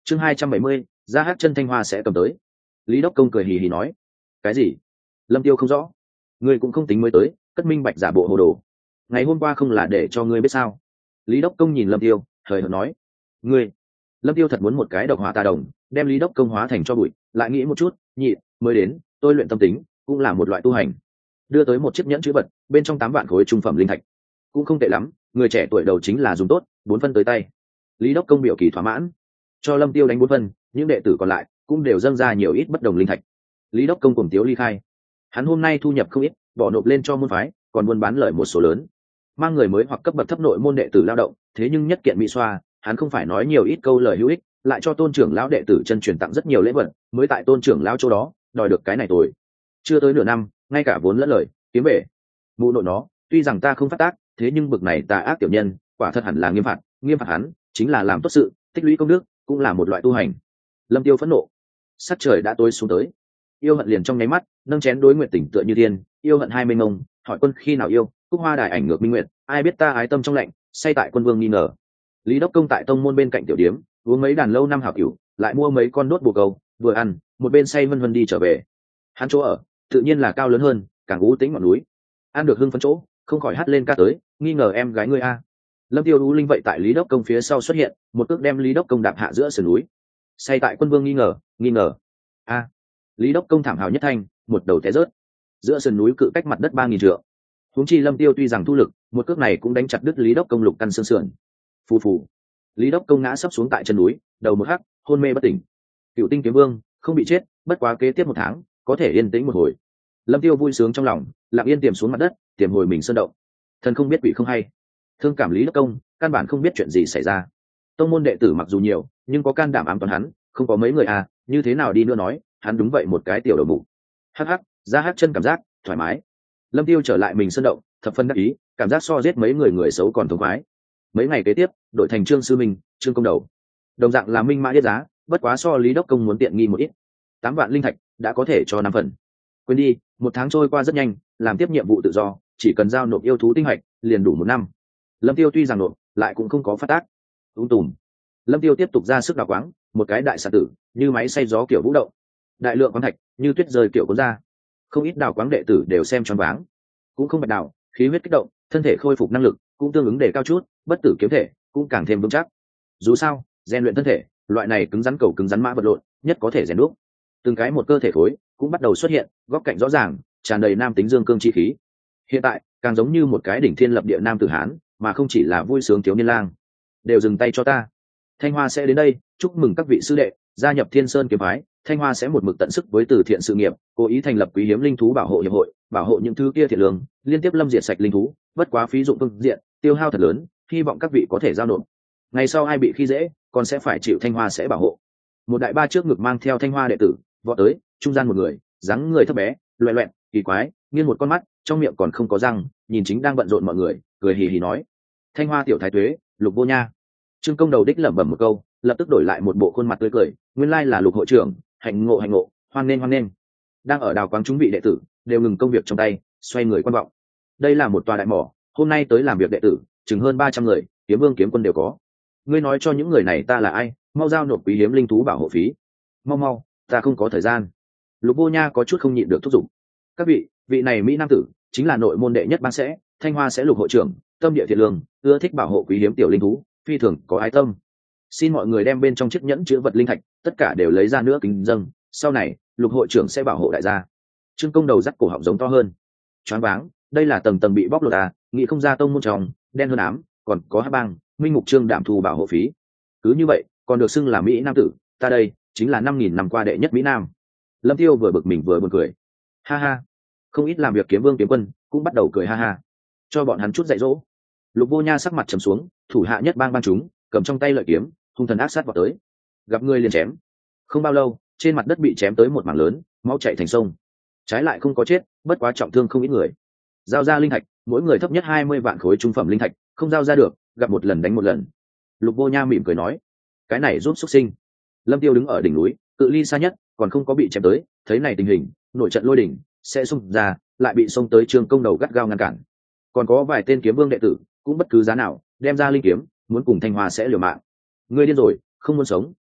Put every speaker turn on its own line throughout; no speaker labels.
Chương 270, ra hát chân Thanh Hoa sẽ cầm tới. Lý Đốc Công cười hì hì nói. Cái gì? Lâm Tiêu không rõ. Ngươi cũng không tính mới tới, cất minh bạch giả bộ hồ đồ. Ngày hôm qua không là để cho ngươi biết sao? Lý Đốc Công nhìn Lâm Tiêu, hời hợt nói. Ngươi. Lâm Tiêu thật muốn một cái độc hỏa tà đồng, đem Lý Đốc Công hóa thành cho bụi, lại nghĩ một chút, nhị, mới đến, tôi luyện tâm tính, cũng là một loại tu hành. Đưa tới một chiếc nhẫn chữ vật, bên trong 8 vạn khối trung phẩm linh thạch. Cũng không tệ lắm, người trẻ tuổi đầu chính là dùng tốt, 4 phân tới tay. Lý Đốc Công biểu kỳ thỏa mãn, cho Lâm Tiêu đánh 4 phân, những đệ tử còn lại cũng đều dâng ra nhiều ít bất đồng linh thạch. Lý Đốc Công cùng tiếu ly khai. Hắn hôm nay thu nhập không ít, bỏ nộp lên cho môn phái, còn buôn bán lợi một số lớn. Mang người mới hoặc cấp bậc thấp nội môn đệ tử lao động, thế nhưng nhất kiện mỹ xoa, hắn không phải nói nhiều ít câu lời hữu ích, lại cho tôn trưởng lão đệ tử chân truyền tặng rất nhiều lễ vật, mới tại tôn trưởng lão chỗ đó đòi được cái này tuổi. Chưa tới nửa năm, ngay cả vốn lẫn lời kiếm về. Mụ nội nó, tuy rằng ta không phát tác, thế nhưng bực này tà ác tiểu nhân, quả thật hẳn là nghiêm phạt hắn, chính là làm tốt sự, tích lũy công đức, cũng là một loại tu hành. Lâm Tiêu phẫn nộ. Sắc trời đã tối xuống tới. Yêu hận liền trong nháy mắt, nâng chén đối nguyện tỉnh tựa như thiên, yêu hận 20 ngông, hỏi quân khi nào yêu, cúc hoa đài ảnh ngược minh nguyện, ai biết ta ái tâm trong lạnh, say tại quân vương nghi ngờ. Lý Đốc Công tại tông môn bên cạnh tiểu điếm, uống mấy đàn lâu năm hảo cửu, lại mua mấy con đốt bồ câu, vừa ăn, một bên say vân vân đi trở về. Hắn chỗ ở, tự nhiên là cao lớn hơn, càng u tĩnh ngọn núi. Ăn được hưng phấn chỗ, không khỏi hát lên ca tới, nghi ngờ em gái ngươi a. Lâm Tiêu U linh vậy tại Lý Đốc Công phía sau xuất hiện, một cước đem Lý Đốc Công đạp hạ giữa sườn núi. Say tại quân vương nghi ngờ. A. Lý Đốc Công thảm hào nhất thanh, một đầu té rớt. Giữa sườn núi cự cách mặt đất 3000 trượng. Huống chi Lâm Tiêu tuy rằng thu lực, một cước này cũng đánh chặt đứt Lý Đốc Công lục căn xương sườn. Phù phù. Lý Đốc Công ngã sấp xuống tại chân núi, đầu một hắc, hôn mê bất tỉnh. Cựu Tinh Kiếm Vương không bị chết, bất quá kế tiếp 1 tháng, có thể yên tĩnh một hồi. Lâm Tiêu vui sướng trong lòng, lặng yên tiềm xuống mặt đất, tiềm hồi mình sơn động. Thần không biết quỷ không hay, thương cảm Lý Đốc Công, căn bản không biết chuyện gì xảy ra. Tông môn đệ tử mặc dù nhiều, nhưng có can đảm ám toán hắn, không có mấy người à, như thế nào đi nữa nói, hắn đúng vậy một cái tiểu đầu mục. Hắc hắc, ra hát chân cảm giác thoải mái. Lâm Tiêu trở lại mình sơn động, thập phân đắc ý, cảm giác so giết mấy người xấu còn thống khoái. Mấy ngày kế tiếp, đổi thành Trương Sư Minh, Trương Công Đầu. Đồng dạng là minh mã điết giá, bất quá so Lý Đốc Công muốn tiện nghi một ít. 8 vạn linh thạch đã có thể cho 5 phần. Quên đi, 1 tháng trôi qua rất nhanh, làm tiếp nhiệm vụ tự do, chỉ cần giao nộp yêu thú tinh hạch, liền đủ 1 năm. Lâm Tiêu tuy rằng nộp, lại cũng không có phát tác. Tùm. Lâm Tiêu tiếp tục ra sức đào quáng, một cái đại xà tử, như máy xay gió kiểu vũ động. Đại lượng khoáng thạch, như tuyết rơi kiểu cuốn ra. Không ít đào quáng đệ tử đều xem choáng váng. Cũng không bạch đào, khí huyết kích động, thân thể khôi phục năng lực, cũng tương ứng để cao chút, bất tử kiếm thể cũng càng thêm vững chắc. Dù sao, rèn luyện thân thể, loại này cứng rắn cầu cứng rắn mã vật lộn, nhất có thể rèn đúc. Từng cái một cơ thể khối cũng bắt đầu xuất hiện, góc cạnh rõ ràng, tràn đầy nam tính dương cương chi khí. Hiện tại, càng giống như một cái đỉnh thiên lập địa nam tử hán, mà không chỉ là vui sướng thiếu niên lang. Đều dừng tay cho ta. Thanh Hoa sẽ đến đây, chúc mừng các vị sư đệ gia nhập Thiên Sơn kiếm phái. Thanh Hoa sẽ một mực tận sức với từ thiện sự nghiệp, cố ý thành lập quý hiếm linh thú bảo hộ hiệp hội, bảo hộ những thứ kia thiện lương, liên tiếp lâm diệt sạch linh thú, bất quá phí dụng phương diện, tiêu hao thật lớn, hy vọng các vị có thể giao nộp. Ngày sau ai bị khi dễ, còn sẽ phải chịu Thanh Hoa sẽ bảo hộ. Một đại ba trước ngực mang theo Thanh Hoa đệ tử, vọt tới, trung gian một người, dáng người thấp bé, loẹt loẹt, kỳ quái, nghiêng một con mắt, trong miệng còn không có răng, nhìn chính đang bận rộn mọi người, cười hì hì nói: Thanh Hoa tiểu thái tuế, Lục Vô Nha. Trương Công Đầu đích lẩm bẩm một câu, lập tức đổi lại một bộ khuôn mặt tươi cười, nguyên lai là Lục hội trưởng, hạnh ngộ, hoan nghênh. Đang ở đào quáng chúng vị đệ tử đều ngừng công việc trong tay, xoay người quan vọng. Đây là một tòa đại mỏ, hôm nay tới làm việc đệ tử chừng hơn 300 người, kiếm vương kiếm quân đều có. Ngươi nói cho những người này ta là ai, mau giao nộp quý hiếm linh thú bảo hộ phí. Mau, ta không có thời gian. Lục Vô Nha có chút không nhịn được thúc giục. Các vị này mỹ nam tử chính là nội môn đệ nhất ban sẽ, Thanh Hoa sẽ Lục hội trưởng, tâm địa thiện lương, ưa thích bảo hộ quý hiếm tiểu linh thú, phi thường có ái tâm. Xin mọi người đem bên trong chiếc nhẫn chứa vật linh thạch tất cả đều lấy ra nữa kính dâng, sau này Lục hội trưởng sẽ bảo hộ đại gia. Trương Công Đầu dắt cổ họng giống to hơn. Choáng váng, đây là tầng bị bóc lột à, nghĩ không ra tông môn trong đen hơn ám, còn có hắc bang, minh mục trương đảm thu bảo hộ phí. Cứ như vậy, còn được xưng là mỹ nam tử, ta đây chính là 5000 năm qua đệ nhất mỹ nam. Lâm Tiêu vừa bực mình vừa buồn cười. Ha ha, không ít làm việc kiếm vương kiếm quân cũng bắt đầu cười ha ha. Cho bọn hắn chút dạy dỗ. Lục Vô Nha sắc mặt trầm xuống, thủ hạ nhất bang chúng, cầm trong tay lợi kiếm, hung thần ác sát vào tới. Gặp người liền chém. Không bao lâu, trên mặt đất bị chém tới một mảng lớn, máu chảy thành sông. Trái lại không có chết, bất quá trọng thương không ít người. Giao ra linh thạch, mỗi người thấp nhất 20 vạn khối trung phẩm linh thạch, không giao ra được, gặp một lần đánh một lần. Lục Vô Nha mỉm cười nói, cái này giúp xuất sinh. Lâm Tiêu đứng ở đỉnh núi, cự ly xa nhất, còn không có bị chém tới, thấy này tình hình, nội trận lôi đỉnh sẽ xung ra, lại bị xông tới Trương Công Đầu gắt gao ngăn cản. Còn có vài tên kiếm vương đệ tử, cũng bất cứ giá nào đem ra linh kiếm, muốn cùng Thanh Hoa sẽ liều mạng. Ngươi điên rồi, không muốn sống,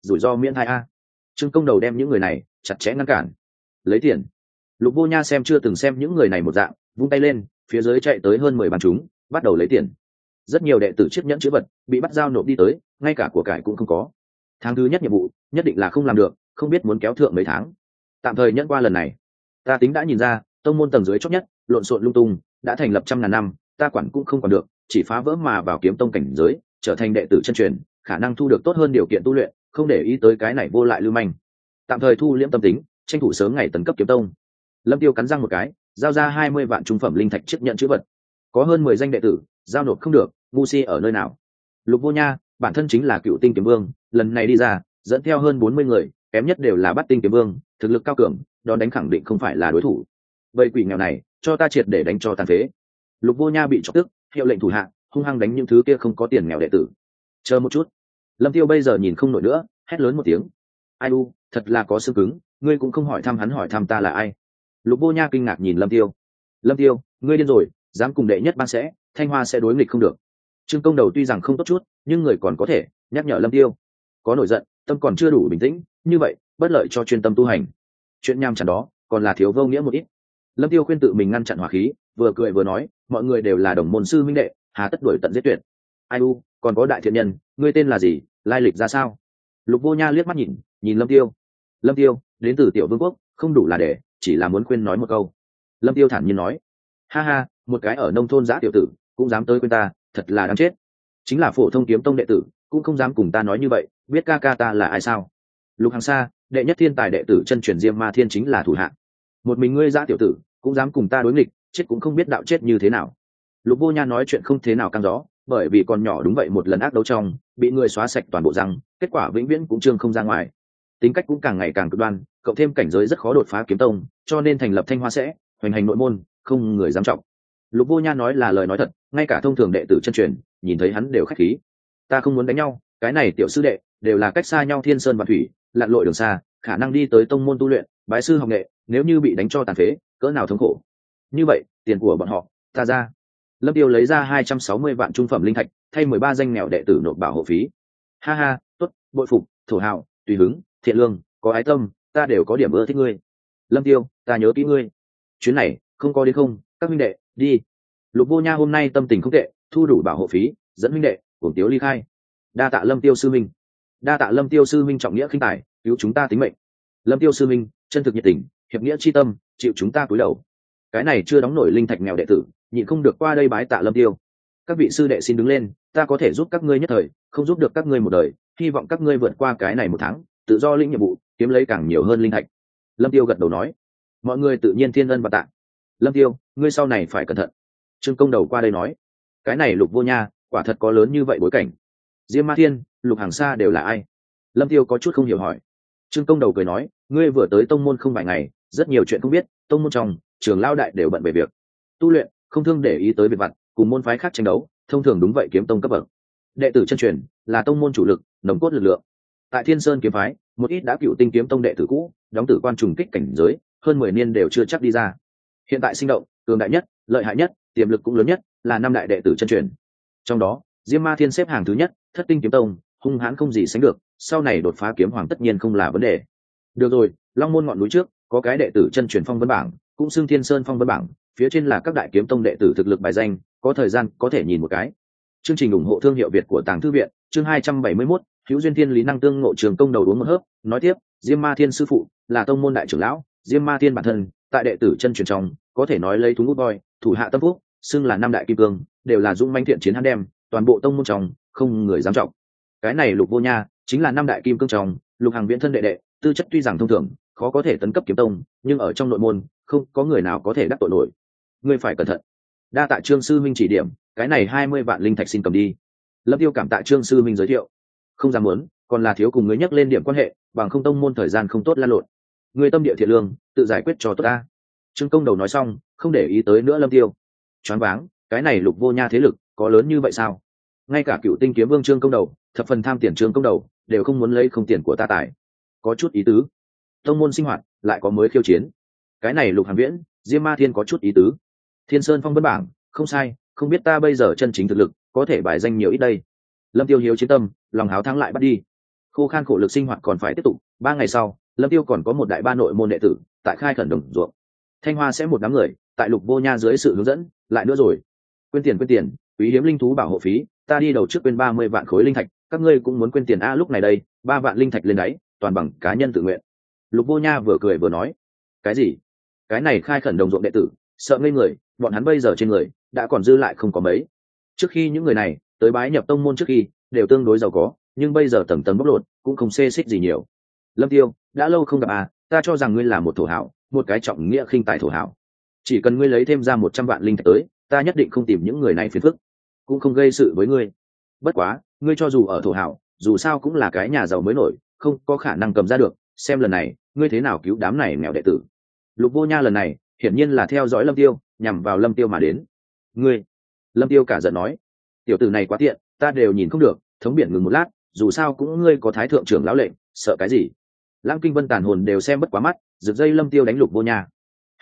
rủi ro miễn thai a. Trương Công Đầu đem những người này chặt chẽ ngăn cản. Lấy tiền. Lục Vô Nha xem chưa từng xem những người này một dạng, vung tay lên, phía dưới chạy tới hơn 10 bàn chúng, bắt đầu lấy tiền. Rất nhiều đệ tử chiếc nhẫn chữ vật bị bắt giao nộp đi tới, ngay cả của cải cũng không có. Tháng thứ nhất nhiệm vụ nhất định là không làm được, không biết muốn kéo thượng mấy tháng. Tạm thời nhẫn qua lần này, ta tính đã nhìn ra, tông môn tầng dưới chót nhất lộn xộn lung tung, đã thành lập trăm ngàn năm, ta quản cũng không còn được, chỉ phá vỡ mà vào kiếm tông cảnh giới, trở thành đệ tử chân truyền, khả năng thu được tốt hơn điều kiện tu luyện, không để ý tới cái này vô lại lưu manh. Tạm thời thu liễm tâm tính, tranh thủ sớm ngày tấn cấp kiếm tông. Lâm Tiêu cắn răng một cái, giao ra 20 vạn trung phẩm linh thạch chiếc nhận chữ vật. Có hơn 10 danh đệ tử, giao nộp không được, ngu si ở nơi nào? Lục Vô Nha, bản thân chính là Cựu Tinh Kiếm Vương, lần này đi ra, dẫn theo hơn 40 người, kém nhất đều là Bát Tinh Kiếm Vương, thực lực cao cường, đón đánh khẳng định không phải là đối thủ. Vậy quỷ nghèo này, cho ta triệt để đánh cho tàn phế. Lục Vô Nha bị chọc tức, hiệu lệnh thủ hạ, hung hăng đánh những thứ kia không có tiền nghèo đệ tử. Chờ một chút. Lâm Tiêu bây giờ nhìn không nổi nữa, hét lớn một tiếng. Ai u, thật là có xương cứng, ngươi cũng không hỏi thăm hắn hỏi thăm ta là ai. Lục Vô Nha kinh ngạc nhìn Lâm Tiêu. Lâm Tiêu, ngươi điên rồi, dám cùng đệ nhất ban sẽ, Thanh Hoa sẽ đối nghịch không được. Trương Công Đầu tuy rằng không tốt chút, nhưng người còn có thể nhắc nhở Lâm Tiêu. Có nổi giận, tâm còn chưa đủ bình tĩnh, như vậy, bất lợi cho chuyên tâm tu hành. Chuyện nham chán đó, còn là thiếu vô nghĩa một ít. Lâm Tiêu khuyên tự mình ngăn chặn hỏa khí, vừa cười vừa nói, mọi người đều là đồng môn sư minh đệ, hà tất đuổi tận giết tuyệt. Ai u, còn có đại thiện nhân, ngươi tên là gì, lai lịch ra sao? Lục Vô Nha liếc mắt nhìn Lâm Tiêu. Lâm Tiêu, đến từ Tiểu Vương quốc, không đủ là để, chỉ là muốn khuyên nói một câu. Lâm Tiêu thản nhiên nói, ha ha, một cái ở nông thôn giã tiểu tử, cũng dám tới khuyên ta, thật là đáng chết. Chính là phổ thông kiếm tông đệ tử, cũng không dám cùng ta nói như vậy, biết ca ca ta là ai sao? Lục Hàng Sa, đệ nhất thiên tài đệ tử chân truyền Diêm Ma Thiên chính là thủ hạ. Một mình ngươi giã tiểu tử, cũng dám cùng ta đối nghịch, chết cũng không biết đạo chết như thế nào. Lục Vô Nha nói chuyện không thế nào căng gió, bởi vì còn nhỏ đúng vậy một lần ác đấu trong, bị người xóa sạch toàn bộ răng, kết quả vĩnh viễn cũng trương không ra ngoài. Tính cách cũng càng ngày càng cực đoan, cộng thêm cảnh giới rất khó đột phá kiếm tông, cho nên thành lập Thanh Hoa sẽ hoành hành nội môn, không người dám trọng. Lục Vô Nha nói là lời nói thật, ngay cả thông thường đệ tử chân truyền nhìn thấy hắn đều khách khí. Ta không muốn đánh nhau, cái này tiểu sư đệ đều là cách xa nhau thiên sơn và thủy, lặn lội đường xa, khả năng đi tới tông môn tu luyện, bái sư học nghệ, nếu như bị đánh cho tàn phế, cỡ nào thống khổ. Như vậy, tiền của bọn họ, ta ra. Lâm Tiêu lấy ra 260 vạn trung phẩm linh thạch, thay 13 danh nghèo đệ tử nộp bảo hộ phí. Ha ha, tốt, bội phục, thổ hào, tùy hứng, thiện lương, có ái tâm, ta đều có điểm ưa thích ngươi. Lâm Tiêu, ta nhớ kỹ ngươi. Chuyến này, không có đến không, các huynh đệ, đi. Lục Vô Nha hôm nay tâm tình không tệ, thu đủ bảo hộ phí, dẫn huynh đệ, cùng Tiếu ly khai. Đa tạ Lâm Tiêu sư minh. Đa tạ Lâm Tiêu sư minh trọng nghĩa khinh tài, cứu chúng ta tính mệnh. Lâm Tiêu sư minh, chân thực nhiệt tình, hiệp nghĩa chi tâm, chịu chúng ta cúi đầu. Cái này chưa đóng nổi linh thạch nghèo đệ tử, nhịn không được qua đây bái tạ Lâm Tiêu. Các vị sư đệ xin đứng lên, ta có thể giúp các ngươi nhất thời, không giúp được các ngươi một đời, hy vọng các ngươi vượt qua cái này một tháng, tự do lĩnh nhiệm vụ, kiếm lấy càng nhiều hơn linh thạch. Lâm Tiêu gật đầu nói. Mọi người tự nhiên thiên ân và tạ. Lâm Tiêu, ngươi sau này phải cẩn thận. Trương Công Đầu qua đây nói. Cái này Lục Vô Nha, quả thật có lớn như vậy bối cảnh. Diêm Ma Thiên, Lục Hàng Sa đều là ai? Lâm Tiêu có chút không hiểu hỏi. Trương Công Đầu cười nói, ngươi vừa tới tông môn không vài ngày, rất nhiều chuyện không biết, tông môn trong, trường lao đại đều bận về việc tu luyện, không thương để ý tới việc vặt, cùng môn phái khác tranh đấu, thông thường đúng vậy kiếm tông cấp bậc. Đệ tử chân truyền là tông môn chủ lực, nòng cốt lực lượng. Tại Thiên Sơn kiếm phái, một ít đã cựu tinh kiếm tông đệ tử cũ, đóng tử quan trùng kích cảnh giới, hơn 10 niên đều chưa chắc đi ra. Hiện tại sinh động, cường đại nhất, lợi hại nhất, tiềm lực cũng lớn nhất, là 5 đại đệ tử chân truyền. Trong đó, Diêm Ma Thiên xếp hàng thứ nhất, Thất Tinh kiếm tông, hung hãn không gì sánh được, sau này đột phá kiếm hoàng tất nhiên không là vấn đề. Được rồi, Long Môn ngọn núi trước, có cái đệ tử chân truyền phong vân bảng, cũng xưng Thiên Sơn phong vân bảng, phía trên là các đại kiếm tông đệ tử thực lực bài danh, có thời gian có thể nhìn một cái. Chương trình ủng hộ thương hiệu Việt của Tàng Thư viện, chương 271, hữu duyên thiên lý năng tương ngộ Trường Công Đầu uống một hớp, nói tiếp, Diêm Ma Thiên sư phụ là tông môn đại trưởng lão, Diêm Ma Thiên bản thân, tại đệ tử chân truyền trong, có thể nói lấy thú ngút boy, thủ hạ tâm phúc, xưng là 5 đại kim cương, đều là dũng mãnh thiện chiến hắn đem, toàn bộ tông môn trong, không người dám trọng. Cái này Lục Vô Nha, chính là 5 đại kim cương trong, Lục Hàng Viễn thân đệ đệ, tư chất tuy rằng thông thường, khó có thể tấn cấp kiếm tông, nhưng ở trong nội môn, không có người nào có thể đắc tội nổi. Ngươi phải cẩn thận. Đa tạ Trương sư minh chỉ điểm, cái này 20 vạn linh thạch xin cầm đi. Lâm Tiêu cảm tạ Trương sư minh giới thiệu. Không dám muốn, còn là thiếu cùng ngươi nhắc lên điểm quan hệ, bằng không tông môn thời gian không tốt lan lộn. Ngươi tâm địa thiện lương, tự giải quyết cho tốt ta. Trương Công Đầu nói xong, không để ý tới nữa Lâm Tiêu. Choáng váng, cái này Lục Vô Nha thế lực có lớn như vậy sao? Ngay cả Cựu Tinh kiếm vương Trương Công Đầu, thập phần tham tiền Trương Công Đầu, đều không muốn lấy không tiền của ta tài. Có chút ý tứ. Tông môn sinh hoạt lại có mới khiêu chiến. Cái này Lục Hàn Viễn, Diêm Ma Thiên có chút ý tứ. Thiên Sơn phong vân bảng, không sai, không biết ta bây giờ chân chính thực lực có thể bài danh nhiều ít đây. Lâm Tiêu hiếu chiến tâm, lòng háo thắng lại bắt đi. khô khan khổ lực sinh hoạt còn phải tiếp tục. 3 ngày sau, Lâm Tiêu còn có một đại ba nội môn đệ tử tại khai khẩn đồng ruộng. Thanh Hoa sẽ một đám người tại Lục Vô Nha dưới sự hướng dẫn, lại nữa rồi. Quên tiền, quý hiếm linh thú bảo hộ phí, ta đi đầu trước quên 30 vạn khối linh thạch, các ngươi cũng muốn quên tiền a. Lúc này đây, 3 vạn linh thạch lên đáy, toàn bằng cá nhân tự nguyện. Lục Vô Nha vừa cười vừa nói, cái gì? Cái này khai khẩn đồng ruộng đệ tử, sợ ngây người, bọn hắn bây giờ trên người đã còn dư lại không có mấy. Trước khi những người này tới bái nhập tông môn trước khi đều tương đối giàu có, nhưng bây giờ tầng tầng bóc lột, cũng không xê xích gì nhiều. Lâm Tiêu, đã lâu không gặp à, ta cho rằng ngươi là một thổ hảo, một cái trọng nghĩa khinh tài thổ hảo. Chỉ cần ngươi lấy thêm ra 100 vạn linh thạch tới, ta nhất định không tìm những người này phiền phức, cũng không gây sự với ngươi. Bất quá, ngươi cho dù ở thổ hảo, dù sao cũng là cái nhà giàu mới nổi, không có khả năng cầm ra được. Xem lần này, ngươi thế nào cứu đám này nghèo đệ tử. Lục Vô Nha lần này, hiển nhiên là theo dõi Lâm Tiêu, nhằm vào Lâm Tiêu mà đến. Ngươi, Lâm Tiêu cả giận nói, tiểu tử này quá tiện, ta đều nhìn không được. Thống biển ngừng một lát, dù sao cũng ngươi có thái thượng trưởng lão lệnh, sợ cái gì? Lãng Kinh Vân tàn hồn đều xem bất quá mắt, giật dây Lâm Tiêu đánh Lục Vô Nha.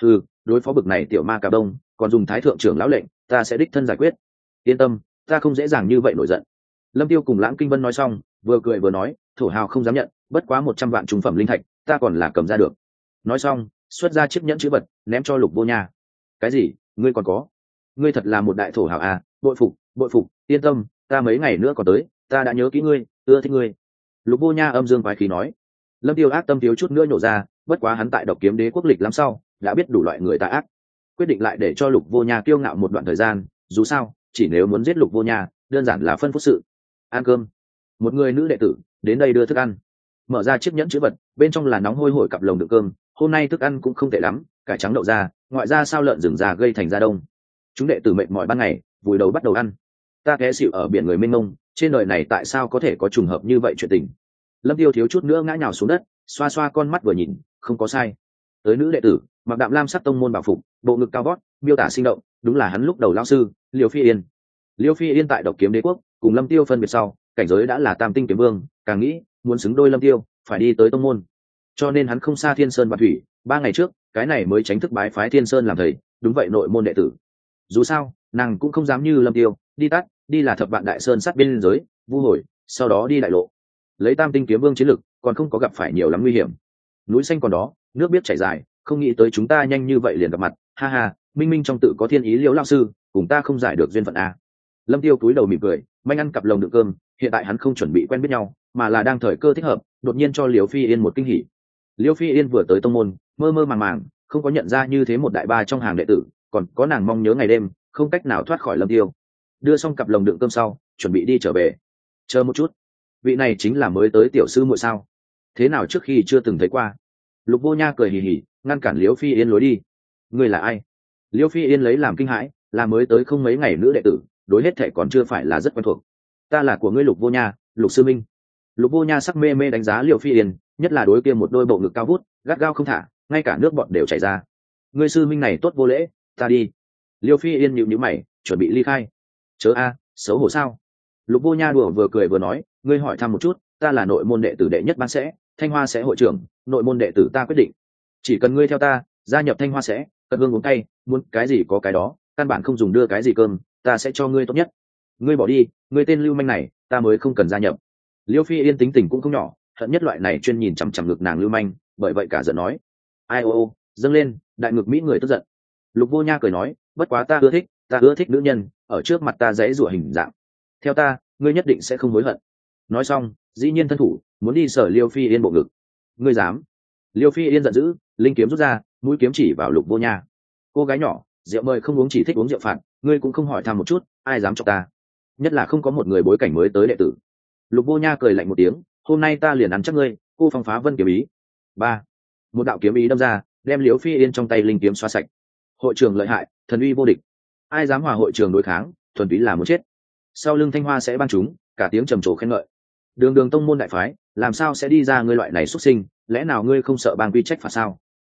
Đối phó bực này tiểu ma cà đông, còn dùng thái thượng trưởng lão lệnh, ta sẽ đích thân giải quyết. Yên tâm, ta không dễ dàng như vậy nổi giận. Lâm Tiêu cùng Lãng Kinh Vân nói xong, vừa cười vừa nói, thổ hào không dám nhận, bất quá 100 vạn trung phẩm linh thạch, ta còn là cầm ra được. Nói xong, xuất ra chiếc nhẫn chữ vật, ném cho Lục Vô Nha. Cái gì? Ngươi còn có? Ngươi thật là một đại thổ hào à? Bội phục, yên tâm, ta mấy ngày nữa còn tới, ta đã nhớ kỹ ngươi, ưa thích ngươi. Lục Vô Nha âm dương quái khí nói. Lâm Tiêu ác tâm thiếu chút nữa nhổ ra, bất quá hắn tại Độc Kiếm Đế quốc lịch lắm sau, đã biết đủ loại người tà ác, quyết định lại để cho Lục Vô Nha kiêu ngạo một đoạn thời gian. Dù sao, chỉ nếu muốn giết Lục Vô Nha, đơn giản là phân phúc sự. Ăn cơm. Một người nữ đệ tử đến đây đưa thức ăn, mở ra chiếc nhẫn chữ vật, bên trong là nóng hôi hổi cặp lồng đựng cơm. Hôm nay thức ăn cũng không tệ lắm, cải trắng đậu ra, ngoại ra sao lợn rừng già gây thành da đông. Chúng đệ tử mệt mỏi ban ngày, vùi đầu bắt đầu ăn. Ta té xỉu ở biển người mênh mông, trên đời này tại sao có thể có trùng hợp như vậy chuyện tình? Lâm Tiêu thiếu chút nữa ngã nhào xuống đất, xoa xoa con mắt vừa nhìn, không có sai. Tới nữ đệ tử, mặc đạm lam sắc tông môn bảo phục, bộ ngực cao vót, miêu tả sinh động, đúng là hắn lúc đầu lão sư Liêu Phi Yên. Liêu Phi Yên tại Độc Kiếm Đế quốc cùng Lâm Tiêu phân biệt sau, cảnh giới đã là tam tinh kiếm vương, càng nghĩ muốn xứng đôi Lâm Tiêu, phải đi tới tông môn. Cho nên hắn không xa Thiên Sơn và Thủy, 3 ngày trước, cái này mới tránh thức bái phái Thiên Sơn làm thầy, đúng vậy nội môn đệ tử. Dù sao, nàng cũng không dám như Lâm Tiêu, đi là thập vạn đại sơn sát biên giới, vu hồi, sau đó đi đại lộ. Lấy tam tinh kiếm vương chiến lực, còn không có gặp phải nhiều lắm nguy hiểm. Núi xanh còn đó, nước biết chảy dài, không nghĩ tới chúng ta nhanh như vậy liền gặp mặt, ha ha, minh minh trong tự có thiên ý. Liễu lão sư, cùng ta không giải được duyên phận à? Lâm Tiêu cúi đầu mỉm cười, manh ăn cặp lồng đựng cơm, hiện tại hắn không chuẩn bị quen biết nhau, mà là đang thời cơ thích hợp, đột nhiên cho Liễu Phi Yên một kinh hỉ. Liễu Phi Yên vừa tới tông môn, mơ mơ màng màng, không có nhận ra như thế một đại ba trong hàng đệ tử, còn có nàng mong nhớ ngày đêm, không cách nào thoát khỏi Lâm Tiêu. Đưa xong cặp lồng đựng cơm sau, chuẩn bị đi trở về. Chờ một chút, vị này chính là mới tới tiểu sư muội sao? Thế nào trước khi chưa từng thấy qua? Lục Vô Nha cười hì hì, ngăn cản Liễu Phi Yên lối đi. Ngươi là ai? Liễu Phi Yên lấy làm kinh hãi, là mới tới không mấy ngày nữ đệ tử, đối hết thệ còn chưa phải là rất quen thuộc. Ta là của ngươi Lục Vô Nha, Lục sư minh. Lục Vô Nha sắc mê mê đánh giá Liễu Phi Yên, nhất là đối kia một đôi bộ ngực cao vút, gắt gao không thả, ngay cả nước bọt đều chảy ra. Ngươi sư minh này tốt vô lễ, ta đi. Liễu Phi Yên nhíu nhíu mày, chuẩn bị ly khai. Chớ a, xấu hổ sao? Lục Vô Nha đùa vừa cười vừa nói, ngươi hỏi thăm một chút, ta là nội môn đệ tử đệ nhất ban sẽ, Thanh Hoa sẽ hội trưởng, nội môn đệ tử ta quyết định. Chỉ cần ngươi theo ta, gia nhập Thanh Hoa sẽ, cận hương uống cay, muốn cái gì có cái đó, căn bản không dùng đưa cái gì cơm, ta sẽ cho ngươi tốt nhất. Ngươi bỏ đi, ngươi tên lưu manh này, ta mới không cần gia nhập. Liêu Phi Yên tính tình cũng không nhỏ, hận nhất loại này chuyên nhìn chằm chằm ngực nàng lưu manh, bởi vậy cả giận nói, ai ô, dâng lên, đại ngực mỹ người tức giận. Lục Vô Nha cười nói, bất quá ta ưa thích nữ nhân, ở trước mặt ta dãy rủa hình dạng. Theo ta, ngươi nhất định sẽ không hối hận. Nói xong, dĩ nhiên thân thủ muốn đi sở Liêu Phi Yên bộ ngực. Ngươi dám? Liêu Phi Yên giận dữ, linh kiếm rút ra, mũi kiếm chỉ vào Lục Vô Nha. Cô gái nhỏ, rượu mời không uống chỉ thích uống rượu phạt, ngươi cũng không hỏi thăm một chút, ai dám chọc ta? Nhất là không có một người bối cảnh mới tới đệ tử. Lục Vô Nha cười lạnh một tiếng, hôm nay ta liền ăn chắc ngươi. Cô phong phá vân kiếm ý. 3. Một đạo kiếm ý đâm ra, đem Liêu Phi Yên trong tay linh kiếm xóa sạch. Hội trưởng lợi hại, thần uy vô địch, ai dám hòa hội trưởng đối kháng, thuần túy là muốn chết. Sau lưng Thanh Hoa sẽ ban chúng, cả tiếng trầm trồ khen ngợi. Đường đường tông môn đại phái, làm sao sẽ đi ra ngươi loại này xuất sinh, lẽ nào ngươi không sợ bang quy trách phạt sao?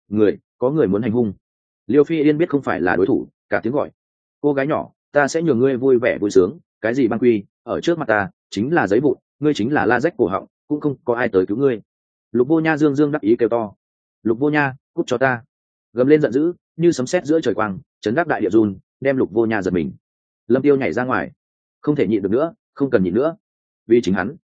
Có người muốn hành hung. Liêu Phi Yên biết không phải là đối thủ, cả tiếng gọi, cô gái nhỏ, ta sẽ nhường ngươi vui vẻ vui sướng, cái gì bang quy, ở trước mặt ta chính là giấy vụn, ngươi chính là la rách cổ họng, cũng không có ai tới cứu ngươi. Lục Vô Nha dương dương đắc ý kêu to, Lục Vô Nha, cút cho ta! Gầm lên giận dữ, như sấm sét giữa trời quang, chấn đắc đại địa run, đem Lục Vô Nha giật mình. Lâm Tiêu nhảy ra ngoài, không thể nhịn được nữa, không cần nhịn nữa, vì chính hắn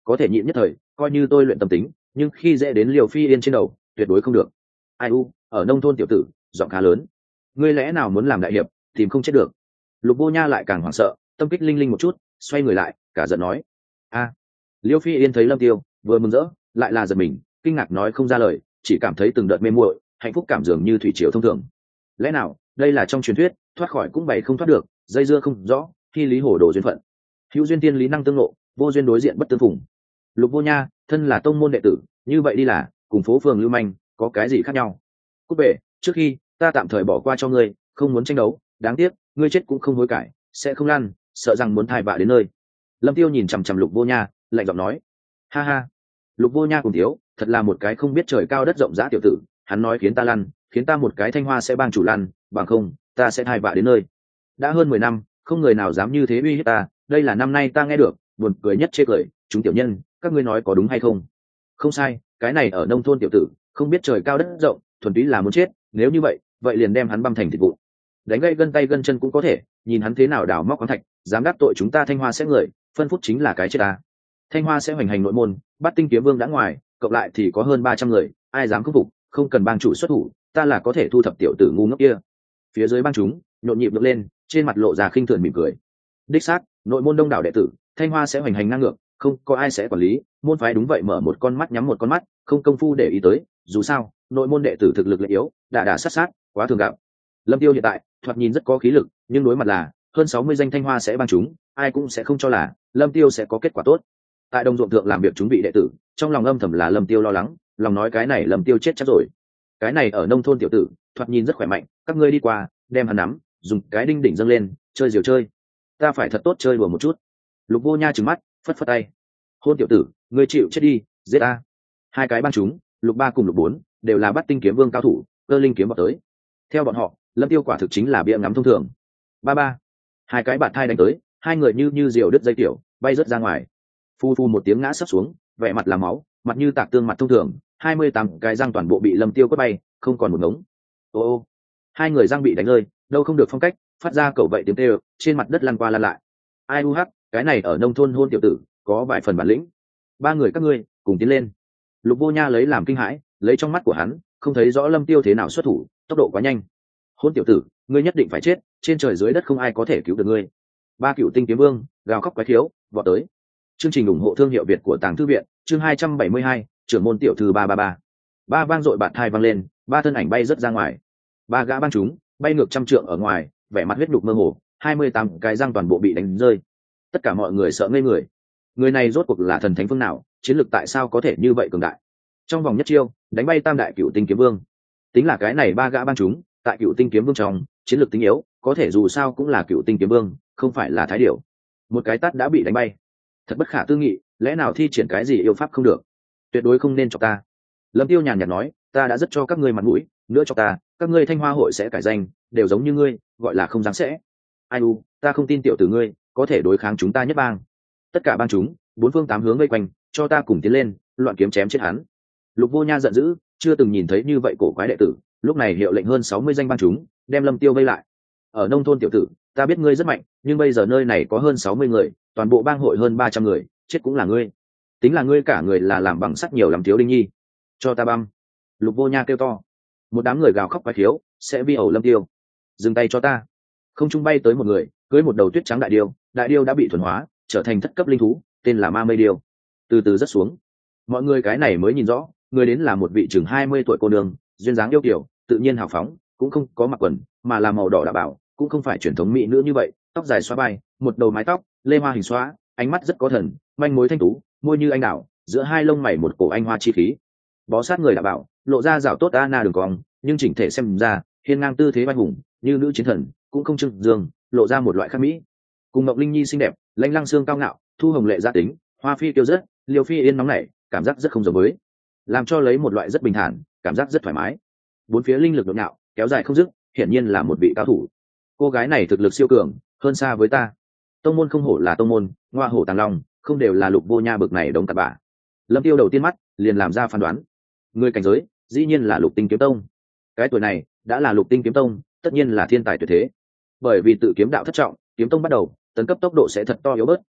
có thể nhịn nhất thời, coi như tôi luyện tâm tính, nhưng khi dễ đến Liều Phi Yên trên đầu tuyệt đối không được. Ai u, ở nông thôn tiểu tử giọng khá lớn, ngươi lẽ nào muốn làm đại hiệp tìm không chết được. Lục Vô Nha lại càng hoảng sợ, tâm kích linh linh một chút, xoay người lại cả giận nói: a. Liêu Phi Yên thấy Lâm Tiêu vừa mừng rỡ lại là giật mình, kinh ngạc nói không ra lời, chỉ cảm thấy từng đợt mê muội, hạnh phúc cảm dường như thủy triều thông thường. Lẽ nào đây là trong truyền thuyết thoát khỏi cũng bày không thoát được, dây dưa không rõ, khi lý hồ đồ duyên phận, hữu duyên tiên lý năng tương ngộ, vô duyên đối diện bất tương phùng. Lục Vô Nha thân là tông môn đệ tử, như vậy đi là cùng phố phường lưu manh có cái gì khác nhau. Cút về, trước khi ta tạm thời bỏ qua cho ngươi, không muốn tranh đấu, đáng tiếc ngươi chết cũng không hối cải, sẽ không lăn, sợ rằng muốn thai vạ đến nơi. Lâm Tiêu nhìn chằm chằm Lục Vô Nha, lạnh giọng nói: ha ha. Lục Vô Nha cùng thiếu, thật là một cái không biết trời cao đất rộng rã tiểu tử, hắn nói khiến ta lăn, khiến ta một cái Thanh Hoa sẽ bang chủ lăn, bằng không ta sẽ thai vạ đến nơi. Đã hơn 10 năm, không người nào dám như thế uy hiếp ta, đây là năm nay ta nghe được, buồn cười nhất chê cười, chúng tiểu nhân, các ngươi nói có đúng hay không? Không sai, cái này ở nông thôn tiểu tử, không biết trời cao đất rộng, thuần túy là muốn chết, nếu như vậy, vậy liền đem hắn băm thành thịt vụn. Đánh gãy gân tay gân chân cũng có thể, nhìn hắn thế nào đào móc khoáng thạch, dám đắc tội chúng ta Thanh Hoa sẽ người, phân phút chính là cái chết ta. Thanh Hoa sẽ hoành hành nội môn, Bát Tinh Kiếm Vương đã ngoài, cộng lại thì có hơn 300 người, ai dám khâm phục, không cần bang chủ xuất thủ, ta là có thể thu thập tiểu tử ngu ngốc kia. Phía dưới bang chúng nhộn nhịp được lên, trên mặt lộ ra khinh thường mỉm cười. Đích xác, nội môn đông đảo đệ tử, Thanh Hoa sẽ hoành hành ngang ngược, không có ai sẽ quản lý, môn phái đúng vậy mở một con mắt nhắm một con mắt, không công phu để ý tới, dù sao, nội môn đệ tử thực lực lại yếu, đả sát sát, quá thường gặp. Lâm Tiêu hiện tại thoạt nhìn rất có khí lực, nhưng đối mặt là hơn 60 danh Thanh Hoa sẽ bang chúng, ai cũng sẽ không cho là Lâm Tiêu sẽ có kết quả tốt. Tại đồng ruộng thượng làm việc chúng vị đệ tử, trong lòng âm thầm là Lâm Tiêu lo lắng, lòng nói cái này Lâm Tiêu chết chắc rồi. Cái này ở nông thôn tiểu tử, thoạt nhìn rất khỏe mạnh, các ngươi đi qua, đem hắn nắm, dùng cái đinh đỉnh dâng lên, chơi diều chơi. Ta phải thật tốt chơi đùa một chút. Lục Vô Nha trừng mắt, phất phất tay. Hôn tiểu tử, ngươi chịu chết đi, giết ta. Hai cái bang chúng, Lục Ba cùng Lục Bốn, đều là Bát Tinh Kiếm Vương cao thủ, cơ linh kiếm vào tới. Theo bọn họ, Lâm Tiêu quả thực chính là bia ngắm thông thường. Ba ba. Hai cái bạt thai đánh tới, hai người như diều đứt dây tiểu, bay rớt ra ngoài. Phu phu một tiếng ngã sấp xuống, vẻ mặt là máu, mặt như tạc tương mặt thông thường, 28 cái răng toàn bộ bị Lâm Tiêu quất bay, không còn một ngống. Ô ô. Hai người răng bị đánh rơi, đâu không được phong cách, phát ra cẩu vậy tiếng kêu, trên mặt đất lăn qua lăn lại. Ai u hắc, cái này ở nông thôn hôn tiểu tử, có vài phần bản lĩnh. Ba người các ngươi, cùng tiến lên. Lục Vô Nha lấy làm kinh hãi, lấy trong mắt của hắn, không thấy rõ Lâm Tiêu thế nào xuất thủ, tốc độ quá nhanh. Hôn tiểu tử, ngươi nhất định phải chết, trên trời dưới đất không ai có thể cứu được ngươi. Ba Cựu Tinh Kiếm Vương gào khóc quái thiếu, vọt tới. Chương trình ủng hộ thương hiệu Việt của Tàng Thư viện, chương 272, trưởng môn tiểu thư 333. Ba vang dội bạt thai vang lên, ba thân ảnh bay rất ra ngoài. Ba gã bang chúng bay ngược trăm trượng ở ngoài, vẻ mặt huyết đục mơ hồ, 28 cái răng toàn bộ bị đánh rơi. Tất cả mọi người sợ ngây người. Người này rốt cuộc là thần thánh phương nào, chiến lực tại sao có thể như vậy cường đại? Trong vòng nhất chiêu, đánh bay tam đại Cựu Tinh Kiếm Vương. Tính là cái này ba gã bang chúng, tại Cựu Tinh Kiếm Vương trong, chiến lược tính yếu, có thể dù sao cũng là Cựu Tinh Kiếm Vương, không phải là thái điểu. Một cái tát đã bị đánh bay. Thật bất khả tư nghị, lẽ nào thi triển cái gì yêu pháp không được? Tuyệt đối không nên cho ta. Lâm Tiêu nhàn nhạt nói, ta đã rất cho các ngươi mặt mũi, nữa cho ta, các ngươi Thanh Hoa hội sẽ cải danh, đều giống như ngươi, gọi là không dám sẽ. Ai u, ta không tin tiểu tử ngươi có thể đối kháng chúng ta nhất bang. Tất cả bang chúng, bốn phương tám hướng vây quanh, cho ta cùng tiến lên, loạn kiếm chém chết hắn. Lục Vô Nha giận dữ, chưa từng nhìn thấy như vậy cổ quái đệ tử, lúc này hiệu lệnh hơn 60 danh bang chúng, đem Lâm Tiêu vây lại. Ở nông thôn tiểu tử, ta biết ngươi rất mạnh, nhưng bây giờ nơi này có hơn 60 người, toàn bộ bang hội hơn 300 người, chết cũng là ngươi. Tính là ngươi cả người là làm bằng sắt nhiều lắm thiếu đinh nhi. Cho ta băm. Lục Vô Nha kêu to. Một đám người gào khóc quái thiếu, sẽ vi ẩu Lâm Tiêu. Dừng tay cho ta. Không trung bay tới một người, cưỡi một đầu tuyết trắng đại điêu đã bị thuần hóa, trở thành thất cấp linh thú, tên là Ma Mây Điêu. Từ từ rất xuống. Mọi người cái này mới nhìn rõ, người đến là một vị chừng 20 tuổi cô nương, duyên dáng yêu kiều, tự nhiên hào phóng, cũng không có mặc quần, mà là màu đỏ đã bảo, cũng không phải truyền thống mỹ nữ như vậy, tóc dài xóa vai, một đầu mái tóc, lê hoa hình xóa, ánh mắt rất có thần, manh mối thanh tú, môi như anh đào, giữa hai lông mày một cổ anh hoa chi khí. Bó sát người đã bảo, lộ ra rảo tốt na đường cong, nhưng chỉnh thể xem ra, hiên ngang tư thế vai hùng, như nữ chiến thần, cũng không trưng dương, lộ ra một loại khác mỹ. Cùng Ngọc Linh Nhi xinh đẹp, lãnh lăng xương cao ngạo, Thu Hồng lệ gia tính, Hoa Phi kiêu rất, Liêu Phi yên nóng nảy, cảm giác rất không giống với, làm cho lấy một loại rất bình thản, cảm giác rất thoải mái. Bốn phía linh lực nhộn nhạo, kéo dài không dứt, hiển nhiên là một vị cao thủ. Cô gái này thực lực siêu cường, hơn xa với ta. Tông môn không hổ là tông môn, ngoa hổ tàng long, không đều là Lục Vô Nha bực này đống tạt bạ. Lâm Tiêu đầu tiên mắt liền làm ra phán đoán, người cảnh giới dĩ nhiên là Lục Tinh Kiếm Tông. Cái tuổi này đã là Lục Tinh Kiếm Tông, tất nhiên là thiên tài tuyệt thế. Bởi vì tự kiếm đạo thất trọng, kiếm tông bắt đầu tấn cấp tốc độ sẽ thật to yếu bớt,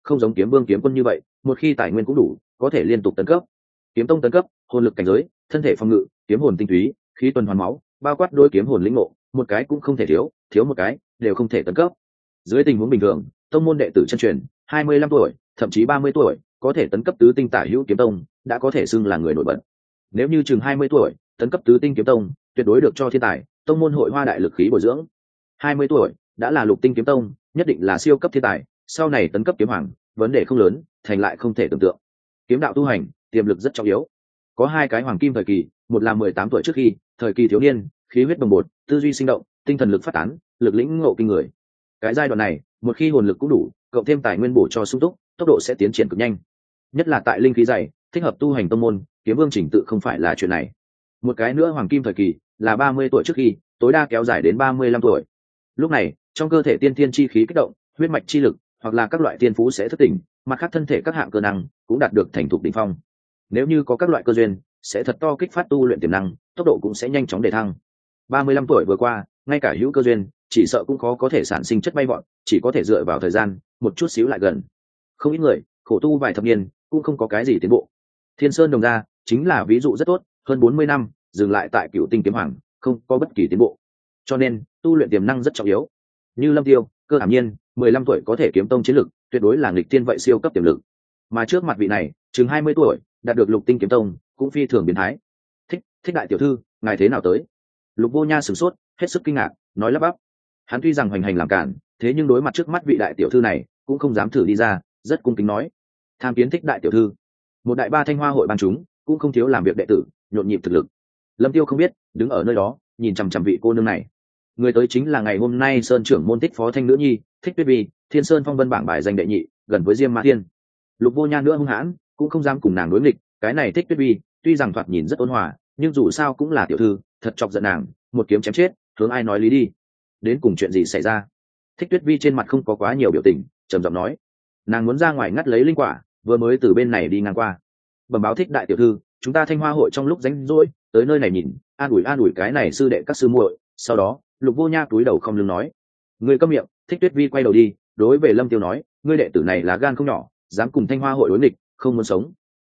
không giống kiếm vương kiếm quân như vậy một khi tài nguyên cũng đủ có thể liên tục tấn cấp. Kiếm tông tấn cấp hồn lực cảnh giới, thân thể phòng ngự, kiếm hồn tinh túy, khí tuần hoàn máu, bao quát đôi kiếm hồn lĩnh ngộ, một cái cũng không thể thiếu, thiếu một cái đều không thể tấn cấp. Dưới tình huống bình thường tông môn đệ tử chân truyền 25 tuổi thậm chí 30 tuổi có thể tấn cấp tứ tinh tả hữu kiếm tông đã có thể xưng là người nổi bật. Nếu như chừng 20 tuổi tấn cấp tứ tinh kiếm tông tuyệt đối được cho thiên tài, tông môn hội hoa đại lực khí bồi dưỡng. 20 tuổi đã là lục tinh kiếm tông nhất định là siêu cấp thiên tài, sau này tấn cấp kiếm hoàng vấn đề không lớn, thành lại không thể tưởng tượng. Kiếm đạo tu hành tiềm lực rất trọng yếu, có hai cái hoàng kim thời kỳ, một là 18 tuổi trước khi thời kỳ thiếu niên, khí huyết bồng bột, tư duy sinh động, tinh thần lực phát tán, lực lĩnh ngộ kinh người. Cái giai đoạn này một khi hồn lực cũng đủ cộng thêm tài nguyên bổ cho sung túc, tốc độ sẽ tiến triển cực nhanh, nhất là tại linh khí dày thích hợp tu hành tông môn kiếm vương chỉnh tự không phải là chuyện này. Một cái nữa hoàng kim thời kỳ là 30 tuổi trước khi tối đa kéo dài đến 35 tuổi. Lúc này trong cơ thể tiên thiên chi khí kích động, huyết mạch chi lực hoặc là các loại tiên phú sẽ thức tỉnh, mặt khác thân thể các hạng cơ năng cũng đạt được thành thục đỉnh phong. Nếu như có các loại cơ duyên sẽ thật to kích phát tu luyện tiềm năng, tốc độ cũng sẽ nhanh chóng đề thăng. 35 tuổi vừa qua ngay cả hữu cơ duyên chỉ sợ cũng khó có thể sản sinh chất bay vọt, chỉ có thể dựa vào thời gian một chút xíu lại gần. Không ít người khổ tu vài thập niên cũng không có cái gì tiến bộ. Thiên Sơn Đồng Gia chính là ví dụ rất tốt, hơn 40 năm dừng lại tại Cửu Tinh kiếm hoàng, không có bất kỳ tiến bộ. Cho nên tu luyện tiềm năng rất trọng yếu. Như Lâm Tiêu, Cơ Hàm Nhiên 15 tuổi có thể kiếm tông chiến lực tuyệt đối là nghịch thiên vậy siêu cấp tiềm lực, mà trước mặt vị này chừng 20 tuổi đạt được lục tinh kiếm tông cũng phi thường biến thái. Thích đại tiểu thư ngài thế nào tới? Lục Vô Nha sửng sốt hết sức kinh ngạc nói lắp bắp. Hắn tuy rằng hoành hành làm cản, thế nhưng đối mặt trước mắt vị đại tiểu thư này cũng không dám thử đi ra, rất cung kính nói: tham kiến Thích đại tiểu thư. Một đại ba Thanh Hoa hội ban chúng cũng không thiếu làm việc đệ tử nhộn nhịp thực lực. Lâm Tiêu không biết đứng ở nơi đó nhìn chằm chằm vị cô nương này. Người tới chính là ngày hôm nay sơn trưởng môn Thích phó thanh nữ nhi Thích Tuyết Vi, Thiên Sơn phong vân bảng bài danh đệ nhị, gần với Diêm Mã Thiên. Lục Vô Nha nữa hung hãn cũng không dám cùng nàng đối nghịch, cái này Thích Tuyết Vi tuy rằng thoạt nhìn rất ôn hòa nhưng dù sao cũng là tiểu thư, thật chọc giận nàng một kiếm chém chết, hướng ai nói lý đi. Đến cùng chuyện gì xảy ra? Thích Tuyết Vi trên mặt không có quá nhiều biểu tình, trầm giọng nói: nàng muốn ra ngoài ngắt lấy linh quả, vừa mới từ bên này đi ngang qua. Bẩm báo Thích đại tiểu thư, chúng ta Thanh Hoa hội trong lúc rảnh rỗi tới nơi này nhìn, an ủi cái này sư đệ các sư muội. Sau đó Lục Vô Nha cúi đầu không lưng nói: ngươi câm miệng. Thích Tuyết Vi quay đầu đi đối về Lâm Tiêu nói: ngươi đệ tử này là gan không nhỏ, dám cùng Thanh Hoa hội đối nghịch, không muốn sống.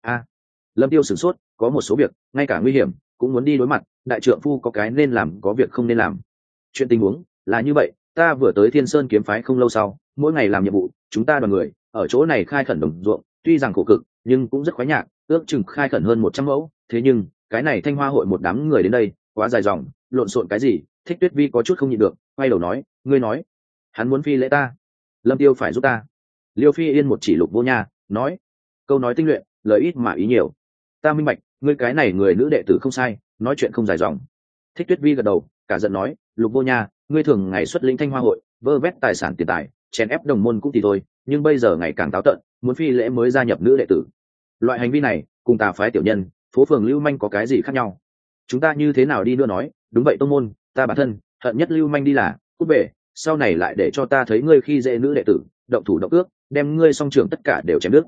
Lâm Tiêu sửng sốt, có một số việc ngay cả nguy hiểm cũng muốn đi đối mặt, đại trượng phu có cái nên làm có việc không nên làm. Chuyện tình huống là như vậy, ta vừa tới Thiên Sơn kiếm phái không lâu sau, mỗi ngày làm nhiệm vụ, chúng ta đoàn người ở chỗ này khai khẩn đồng ruộng, tuy rằng khổ cực nhưng cũng rất khoái nhạc, ước chừng khai khẩn hơn 100 mẫu. Thế nhưng cái này Thanh Hoa hội một đám người đến đây quá dài dòng, lộn xộn cái gì. Thích Tuyết Vi có chút không nhịn được, quay đầu nói: ngươi nói hắn muốn phi lễ ta? Lâm Tiêu phải giúp ta. Liêu Phi Yên một chỉ Lục Vô Nha nói: câu nói tinh luyện, lời ít mà ý nhiều. Ta minh bạch, ngươi cái này người nữ đệ tử không sai, nói chuyện không dài dòng. Thích Tuyết Vi gật đầu cả giận nói: Lục Vô Nha, ngươi thường ngày xuất lĩnh Thanh Hoa hội vơ vét tài sản tiền tài, chèn ép đồng môn cũng thì thôi, nhưng bây giờ ngày càng táo tợn, muốn phi lễ mới gia nhập nữ đệ tử. Loại hành vi này cùng tà phái tiểu nhân phố phường lưu manh có cái gì khác nhau? Chúng ta như thế nào đi nữa nói? Đúng vậy tông môn, ta bản thân hận nhất lưu manh đi là cút về, sau này lại để cho ta thấy ngươi khi dễ nữ đệ tử, động thủ động ước, đem ngươi song trưởng tất cả đều chém đứt.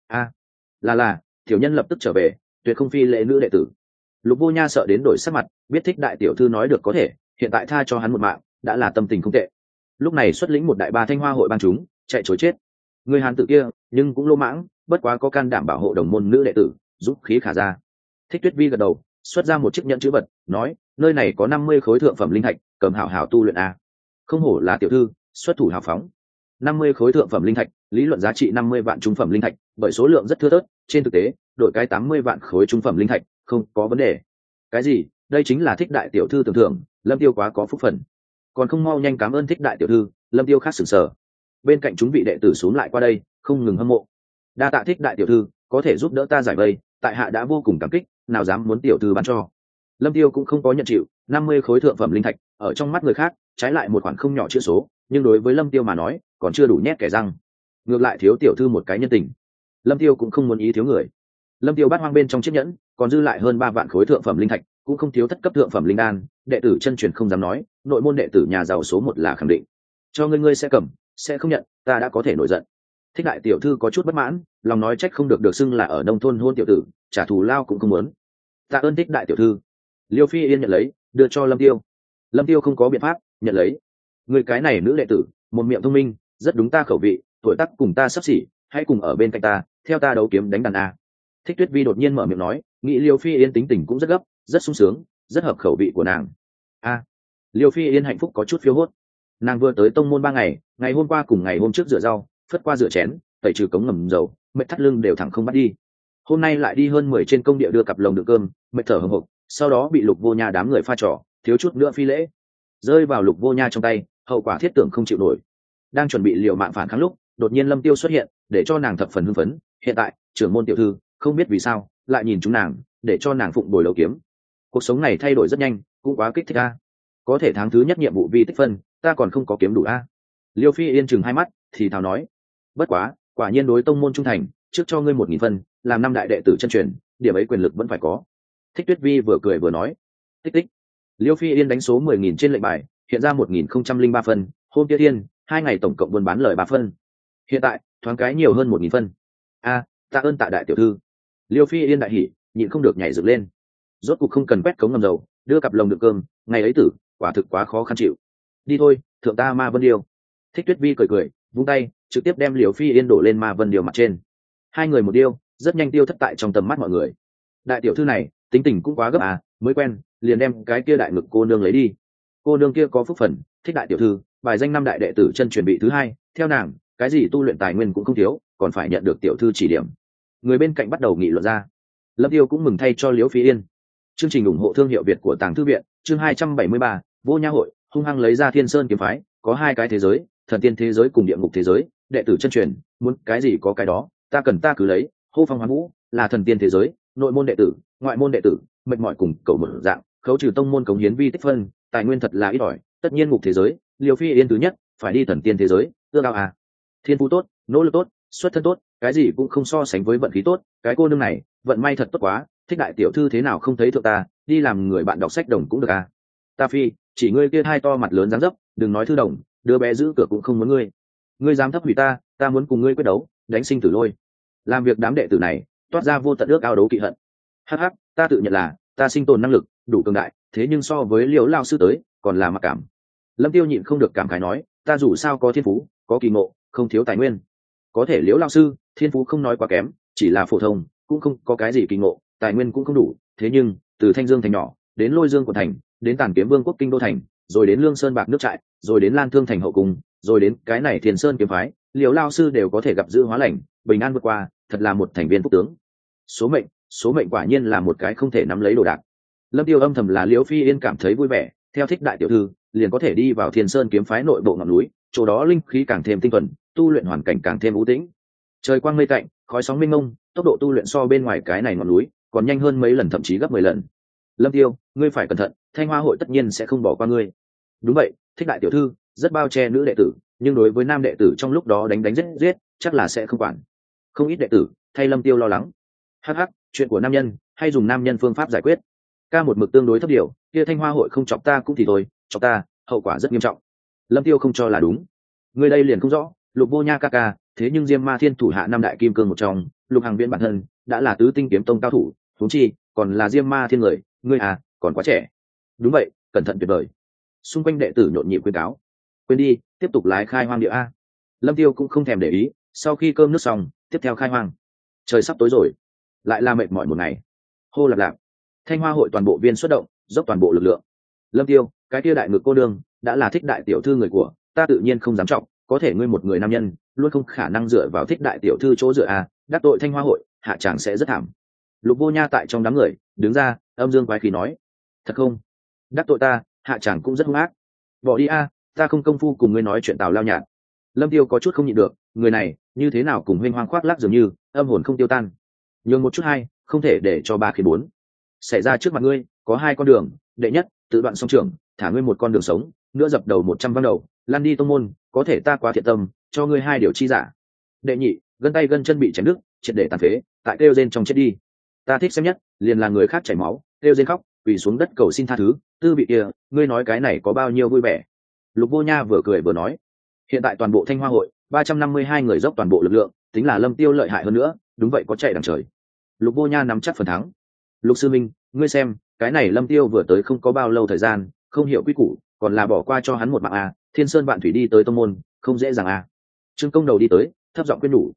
Là tiểu nhân lập tức trở về, tuyệt không phi lễ nữ đệ tử. Lục Vô Nha sợ đến đổi sắc mặt, biết Thích đại tiểu thư nói được có thể, hiện tại tha cho hắn một mạng đã là tâm tình không tệ. Lúc này xuất lĩnh một đại ba Thanh Hoa hội bang chúng chạy trối chết. Người Hán tử kia nhưng cũng lô mãng, bất quá có can đảm bảo hộ đồng môn nữ đệ tử, giúp khí khả ra. Thích Tuyết Vi gật đầu xuất ra một chiếc nhẫn chữ vật nói: nơi này có 50 khối thượng phẩm linh thạch, cầm hảo hảo tu luyện a. Không hổ là tiểu thư, xuất thủ hào phóng. 50 khối thượng phẩm linh thạch, lý luận giá trị 50 vạn trung phẩm linh thạch, bởi số lượng rất thưa thớt, trên thực tế đổi cái 80 vạn khối trung phẩm linh thạch không có vấn đề. Cái gì? Đây chính là Thích đại tiểu thư tưởng thưởng. Lâm Tiêu quá có phúc phần, còn không mau nhanh cảm ơn Thích đại tiểu thư. Lâm Tiêu khác sửng sờ, bên cạnh chúng vị đệ tử xuống lại qua đây không ngừng hâm mộ. Đa tạ Thích đại tiểu thư, có thể giúp đỡ ta giải vây, tại hạ đã vô cùng cảm kích, nào dám muốn tiểu thư bán cho. Lâm Tiêu cũng không có nhận chịu. 50 khối thượng phẩm linh thạch ở trong mắt người khác trái lại một khoản không nhỏ chữ số, nhưng đối với Lâm Tiêu mà nói còn chưa đủ nhét kẻ răng, ngược lại thiếu tiểu thư một cái nhân tình. Lâm Tiêu cũng không muốn ý thiếu người. Lâm Tiêu Bát Hoang bên trong chiếc nhẫn còn dư lại hơn 3 vạn khối thượng phẩm linh thạch, cũng không thiếu thất cấp thượng phẩm linh đan. Đệ tử chân truyền không dám nói, nội môn đệ tử nhà giàu số 1 là khẳng định. Cho ngươi sẽ cầm, sẽ không nhận, ta đã có thể nổi giận. Thích đại tiểu thư có chút bất mãn, lòng nói trách không được xưng là ở nông thôn hôn tiểu tử, trả thù lao cũng không muốn. Tạ ơn Thích đại tiểu thư. Liêu Phi Yên nhận lấy đưa cho Lâm Tiêu. Lâm Tiêu không có biện pháp nhận lấy. Người cái này nữ đệ tử một miệng thông minh, rất đúng ta khẩu vị, tuổi tác cùng ta sắp xỉ, hãy cùng ở bên cạnh ta, theo ta đấu kiếm đánh đàn a. Thích Tuyết Vi đột nhiên mở miệng nói, nghĩ Liêu Phi Yên tính tình cũng rất gấp, rất sung sướng, rất hợp khẩu vị của nàng. A. Liêu Phi Yên hạnh phúc có chút phiếu hốt. Nàng vừa tới tông môn 3 ngày, ngày hôm qua cùng ngày hôm trước rửa rau, phất qua rửa chén, tẩy trừ cống ngầm dầu, mệt thắt lưng đều thẳng không bắt đi. Hôm nay lại đi hơn 10 trên công địa đưa cặp lồng đựng cơm, mệt thở hổn hộc, sau đó bị Lục Vô Nha đám người pha trò, thiếu chút nữa phi lễ, rơi vào Lục Vô Nha trong tay, hậu quả thiết tưởng không chịu nổi. Đang chuẩn bị liều mạng phản kháng lúc, đột nhiên Lâm Tiêu xuất hiện, để cho nàng thập phần hưng phấn. Hiện tại, trưởng môn tiểu thư không biết vì sao lại nhìn chúng nàng, để cho nàng phụng bồi đấu kiếm. Cuộc sống này thay đổi rất nhanh, cũng quá kích thích a. Có thể tháng thứ nhất nhiệm vụ vi tích phân, ta còn không có kiếm đủ a. Liêu Phi Yên chừng hai mắt, thì thào nói, bất quá, quả nhiên đối tông môn trung thành, trước cho ngươi 1000 phân, làm 5 đại đệ tử chân truyền, điểm ấy quyền lực vẫn phải có. Thích Tuyết Vi vừa cười vừa nói, tích tích. Liêu Phi Yên đánh số 10.000 trên lệnh bài, hiện ra 1003 phân. Hôm kia thiên 2 ngày tổng cộng buôn bán lời 3 phân, hiện tại thoáng cái nhiều hơn 1000 phân. A, tạ ơn Tạ đại tiểu thư. Liêu Phi Yên đại hỉ, nhịn không được nhảy dựng lên. Rốt cuộc không cần quét cống ngầm dầu, đưa cặp lồng đựng cơm, ngày ấy tử quả thực quá khó khăn chịu. Đi thôi, thượng ta Ma Vân Điêu. Thích Tuyết Vi cười cười, vung tay trực tiếp đem Liêu Phi Yên đổ lên Ma Vân Điêu mặt trên. Hai người một điêu, rất nhanh tiêu thất tại trong tầm mắt mọi người. Đại tiểu thư này tính tình cũng quá gấp à, mới quen liền đem cái kia đại ngực cô nương lấy đi. Cô nương kia có phúc phần, thích đại tiểu thư, bài danh 5 đại đệ tử chân truyền bị thứ 2, theo nàng cái gì tu luyện tài nguyên cũng không thiếu, còn phải nhận được tiểu thư chỉ điểm. Người bên cạnh bắt đầu nghị luận ra. Lâm Tiêu cũng mừng thay cho Liễu Phi Yên. Chương trình ủng hộ thương hiệu Việt của Tàng Thư viện, chương 273, Vô Nha hội, hung hăng lấy ra Thiên Sơn kiếm phái, có 2 cái thế giới, thần tiên thế giới cùng địa ngục thế giới, đệ tử chân truyền, muốn cái gì có cái đó, ta cần ta cứ lấy. Hô Phong Hoán Vũ là thần tiên thế giới, nội môn đệ tử, ngoại môn đệ tử, mệt mỏi cùng cầu một dạng, khấu trừ tông môn cống hiến vi tích phân, tài nguyên thật là ít ỏi. Tất nhiên ngục thế giới, Liêu Phi Yên thứ nhất, phải đi thần tiên thế giới, ưa cao à. Thiên phú tốt, nỗ lực tốt, xuất thân tốt, cái gì cũng không so sánh với vận khí tốt. Cái cô nương này vận may thật tốt quá, thích đại tiểu thư thế nào không thấy thượng ta, đi làm người bạn đọc sách đồng cũng được à. Ta phi, chỉ ngươi kia 2 to mặt lớn dáng dấp, đừng nói thư đồng, đứa bé giữ cửa cũng không muốn ngươi. Ngươi dám thấp hủy ta muốn cùng ngươi quyết đấu, đánh sinh tử lôi. Làm việc đám đệ tử này toát ra vô tận ước ao đấu kỵ hận. Hắc hắc, ta tự nhận là ta sinh tồn năng lực đủ cường đại, thế nhưng so với Liễu lao sư tới còn là mặc cảm. Lâm Tiêu nhịn không được cảm khái nói, ta dù sao có thiên phú, có kỳ ngộ, không thiếu tài nguyên. Có thể Liễu lao sư thiên phú không nói quá kém, chỉ là phổ thông, cũng không có cái gì kỳ ngộ, tài nguyên cũng không đủ. Thế nhưng từ Thanh Dương thành nhỏ đến Lôi Dương của thành, đến Tản Kiếm Vương quốc kinh đô thành, rồi đến Lương Sơn bạc nước trại, rồi đến Lan Thương thành hậu cung, rồi đến cái này Thiên Sơn kiếm phái, Liễu lao sư đều có thể gặp dữ hóa lành, bình an vượt qua, thật là một thành viên phúc tướng. Số mệnh quả nhiên là một cái không thể nắm lấy đồ đạc. Lâm Tiêu âm thầm là Liễu Phi Yên cảm thấy vui vẻ, theo thích đại tiểu thư liền có thể đi vào Thiên Sơn kiếm phái nội bộ ngọn núi, chỗ đó linh khí càng thêm tinh thuần, tu luyện hoàn cảnh càng thêm u tĩnh. Trời quang mây tạnh, khói sóng mênh mông, tốc độ tu luyện so bên ngoài cái này ngọn núi còn nhanh hơn mấy lần, thậm chí gấp 10 lần. Lâm Tiêu, ngươi phải cẩn thận, Thanh Hoa hội tất nhiên sẽ không bỏ qua ngươi. Đúng vậy, thích đại tiểu thư rất bao che nữ đệ tử, nhưng đối với nam đệ tử trong lúc đó đánh giết chắc là sẽ không quản. Không ít đệ tử thay Lâm Tiêu lo lắng. Hắc hắc, chuyện của nam nhân hay dùng nam nhân phương pháp giải quyết. Ca một mực tương đối thấp điều, kia Thanh Hoa hội không chọc ta cũng thì thôi, chọc ta hậu quả rất nghiêm trọng. Lâm Tiêu không cho là đúng. Người đây liền không rõ, Lục Vô Nha ca, thế nhưng Diêm Ma Thiên thủ hạ 5 đại kim cương một trong, Lục Hàng Viễn bản thân đã là tứ tinh kiếm tông cao thủ, huống chi còn là Diêm Ma Thiên người, ngươi à, còn quá trẻ. Đúng vậy, cẩn thận tuyệt vời. Xung quanh đệ tử nhộn nhịp khuyên cáo. Quên đi, tiếp tục lái khai hoang địa a. Lâm Tiêu cũng không thèm để ý, sau khi cơm nước xong, tiếp theo khai hoang. Trời sắp tối rồi, lại là mệt mỏi một ngày. Hô lạp lạp. Thanh Hoa hội toàn bộ viên xuất động, dốc toàn bộ lực lượng. Lâm Tiêu, cái kia đại ngực cô đương đã là thích đại tiểu thư người của ta, tự nhiên không dám trọng, có thể ngươi một người nam nhân luôn không khả năng dựa vào thích đại tiểu thư chỗ dựa à, đắc tội Thanh Hoa hội hạ chàng sẽ rất thảm. Lục Vô Nha tại trong đám người đứng ra, âm dương quái khí nói, thật không? Đắc tội ta, hạ chàng cũng rất hung ác. Bỏ đi a, ta không công phu cùng ngươi nói chuyện tào lao nhạt. Lâm Tiêu có chút không nhịn được, người này như thế nào cùng huynh hoang khoác lác dường như, âm hồn không tiêu tan. Nhường một chút hay, không thể để cho 3 khiến 4. Xảy ra trước mặt ngươi có 2 con đường, đệ nhất tự đoạn song trưởng, thả ngươi một con đường sống, nữa dập đầu 100 vang đầu, lăn đi tông môn, có thể ta quá thiện tâm, cho ngươi 2 điều chi giả. Đệ nhị, gân tay gân chân bị chém đứt, triệt để tàn phế, tại kêu rên trong chết đi. Ta thích xem nhất liền là người khác chảy máu, kêu rên khóc, quỳ xuống đất cầu xin tha thứ, tư vị kia, ngươi nói cái này có bao nhiêu vui vẻ. Lục Vô Nha vừa cười vừa nói, hiện tại toàn bộ Thanh Hoa hội 352 người dốc toàn bộ lực lượng, tính là Lâm Tiêu lợi hại hơn nữa, đúng vậy có chạy đằng trời. Lục Vô Nha nắm chắc phần thắng. Lục sư minh, ngươi xem, cái này Lâm Tiêu vừa tới không có bao lâu thời gian, không hiểu quy củ, còn là bỏ qua cho hắn một mạng à, Thiên Sơn vạn thủy đi tới tông môn, không dễ dàng à. Trương Công Đầu đi tới, thấp giọng khuyên nhủ.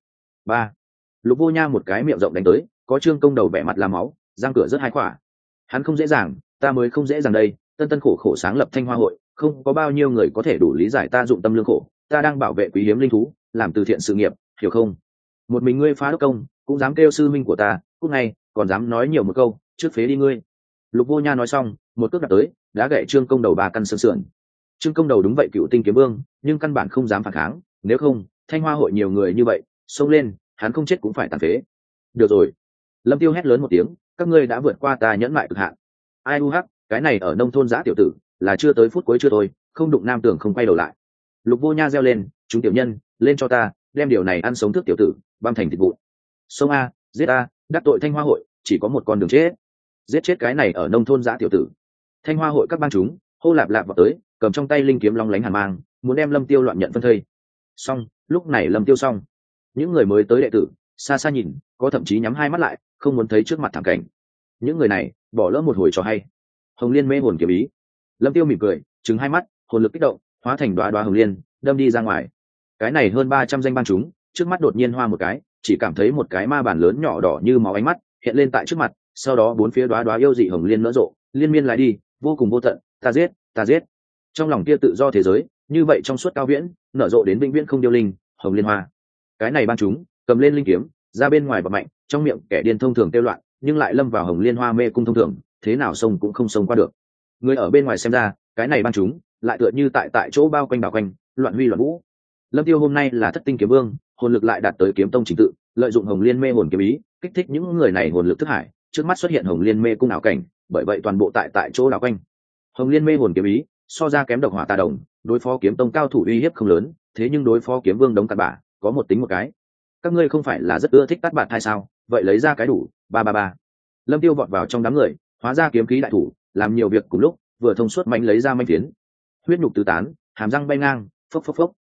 ba. Lục Vô Nha một cái miệng rộng đánh tới, có Trương Công Đầu vẻ mặt làm máu, răng cửa rất hai khỏa. Hắn không dễ dàng, ta mới không dễ dàng đây, tân tân khổ khổ sáng lập Thanh Hoa hội, không có bao nhiêu người có thể đủ lý giải ta dụng tâm lương khổ, ta đang bảo vệ quý hiếm linh thú, làm từ thiện sự nghiệp, hiểu không? Một mình ngươi phá đốc công, cũng dám kêu sư minh của ta, cúc ngay, còn dám nói nhiều một câu, trước phế đi ngươi. Lục Vô Nha nói xong, một cước đặt tới, đã gậy Trương Công Đầu ba căn xương sườn. Trương Công Đầu đúng vậy cựu tinh kiếm vương, nhưng căn bản không dám phản kháng, nếu không, Thanh Hoa hội nhiều người như vậy, xông lên, hắn không chết cũng phải tàn phế. Được rồi. Lâm Tiêu hét lớn một tiếng, các ngươi đã vượt qua ta nhẫn mại cực hạn. Ai u hắc, cái này ở nông thôn giã tiểu tử, là chưa tới phút cuối chưa thôi, không đụng nam tưởng không quay đầu lại. Lục Vô Nha reo lên, chúng tiểu nhân, lên cho ta, đem điều này ăn sống thức tiểu tử, băm thành thịt vụn. Xông a, giết a, đắc tội Thanh Hoa hội, chỉ có một con đường chết. Giết chết cái này ở nông thôn giã tiểu tử. Thanh Hoa hội các bang chúng, hô lạp lạp vào tới, cầm trong tay linh kiếm long lánh hàn mang, muốn đem Lâm Tiêu loạn nhận phân thây. Xong, lúc này Lâm Tiêu xong. Những người mới tới đệ tử, xa xa nhìn, có thậm chí nhắm hai mắt lại, không muốn thấy trước mặt thảm cảnh. Những người này, bỏ lỡ một hồi trò hay. Hồng Liên mê hồn kiếm ý. Lâm Tiêu mỉm cười, trừng hai mắt, hồn lực kích động, hóa thành đóa đóa hồng liên, đâm đi ra ngoài. Cái này hơn 300 danh bang chúng, trước mắt đột nhiên hoa một cái, chỉ cảm thấy một cái ma bản lớn nhỏ đỏ như máu ánh mắt hiện lên tại trước mặt, sau đó bốn phía đóa đóa yêu dị hồng liên nở rộ, liên miên lại đi, vô cùng vô tận, ta giết, ta giết. Trong lòng kia tự do thế giới, như vậy trong suốt cao viễn, nở rộ đến vĩnh viễn không điêu linh, hồng liên hoa. Cái này bang chúng, cầm lên linh kiếm, ra bên ngoài bật mạnh, trong miệng kẻ điên thông thường tiêu loạn, nhưng lại lâm vào hồng liên hoa mê cung thông thường, thế nào sông cũng không sông qua được. Người ở bên ngoài xem ra, cái này bang chúng, lại tựa như tại chỗ bao quanh đảo quanh, loạn huy loạn vũ. Lâm Tiêu hôm nay là thất tinh kiếm vương, hồn lực lại đạt tới kiếm tông trình tự, lợi dụng hồng liên mê hồn kiếm ý, kích thích những người này hồn lực thức hải, trước mắt xuất hiện hồng liên mê cung ảo cảnh, bởi vậy toàn bộ tại chỗ đảo quanh. Hồng liên mê hồn kiếm ý, so ra kém độc hỏa tà đồng, đối phó kiếm tông cao thủ uy hiếp không lớn, thế nhưng đối phó kiếm vương đống cặn bã, có một tính một cái. Các ngươi không phải là rất ưa thích tát bạt hay sao? Vậy lấy ra cái đủ, ba ba ba. Lâm Tiêu vọt vào trong đám người, hóa ra kiếm khí đại thủ, làm nhiều việc cùng lúc, vừa thông suốt mạnh lấy ra manh phiến. Huyết nhục tứ tán, hàm răng bay ngang, phốc phốc phốc.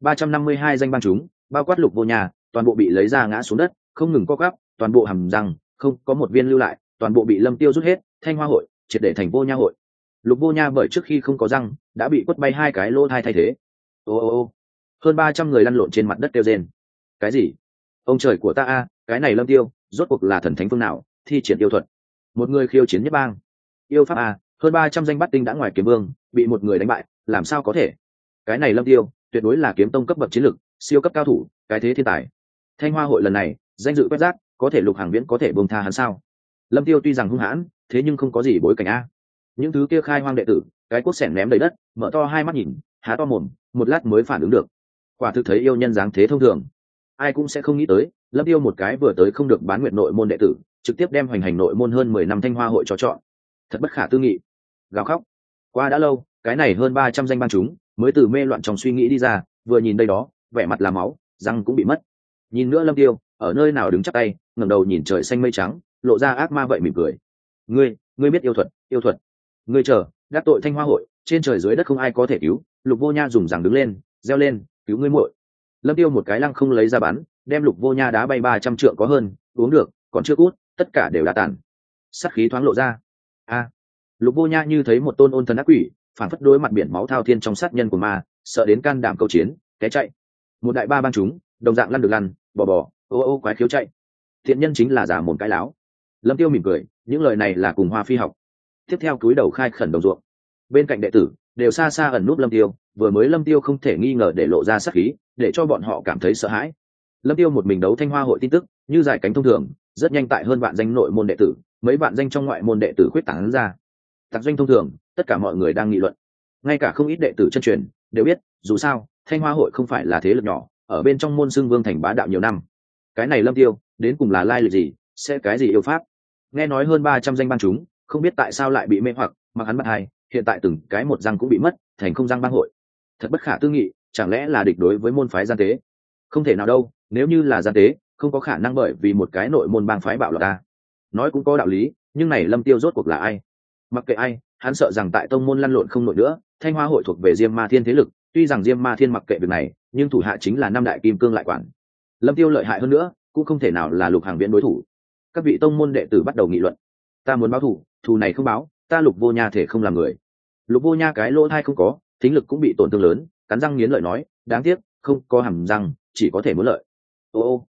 352 danh bang chúng, bao quát Lục Vô Nhà, toàn bộ bị lấy ra ngã xuống đất, không ngừng co quắp, toàn bộ hàm răng, không có một viên lưu lại, toàn bộ bị Lâm Tiêu rút hết, Thanh Hoa hội, triệt để thành Vô Nha hội. Lục Vô Nha bởi trước khi không có răng, đã bị quất bay hai cái lỗ thai thay thế. Ô ô ô. Hơn 300 người lăn lộn trên mặt đất kêu rên. Cái gì? Ông trời của ta a, cái này Lâm Tiêu, rốt cuộc là thần thánh phương nào, thi triển yêu thuật. Một người khiêu chiến nhất bang. Yêu pháp a, hơn 300 danh bắt tinh đã ngoài kiếm vương, bị một người đánh bại, làm sao có thể? Cái này Lâm Tiêu, tuyệt đối là kiếm tông cấp bậc chiến lực, siêu cấp cao thủ, cái thế thiên tài. Thanh Hoa hội lần này, danh dự quét rác, có thể Lục Hàng Viễn có thể buông tha hắn sao? Lâm Tiêu tuy rằng hung hãn, thế nhưng không có gì bối cảnh a. Những thứ kia khai hoang đệ tử, cái cốt xẻng ném đầy đất, mở to hai mắt nhìn, há to mồm, một lát mới phản ứng được. Quả thực thấy yêu nhân dáng thế thông thường, ai cũng sẽ không nghĩ tới, Lâm Tiêu một cái vừa tới không được bán nguyện nội môn đệ tử, trực tiếp đem hoành hành nội môn hơn 10 năm Thanh Hoa hội cho chọn. Thật bất khả tư nghị. Gào khóc. Qua đã lâu, cái này hơn 300 danh bang chúng, mới từ mê loạn trong suy nghĩ đi ra, vừa nhìn đây đó, vẻ mặt là máu, răng cũng bị mất. Nhìn nữa Lâm Tiêu, ở nơi nào đứng chắp tay, ngẩng đầu nhìn trời xanh mây trắng, lộ ra ác ma vậy mỉm cười. Ngươi biết yêu thuật, yêu thuật. Ngươi chờ, đắc tội Thanh Hoa hội, trên trời dưới đất không ai có thể cứu. Lục Vô Nha dùng rằng đứng lên, reo lên, cứu ngươi muội. Lâm Tiêu một cái lăng không lấy ra bắn, đem Lục Vô Nha đá bay 300 trượng có hơn, uống được, còn chưa cút, tất cả đều đã tàn. Sát khí thoáng lộ ra. A. Lục Vô Nha như thấy một tôn ôn thần ác quỷ, phản phất đối mặt biển máu thao thiên trong sát nhân của ma, sợ đến can đảm câu chiến, té chạy. Một đại ba bang chúng, đồng dạng lăn được lăn, bò, ô ô quái khiếu chạy. Thiện nhân chính là giả mồm cái láo. Lâm Tiêu mỉm cười, những lời này là cùng Hoa Phi học. Tiếp theo cúi đầu khai khẩn đồng ruộng. Bên cạnh đệ tử đều xa xa ẩn núp Lâm Tiêu, vừa mới Lâm Tiêu không thể nghi ngờ để lộ ra sát khí, để cho bọn họ cảm thấy sợ hãi. Lâm Tiêu một mình đấu Thanh Hoa hội tin tức, như giải cánh thông thường, rất nhanh tại hơn vạn danh nội môn đệ tử, mấy vạn danh trong ngoại môn đệ tử khuyết tán ra. Tạc doanh thông thường, tất cả mọi người đang nghị luận. Ngay cả không ít đệ tử chân truyền đều biết, dù sao, Thanh Hoa hội không phải là thế lực nhỏ, ở bên trong môn xưng vương thành bá đạo nhiều năm. Cái này Lâm Tiêu, đến cùng là lai lịch gì, sẽ cái gì yêu pháp? Nghe nói hơn 300 danh bang chúng, không biết tại sao lại bị mê hoặc, mặc hắn bắt hai, hiện tại từng cái một răng cũng bị mất, thành không răng bang hội. Thật bất khả tư nghị, chẳng lẽ là địch đối với môn phái gian tế? Không thể nào đâu, nếu như là gian tế, không có khả năng bởi vì một cái nội môn bang phái bạo loạn ta. Nói cũng có đạo lý, nhưng này Lâm Tiêu rốt cuộc là ai? Mặc kệ ai, hắn sợ rằng tại tông môn lăn lộn không nổi nữa, Thanh Hoa hội thuộc về Diêm Ma Thiên thế lực, tuy rằng Diêm Ma Thiên mặc kệ việc này, nhưng thủ hạ chính là năm đại kim cương lại quản. Lâm Tiêu lợi hại hơn nữa, cũng không thể nào là Lục Hàng Viễn đối thủ. Các vị tông môn đệ tử bắt đầu nghị luận. Ta muốn báo thù, thù này không báo, ta Lục Vô Nha thể không làm người. Lục Vô Nha cái lỗ thai không có, thính lực cũng bị tổn thương lớn, cắn răng nghiến lợi nói, đáng tiếc, không có hàm răng, chỉ có thể muốn lợi. Ô ô,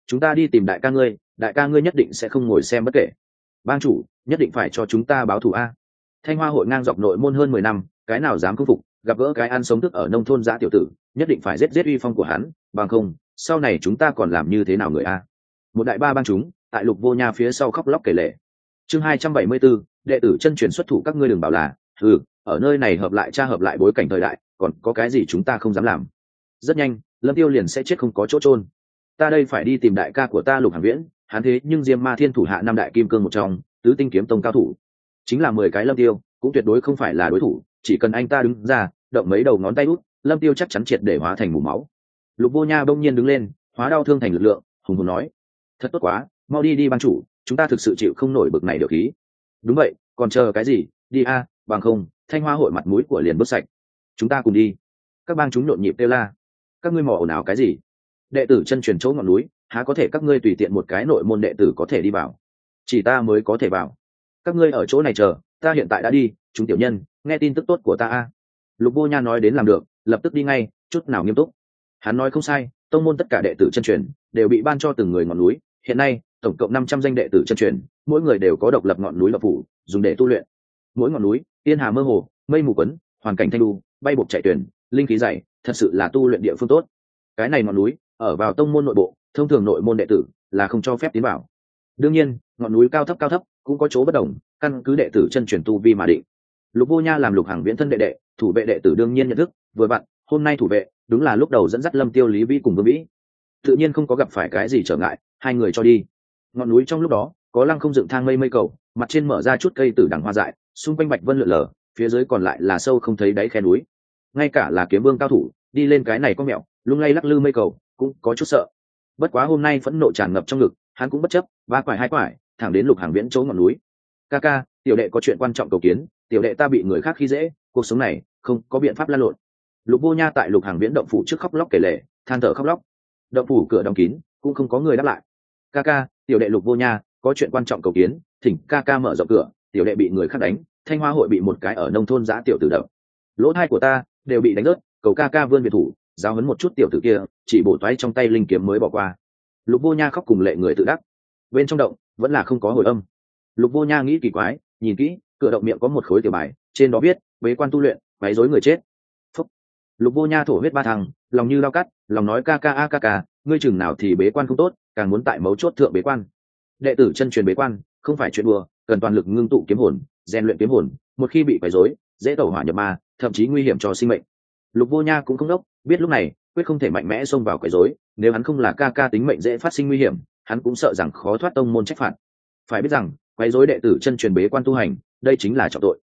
chúng ta đi tìm đại ca ngươi nhất định sẽ không ngồi xem bất kể. Bang chủ nhất định phải cho chúng ta báo thù a. Thanh Hoa hội ngang dọc nội môn hơn 10 năm, cái nào dám khâm phục, gặp gỡ cái ăn sống thức ở nông thôn dã tiểu tử, nhất định phải giết uy phong của hắn, bằng không sau này chúng ta còn làm như thế nào người a. Một đại ba bang chúng tại Lục Vô Nha phía sau khóc lóc kể lể. Chương 274, đệ tử chân truyền xuất thủ, các ngươi đừng bảo là ở nơi này hợp lại bối cảnh thời đại, còn có cái gì chúng ta không dám làm. Rất nhanh Lâm Tiêu liền sẽ chết không có chỗ chôn. Ta đây phải đi tìm đại ca của ta Lục Hàn Viễn, hắn thế nhưng Diêm Ma Thiên thủ hạ năm đại kim cương một trong, tứ tinh kiếm tông cao thủ, chính là 10 cái Lâm Tiêu cũng tuyệt đối không phải là đối thủ, chỉ cần anh ta đứng ra động mấy đầu ngón tay út, Lâm Tiêu chắc chắn triệt để hóa thành mù máu. Lục Vô Nha bỗng nhiên đứng lên, hóa đau thương thành lực lượng, hùng hồn nói: thật tốt quá, mau đi đi bang chủ, chúng ta thực sự chịu không nổi bực này điều khí. Đúng vậy, còn chờ cái gì, đi a, bằng không Thanh Hoa hội mặt mũi của liền bớt sạch. Chúng ta cùng đi. Các bang chúng nhộn nhịp kêu la. Các ngươi mò ồn ào cái gì? Đệ tử chân truyền chỗ ngọn núi, há có thể các ngươi tùy tiện một cái nội môn đệ tử có thể đi vào? Chỉ ta mới có thể vào. Các ngươi ở chỗ này chờ, ta hiện tại đã đi. Chúng tiểu nhân nghe tin tức tốt của ta a. Lục Vô Nha nói đến làm được, lập tức đi ngay, chút nào nghiêm túc. Hắn nói không sai, tông môn tất cả đệ tử chân truyền đều bị ban cho từng người ngọn núi, hiện nay tổng cộng 500 danh đệ tử chân truyền, mỗi người đều có độc lập ngọn núi lập phủ, dùng để tu luyện. Mỗi ngọn núi tiên hà mơ hồ, mây mù quấn, hoàn cảnh thanh lưu, bay bộc chạy tuyển, linh khí dày, thật sự là tu luyện địa phương tốt. Cái này ngọn núi ở vào tông môn nội bộ, thông thường nội môn đệ tử là không cho phép tiến vào. Đương nhiên ngọn núi cao thấp cũng có chỗ bất đồng, căn cứ đệ tử chân truyền tu vi mà định. Lục Vô Nha làm Lục Hằng Viễn thân đệ đệ, thủ vệ đệ tử đương nhiên nhận thức, vừa vặn hôm nay thủ vệ đúng là lúc đầu dẫn dắt Lâm Tiêu, Lý Vĩ cùng Vương Vĩ, tự nhiên không có gặp phải cái gì trở ngại, hai người cho đi. Ngọn núi trong lúc đó có lăng không dựng thang mây cầu, mặt trên mở ra chút cây tử đằng hoa dại, xung quanh bạch vân lượn lờ, phía dưới còn lại là sâu không thấy đáy khe núi. Ngay cả là kiếm vương cao thủ đi lên cái này có mẹo lung lay lắc lư mây cầu cũng có chút sợ. Bất quá hôm nay phẫn nộ tràn ngập trong ngực, hắn cũng bất chấp, ba quải hai quải thẳng đến Lục Hằng Viễn chỗ ngọn núi. Ca ca, tiểu đệ có chuyện quan trọng cầu kiến, tiểu đệ ta bị người khác khi dễ, cuộc sống này không có biện pháp lăn lộn. Lục Vô Nha tại Lục Hằng Viễn động phủ trước khóc lóc kể lể, than thở khóc lóc. Động phủ cửa đóng kín, cũng không có người đáp lại. Ca ca, tiểu đệ Lục Vô Nha có chuyện quan trọng cầu kiến, thỉnh ca ca mở rộng cửa, tiểu đệ bị người khác đánh, Thanh Hoa hội bị một cái ở nông thôn dã tiểu tử đập, lỗ tai của ta đều bị đánh rớt, cầu ca ca vươn biệt thủ giáo huấn một chút tiểu tử kia, chỉ bổ toái trong tay linh kiếm mới bỏ qua. Lục Vô Nha khóc cùng lệ người tự đắc. Bên trong động vẫn là không có hồi âm. Lục Vô Nha nghĩ kỳ quái, nhìn kỹ, cửa động miệng có một khối tiểu bài, trên đó viết: bế quan tu luyện, quấy rối người chết. Phúc. Lục Vô Nha thổ huyết ba thằng, lòng như dao cắt, lòng nói ca ca a ca ca, ngươi chừng nào thì bế quan không tốt, càng muốn tại mấu chốt thượng bế quan. Đệ tử chân truyền bế quan không phải chuyện đùa, cần toàn lực ngưng tụ kiếm hồn, rèn luyện kiếm hồn, một khi bị quấy rối, dễ tẩu hỏa nhập ma, thậm chí nguy hiểm cho sinh mệnh. Lục Vô Nha cũng không đốc, biết lúc này quyết không thể mạnh mẽ xông vào quấy rối, nếu hắn không là ca ca tính mệnh dễ phát sinh nguy hiểm, hắn cũng sợ rằng khó thoát tông môn trách phạt. Phải biết rằng quấy rối đệ tử chân truyền bế quan tu hành, đây chính là trọng tội.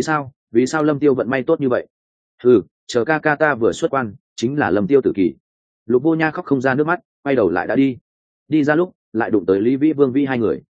Vì sao Lâm Tiêu vận may tốt như vậy? Chờ ca ca ta vừa xuất quan chính là Lâm Tiêu tử kỳ. Lục Vô Nha khóc không ra nước mắt, quay đầu lại đã đi ra lúc lại đụng tới Lý Vĩ, Vương Vĩ hai người.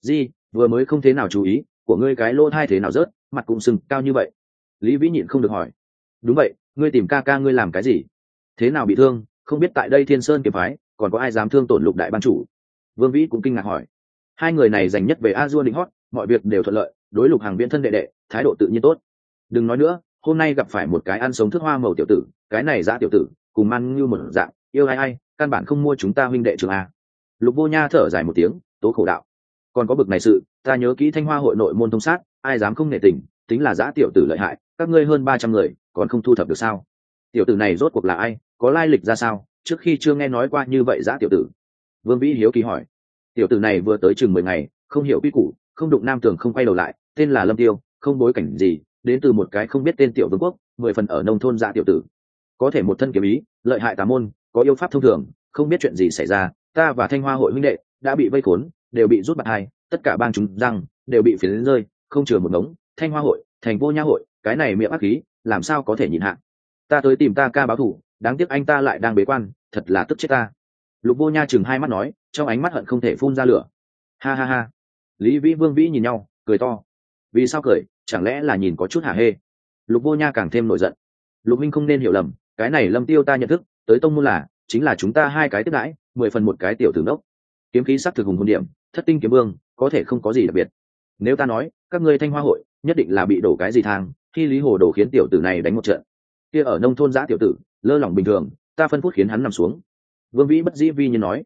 Vừa mới không thế nào chú ý, của ngươi cái lỗ thai thế nào rớt, mặt cũng sưng cao như vậy. Lý Vĩ nhịn không được hỏi. Đúng vậy, ngươi tìm ca ca ngươi làm cái gì? Thế nào bị thương? Không biết tại đây Thiên Sơn kiếm phái còn có ai dám thương tổn Lục đại ban chủ? Vương Vĩ cũng kinh ngạc hỏi. Hai người này dành nhất về a dua định hót, mọi việc đều thuận lợi, đối Lục Hằng Viễn thân đệ đệ thái độ tự nhiên tốt. Đừng nói nữa, hôm nay gặp phải một cái ăn sống thức hoa màu tiểu tử, cái này dã tiểu tử cùng man như một dạng, yêu ai căn bản không mua chúng ta huynh đệ trường a. Lục Vô Nha thở dài một tiếng, tố khổ đạo. Còn có bực này sự, ta nhớ kỹ Thanh Hoa hội nội môn thông sát, ai dám không nể tình, tính là dã tiểu tử lợi hại, các ngươi hơn 300 người còn không thu thập được sao? Tiểu tử này rốt cuộc là ai, có lai lịch ra sao, trước khi chưa nghe nói qua như vậy dã tiểu tử. Vương Vĩ hiếu kỳ hỏi. Tiểu tử này vừa tới chừng 10 ngày, không hiểu quy củ, không đụng nam tường không quay đầu lại, tên là Lâm Tiêu, không bối cảnh gì, đến từ một cái không biết tên tiểu vương quốc, 10 phần ở nông thôn dã tiểu tử. Có thể một thân kiếm ý, lợi hại tà môn, có yêu pháp thông thường, không biết chuyện gì xảy ra, ta và Thanh Hoa hội huynh đệ đã bị vây khốn, đều bị rút bạt hai, tất cả bang chúng răng đều bị phiến rơi, không chừa một ngống. Thanh Hoa hội, Thành Vô Nha hội, cái này miệng ác khí, làm sao có thể nhìn hạ. Ta tới tìm ta ca báo thù, đáng tiếc anh ta lại đang bế quan, thật là tức chết ta. Lục Vô Nha chừng hai mắt nói, trong ánh mắt hận không thể phun ra lửa. Ha ha ha. Lý Vĩ, Vương Vĩ nhìn nhau, cười to. Vì sao cười, chẳng lẽ là nhìn có chút hả hê? Lục Vô Nha càng thêm nổi giận. Lục minh không nên hiểu lầm, cái này Lâm Tiêu ta nhận thức, tới tông môn là chính là chúng ta hai cái tiếp đãi, 10 phần một cái tiểu tử nốc. Kiếm khí sắc thực hùng hồn điểm, thất tinh kiếm vương, có thể không có gì đặc biệt. Nếu ta nói, các ngươi Thanh Hoa hội nhất định là bị đổ cái gì thang, khi Lý Hồ Đồ khiến tiểu tử này đánh một trận. Kia ở nông thôn dã tiểu tử, lơ lỏng bình thường, ta phân phút khiến hắn nằm xuống. Vương Vĩ bất dĩ vi như nói.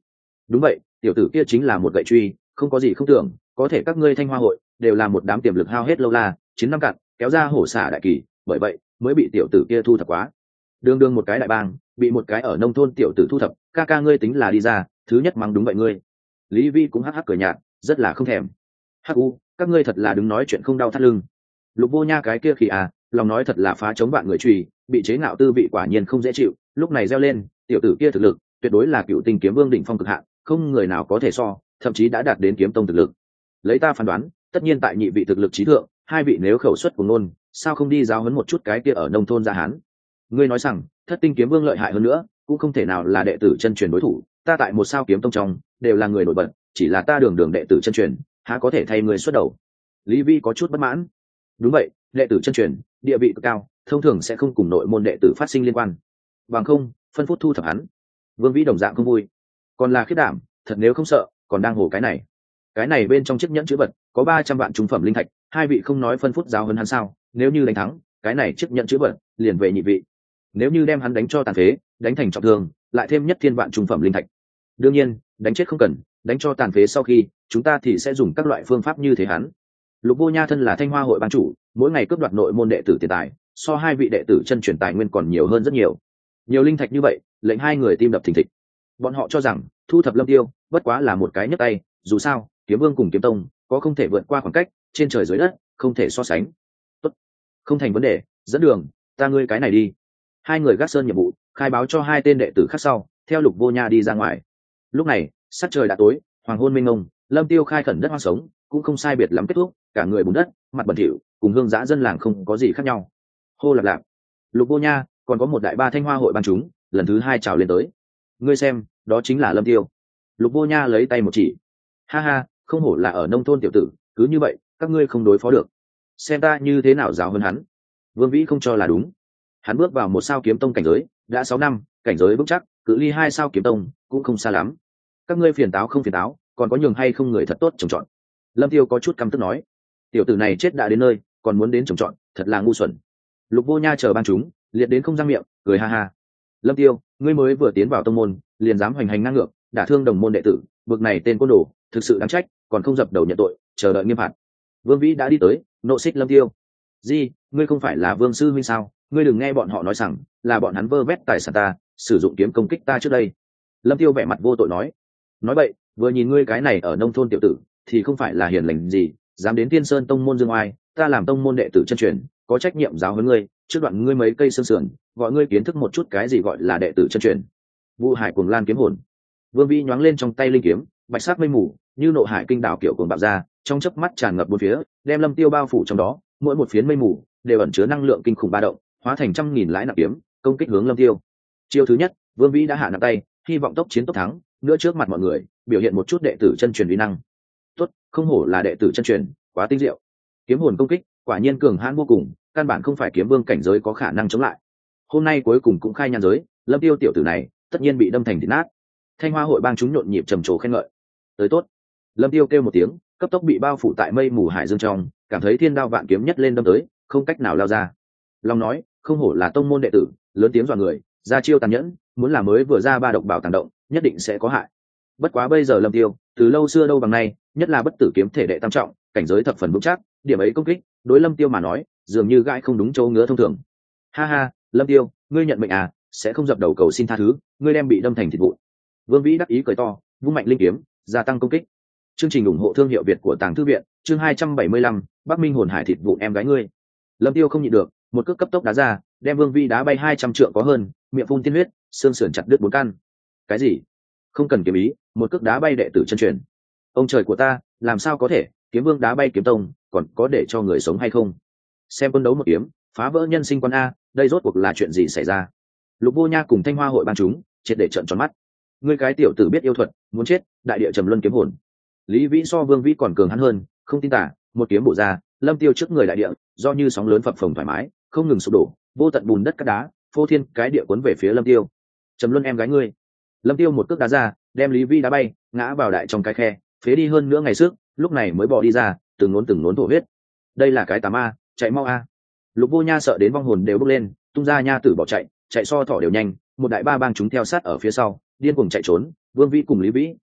đúng vậy, tiểu tử kia chính là một gậy truy, không có gì không tưởng, có thể các ngươi Thanh Hoa hội đều là một đám tiềm lực hao hết lâu la, chiến năm cạn, kéo ra hổ xả đại kỳ, bởi vậy mới bị tiểu tử kia thu thập quá. Đương đương một cái đại bang, bị một cái ở nông thôn tiểu tử thu thập, ca ca ngươi tính là đi ra, thứ nhất mắng đúng vậy ngươi. Lý Vi cũng hắc hắc cười nhạt, rất là không thèm. Hắc u, các ngươi thật là đứng nói chuyện không đau thắt lưng. Lục Vô Nha cái kia khi à, lòng nói thật là phá chống vạn người truy, bị chế ngạo tư vị quả nhiên không dễ chịu, lúc này reo lên, tiểu tử kia thực lực tuyệt đối là cựu tinh kiếm vương đỉnh phong cực hạn, không người nào có thể so, thậm chí đã đạt đến kiếm tông thực lực. Lấy ta phán đoán, tất nhiên tại nhị vị thực lực trí thượng, hai vị nếu khẩu suất của nôn, sao không đi giáo huấn một chút cái kia ở nông thôn gia hán. Ngươi nói rằng thất tinh kiếm vương lợi hại hơn nữa, cũng không thể nào là đệ tử chân truyền đối thủ, ta tại một sao kiếm tông trong đều là người nổi bật, chỉ là ta đường đường đệ tử chân truyền, há có thể thay người xuất đầu. Lý Vi có chút bất mãn. Đúng vậy, đệ tử chân truyền địa vị cực cao, thông thường sẽ không cùng nội môn đệ tử phát sinh liên quan, bằng không phân phút thu thập hắn. Vương Vĩ đồng dạng không vui, còn là khiết đảm, thật nếu không sợ còn đang hồ cái này bên trong chiếc nhẫn chữ vật có 300 vạn trung phẩm linh thạch, hai vị không nói phân phút giáo hơn hắn sao? Nếu như đánh thắng cái này chiếc nhẫn chữ vật liền về nhị vị, nếu như đem hắn đánh cho tàn phế, đánh thành trọng thương, lại thêm nhất thiên vạn trung phẩm linh thạch. Đương nhiên đánh chết không cần, đánh cho tàn phế sau khi chúng ta thì sẽ dùng các loại phương pháp như thế hắn. Lục Vô Nha thân là Thanh Hoa hội ban chủ, mỗi ngày cướp đoạt nội môn đệ tử tiền tài, so hai vị đệ tử chân truyền tài nguyên còn nhiều hơn rất nhiều. Nhiều linh thạch như vậy, lệnh hai người tim đập thình thịch. Bọn họ cho rằng thu thập Lâm Tiêu bất quá là một cái nhấc tay, dù sao kiếm vương cùng kiếm tông có không thể vượt qua khoảng cách trên trời dưới đất, không thể so sánh. Tốt, không thành vấn đề, dẫn đường, ta ngươi cái này đi. Hai người gác sơn nhiệm vụ, khai báo cho hai tên đệ tử khác sau, theo Lục Vô Nha đi ra ngoài. Lúc này sắc trời đã tối, hoàng hôn mênh mông, Lâm Tiêu khai khẩn đất hoang sống cũng không sai biệt lắm kết thúc, cả người bùn đất, mặt bẩn thỉu, cùng hương dã dân làng không có gì khác nhau. Hô lạp lạp, Lục Vô Nha còn có một đại ba Thanh Hoa hội ban chúng lần thứ hai chào lên tới. Ngươi xem, đó chính là Lâm Tiêu. Lục Vô Nha lấy tay một chỉ. Ha ha, không hổ là ở nông thôn tiểu tử, cứ như vậy các ngươi không đối phó được, xem ta như thế nào giáo hơn hắn. Vương Vĩ không cho là đúng. Hắn bước vào một sao kiếm tông cảnh giới đã 6 năm, cảnh giới vững chắc, cự ly 2 sao kiếm tông cũng không xa lắm. Các ngươi phiền táo không phiền táo, còn có nhường hay không người thật tốt trồng trọt. Lâm Tiêu có chút căm tức nói, tiểu tử này chết đã đến nơi, còn muốn đến trồng trọt, thật là ngu xuẩn. Lục Vô Nha chờ ban chúng liệt đến không răng miệng, cười ha ha. Lâm Tiêu, ngươi mới vừa tiến vào tông môn, liền dám hoành hành ngang ngược, đả thương đồng môn đệ tử, bực này tên côn đồ, thực sự đáng trách, còn không dập đầu nhận tội, chờ đợi nghiêm phạt. Vương Vĩ đã đi tới, nộ xích Lâm Tiêu. Di, ngươi không phải là Vương sư huynh sao? Ngươi đừng nghe bọn họ nói rằng là bọn hắn vơ vét tài sản ta, sử dụng kiếm công kích ta trước đây. Lâm Tiêu vẻ mặt vô tội nói vậy, vừa nhìn ngươi cái này ở nông thôn tiểu tử, thì không phải là hiền lành gì, dám đến Tiên Sơn tông môn dương oai, ta làm tông môn đệ tử chân truyền, có trách nhiệm giáo huấn ngươi, trước đoạn ngươi mấy cây xương sườn, gọi ngươi kiến thức một chút cái gì gọi là đệ tử chân truyền. Vu Hải cuồng lan kiếm hồn. Vương Vĩ nhoáng lên trong tay linh kiếm, bạch sắc mây mù như nộ hải kinh đảo kiểu cuồng bạo ra, trong chớp mắt tràn ngập bốn phía, đem Lâm Tiêu bao phủ trong đó, mỗi một phiến mây mù đều ẩn chứa năng lượng kinh khủng ba động, hóa thành trăm nghìn lãi nặng kiếm, công kích hướng Lâm Tiêu. Chiêu thứ nhất, Vương Vĩ đã hạ nặng tay, hy vọng tốc chiến tốc thắng, nữa trước mặt mọi người biểu hiện một chút đệ tử chân truyền uy năng. Tốt, không hổ là đệ tử chân truyền, quá tinh diệu. Kiếm hồn công kích quả nhiên cường hãn vô cùng, căn bản không phải kiếm vương cảnh giới có khả năng chống lại. Hôm nay cuối cùng cũng khai nhan giới, Lâm Tiêu tiểu tử này tất nhiên bị đâm thành thịt nát. Thanh Hoa hội bang chúng nhộn nhịp trầm trồ khen ngợi. Tới tốt. Lâm Tiêu kêu một tiếng, cấp tốc bị bao phủ tại mây mù hải dương trong, cảm thấy thiên đao vạn kiếm nhất lên đâm tới, không cách nào lao ra. Long nói, không hổ là tông môn đệ tử, lớn tiếng dọa người, ra chiêu tàn nhẫn, muốn là mới vừa ra ba độc bảo tàng động, nhất định sẽ có hại. Bất quá bây giờ Lâm Tiêu, từ lâu xưa đâu bằng nay, nhất là bất tử kiếm thể đệ tam trọng, cảnh giới thập phần vững chắc, điểm ấy công kích, đối Lâm Tiêu mà nói, dường như gãi không đúng chỗ ngứa thông thường. Ha ha, Lâm Tiêu, ngươi nhận mệnh à, sẽ không dập đầu cầu xin tha thứ, ngươi đem bị đâm thành thịt vụn. Vương Vĩ đắc ý cười to, vung mạnh linh kiếm, gia tăng công kích. Chương trình ủng hộ thương hiệu Việt của Tàng Thư viện, chương 275, Bắc Minh hồn hải thịt vụn em gái ngươi. Lâm Tiêu không nhịn được, một cước cấp tốc đá ra, đem Vương Vĩ đá bay 200 trượng có hơn, miệng phun tiên huyết, xương sườn chặt đứt 4 căn. Cái gì? Không cần kiếm ý, một cước đá bay đệ tử chân truyền. Ông trời của ta, làm sao có thể, kiếm vương đá bay kiếm tông, còn có để cho người sống hay không? Xem quân đấu một kiếm, phá vỡ nhân sinh quan a, đây rốt cuộc là chuyện gì xảy ra? Lục Vô Nha cùng Thanh Hoa hội ban chúng, triệt để trợn tròn mắt. Ngươi cái tiểu tử biết yêu thuật, muốn chết, đại địa trầm luân kiếm hồn. Lý Vĩ so Vương Vĩ còn cường hắn hơn, không tin tả, một kiếm bổ ra, Lâm Tiêu trước người đại địa, do như sóng lớn phập phồng thoải mái, không ngừng sụp đổ, vô tận bùn đất cát đá, phô thiên cái địa cuốn về phía Lâm Tiêu. Trầm luân em gái ngươi. Lâm Tiêu một cước đá ra, đem Lý Vĩ đá bay, ngã vào đại trong cái khe, phế đi hơn nữa ngày trước, lúc này mới bò đi ra, từng nốn thổ huyết. Đây là cái tà ma, chạy mau a. Lục Vô Nha sợ đến vong hồn đều bốc lên, tung ra nha tử bỏ chạy so thỏ đều nhanh, một đại ba bang chúng theo sát ở phía sau, điên cuồng chạy trốn. Vương Vĩ cùng Lý Vĩ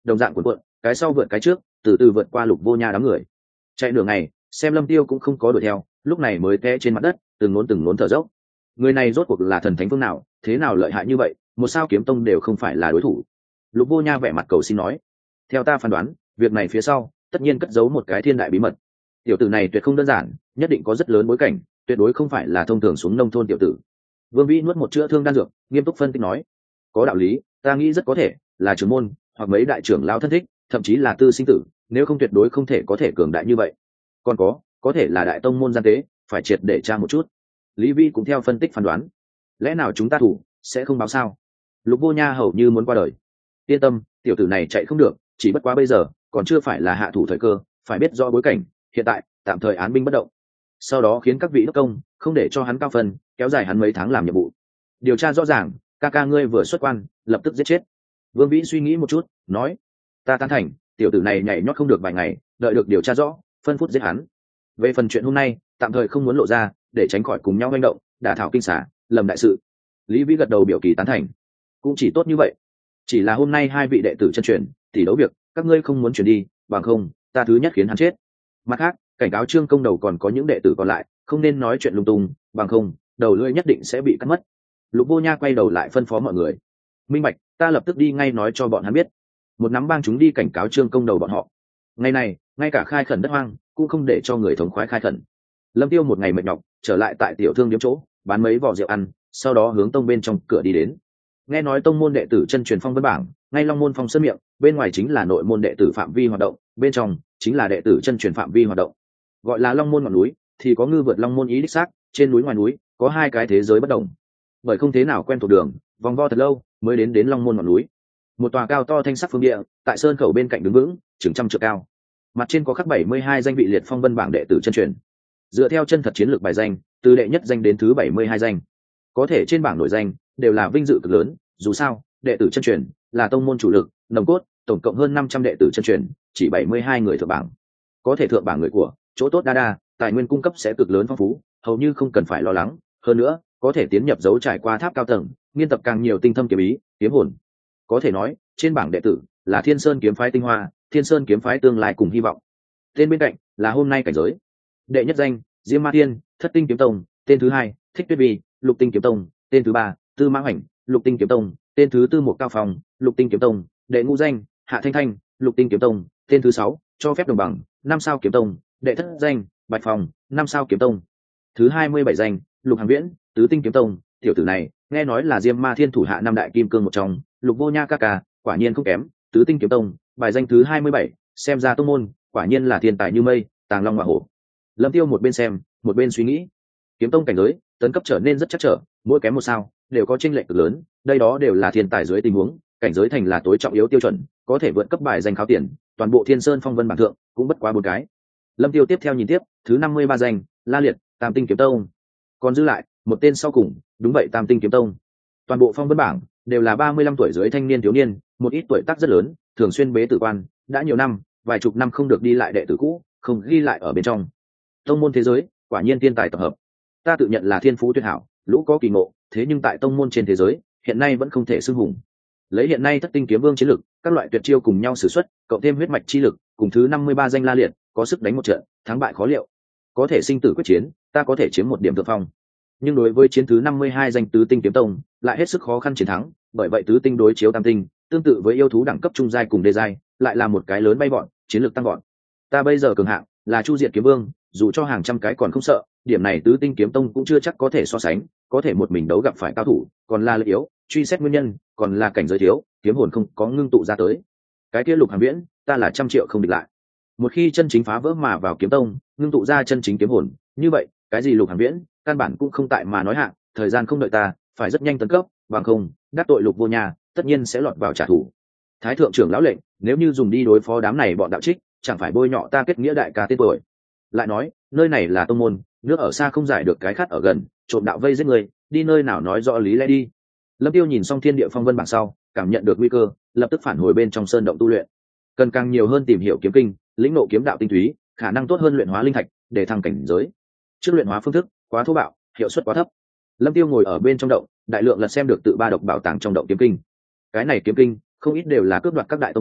đồng dạng cuộn cuộn, cái sau vượt cái trước, từ từ vượt qua Lục Vô Nha đám người. Chạy nửa ngày, xem Lâm Tiêu cũng không có đuổi theo, lúc này mới té trên mặt đất, từng nốn thở dốc. Người này rốt cuộc là thần thánh phương nào, thế nào lợi hại như vậy, một sao kiếm tông đều không phải là đối thủ. Lục Vô Nha vẻ mặt cầu xin nói, theo ta phán đoán, việc này phía sau tất nhiên cất giấu một cái thiên đại bí mật. Tiểu tử này tuyệt không đơn giản, nhất định có rất lớn bối cảnh, tuyệt đối không phải là thông thường xuống nông thôn tiểu tử. Vương Vĩ nuốt một chữa thương đan dược, nghiêm túc phân tích nói, có đạo lý, ta nghĩ rất có thể là trưởng môn hoặc mấy đại trưởng lão thân thích, thậm chí là tư sinh tử, nếu không tuyệt đối không thể có thể cường đại như vậy. Còn có thể là đại tông môn gian tế, phải triệt để tra một chút. Lý Vi cũng theo phân tích phán đoán, lẽ nào chúng ta thủ sẽ không báo sao? Lục Vô Nha hầu như muốn qua đời. Yên tâm, tiểu tử này chạy không được, chỉ bất quá bây giờ còn chưa phải là hạ thủ thời cơ, phải biết rõ bối cảnh, hiện tại tạm thời án binh bất động, sau đó khiến các vị đốc công không để cho hắn cao phân, kéo dài hắn mấy tháng làm nhiệm vụ, điều tra rõ ràng. Ca ca ngươi vừa xuất quan lập tức giết chết. Vương Vĩ suy nghĩ một chút, nói, ta tán thành, tiểu tử này nhảy nhót không được vài ngày, đợi được điều tra rõ phân phút giết hắn. Về phần chuyện hôm nay tạm thời không muốn lộ ra, để tránh khỏi cùng nhau manh động đả thảo kinh xả lầm đại sự. Lý Vĩ gật đầu biểu kỳ tán thành, cũng chỉ tốt như vậy. Chỉ là hôm nay hai vị đệ tử chân truyền tỷ đấu việc, các ngươi không muốn chuyển đi, bằng không ta thứ nhất khiến hắn chết. Mặt khác, cảnh cáo Trương Công Đầu còn có những đệ tử còn lại không nên nói chuyện lung tung, bằng không đầu lưỡi nhất định sẽ bị cắt mất. Lục Vô Nha quay đầu lại phân phó mọi người, minh bạch, ta lập tức đi ngay nói cho bọn hắn biết. Một nắm bang chúng đi cảnh cáo Trương Công Đầu bọn họ. Ngày này ngay cả khai khẩn đất hoang cũng không để cho người thống khoái khai khẩn. Lâm Tiêu một ngày mệt nhọc trở lại tại tiểu thương điếm chỗ, bán mấy vỏ rượu ăn, sau đó hướng tông bên trong cửa đi đến. Nghe nói tông môn đệ tử chân truyền phong vân bảng ngay long môn phong sơn miệng, bên ngoài chính là nội môn đệ tử phạm vi hoạt động, bên trong chính là đệ tử chân truyền phạm vi hoạt động. Gọi là long môn ngọn núi thì có ngư vượt long môn ý đích xác, trên núi ngoài núi có hai cái thế giới bất đồng. Bởi không thế nào quen thuộc đường, vòng vo thật lâu mới đến long môn ngọn núi. Một tòa cao to thanh sắc phương địa tại sơn khẩu bên cạnh đứng vững, chừng trăm trượng cao, mặt trên có khắc 72 danh vị liệt phong vân bảng đệ tử chân truyền. Dựa theo chân thật chiến lược bài danh, từ đệ nhất danh đến thứ 72 danh, có thể trên bảng nổi danh đều là vinh dự cực lớn. Dù sao đệ tử chân truyền là tông môn chủ lực nòng cốt, tổng cộng hơn 500 đệ tử chân truyền, chỉ 72 người thượng bảng. Có thể thượng bảng người của chỗ tốt đa, tài nguyên cung cấp sẽ cực lớn phong phú, hầu như không cần phải lo lắng. Hơn nữa có thể tiến nhập dấu trải qua tháp cao tầng, nghiên tập càng nhiều tinh thâm kiếm ý kiếm hồn. Có thể nói trên bảng đệ tử là Thiên Sơn kiếm phái tinh hoa, Thiên Sơn kiếm phái tương lai cùng hy vọng. Tên bên cạnh là hôm nay cảnh giới. Đệ nhất danh Diêm Ma Thiên, Thất Tinh kiếm tông. Tên thứ hai Thích Tuyết Vi, Lục Tinh kiếm tông. Tên thứ ba Tư Mã Hoành, Lục Tinh kiếm tông. Tên thứ tư Một Cao Phong, Lục Tinh kiếm tông. Đệ ngũ danh Hạ Thanh Thanh, Lục Tinh kiếm tông. Tên thứ sáu Cho Phép Đồng Bằng, Năm Sao kiếm tông. Đệ thất danh Bạch Phong, Năm Sao kiếm tông. Thứ 27 danh Lục Hằng Viễn, Tứ Tinh kiếm tông. Tiểu tử này nghe nói là Diêm Ma Thiên thủ hạ năm đại kim cương một trong, Lục Vô Nha ca ca quả nhiên không kém. Tứ Tinh kiếm tông bài danh thứ 27, xem ra tông môn quả nhiên là thiên tài như mây, tàng long hỏa hổ. Lâm Tiêu một bên xem một bên suy nghĩ, kiếm tông cảnh giới tấn cấp trở nên rất chắc trở, mỗi kém một sao đều có chênh lệch cực lớn. Đây đó đều là thiên tài dưới tình huống, cảnh giới thành là tối trọng yếu tiêu chuẩn, có thể vượt cấp bài danh kháo tiền. Toàn bộ Thiên Sơn phong vân bảng thượng cũng bất quá 4 cái. Lâm Tiêu tiếp theo nhìn tiếp, thứ 53 danh La Liệt, Tam Tinh kiếm tông. Còn dư lại một tên sau cùng, đúng vậy, Tam Tinh kiếm tông. Toàn bộ phong vân bảng đều là 35 tuổi dưới thanh niên thiếu niên, một ít tuổi tác rất lớn, thường xuyên bế tử quan, đã nhiều năm, vài chục năm không được đi lại đệ tử cũ, không ghi lại ở bên trong. Tông môn thế giới quả nhiên thiên tài tập hợp. Ta tự nhận là thiên phú tuyệt hảo, lũ có kỳ ngộ, thế nhưng tại tông môn trên thế giới hiện nay vẫn không thể xưng hùng. Lấy hiện nay Thất Tinh kiếm vương chiến lực, các loại tuyệt chiêu cùng nhau sử xuất, cộng thêm huyết mạch chi lực, cùng thứ 53 danh La Liệt, có sức đánh một trận, thắng bại khó liệu. Có thể sinh tử quyết chiến, ta có thể chiếm một điểm thượng phong. Nhưng đối với chiến thứ 52 danh Tứ Tinh kiếm tông, lại hết sức khó khăn chiến thắng, bởi vậy Tứ Tinh đối chiếu Tam Tinh, tương tự với yêu thú đẳng cấp trung giai cùng đê giai, lại là một cái lớn bay bọn, chiến lược tăng bọn. Ta bây giờ cường hạng là Chu Diệt kiếm vương, dù cho hàng trăm cái còn không sợ, điểm này Tứ Tinh kiếm tông cũng chưa chắc có thể so sánh, có thể một mình đấu gặp phải cao thủ, còn là lợi yếu, truy xét nguyên nhân, còn là cảnh giới thiếu, kiếm hồn không có ngưng tụ ra tới. Cái kia Lục Hàn Viễn, ta là 100 triệu không địch lại. Một khi chân chính phá vỡ mà vào kiếm tông, ngưng tụ ra chân chính kiếm hồn, như vậy, cái gì Lục Hàn Viễn, căn bản cũng không tại mà nói hạng, thời gian không đợi ta, phải rất nhanh tấn cấp, bằng không, đắc tội Lục Vô Nha, tất nhiên sẽ lọt vào trả thù. Thái thượng trưởng lão lệnh, nếu như dùng đi đối phó đám này bọn đạo trích, chẳng phải bôi nhọ ta kết nghĩa đại ca tên tuổi. Lại nói, nơi này là tông môn, nước ở xa không giải được cái khát ở gần, trộm đạo vây giết người, đi nơi nào nói rõ lý lẽ đi. Lâm Tiêu nhìn xong thiên địa phong vân bảng sau, cảm nhận được nguy cơ, lập tức phản hồi bên trong sơn động tu luyện. Cần càng nhiều hơn tìm hiểu kiếm kinh, lĩnh ngộ kiếm đạo tinh túy, khả năng tốt hơn luyện hóa linh thạch, để thăng cảnh giới. Trước luyện hóa phương thức quá thô bạo, hiệu suất quá thấp. Lâm Tiêu ngồi ở bên trong động, đại lượng lật xem được tự ba độc bảo tàng trong động kiếm kinh. Cái này kiếm kinh không ít đều là cướp đoạt các đại tông môn,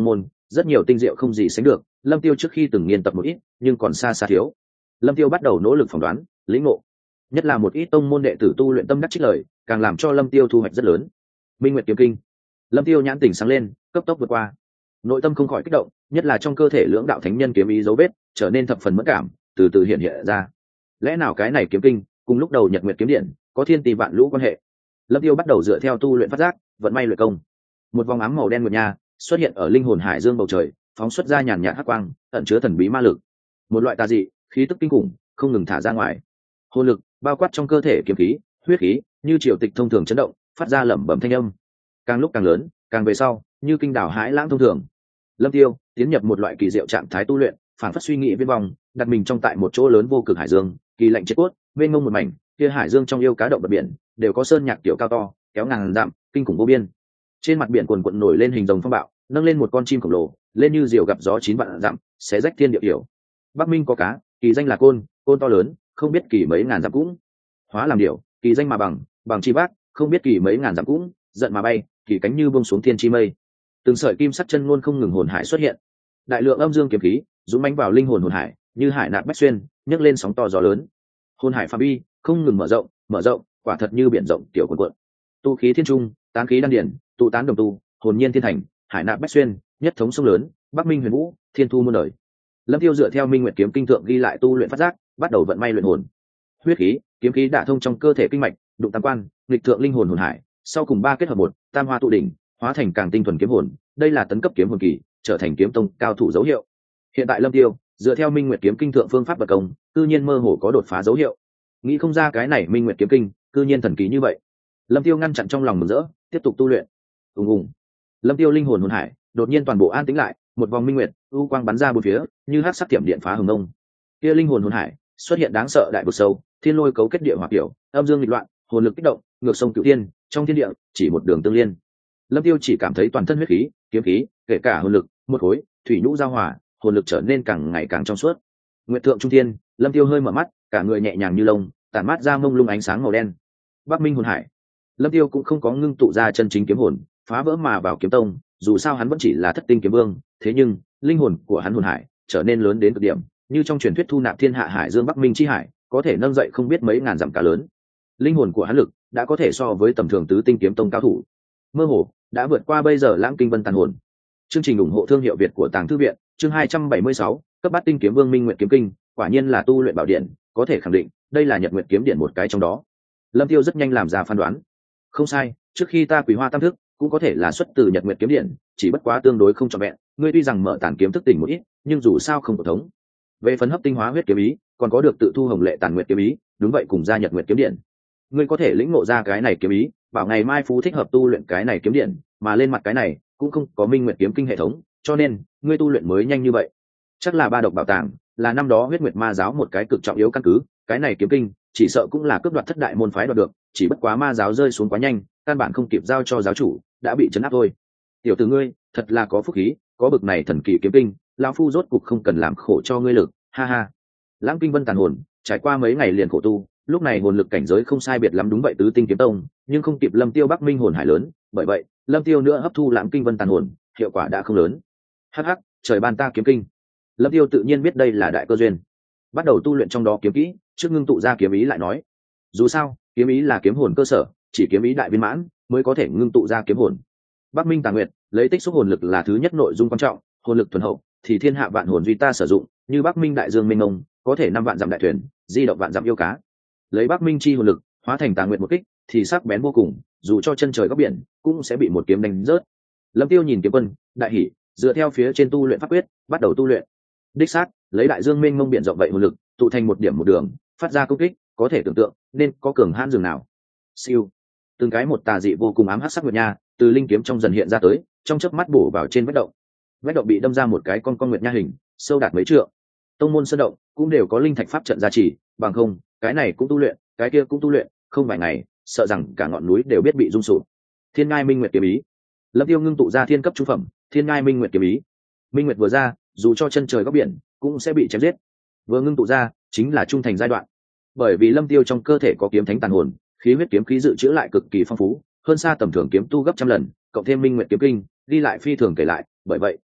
rất nhiều tinh diệu không gì sánh được, Lâm Tiêu trước khi từng nghiên tập một ít, nhưng còn xa xa thiếu. Lâm Tiêu bắt đầu nỗ lực phỏng đoán, lĩnh ngộ, nhất là một ít tông môn đệ tử tu luyện tâm đắc trích lời, càng làm cho Lâm Tiêu thu hoạch rất lớn. Minh Nguyệt kiếm kinh, Lâm Tiêu nhãn tỉnh sáng lên, cấp tốc vượt qua, nội tâm không khỏi kích động, nhất là trong cơ thể lưỡng đạo thánh nhân kiếm ý dấu vết trở nên thập phần mẫn cảm, từ từ hiện hiện ra. Lẽ nào cái này kiếm kinh cùng lúc đầu Nhật Nguyệt kiếm điện có thiên tỷ vạn lũ quan hệ? Lâm Tiêu bắt đầu dựa theo tu luyện phát giác, vận may luyện công. Một vòng ám màu đen nguyệt nha xuất hiện ở linh hồn hải dương bầu trời, phóng xuất ra nhàn nhạt hắc quang, ẩn chứa thần bí ma lực. Một loại tà dị khí tức kinh khủng không ngừng thả ra ngoài. Hồn lực bao quát trong cơ thể kiếm khí, huyết khí, như triều tịch thông thường chấn động, phát ra lẩm bẩm thanh âm. Càng lúc càng lớn, càng về sau, như kinh đảo hãi lãng thông thường. Lâm Tiêu tiến nhập một loại kỳ diệu trạng thái tu luyện, phản phất suy nghĩ viên vòng, đặt mình trong tại một chỗ lớn vô cực hải dương, kỳ lạnh chết cốt, mênh mông một mảnh, kia hải dương trong yêu cá động vật biển, đều có sơn nhạc tiểu cao to, kéo ngàn dặm, kinh khủng vô biên. Trên mặt biển cuồn cuộn nổi lên hình rồng phong bạo, nâng lên một con chim khổng lồ, lên như diều gặp gió 9 vạn dặm, xé rách thiên địa hiểu. Bắc Minh có cá, kỳ danh là côn, côn to lớn, không biết kỳ mấy ngàn dặm cũng. Hóa làm điểu, kỳ danh mà bằng, bằng chi bác, không biết kỳ mấy ngàn dặm cũng, giận mà bay, kỳ cánh như buông xuống thiên chi mây. Từng sợi kim sắc chân ngôn không ngừng hồn hải xuất hiện, đại lượng âm dương kiếm khí dũng mãnh vào linh hồn hồn hải, như hải nạp bách xuyên, nhấc lên sóng to gió lớn. Hồn hải phạm vi không ngừng mở rộng, quả thật như biển rộng tiểu cuồn cuộn. Tu khí thiên trung, tán khí đan điển, tụ tán đồng tu, hồn nhiên thiên thành, hải nạp bách xuyên, nhất thống sông lớn, Bắc Minh huyền vũ, thiên thu muôn đời. Lâm Tiêu dựa theo Minh Nguyệt kiếm kinh thượng ghi lại tu luyện phát giác, bắt đầu vận may luyện hồn. Huyết khí, kiếm khí đả thông trong cơ thể kinh mạch, đụng tam quan, nghịch thượng linh hồn hồn hải, sau cùng ba kết hợp một, tam hoa tụ đỉnh, hóa thành càng tinh thuần kiếm hồn. Đây là tấn cấp kiếm hồn kỳ, trở thành kiếm tông cao thủ dấu hiệu. Hiện tại Lâm Tiêu dựa theo Minh Nguyệt kiếm kinh thượng phương pháp vật công, cư nhiên mơ hồ có đột phá dấu hiệu. Nghĩ không ra cái này Minh Nguyệt kiếm kinh cư nhiên thần kỳ như vậy. Lâm Tiêu ngăn chặn trong lòng mừng rỡ, tiếp tục tu luyện. Ùng. Lâm Tiêu linh hồn hồn hải đột nhiên toàn bộ an tĩnh lại, một vòng minh nguyệt u quang bắn ra bốn phía, như hắc sắc tiệm điện phá hừng đông. Kia linh hồn hồn hải xuất hiện đáng sợ đại vực sâu, thiên lôi cấu kết địa hỏa kiểu, âm dương nghịch loạn, hồn lực kích động, ngược sông cửu thiên, trong thiên địa chỉ một đường tương liên. Lâm Tiêu chỉ cảm thấy toàn thân huyết khí, kiếm khí, kể cả hồn lực, một khối, thủy nhũ giao hòa, hồn lực trở nên càng ngày càng trong suốt. Nguyệt thượng trung thiên, Lâm Tiêu hơi mở mắt, cả người nhẹ nhàng như lông, tản mát ra mông lung ánh sáng màu đen. Bắc Minh hồn hải, Lâm Tiêu cũng không có ngưng tụ ra chân chính kiếm hồn, phá vỡ mà vào kiếm tông, dù sao hắn vẫn chỉ là thất tinh kiếm vương, thế nhưng linh hồn của hắn hồn hải trở nên lớn đến cực điểm, như trong truyền thuyết thu nạp thiên hạ hải dương Bắc Minh chi hải, có thể nâng dậy không biết mấy ngàn dặm cá lớn. Linh hồn của hắn lực đã có thể so với tầm thường tứ tinh kiếm tông cao thủ, mơ hồ đã vượt qua bây giờ lãng kinh vân tàn hồn. Chương trình ủng hộ thương hiệu Việt của Tàng Thư viện, chương 276, cấp bát tinh kiếm vương Minh Nguyệt kiếm kinh, quả nhiên là tu luyện bảo điện, có thể khẳng định đây là Nhật Nguyệt kiếm điện một cái trong đó. Lâm Tiêu rất nhanh làm ra phán đoán. Không sai, trước khi ta Quý Hoa Tam thức cũng có thể là xuất từ Nhật Nguyệt kiếm điện, chỉ bất quá tương đối không trọn vẹn, ngươi tuy rằng mở tản kiếm thức tỉnh một ít, nhưng dù sao không có thống. Về phần hấp tinh hóa huyết kiếm ý, còn có được tự thu hồng lệ tản nguyệt kiếm ý, đúng vậy cùng gia Nhật Nguyệt kiếm điện. Ngươi có thể lĩnh ngộ ra cái này kiếm ý, bảo ngày mai phú thích hợp tu luyện cái này kiếm điện, mà lên mặt cái này cũng không có Minh Nguyệt kiếm kinh hệ thống, cho nên ngươi tu luyện mới nhanh như vậy. Chắc là ba độc bảo tàng, là năm đó Huyết Nguyệt Ma giáo một cái cực trọng yếu căn cứ, cái này kiếm kinh chỉ sợ cũng là cướp đoạt thất đại môn phái đoạt được, chỉ bất quá ma giáo rơi xuống quá nhanh, căn bản không kịp giao cho giáo chủ, đã bị trấn áp thôi. Tiểu tử ngươi thật là có phúc khí, có bực này thần kỳ kiếm kinh, lão phu rốt cục không cần làm khổ cho ngươi lực, ha ha. Lãng kinh vân tàn hồn trải qua mấy ngày liền khổ tu, lúc này hồn lực cảnh giới không sai biệt lắm, đúng vậy tứ tinh kiếm tông, nhưng không kịp Lâm Tiêu Bắc Minh hồn hải lớn, bởi vậy Lâm Tiêu nữa hấp thu lãng kinh vân tàn hồn, hiệu quả đã không lớn. Hắc hắc, trời ban ta kiếm kinh. Lâm Tiêu tự nhiên biết đây là đại cơ duyên, bắt đầu tu luyện trong đó kiếm kỹ, trước ngưng tụ ra kiếm ý lại nói. Dù sao, kiếm ý là kiếm hồn cơ sở, chỉ kiếm ý đại viên mãn mới có thể ngưng tụ ra kiếm hồn. Bắc Minh Tà Nguyệt lấy tích xúc hồn lực là thứ nhất nội dung quan trọng, hồn lực thuần hậu thì thiên hạ vạn hồn duy ta sử dụng, như Bắc Minh đại dương mênh mông, có thể 5 vạn dặm đại thuyền, di động vạn dặm yêu cá. Lấy Bắc Minh chi hồn lực hóa thành Tà Nguyệt một kích, thì sắc bén vô cùng, dù cho chân trời góc biển cũng sẽ bị một kiếm đánh rớt. Lâm Tiêu nhìn kiếm quân, đại hỉ, dựa theo phía trên tu luyện pháp quyết, bắt đầu tu luyện. Đích xác, lấy đại dương mênh mông biển rộng vậy hồn lực, tụ thành một điểm một đường, phát ra công kích, có thể tưởng tượng nên có cường hãn dường nào. Siêu, từng cái một tà dị vô cùng ám hắc sắc nguyệt nha từ linh kiếm trong dần hiện ra tới, trong chớp mắt bổ vào trên vách động. Vách động bị đâm ra một cái con nguyệt nha hình, sâu đạt mấy trượng. Tông môn sơn động cũng đều có linh thạch pháp trận gia trì, bằng không cái này cũng tu luyện, cái kia cũng tu luyện, không vài ngày sợ rằng cả ngọn núi đều biết bị rung sụp. Thiên Ngai Minh Nguyệt kiếm ý, Lâm Tiêu ngưng tụ ra thiên cấp trung phẩm Thiên Ngai Minh Nguyệt kiếm ý. Minh Nguyệt vừa ra, dù cho chân trời góc biển cũng sẽ bị chém giết. Vừa ngưng tụ ra chính là trung thành giai đoạn, bởi vì Lâm Tiêu trong cơ thể có kiếm thánh tàn hồn, khí huyết kiếm khí dự trữ lại cực kỳ phong phú, hơn xa tầm thường kiếm tu gấp trăm lần, cộng thêm Minh Nguyệt kiếm kinh ghi lại phi thường kể lại, bởi vậy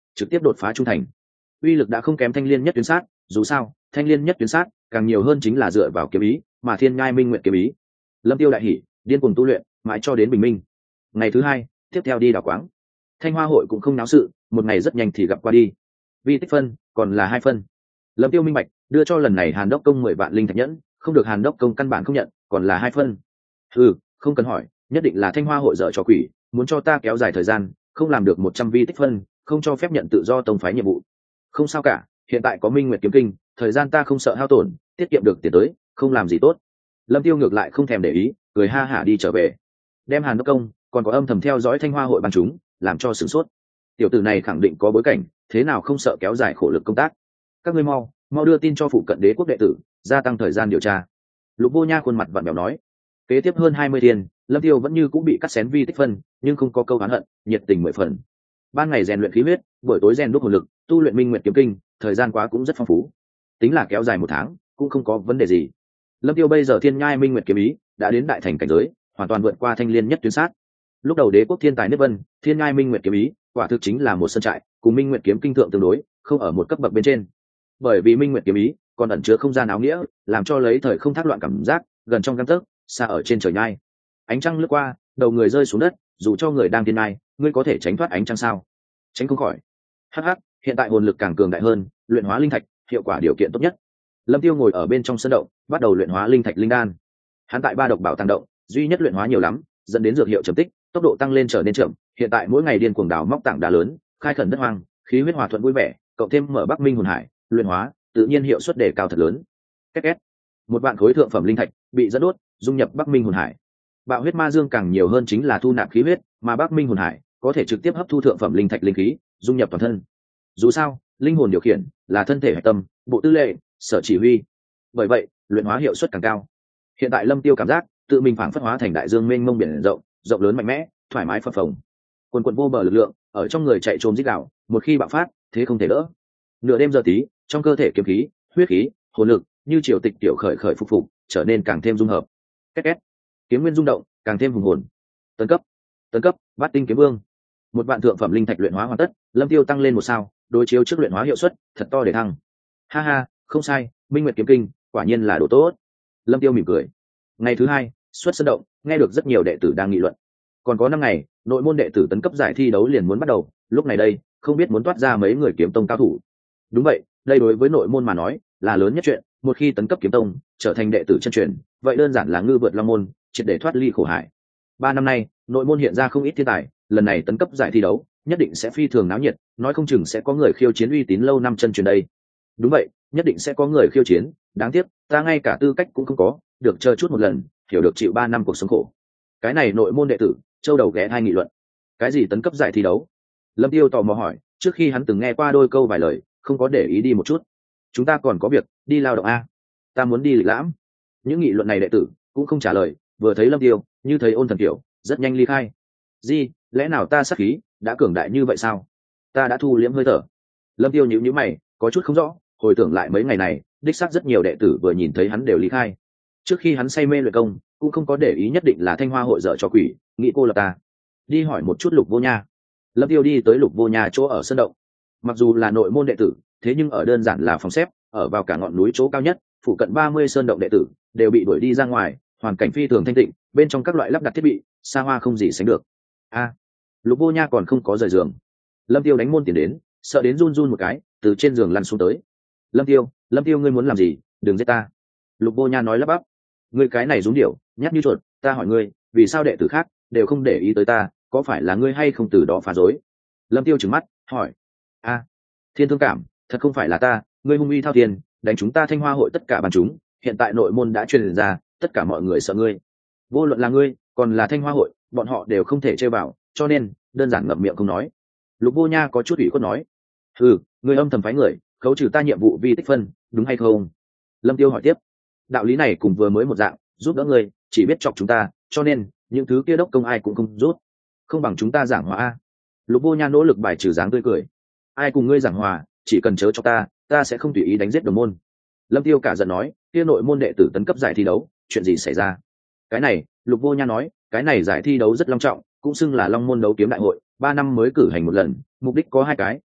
trực tiếp đột phá trung thành. Uy lực đã không kém thanh liên nhất tuyến sát, dù sao thanh liên nhất tuyến sát càng nhiều hơn chính là dựa vào kiếm ý, mà thiên nhai minh nguyện kiếm ý. Lâm Tiêu đại hỉ, điên cuồng tu luyện mãi cho đến bình minh. Ngày thứ hai tiếp theo đi đào quáng. Thanh Hoa hội cũng không náo sự, một ngày rất nhanh thì gặp qua đi. Vi tích phân còn là 2 phân. Lâm Tiêu minh bạch, đưa cho lần này Hàn Đốc công 10 vạn linh thạch nhẫn, không được Hàn Đốc công căn bản không nhận, còn là 2 phân. Không cần hỏi, nhất định là Thanh Hoa hội dở trò quỷ, muốn cho ta kéo dài thời gian, không làm được 100 vi tích phân, không cho phép nhận tự do tông phái nhiệm vụ. Không sao cả, hiện tại có Minh Nguyệt kiếm kinh, thời gian ta không sợ hao tổn, tiết kiệm được tiền tới, không làm gì tốt. Lâm Tiêu ngược lại không thèm để ý, cười ha hả đi trở về. Đem Hàn Đốc công, còn có âm thầm theo dõi Thanh Hoa hội ban chúng, làm cho sửng sốt. Tiểu tử này khẳng định có bối cảnh, thế nào không sợ kéo dài khổ lực công tác. Các ngươi mau đưa tin cho phụ cận đế quốc đệ tử, gia tăng thời gian điều tra. Lục Vô Nha khuôn mặt vặn vẹo nói. Kế tiếp hơn 20 thiên, Lâm Tiêu vẫn như cũng bị cắt xén vi tích phân, nhưng không có câu oán hận, nhiệt tình 10 phần. Ban ngày rèn luyện khí huyết, buổi tối rèn đúc hồn lực, tu luyện Minh Nguyệt kiếm kinh, thời gian quá cũng rất phong phú. Tính là kéo dài 1 tháng, cũng không có vấn đề gì. Lâm Tiêu bây giờ thiên nhai Minh Nguyệt kiếm ý đã đến đại thành cảnh giới, hoàn toàn vượt qua thanh liên nhất tuyến sát. Lúc đầu đế quốc thiên tài nếp vân, thiên nhai Minh Nguyệt kiếm ý, quả thực chính là một sân trại, cùng Minh Nguyệt kiếm kinh thượng tương đối, không ở một cấp bậc bên trên. Bởi vì Minh Nguyệt kiếm ý còn ẩn chứa không gian áo nghĩa, làm cho lấy thời không thác loạn cảm giác, gần trong gang tấc, xa ở trên trời nhai. Ánh trăng lướt qua, đầu người rơi xuống đất, dù cho người đang thiên nhai, ngươi có thể tránh thoát ánh trăng sao? Tránh không khỏi. Hắc hắc, hiện tại hồn lực càng cường đại hơn, luyện hóa linh thạch, hiệu quả điều kiện tốt nhất. Lâm Tiêu ngồi ở bên trong sân động, bắt đầu luyện hóa linh thạch linh đan. Hắn tại 3 độc bảo tàng động, duy nhất luyện hóa nhiều lắm, dẫn đến dược hiệu trầm tích, tốc độ tăng lên trở nên chậm. Hiện tại mỗi ngày điên cuồng đào móc tảng đá lớn, khai khẩn đất hoang, khí huyết hòa thuận vui vẻ, cộng thêm mở Bắc Minh hồn hải, luyện hóa, tự nhiên hiệu suất đề cao thật lớn. Két. Một vạn khối thượng phẩm linh thạch bị dẫn đốt, dung nhập Bắc Minh hồn hải. Bạo huyết ma dương càng nhiều hơn chính là thu nạp khí huyết, mà Bắc Minh hồn hải có thể trực tiếp hấp thu thượng phẩm linh thạch linh khí, dung nhập toàn thân. Dù sao, linh hồn điều khiển là thân thể hải tâm, bộ tư lệ, sở chỉ huy. Bởi vậy, luyện hóa hiệu suất càng cao. Hiện tại Lâm Tiêu cảm giác tự mình phảng phất hóa thành đại dương mênh mông biển rộng, rộng lớn mạnh mẽ, thoải mái phập phồng. Quần quần vô bờ lực lượng ở trong người chạy trồm rít gào, một khi bạo phát, thế không thể đỡ. Nửa đêm giờ tí, trong cơ thể kiếm khí, huyết khí, hồn lực như triều tịch tiểu khởi khởi phục, trở nên càng thêm dung hợp. Két. Kiếm nguyên rung động, càng thêm hùng hồn. Tấn cấp, Bát tinh kiếm vương. Một vạn thượng phẩm linh thạch luyện hóa hoàn tất, Lâm Tiêu tăng lên 1 sao, đối chiếu trước luyện hóa hiệu suất, thật to để thăng. Ha ha, không sai, Minh Nguyệt kiếm kinh, quả nhiên là đồ tốt. Lâm Tiêu mỉm cười. Ngày thứ 2, xuất sân động, nghe được rất nhiều đệ tử đang nghị luận. Còn có 5 ngày, nội môn đệ tử tấn cấp giải thi đấu liền muốn bắt đầu, lúc này đây, không biết muốn toát ra mấy người kiếm tông cao thủ. Đúng vậy, đây đối với nội môn mà nói, là lớn nhất chuyện, một khi tấn cấp kiếm tông, trở thành đệ tử chân truyền, vậy đơn giản là ngư vượt long môn, triệt để thoát ly khổ hải. 3 năm nay, nội môn hiện ra không ít thiên tài, lần này tấn cấp giải thi đấu, nhất định sẽ phi thường náo nhiệt, nói không chừng sẽ có người khiêu chiến uy tín lâu năm chân truyền đây. Đúng vậy, nhất định sẽ có người khiêu chiến, đáng tiếc, ta ngay cả tư cách cũng không có, được chờ chút một lần, hiểu được chịu 3 năm cuộc sống khổ. Cái này nội môn đệ tử, châu đầu ghé hai nghị luận. Cái gì tấn cấp giải thi đấu? Lâm Tiêu tò mò hỏi, trước khi hắn từng nghe qua đôi câu vài lời, không có để ý đi một chút. Chúng ta còn có việc, đi lao động a. Ta muốn đi lịch lãm. Những nghị luận này đệ tử cũng không trả lời, vừa thấy Lâm Tiêu, như thấy ôn thần kiểu, rất nhanh ly khai. Gì, lẽ nào ta sát khí đã cường đại như vậy sao? Ta đã thu liễm hơi thở. Lâm Tiêu nhíu nhíu mày, có chút không rõ, hồi tưởng lại mấy ngày này, đích xác rất nhiều đệ tử vừa nhìn thấy hắn đều ly khai. Trước khi hắn say mê luyện công, cũng không có để ý nhất định là Thanh Hoa hội dở cho quỷ, nghĩ cô lập ta. Đi hỏi một chút Lục Vô Nha. Lâm Tiêu đi tới Lục Vô Nha chỗ ở sân động. Mặc dù là nội môn đệ tử, thế nhưng ở đơn giản là phòng xếp, ở vào cả ngọn núi chỗ cao nhất, phụ cận 30 sơn động đệ tử đều bị đuổi đi ra ngoài, hoàn cảnh phi thường thanh tịnh, bên trong các loại lắp đặt thiết bị, xa hoa không gì sánh được. Lục Vô Nha còn không có rời giường. Lâm Tiêu đánh môn tiền đến, sợ đến run run một cái, từ trên giường lăn xuống tới. Lâm Tiêu ngươi muốn làm gì? Đừng giết ta. Lục Vô Nha nói lắp bắp. Ngươi cái này rúng điểu, nhát như chuột, ta hỏi ngươi, vì sao đệ tử khác đều không để ý tới ta, có phải là ngươi hay không từ đó phá rối? Lâm Tiêu trừng mắt, hỏi. Thiên thương cảm, thật không phải là ta, ngươi hung uy thao thiên, đánh chúng ta Thanh Hoa hội tất cả bàn chúng, hiện tại nội môn đã truyền ra, tất cả mọi người sợ ngươi. Vô luận là ngươi, còn là Thanh Hoa hội, bọn họ đều không thể chơi vào, cho nên đơn giản ngậm miệng không nói. Lục Vô Nha có chút ủy khuất nói. Ngươi âm thầm phái người khấu trừ ta nhiệm vụ vi tích phân, đúng hay không? Lâm Tiêu hỏi tiếp. Đạo lý này cùng vừa mới một dạng, giúp đỡ ngươi chỉ biết chọc chúng ta, cho nên những thứ kia đốc công ai cũng không rút, không bằng chúng ta giảng hòa. Lục Vô Nha nỗ lực bài trừ dáng tươi cười. Ai cùng ngươi giảng hòa, chỉ cần chớ cho ta sẽ không tùy ý đánh giết đồng môn. Lâm Tiêu cả giận nói, kia nội môn đệ tử tấn cấp giải thi đấu, chuyện gì xảy ra? Cái này, Lục Vô Nha nói, cái này giải thi đấu rất long trọng, cũng xưng là Long môn đấu kiếm đại hội, 3 năm mới cử hành một lần, mục đích có 2 cái,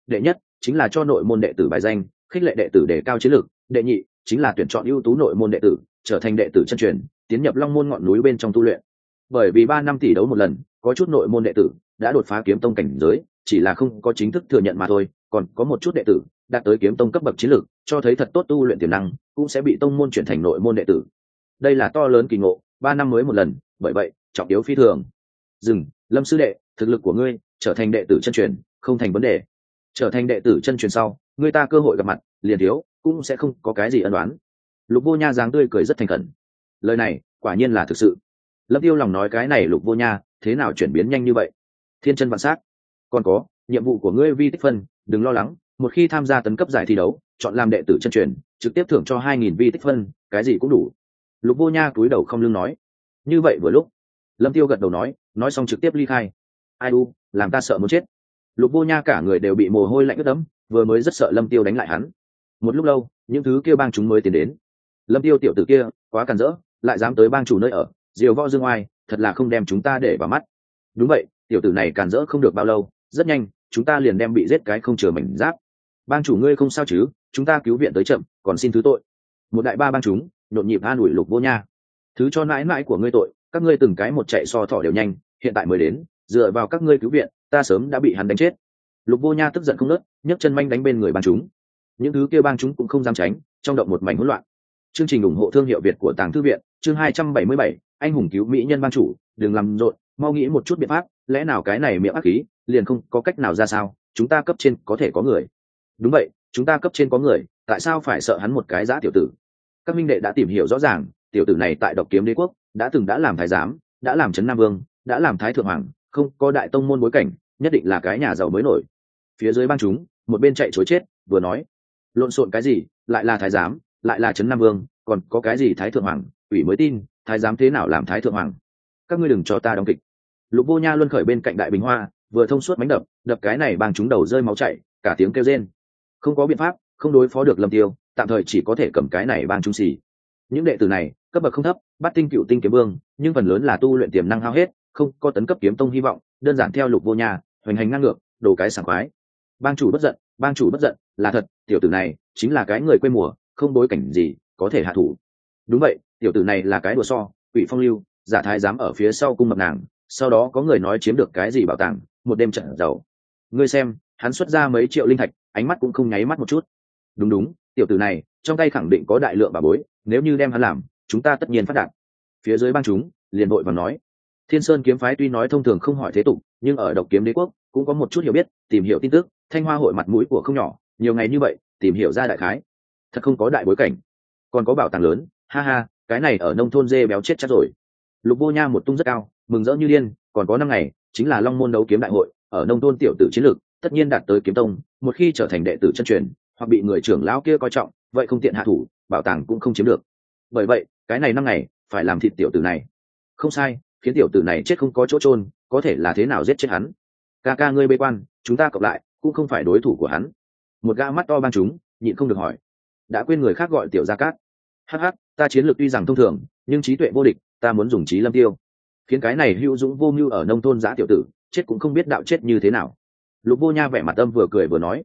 đệ nhất chính là cho nội môn đệ tử bài danh, khích lệ đệ tử đề cao chiến lược, đệ nhị chính là tuyển chọn ưu tú nội môn đệ tử trở thành đệ tử chân truyền, tiến nhập long môn ngọn núi bên trong tu luyện. Bởi vì 3 năm tỷ đấu một lần, có chút nội môn đệ tử đã đột phá kiếm tông cảnh giới, chỉ là không có chính thức thừa nhận mà thôi, còn có một chút đệ tử đạt tới kiếm tông cấp bậc chiến lược, cho thấy thật tốt tu luyện tiềm năng, cũng sẽ bị tông môn chuyển thành nội môn đệ tử. Đây là to lớn kỳ ngộ, 3 năm mới một lần, bởi vậy trọng yếu phi thường. Dừng, Lâm sư đệ, thực lực của ngươi trở thành đệ tử chân truyền không thành vấn đề. Trở thành đệ tử chân truyền sau, người ta cơ hội gặp mặt liền thiếu, cũng sẽ không có cái gì ân đoán. Lục Vô Nha dáng tươi cười rất thành khẩn. Lời này quả nhiên là thực sự. Lâm Tiêu lòng nói cái này Lục Vô Nha thế nào chuyển biến nhanh như vậy? Thiên chân vạn sát. Còn có, nhiệm vụ của ngươi vi tích phân, đừng lo lắng, một khi tham gia tấn cấp giải thi đấu, chọn làm đệ tử chân truyền, trực tiếp thưởng cho 2.000 vi tích phân, cái gì cũng đủ. Lục Vô Nha cúi đầu không lưng nói. Như vậy vừa lúc, Lâm Tiêu gật đầu nói xong trực tiếp ly khai. Ai u, làm ta sợ muốn chết. Lục Vô Nha cả người đều bị mồ hôi lạnh ướt đẫm, vừa mới rất sợ Lâm Tiêu đánh lại hắn. Một lúc lâu, những thứ kia bang chúng mới tiến đến. Lâm Tiêu tiểu tử kia quá càn rỡ, lại dám tới bang chủ nơi ở, diều võ dương oai, thật là không đem chúng ta để vào mắt. Đúng vậy, tiểu tử này càn rỡ không được bao lâu, rất nhanh chúng ta liền đem bị giết cái không chừa mảnh giáp. Bang chủ ngươi không sao chứ? Chúng ta cứu viện tới chậm, còn xin thứ tội. Một đại ba bang chúng nhộn nhịp an ủi Lục Vô Nha. Thứ cho mãi mãi của ngươi tội, các ngươi từng cái một chạy so thỏ đều nhanh, hiện tại mới đến, dựa vào các ngươi cứu viện, ta sớm đã bị hắn đánh chết. Lục Vô Nha tức giận không nớt, nhấc chân manh đánh bên người bang chúng. Những thứ kia bang chúng cũng không dám tránh, trong động một mảnh hỗn loạn. Chương trình ủng hộ thương hiệu Việt của Tàng Thư viện, chương 277, anh hùng cứu mỹ nhân bang chủ, đừng làm rộn, mau nghĩ một chút biện pháp, lẽ nào cái này miệng ác khí, liền không có cách nào ra sao? Chúng ta cấp trên có thể có người. Đúng vậy, chúng ta cấp trên có người, tại sao phải sợ hắn một cái dã tiểu tử? Các minh đệ đã tìm hiểu rõ ràng, tiểu tử này tại Độc Kiếm Đế quốc đã làm thái giám, đã làm trấn Nam Vương, đã làm thái thượng hoàng, không có đại tông môn bối cảnh, nhất định là cái nhà giàu mới nổi. Phía dưới bang chúng một bên chạy chối chết vừa nói, lộn xộn cái gì, lại là thái giám, lại là trấn Nam Vương, còn có cái gì thái thượng hoàng, ủy mới tin, thái giám thế nào làm thái thượng hoàng? Các ngươi đừng cho ta đóng kịch. Lục Vô Nha luân khởi bên cạnh đại bình hoa, vừa thông suốt mánh đập cái này bang chúng đầu rơi máu chảy, cả tiếng kêu rên. Không có biện pháp, không đối phó được Lâm Tiêu, tạm thời chỉ có thể cầm cái này bang chúng xì. Những đệ tử này cấp bậc không thấp, bắt tinh cựu tinh kiếm vương, nhưng phần lớn là tu luyện tiềm năng hao hết, không có tấn cấp kiếm tông hy vọng, đơn giản theo Lục Vô Nha hoành hành ngang ngược, đồ cái sảng khoái. Bang chủ bất giận, là thật, tiểu tử này chính là cái người quê mùa, không bối cảnh gì có thể hạ thủ. Đúng vậy, tiểu tử này là cái đùa so, quỷ phong lưu, giả thái dám ở phía sau cung mập nàng, sau đó có người nói chiếm được cái gì bảo tàng, một đêm trận giàu. Ngươi xem, hắn xuất ra mấy triệu linh thạch, ánh mắt cũng không nháy mắt một chút. Đúng, tiểu tử này trong tay khẳng định có đại lượng bảo bối, nếu như đem hắn làm, chúng ta tất nhiên phát đạt. Phía dưới bang chúng liền vội vàng nói, Thiên Sơn kiếm phái tuy nói thông thường không hỏi thế tục, nhưng ở Độc Kiếm Đế quốc cũng có một chút hiểu biết, tìm hiểu tin tức, Thanh Hoa hội mặt mũi của không nhỏ, nhiều ngày như vậy tìm hiểu ra đại khái, thật không có đại bối cảnh, còn có bảo tàng lớn, ha ha, cái này ở nông thôn dê béo chết chắc rồi. Lục Vô Nha một tung rất cao, mừng rỡ như điên, còn có 5 ngày chính là Long môn đấu kiếm đại hội, ở nông thôn tiểu tử chiến lược tất nhiên đạt tới kiếm tông, một khi trở thành đệ tử chân truyền, hoặc bị người trưởng lão kia coi trọng, vậy không tiện hạ thủ, bảo tàng cũng không chiếm được. Bởi vậy cái này 5 ngày phải làm thịt tiểu tử này. Không sai, khiến tiểu tử này chết không có chỗ chôn, có thể là thế nào giết chết hắn? Ca ca ngươi bê quan, chúng ta cộng lại cũng không phải đối thủ của hắn. Một gã mắt to bang chúng nhịn không được hỏi, đã quên người khác gọi tiểu gia cát. Hắc hắc, ta chiến lược tuy rằng thông thường, nhưng trí tuệ vô địch, ta muốn dùng trí Lâm Tiêu, khiến cái này hữu dũng vô mưu ở nông thôn giã tiểu tử chết cũng không biết đạo chết như thế nào. Lục Vô Nha vẻ mặt âm vừa cười vừa nói,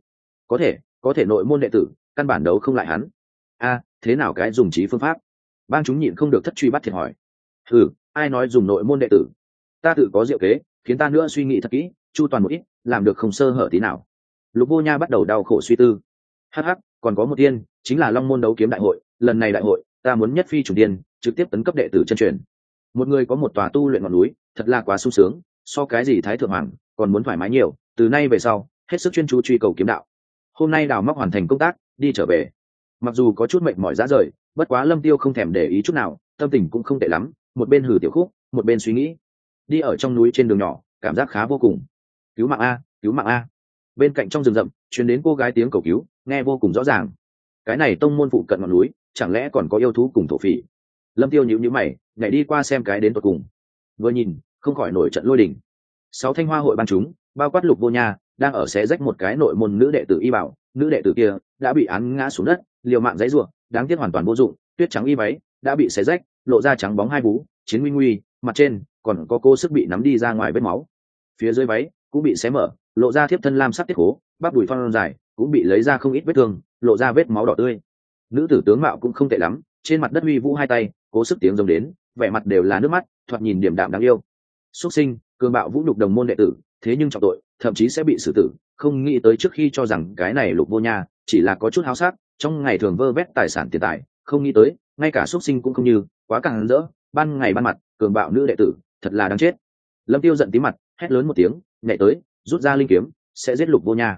có thể nội môn đệ tử căn bản đấu không lại hắn. A, thế nào cái dùng trí phương pháp? Bang chúng nhịn không được thất truy bắt thiệt hỏi. Ai nói dùng nội môn đệ tử? Ta tự có diệu kế, khiến ta nữa suy nghĩ thật kỹ, chu toàn một ít, làm được không sơ hở tí nào. Lục Vô Nha bắt đầu đau khổ suy tư. Hắc, còn có một tiên, chính là Long môn đấu kiếm đại hội, lần này đại hội ta muốn nhất phi trùng tiên, trực tiếp tấn cấp đệ tử chân truyền. Một người có một tòa tu luyện ngọn núi, thật là quá sung sướng, so cái gì thái thượng hoàng còn muốn thoải mái nhiều. Từ nay về sau hết sức chuyên chú truy cầu kiếm đạo. Hôm nay đào móc hoàn thành công tác, đi trở về, mặc dù có chút mệt mỏi rã rời, bất quá Lâm Tiêu không thèm để ý chút nào, tâm tình cũng không tệ lắm, một bên hử tiểu khúc, một bên suy nghĩ. Đi ở trong núi trên đường nhỏ, cảm giác khá vô cùng. Cứu mạng a, cứu mạng a! Bên cạnh trong rừng rậm truyền đến cô gái tiếng cầu cứu, nghe vô cùng rõ ràng. Cái này tông môn phụ cận ngọn núi, chẳng lẽ còn có yêu thú cùng thổ phỉ? Lâm Tiêu nhíu nhíu mày, nhảy đi qua xem cái đến tận cùng. Vừa nhìn, không khỏi nổi trận lôi đình. 6 Thanh Hoa hội ban chúng, bao quát Lục Vô Nha, đang ở xé rách một cái nội môn nữ đệ tử y bảo, nữ đệ tử kia đã bị án ngã xuống đất, liều mạng giãy giụa, đáng tiếc hoàn toàn vô dụng, tuyết trắng y váy đã bị xé rách, lộ ra trắng bóng hai vú, chiến nguy nguy, mặt trên còn có cô sức bị nắm đi ra ngoài vết máu. Phía dưới váy cũng bị xé mở, lộ ra thiếp thân lam sắc tiết khố, bắp đùi thon dài cũng bị lấy ra không ít vết thương, lộ ra vết máu đỏ tươi. Nữ tử tướng mạo cũng không tệ lắm, trên mặt đất uy vũ hai tay cố sức tiếng giống đến, vẻ mặt đều là nước mắt, thoạt nhìn điềm đạm đáng yêu. Xuất sinh cường bạo vũ nhục đồng môn đệ tử, thế nhưng trọng tội thậm chí sẽ bị xử tử. Không nghĩ tới trước khi cho rằng cái này Lục Vô Nha chỉ là có chút háo sắc, trong ngày thường vơ vét tài sản tiền tài, không nghĩ tới ngay cả xuất sinh cũng không như, quá càng rỡ. Ban ngày ban mặt cường bạo nữ đệ tử, thật là đáng chết. Lâm Tiêu giận tí mặt, hét lớn một tiếng, nhảy tới rút ra linh kiếm sẽ giết Lục Vô Nha.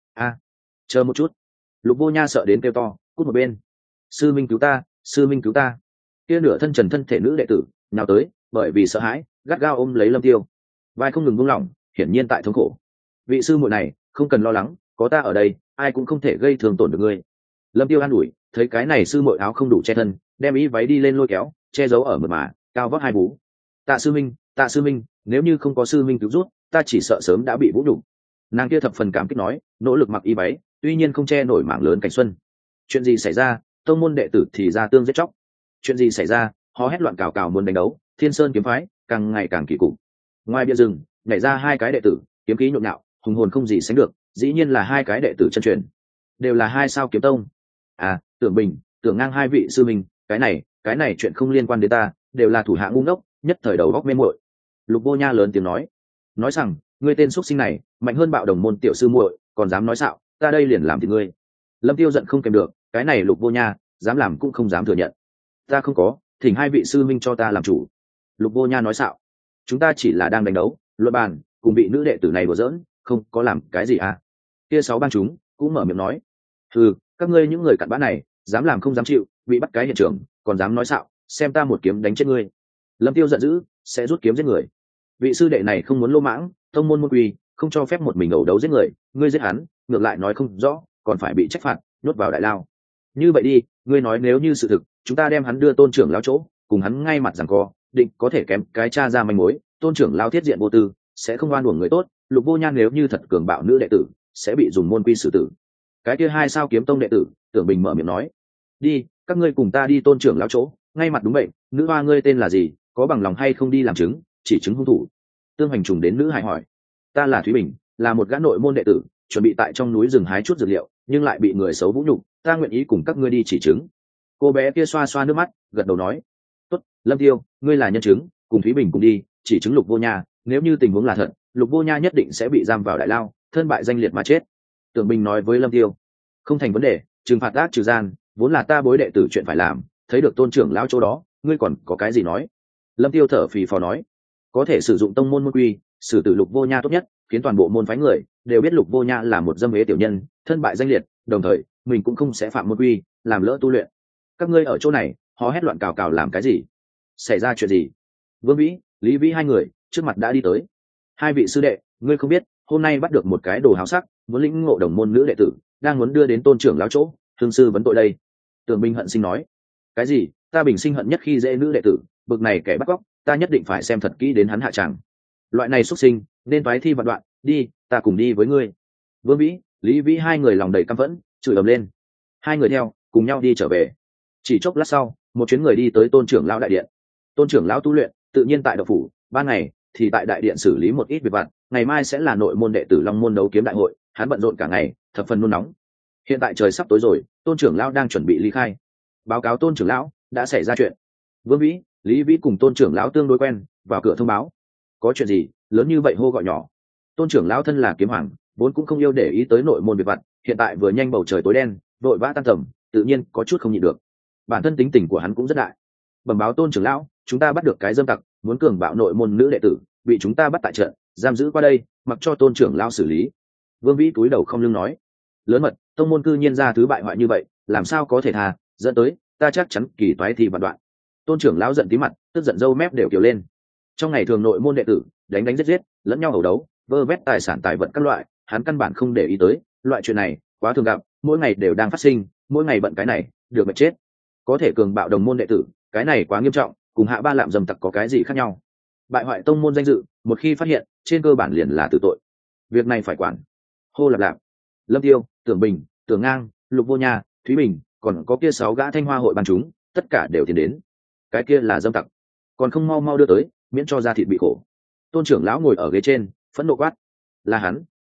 Chờ một chút. Lục Vô Nha sợ đến kêu to, cút một bên. Sư minh cứu ta, sư minh cứu ta. Kia nửa thân trần thân thể nữ đệ tử nào tới, bởi vì sợ hãi gắt gao ôm lấy Lâm Tiêu, vai không ngừng buông lỏng, hiển nhiên tại thống khổ. Vị sư muội này không cần lo lắng, có ta ở đây, ai cũng không thể gây thương tổn được ngươi. Lâm Tiêu an ủi, thấy cái này sư muội áo không đủ che thân, đem ý váy đi lên lôi kéo, che giấu ở mượt mà cao vóc hai vú. Tạ sư minh, nếu như không có sư minh cứu rút, ta chỉ sợ sớm đã bị vũ nhục. Nàng kia thập phần cảm kích nói, nỗ lực mặc y váy, tuy nhiên không che nổi mảng lớn cảnh xuân. Chuyện gì xảy ra? Tông môn đệ tử thì ra tương giết chóc. Chuyện gì xảy ra? Họ hét loạn cào cào muốn đánh đấu, Thiên Sơn kiếm phái càng ngày càng kỳ cục. Ngoài bia rừng nhảy ra hai cái đệ tử, kiếm khí nhộn nhạo, hùng hồn không gì sánh được, dĩ nhiên là hai cái đệ tử chân truyền, đều là hai sao kiếm tông. Tưởng Bình, Tưởng Ngang hai vị sư minh, cái này chuyện không liên quan đến ta, đều là thủ hạ ngu ngốc, nhất thời đầu góc mê muội. Lục Vô Nha lớn tiếng nói rằng, ngươi tên xuất sinh này mạnh hơn bạo đồng môn tiểu sư muội, còn dám nói xạo, ta đây liền làm thì ngươi. Lâm Tiêu giận không kèm được, cái này Lục Vô Nha dám làm cũng không dám thừa nhận. Ta không có, thỉnh hai vị sư minh cho ta làm chủ. Lục Vô Nha nói xạo, chúng ta chỉ là đang đánh đấu luận bàn, cùng vị nữ đệ tử này đùa giỡn, không có làm cái gì à. Kia sáu bang chúng cũng mở miệng nói, các ngươi những người cặn bã này dám làm không dám chịu, bị bắt cái hiện trường còn dám nói xạo, xem ta một kiếm đánh chết ngươi. Lâm Tiêu giận dữ, sẽ rút kiếm giết người. Vị sư đệ này không muốn lô mãng, tông môn môn quy không cho phép một mình ẩu đấu giết người, ngươi giết hắn ngược lại nói không rõ, còn phải bị trách phạt nhốt vào đại lao. Như vậy đi, ngươi nói nếu như sự thực, chúng ta đem hắn đưa tôn trưởng lao chỗ, cùng hắn ngay mặt giằng co, định có thể kém cái cha ra manh mối. Tôn trưởng lao thiết diện vô tư, sẽ không oan uổng người tốt. Lục Vô Nha nếu như thật cường bạo nữ đệ tử, sẽ bị dùng môn quy xử tử. Cái kia hai sao kiếm tông đệ tử Tưởng Bình mở miệng nói, đi, các ngươi cùng ta đi tôn trưởng lao chỗ, ngay mặt đúng bệnh. Nữ hoa ngươi tên là gì, có bằng lòng hay không đi làm chứng, chỉ chứng hung thủ. Tương Hoành trùng đến nữ hài hỏi, ta là Thúy Bình, là một gã nội môn đệ tử, chuẩn bị tại trong núi rừng hái chút dược liệu, nhưng lại bị người xấu vũ nhục, ta nguyện ý cùng các ngươi đi chỉ chứng. Cô bé kia xoa xoa nước mắt, gật đầu nói, tốt, Lâm Tiêu, ngươi là nhân chứng, cùng Thúy Bình cùng đi chỉ chứng Lục Vô Nha, nếu như tình huống là thật, Lục Vô Nha nhất định sẽ bị giam vào đại lao, thân bại danh liệt mà chết. Tưởng Bình nói với Lâm Tiêu, không thành vấn đề, trừng phạt ác trừ gian vốn là ta bối đệ tử chuyện phải làm, thấy được tôn trưởng lão chỗ đó, ngươi còn có cái gì nói. Lâm Tiêu thở phì phò nói, có thể sử dụng tông môn môn quy xử tử Lục Vô Nha tốt nhất, khiến toàn bộ môn phái người đều biết Lục Vô Nha là một dâm ế tiểu nhân, thân bại danh liệt, đồng thời mình cũng không sẽ phạm môn quy làm lỡ tu luyện. Các ngươi ở chỗ này họ hét loạn cào cào làm cái gì? Xảy ra chuyện gì? Vương Vĩ, Lý Vĩ hai người trước mặt đã đi tới. Hai vị sư đệ, ngươi không biết hôm nay bắt được một cái đồ háo sắc, muốn lĩnh ngộ đồng môn nữ đệ tử, đang muốn đưa đến tôn trưởng lão chỗ, thương sư vấn tội đây. Tưởng Bình hận sinh nói, cái gì? Ta bình sinh hận nhất khi dễ nữ đệ tử, bực này kẻ bắt cóc, ta nhất định phải xem thật kỹ đến hắn hạ tràng. Loại này xuất sinh nên phái thi vạn đoạn, đi, ta cùng đi với ngươi. Vương Vĩ, Lý Vĩ hai người lòng đầy căm phẫn, chửi ầm lên. Hai người theo cùng nhau đi trở về. Chỉ chốc lát sau, một chuyến người đi tới tôn trưởng lão đại điện. Tôn trưởng lão tu luyện tự nhiên tại đậu phủ, ban ngày thì tại đại điện xử lý một ít việc vặt, ngày mai sẽ là nội môn đệ tử Long môn đấu kiếm đại hội, hắn bận rộn cả ngày, thập phần nôn nóng. Hiện tại trời sắp tối rồi, tôn trưởng lão đang chuẩn bị ly khai. Báo cáo tôn trưởng lão, đã xảy ra chuyện. Vương Vĩ, Lý Vĩ cùng tôn trưởng lão tương đối quen, vào cửa thông báo. Có chuyện gì lớn như vậy hô gọi nhỏ? Tôn trưởng lão thân là kiếm hoàng, vốn cũng không yêu để ý tới nội môn việc vặt, hiện tại vừa nhanh bầu trời tối đen, vội vã tan tầm, tự nhiên có chút không nhịn được. Bản thân tính tình của hắn cũng rất đại. Bẩm báo tôn trưởng lão, chúng ta bắt được cái dâm tặc, muốn cường bạo nội môn nữ đệ tử, bị chúng ta bắt tại trận, giam giữ qua đây, mặc cho tôn trưởng lão xử lý. Vương Vĩ cúi đầu không lưng nói, lớn mật, tông môn cư nhiên ra thứ bại hoại như vậy, làm sao có thể tha, dẫn tới ta chắc chắn kỳ toái thì vạn đoạn. Tôn trưởng lão giận tí mặt, tức giận râu mép đều kiều lên. Trong ngày thường nội môn đệ tử đánh giết lẫn nhau ẩu đấu, vơ vét tài sản tài vật các loại, hắn căn bản không để ý tới, loại chuyện này quá thường gặp, mỗi ngày đều đang phát sinh, mỗi ngày bận cái này được mệt chết. Có thể cường bạo đồng môn đệ tử, cái này quá nghiêm trọng, cùng hạ ba lạm dầm tặc có cái gì khác nhau? Bại hoại tông môn danh dự, một khi phát hiện, trên cơ bản liền là tử tội. Việc này phải quản. Hô lạp lạp. Lâm Tiêu, Tưởng Bình, Tưởng Ngang, Lục Vô Nha, Thúy Bình, còn có kia 6 gã Thanh Hoa hội ban chúng, tất cả đều tiến đến. Cái kia là dâm tặc, còn không mau mau đưa tới, miễn cho da thịt bị khổ. Tôn trưởng lão ngồi ở ghế trên, phẫn nộ quát, là hắn,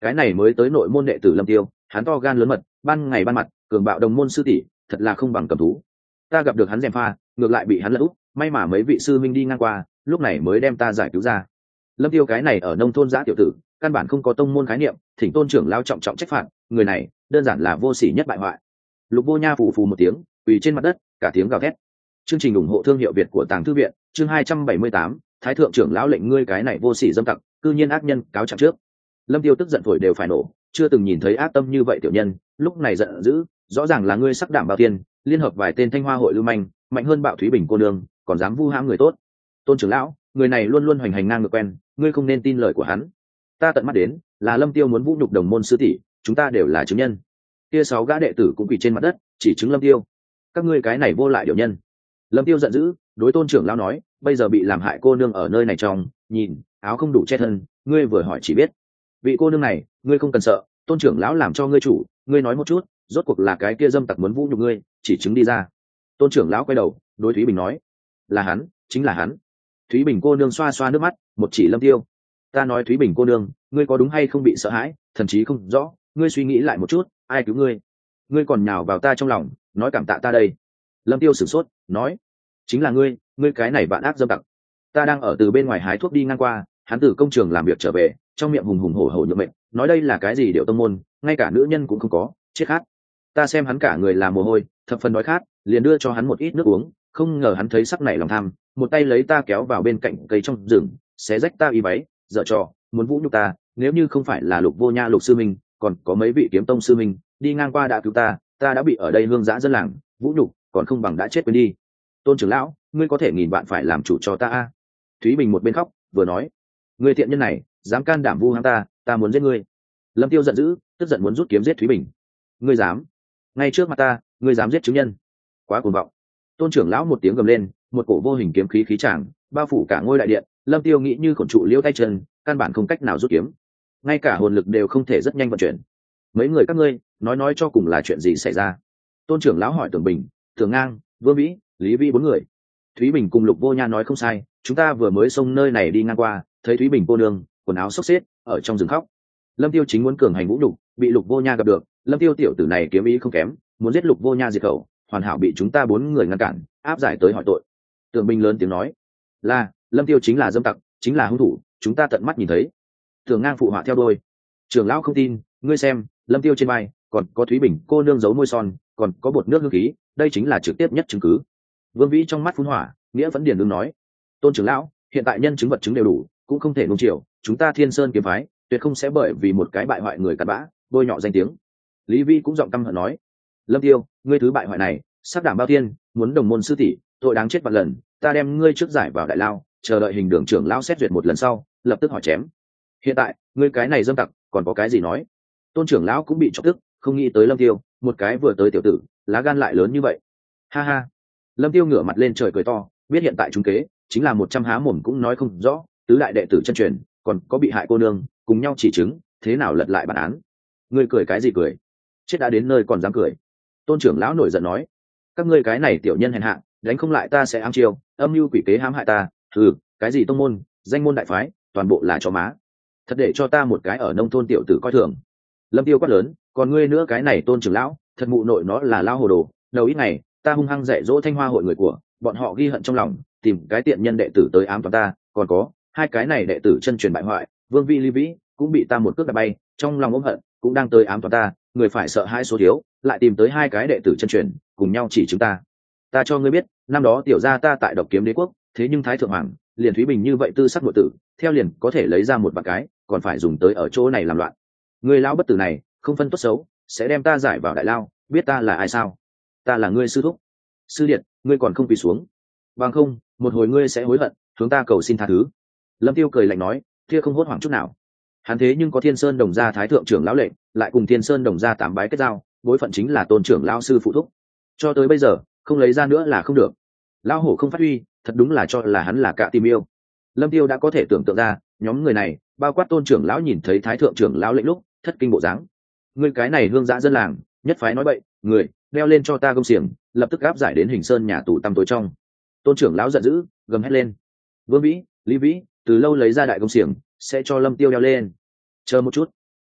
cái này mới tới nội môn đệ tử Lâm Tiêu, hắn to gan lớn mật, ban ngày ban mặt cường bạo đồng môn sư tỷ, thật là không bằng cầm thú. Ta gặp được hắn gièm pha, ngược lại bị hắn lật úp, may mà mấy vị sư minh đi ngang qua, lúc này mới đem ta giải cứu ra. Lâm Tiêu cái này ở nông thôn giã tiểu tử, căn bản không có tông môn khái niệm, thỉnh tôn trưởng lao trọng trọng trách phạt, người này đơn giản là vô sỉ nhất bại hoại. Lục Vô Nha phù phù một tiếng, quỳ trên mặt đất, cả tiếng gào thét. Chương trình ủng hộ thương hiệu Việt của Tàng Thư viện, chương 278, Thái thượng trưởng lão lệnh ngươi cái này vô sỉ dâm tặc, cư nhiên ác nhân cáo trạng trước. Lâm Tiêu tức giận thổi đều phải nổ, chưa từng nhìn thấy ác tâm như vậy tiểu nhân, lúc này giận dữ, rõ ràng là ngươi sắc đảm bao tiên, liên hợp vài tên Thanh Hoa hội lưu manh, mạnh hơn Bạo Thúy Bình cô nương, còn dám vu hãm người tốt. Tôn trưởng lão, người này luôn luôn hoành hành ngang ngược quen, ngươi không nên tin lời của hắn. Ta tận mắt đến, là Lâm Tiêu muốn vũ nhục đồng môn sư tỷ, chúng ta đều là chứng nhân. Kia 6 gã đệ tử cũng quỳ trên mặt đất, chỉ chứng Lâm Tiêu. Các ngươi cái này vô lại điều nhân. Lâm Tiêu giận dữ, đối tôn trưởng lão nói, bây giờ bị làm hại cô nương ở nơi này trong, nhìn, áo không đủ che thân, ngươi vừa hỏi chỉ biết. Vị cô nương này, ngươi không cần sợ, tôn trưởng lão làm cho ngươi chủ, ngươi nói một chút, rốt cuộc là cái kia dâm tặc muốn vũ nhục ngươi, chỉ chứng đi ra. Tôn trưởng lão quay đầu, đối Thúy Bình nói, là hắn, chính là hắn. Thúy Bình cô nương xoa xoa nước mắt, một chỉ Lâm Tiêu. Ta nói Thúy Bình cô nương, ngươi có đúng hay không bị sợ hãi, thậm chí không rõ, ngươi suy nghĩ lại một chút, ai cứu ngươi? Ngươi còn nhào vào ta trong lòng, nói cảm tạ ta đây. Lâm Tiêu sửng sốt, nói, chính là ngươi cái này bạn ác dâm tặc. Ta đang ở từ bên ngoài hái thuốc đi ngang qua, hắn từ công trường làm việc trở về, trong miệng hùng hùng hổ hổ nhượng mệnh, nói đây là cái gì điệu tông môn, ngay cả nữ nhân cũng không có, chết khát. Ta xem hắn cả người là mồ hôi, thập phần đói khát, liền đưa cho hắn một ít nước uống, không ngờ hắn thấy sắc này lòng tham, một tay lấy ta kéo vào bên cạnh cây trong rừng, xé rách ta y váy, dở trò, muốn vũ nhục ta. Nếu như không phải là Lục Vô Nha Lục sư minh, còn có mấy vị kiếm tông sư minh đi ngang qua đã cứu ta đã bị ở đây hương giã dân làng vũ nhục, còn không bằng đã chết quên đi. Tôn trưởng lão, ngươi có thể nghìn bạn phải làm chủ cho ta a. Thúy Bình một bên khóc vừa nói, ngươi thiện nhân này dám can đảm vu hãm ta muốn giết ngươi. Lâm Tiêu giận dữ, tức giận muốn rút kiếm giết Thúy Bình. Ngươi dám? Ngay trước mặt ta, ngươi dám giết chứng nhân? Quá cuồng vọng. Tôn trưởng lão một tiếng gầm lên, một cổ vô hình kiếm khí khí tràng bao phủ cả ngôi đại điện. Lâm Tiêu nghĩ như khổn trụ liêu tay chân, căn bản không cách nào rút kiếm, ngay cả hồn lực đều không thể rất nhanh vận chuyển. Mấy người các ngươi nói cho cùng là chuyện gì xảy ra? Tôn trưởng lão hỏi Tưởng Bình, Tưởng Ngang, Vương Vĩ, Lý Vĩ 4 người. Thúy Bình cùng Lục Vô Nha nói không sai, chúng ta vừa mới xông nơi này đi ngang qua, thấy Thúy Bình cô nương quần áo xốc xếch ở trong rừng khóc. Lâm Tiêu chính muốn cường hành vũ nhục, bị Lục Vô Nha gặp được. Lâm Tiêu tiểu tử này kiếm ý không kém, muốn giết Lục Vô Nha diệt khẩu, hoàn hảo bị chúng ta 4 người ngăn cản, áp giải tới hỏi tội. Tưởng Bình lớn tiếng nói, là Lâm Tiêu chính là dâm tặc, chính là hung thủ, chúng ta tận mắt nhìn thấy. Tưởng Ngang phụ họa theo đôi. Trưởng lão không tin, ngươi xem, Lâm Tiêu trên vai còn có Thúy Bình cô nương giấu môi son, còn có bột nước hương khí, đây chính là trực tiếp nhất chứng cứ. Vương Vĩ trong mắt phun hỏa, nghĩa vẫn điền đương nói, Tôn trưởng lão, hiện tại nhân chứng vật chứng đều đủ, cũng không thể nuông chiều, chúng ta Thiên Sơn kiếm phái tuyệt không sẽ bởi vì một cái bại hoại người cặn bã bôi nhọ danh tiếng. Lý Vi cũng giọng căm hận nói, Lâm Tiêu, ngươi thứ bại hoại này sắc đảm bao thiên, muốn đồng môn sư tỷ, tội đáng chết vạn lần, ta đem ngươi trước giải vào đại lao, chờ đợi hình đường trưởng lão xét duyệt một lần sau lập tức hỏi chém. Hiện tại ngươi cái này dâm tặc còn có cái gì nói? Tôn trưởng lão cũng bị chọc tức, không nghĩ tới Lâm Tiêu, một cái vừa tới tiểu tử, lá gan lại lớn như vậy. Ha ha. Lâm Tiêu ngửa mặt lên trời cười to, biết hiện tại chúng kế chính là 100 há mồm cũng nói không rõ, tứ đại đệ tử chân truyền, còn có bị hại cô nương, cùng nhau chỉ chứng, thế nào lật lại bản án. Ngươi cười cái gì cười? Chết đã đến nơi còn dám cười. Tôn trưởng lão nổi giận nói, các ngươi cái này tiểu nhân hèn hạ, đánh không lại ta sẽ ám chiêu, âm mưu quỷ kế hãm hại ta. Cái gì tông môn, danh môn đại phái, toàn bộ là chó má. Thật để cho ta một cái ở nông thôn tiểu tử coi thường. Lâm Tiêu quát lớn, còn ngươi nữa cái này Tôn trưởng lão, thật mụ nội nó là lao hồ đồ. Đầu ít ngày ta hung hăng dạy dỗ Thanh Hoa hội người của bọn họ ghi hận trong lòng, tìm cái tiện nhân đệ tử tới ám toán ta, còn có hai cái này đệ tử chân truyền bại hoại, Vương Vi Lý Vĩ cũng bị ta một cước đạp bay, trong lòng ôm hận, cũng đang tới ám toán ta. Người phải sợ hai số thiếu, lại tìm tới hai cái đệ tử chân truyền, cùng nhau chỉ chúng ta. Ta cho ngươi biết, năm đó tiểu gia ta tại Độc Kiếm Đế quốc, thế nhưng Thái thượng hoàng liền Thúy Bình như vậy tư sắc nội tử, theo liền có thể lấy ra một vài cái, còn phải dùng tới ở chỗ này làm loạn. Người lão bất tử này không phân tốt xấu, sẽ đem ta giải vào đại lao, biết ta là ai sao? Ta là ngươi sư thúc. Sư điện, ngươi còn không quỳ xuống, bằng không một hồi ngươi sẽ hối hận, hướng ta cầu xin tha thứ. Lâm Tiêu cười lạnh nói, kia không hốt hoảng chút nào. Hắn thế nhưng có Thiên Sơn Đồng gia thái thượng trưởng lão lệnh, lại cùng Thiên Sơn Đồng gia 8 bái kết giao, bối phận chính là Tôn trưởng lão sư phụ thúc. Cho tới bây giờ không lấy ra nữa là không được. Lão hổ không phát huy, thật đúng là cho là hắn là cạ tim yêu. Lâm Tiêu đã có thể tưởng tượng ra, nhóm người này bao quát Tôn trưởng lão nhìn thấy thái thượng trưởng lão lệnh lúc thất kinh bộ dáng. Ngươi cái này hương dã dân làng, nhất phái nói bậy, người đeo lên cho ta công xiềng, lập tức áp giải đến Hình Sơn nhà tù tăm tối trong. Tôn trưởng lão giận dữ, gầm hét lên. Vương Vĩ, Lý Vĩ từ lâu lấy ra đại công xiềng, sẽ cho Lâm Tiêu đeo lên. Chờ một chút.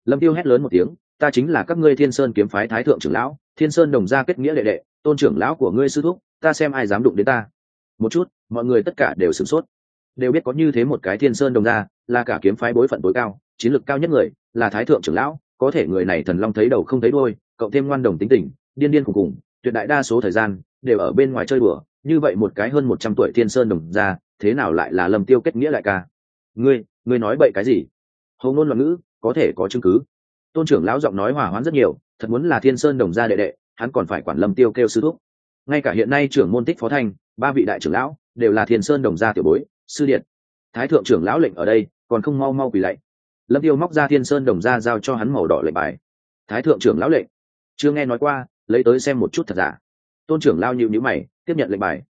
Lâm Tiêu hét lớn một tiếng, ta chính là các ngươi Thiên Sơn kiếm phái thái thượng trưởng lão, Thiên Sơn đồng gia kết nghĩa đệ đệ, tôn trưởng lão của ngươi sư thúc, ta xem ai dám đụng đến ta. Một chút, mọi người tất cả đều sửng sốt, đều biết có như thế một cái Thiên Sơn đồng gia, là cả kiếm phái bối phận tối cao, chiến lược cao nhất người, là thái thượng trưởng lão, có thể người này thần long thấy đầu không thấy đuôi, cộng thêm ngoan đồng tính tình, điên điên khùng khùng, tuyệt đại đa số thời gian đều ở bên ngoài chơi đùa, như vậy một cái hơn 100 tuổi Thiên Sơn đồng gia, thế nào lại là Lâm Tiêu kết nghĩa đại ca? Ngươi nói bậy cái gì? Hầu ngôn loạn ngữ, có thể có chứng cứ. Tôn trưởng lão giọng nói hòa hoãn rất nhiều, thật muốn là Thiên Sơn đồng gia đệ đệ, hắn còn phải quản Lâm Tiêu kêu sư thúc. Ngay cả hiện nay trưởng môn Tích Phó Thanh, ba vị đại trưởng lão đều là Thiên Sơn đồng gia tiểu bối, sư điện. Thái thượng trưởng lão lệnh ở đây, còn không mau mau quỳ lạy. Lâm Tiêu móc ra Thiên Sơn đồng gia giao cho hắn màu đỏ lệnh bài. Thái thượng trưởng lão lệnh, chưa nghe nói qua, lấy tới xem một chút thật giả. Tôn trưởng lão nhíu nhíu mày, tiếp nhận lệnh bài.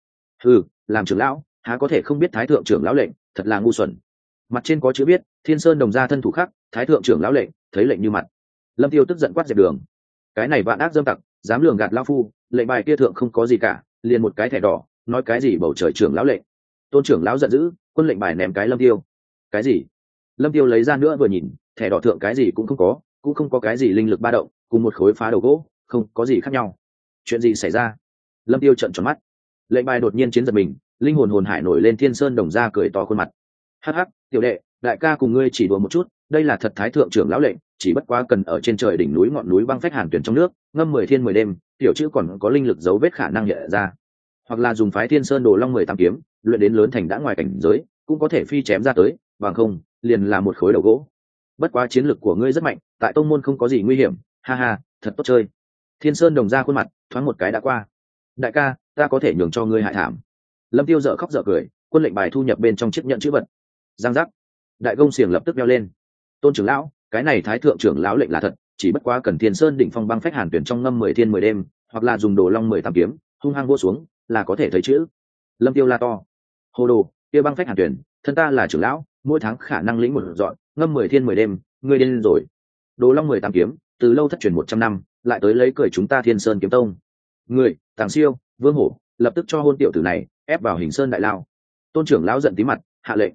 Làm trưởng lão, há có thể không biết thái thượng trưởng lão lệnh, thật là ngu xuẩn. Mặt trên có chữ viết, Thiên Sơn đồng gia thân thủ khắc, thái thượng trưởng lão lệnh, thấy lệnh như mặt. Lâm Tiêu tức giận quát dẹp đường. Cái này vạn ác dâm tặc, dám lường gạt lão phu, lệnh bài kia thượng không có gì cả, liền một cái thẻ đỏ, nói cái gì bầu trời trưởng lão lệnh. Tôn trưởng lão giận dữ, quân lệnh bài ném cái Lâm Tiêu. Cái gì? Lâm Tiêu lấy ra nữa vừa nhìn, thẻ đỏ thượng cái gì cũng không có cái gì linh lực ba động, cùng một khối phá đầu gỗ, không có gì khác nhau. Chuyện gì xảy ra? Lâm Tiêu trợn tròn mắt. Lệnh bài đột nhiên chiến giật mình, linh hồn hồn hải nổi lên, Thiên Sơn đồng gia cười to khuôn mặt. Hắc hắc, tiểu đệ, đại ca cùng ngươi chỉ đùa một chút, đây là thật thái thượng trưởng lão lệnh, chỉ bất quá cần ở trên trời đỉnh núi ngọn núi băng phách hàn tuyển trong nước, ngâm 10 thiên 10 đêm, tiểu chữ còn có linh lực dấu vết khả năng hiện ra. Hoặc là dùng phái Thiên Sơn Đồ Long 18 kiếm, luyện đến lớn thành đã ngoài cảnh giới, cũng có thể phi chém ra tới, bằng không, liền là một khối đầu gỗ. Bất quá chiến lực của ngươi rất mạnh, tại tông môn không có gì nguy hiểm, ha ha, thật tốt chơi. Thiên Sơn đồng ra khuôn mặt, thoáng một cái đã qua. Đại ca, ta có thể nhường cho ngươi hại thảm. Lâm Tiêu dở khóc dở cười, quân lệnh bài thu nhập bên trong chiếc nhận chữ vật. Giang giác, đại gông xiềng lập tức đeo lên. Tôn trưởng lão, cái này thái thượng trưởng lão lệnh là thật, chỉ bất quá cần Thiên Sơn đỉnh phong băng phách hàn tuyển trong ngâm 10 thiên 10 đêm, hoặc là dùng Đồ Long 18 kiếm, hung hăng vỗ xuống, là có thể thấy chữ. Lâm Tiêu la to, hồ đồ, kia băng phách hàn tuyển, thân ta là trưởng lão, mỗi tháng khả năng lĩnh một dọn, ngâm 10 thiên 10 đêm, ngươi điên rồi. Đồ Long 18 kiếm, từ lâu thất truyền 100 năm, lại tới lấy cười chúng ta Thiên Sơn kiếm tông. Ngươi, Tàng Siêu, Vương Hổ, lập tức cho hôn tiểu tử này ép vào Hình Sơn đại lao. Tôn trưởng lão giận tí mặt, hạ lệnh.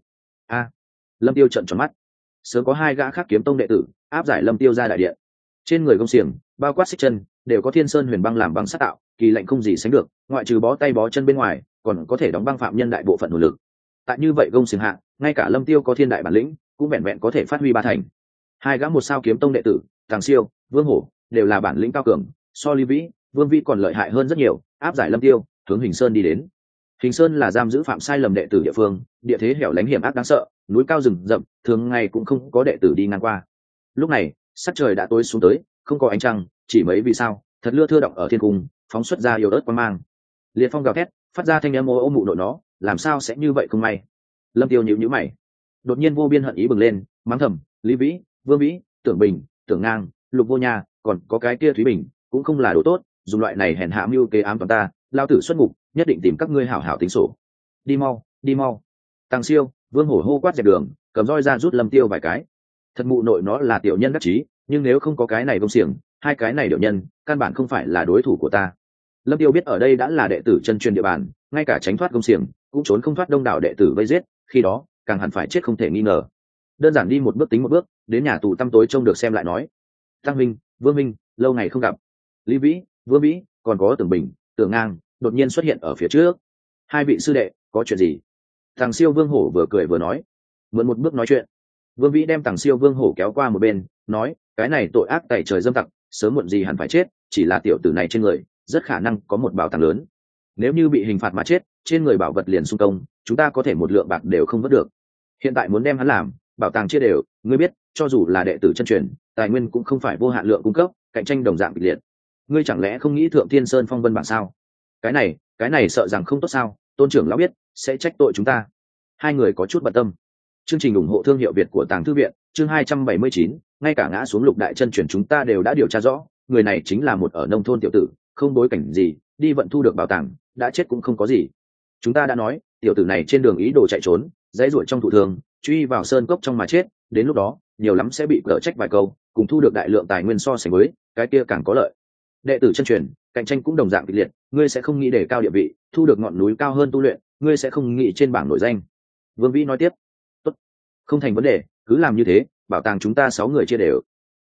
Lâm Tiêu trợn tròn mắt. Sớm có hai gã khác kiếm tông đệ tử áp giải Lâm Tiêu ra đại điện. Trên người gông xiềng, bao quát xích chân, đều có Thiên Sơn huyền băng làm băng sát tạo, kỳ lạnh không gì sánh được, ngoại trừ bó tay bó chân bên ngoài, còn có thể đóng băng phạm nhân đại bộ phận hồn lực. Tại như vậy gông xiềng hạ, ngay cả Lâm Tiêu có thiên đại bản lĩnh, cũng vẹn vẹn có thể phát huy ba thành. Hai gã một sao kiếm tông đệ tử, Tàng Siêu, Vương Hổ, đều là bản lĩnh cao cường, so Lý Vĩ, Vương Vĩ còn lợi hại hơn rất nhiều, áp giải Lâm Tiêu, hướng Hình Sơn đi đến. Hình Sơn là giam giữ phạm sai lầm đệ tử địa phương, địa thế hẻo lánh hiểm ác đáng sợ, núi cao rừng rậm, thường ngày cũng không có đệ tử đi ngang qua. Lúc này, sắc trời đã tối xuống tới, không có ánh trăng, chỉ mấy vì sao, thật lưa thưa động ở thiên cung, phóng xuất ra yếu ớt quang mang. Liệt phong gào thét, phát ra thanh âm ô mụ nội nó, làm sao sẽ như vậy không may. Lâm Tiêu nhíu nhíu mày, đột nhiên vô biên hận ý bừng lên, mắng thầm, Lý Vĩ, Vương Vĩ, Tưởng Bình, Tưởng Ngang, Lục Vô Nha, còn có cái kia Thúy Bình, cũng không là đồ tốt, dùng loại này hèn hạ mưu kế ám toàn ta, lao tử xuất ngục, nhất định tìm các ngươi hảo hảo tính sổ. Đi mau, đi mau. Tàng Siêu, Vương Hổ hô quát dẹp đường, cầm roi ra rút Lâm Tiêu vài cái. Thật mụ nội nó là tiểu nhân đắc chí, nhưng nếu không có cái này công xiềng, hai cái này điệu nhân, căn bản không phải là đối thủ của ta. Lâm Tiêu biết ở đây đã là đệ tử chân truyền địa bàn, ngay cả tránh thoát công xiềng, cũng trốn không thoát đông đảo đệ tử vây giết, khi đó, càng hẳn phải chết không thể nghi ngờ. Đơn giản đi một bước tính một bước, đến nhà tù tăm tối trông được xem lại nói. Tăng Minh, Vương Minh, lâu ngày không gặp. Lý Vĩ, Vương Vĩ, còn có Tưởng Bình, Tưởng Ngang, đột nhiên xuất hiện ở phía trước. Hai vị sư đệ, có chuyện gì? Tàng Siêu Vương Hổ vừa cười vừa nói. Mượn một bước nói chuyện. Vương Vĩ đem Tàng Siêu Vương Hổ kéo qua một bên, nói, cái này tội ác tày trời dâm tặc, sớm muộn gì hẳn phải chết, chỉ là tiểu tử này trên người, rất khả năng có một bảo tàng lớn. Nếu như bị hình phạt mà chết, trên người bảo vật liền xung công, chúng ta có thể một lượng bạc đều không vớt được. Hiện tại muốn đem hắn làm, bảo tàng chia đều, ngươi biết, cho dù là đệ tử chân truyền, tài nguyên cũng không phải vô hạn lượng cung cấp, cạnh tranh đồng dạng kịch liệt. Ngươi chẳng lẽ không nghĩ Thượng Thiên Sơn phong vân bảng sao? Cái này sợ rằng không tốt sao? Tôn trưởng lão biết sẽ trách tội chúng ta. Hai người có chút bận tâm. Chương trình ủng hộ thương hiệu Việt của Tàng Thư viện, chương 279, ngay cả ngã xuống lục đại chân truyền chúng ta đều đã điều tra rõ, người này chính là một ở nông thôn tiểu tử, không bối cảnh gì, đi vận thu được bảo tàng, đã chết cũng không có gì. Chúng ta đã nói, tiểu tử này trên đường ý đồ chạy trốn, dãy ruổi trong thụ thường, truy vào sơn cốc trong mà chết, đến lúc đó, nhiều lắm sẽ bị cở trách vài câu, cùng thu được đại lượng tài nguyên so sánh với, cái kia càng có lợi. Đệ tử chân truyền, cạnh tranh cũng đồng dạng kịch liệt, ngươi sẽ không nghĩ để cao địa vị, thu được ngọn núi cao hơn tu luyện, ngươi sẽ không nghĩ trên bảng nổi danh. Vương Vĩ nói tiếp, tốt, không thành vấn đề, cứ làm như thế, bảo tàng chúng ta 6 người chia đều.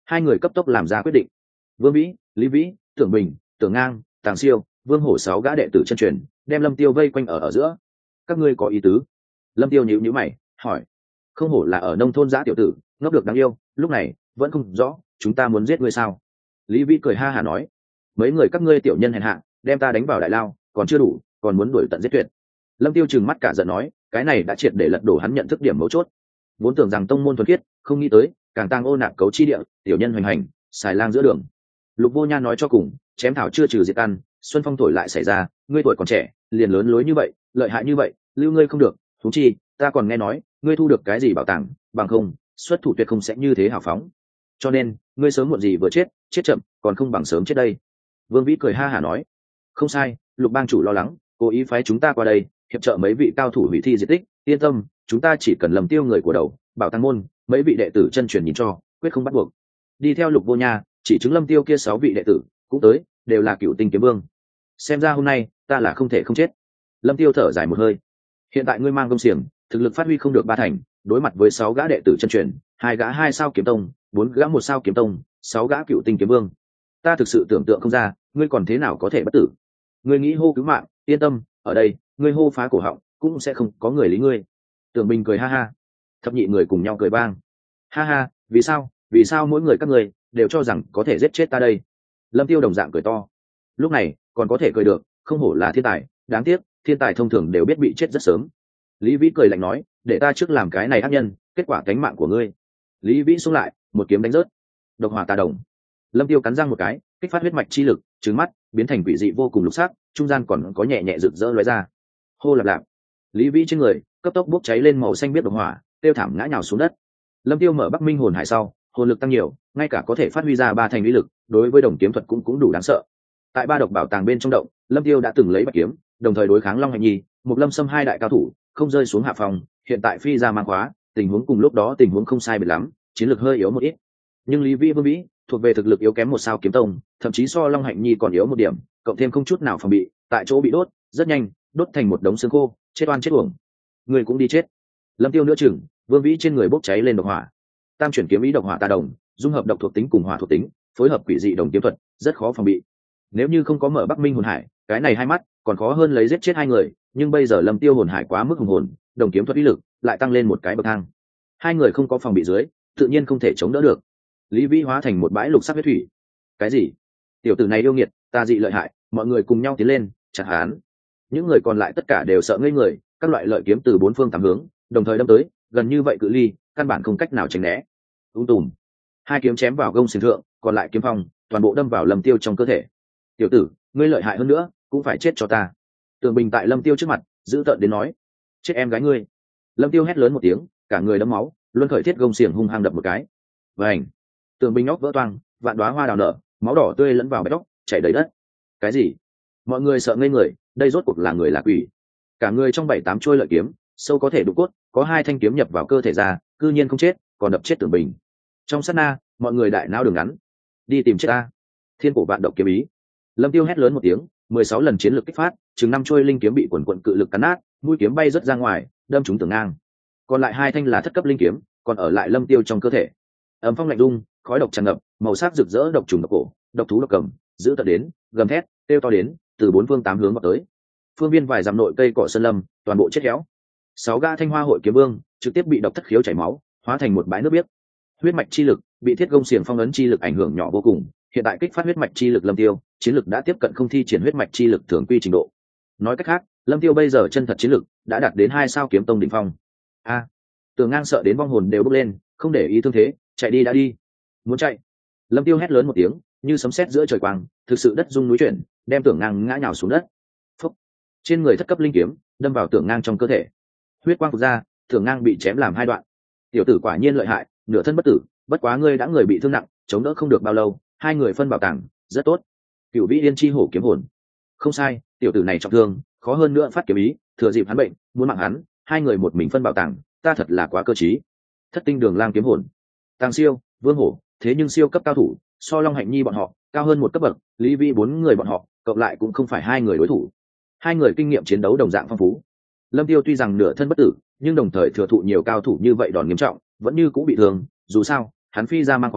Hai người cấp tốc làm ra quyết định. Vương Vĩ, Lý Vĩ, Tưởng Bình, Tưởng Ngang, Tàng Siêu, Vương Hổ 6 gã đệ tử chân truyền đem Lâm Tiêu vây quanh ở giữa. Các ngươi có ý tứ? Lâm Tiêu nhíu nhíu mày hỏi. Không hổ là ở nông thôn dã tiểu tử, ngốc được đáng yêu, lúc này vẫn không rõ chúng ta muốn giết ngươi sao? Lý Vĩ cười ha hả nói. Mấy người các ngươi tiểu nhân hèn hạ, đem ta đánh vào đại lao, còn chưa đủ, còn muốn đuổi tận giết tuyệt. Lâm Tiêu trừng mắt cả giận nói, cái này đã triệt để lật đổ hắn nhận thức điểm mấu chốt. Vốn tưởng rằng tông môn thuần khiết, không nghĩ tới càng tăng ô nạp cấu chi địa, tiểu nhân hoành hành, xài lang giữa đường. Lục Vô Nha nói cho cùng, chém thảo chưa trừ diệt căn, xuân phong thổi lại xảy ra, ngươi tuổi còn trẻ, liền lớn lối như vậy, lợi hại như vậy, lưu ngươi không được. Thú chi, ta còn nghe nói, ngươi thu được cái gì bảo tàng, bằng không, xuất thủ tuyệt không sẽ như thế hào phóng. Cho nên, ngươi sớm muộn gì vừa chết, chết chậm, còn không bằng sớm chết đây. Vương Vĩ cười ha hả nói, không sai, Lục bang chủ lo lắng, cố ý phái chúng ta qua đây, hiệp trợ mấy vị cao thủ hủy thi diệt tích. Yên tâm, chúng ta chỉ cần lầm tiêu người của đầu, bảo tàng môn, mấy vị đệ tử chân truyền nhìn cho, quyết không bắt buộc. Đi theo Lục Vô Nha, chỉ chứng Lâm Tiêu kia 6 vị đệ tử cũng tới, đều là Cửu Tinh kiếm vương. Xem ra hôm nay ta là không thể không chết. Lâm Tiêu thở dài một hơi. Hiện tại ngươi mang công xiềng, thực lực phát huy không được ba thành, đối mặt với 6 gã đệ tử chân truyền, 2 gã 2 sao kiếm tông, 4 gã 1 sao kiếm tông, 6 gã Cửu Tinh kiếm vương. Ta thực sự tưởng tượng không ra, ngươi còn thế nào có thể bất tử. Ngươi nghĩ hô cứu mạng, yên tâm, ở đây, ngươi hô phá cổ họng, cũng sẽ không có người lý ngươi. Tưởng Bình cười ha ha. Thập nhị người cùng nhau cười bang. Ha ha, vì sao? Vì sao mỗi người các ngươi đều cho rằng có thể giết chết ta đây? Lâm Tiêu đồng dạng cười to. Lúc này còn có thể cười được, không hổ là thiên tài, đáng tiếc thiên tài thông thường đều biết bị chết rất sớm. Lý Vĩ cười lạnh nói, để ta trước làm cái này ác nhân, kết quả cánh mạng của ngươi. Lý Vĩ xông lại, một kiếm đánh rớt. Độc hỏa tà đồng. Lâm Tiêu cắn răng một cái, kích phát huyết mạch chi lực, trừng mắt biến thành quỷ dị vô cùng lục sắc, trung gian còn có nhẹ nhẹ rực rỡ lóe ra. Hô lạp lạp. Lý Vĩ trên người cấp tốc bốc cháy lên màu xanh biết độc hỏa, tiêu thảm ngã nhào xuống đất. Lâm Tiêu mở Bắc Minh hồn hải sau, hồn lực tăng nhiều, ngay cả có thể phát huy ra 3 thành uy lực, đối với đồng kiếm thuật cũng đủ đáng sợ. Tại 3 độc bảo tàng bên trong động, Lâm Tiêu đã từng lấy bạch kiếm, đồng thời đối kháng Long Hạnh Nhi, Mục Lâm Sâm 2 đại cao thủ, không rơi xuống hạ phòng, hiện tại phi ra mang khóa, tình huống cùng lúc đó tình huống không sai biệt lắm, chiến lược hơi yếu một ít. Nhưng Lý Vĩ Vương Vĩ thuộc về thực lực yếu kém 1 sao kiếm tông, thậm chí so Long Hạnh Nhi còn yếu một điểm, cộng thêm không chút nào phòng bị, tại chỗ bị đốt, rất nhanh, đốt thành một đống xương khô, chết oan chết uổng. Người cũng đi chết. Lâm Tiêu nữa chừng, Vương Vĩ trên người bốc cháy lên độc hỏa. Tam chuyển kiếm ý độc hỏa tà đồng, dung hợp độc thuộc tính cùng hỏa thuộc tính, phối hợp quỷ dị đồng kiếm thuật, rất khó phòng bị. Nếu như không có mở Bắc Minh hồn hải, cái này hai mắt còn khó hơn lấy giết chết 2 người, nhưng bây giờ Lâm Tiêu hồn hải quá mức hùng hồn, đồng kiếm thuật uy lực lại tăng lên một cái bậc thang. 2 người không có phòng bị dưới, tự nhiên không thể chống đỡ được. Lý Vĩ hóa thành một bãi lục sắc huyết thủy. Cái gì? Tiểu tử này yêu nghiệt, tà dị lợi hại, mọi người cùng nhau tiến lên, chặt hắn. Những người còn lại tất cả đều sợ ngây người, các loại lợi kiếm từ 4 phương 8 hướng, đồng thời đâm tới, gần như vậy cự ly, căn bản không cách nào tránh né. Tùm. 2 kiếm chém vào gông xiềng thượng, còn lại kiếm phong toàn bộ đâm vào Lâm Tiêu trong cơ thể. Tiểu tử, ngươi lợi hại hơn nữa, cũng phải chết cho ta. Tường Bình tại Lâm Tiêu trước mặt, giữ tợn đến nói, chết em gái ngươi. Lâm Tiêu hét lớn một tiếng, cả người đẫm máu, luân khởi thiết gông xiềng hung hăng đập một cái. Vành. Tường Bình óc vỡ toang, vạn đóa hoa đào nở, máu đỏ tươi lẫn vào bét tóc, chảy đầy đất. Cái gì? Mọi người sợ ngây người, đây rốt cuộc là người là quỷ? Cả người trong 7-8 trôi lợi kiếm, sâu có thể đụng cốt, có 2 thanh kiếm nhập vào cơ thể ra, cư nhiên không chết, còn đập chết Tường Bình. Trong sát na, mọi người đại não đường ngắn, đi tìm chết ta. Thiên cổ vạn động kiếm ý. Lâm Tiêu hét lớn một tiếng, 16 lần chiến lược kích phát, chừng 5 trôi linh kiếm bị quần quần cự lực cắn nát, mũi kiếm bay rất ra ngoài, đâm trúng Tưởng Ngang. Còn lại 2 thanh là thất cấp linh kiếm, còn ở lại Lâm Tiêu trong cơ thể. Ầm phong lạnh rung, khói độc tràn ngập, màu sắc rực rỡ độc trùng độc cổ, độc thú độc cầm, giữ tận đến, gầm thét, kêu to đến, từ 4 phương 8 hướng vào tới. Phương viên vài dặm nội cây cỏ sơn lâm, toàn bộ chết héo. 6 gã Thanh Hoa hội kiếm vương trực tiếp bị độc thất khiếu chảy máu, hóa thành một bãi nước biếc. Huyết mạch chi lực bị thiết gông xiềng phong ấn chi lực ảnh hưởng nhỏ vô cùng, hiện tại kích phát huyết mạch chi lực Lâm Tiêu, chiến lực đã tiếp cận không thi triển huyết mạch chi lực thường quy trình độ. Nói cách khác, Lâm Tiêu bây giờ chân thật chiến lực đã đạt đến 2 sao kiếm tông đỉnh phong. A, Tưởng Ngang sợ đến vong hồn đều bốc lên, không để ý thương thế, chạy đi đã đi. Muốn chạy. Lâm Tiêu hét lớn một tiếng, như sấm sét giữa trời quang, thực sự đất rung núi chuyển, đem Tưởng Ngang ngã nhào xuống đất. Phúc. Trên người thất cấp linh kiếm đâm vào Tưởng Ngang trong cơ thể, huyết quang phụt ra, Tưởng Ngang bị chém làm 2 đoạn. Tiểu tử quả nhiên lợi hại, nửa thân bất tử, bất quá ngươi đã người bị thương nặng, chống đỡ không được bao lâu. 2 người phân bảo tàng, rất tốt. Cửu Vĩ Yên chi hổ kiếm hồn. Không sai, tiểu tử này trọng thương, khó hơn nữa phát kiếm ý, thừa dịp hắn bệnh, muốn mạng hắn. 2 người một mình phân bảo tàng, ta thật là quá cơ trí. Thất tinh đường lang kiếm hồn. Tàng Siêu, Vương Hổ, thế nhưng siêu cấp cao thủ, so Long Hạnh Nhi bọn họ cao hơn một cấp bậc, Lý Vĩ 4 người bọn họ cộng lại cũng không phải 2 người đối thủ. 2 người kinh nghiệm chiến đấu đồng dạng phong phú. Lâm Tiêu tuy rằng nửa thân bất tử, nhưng đồng thời thừa thụ nhiều cao thủ như vậy đòn nghiêm trọng, vẫn như cũng bị thương. Dù sao, hắn phi ra mang khóa,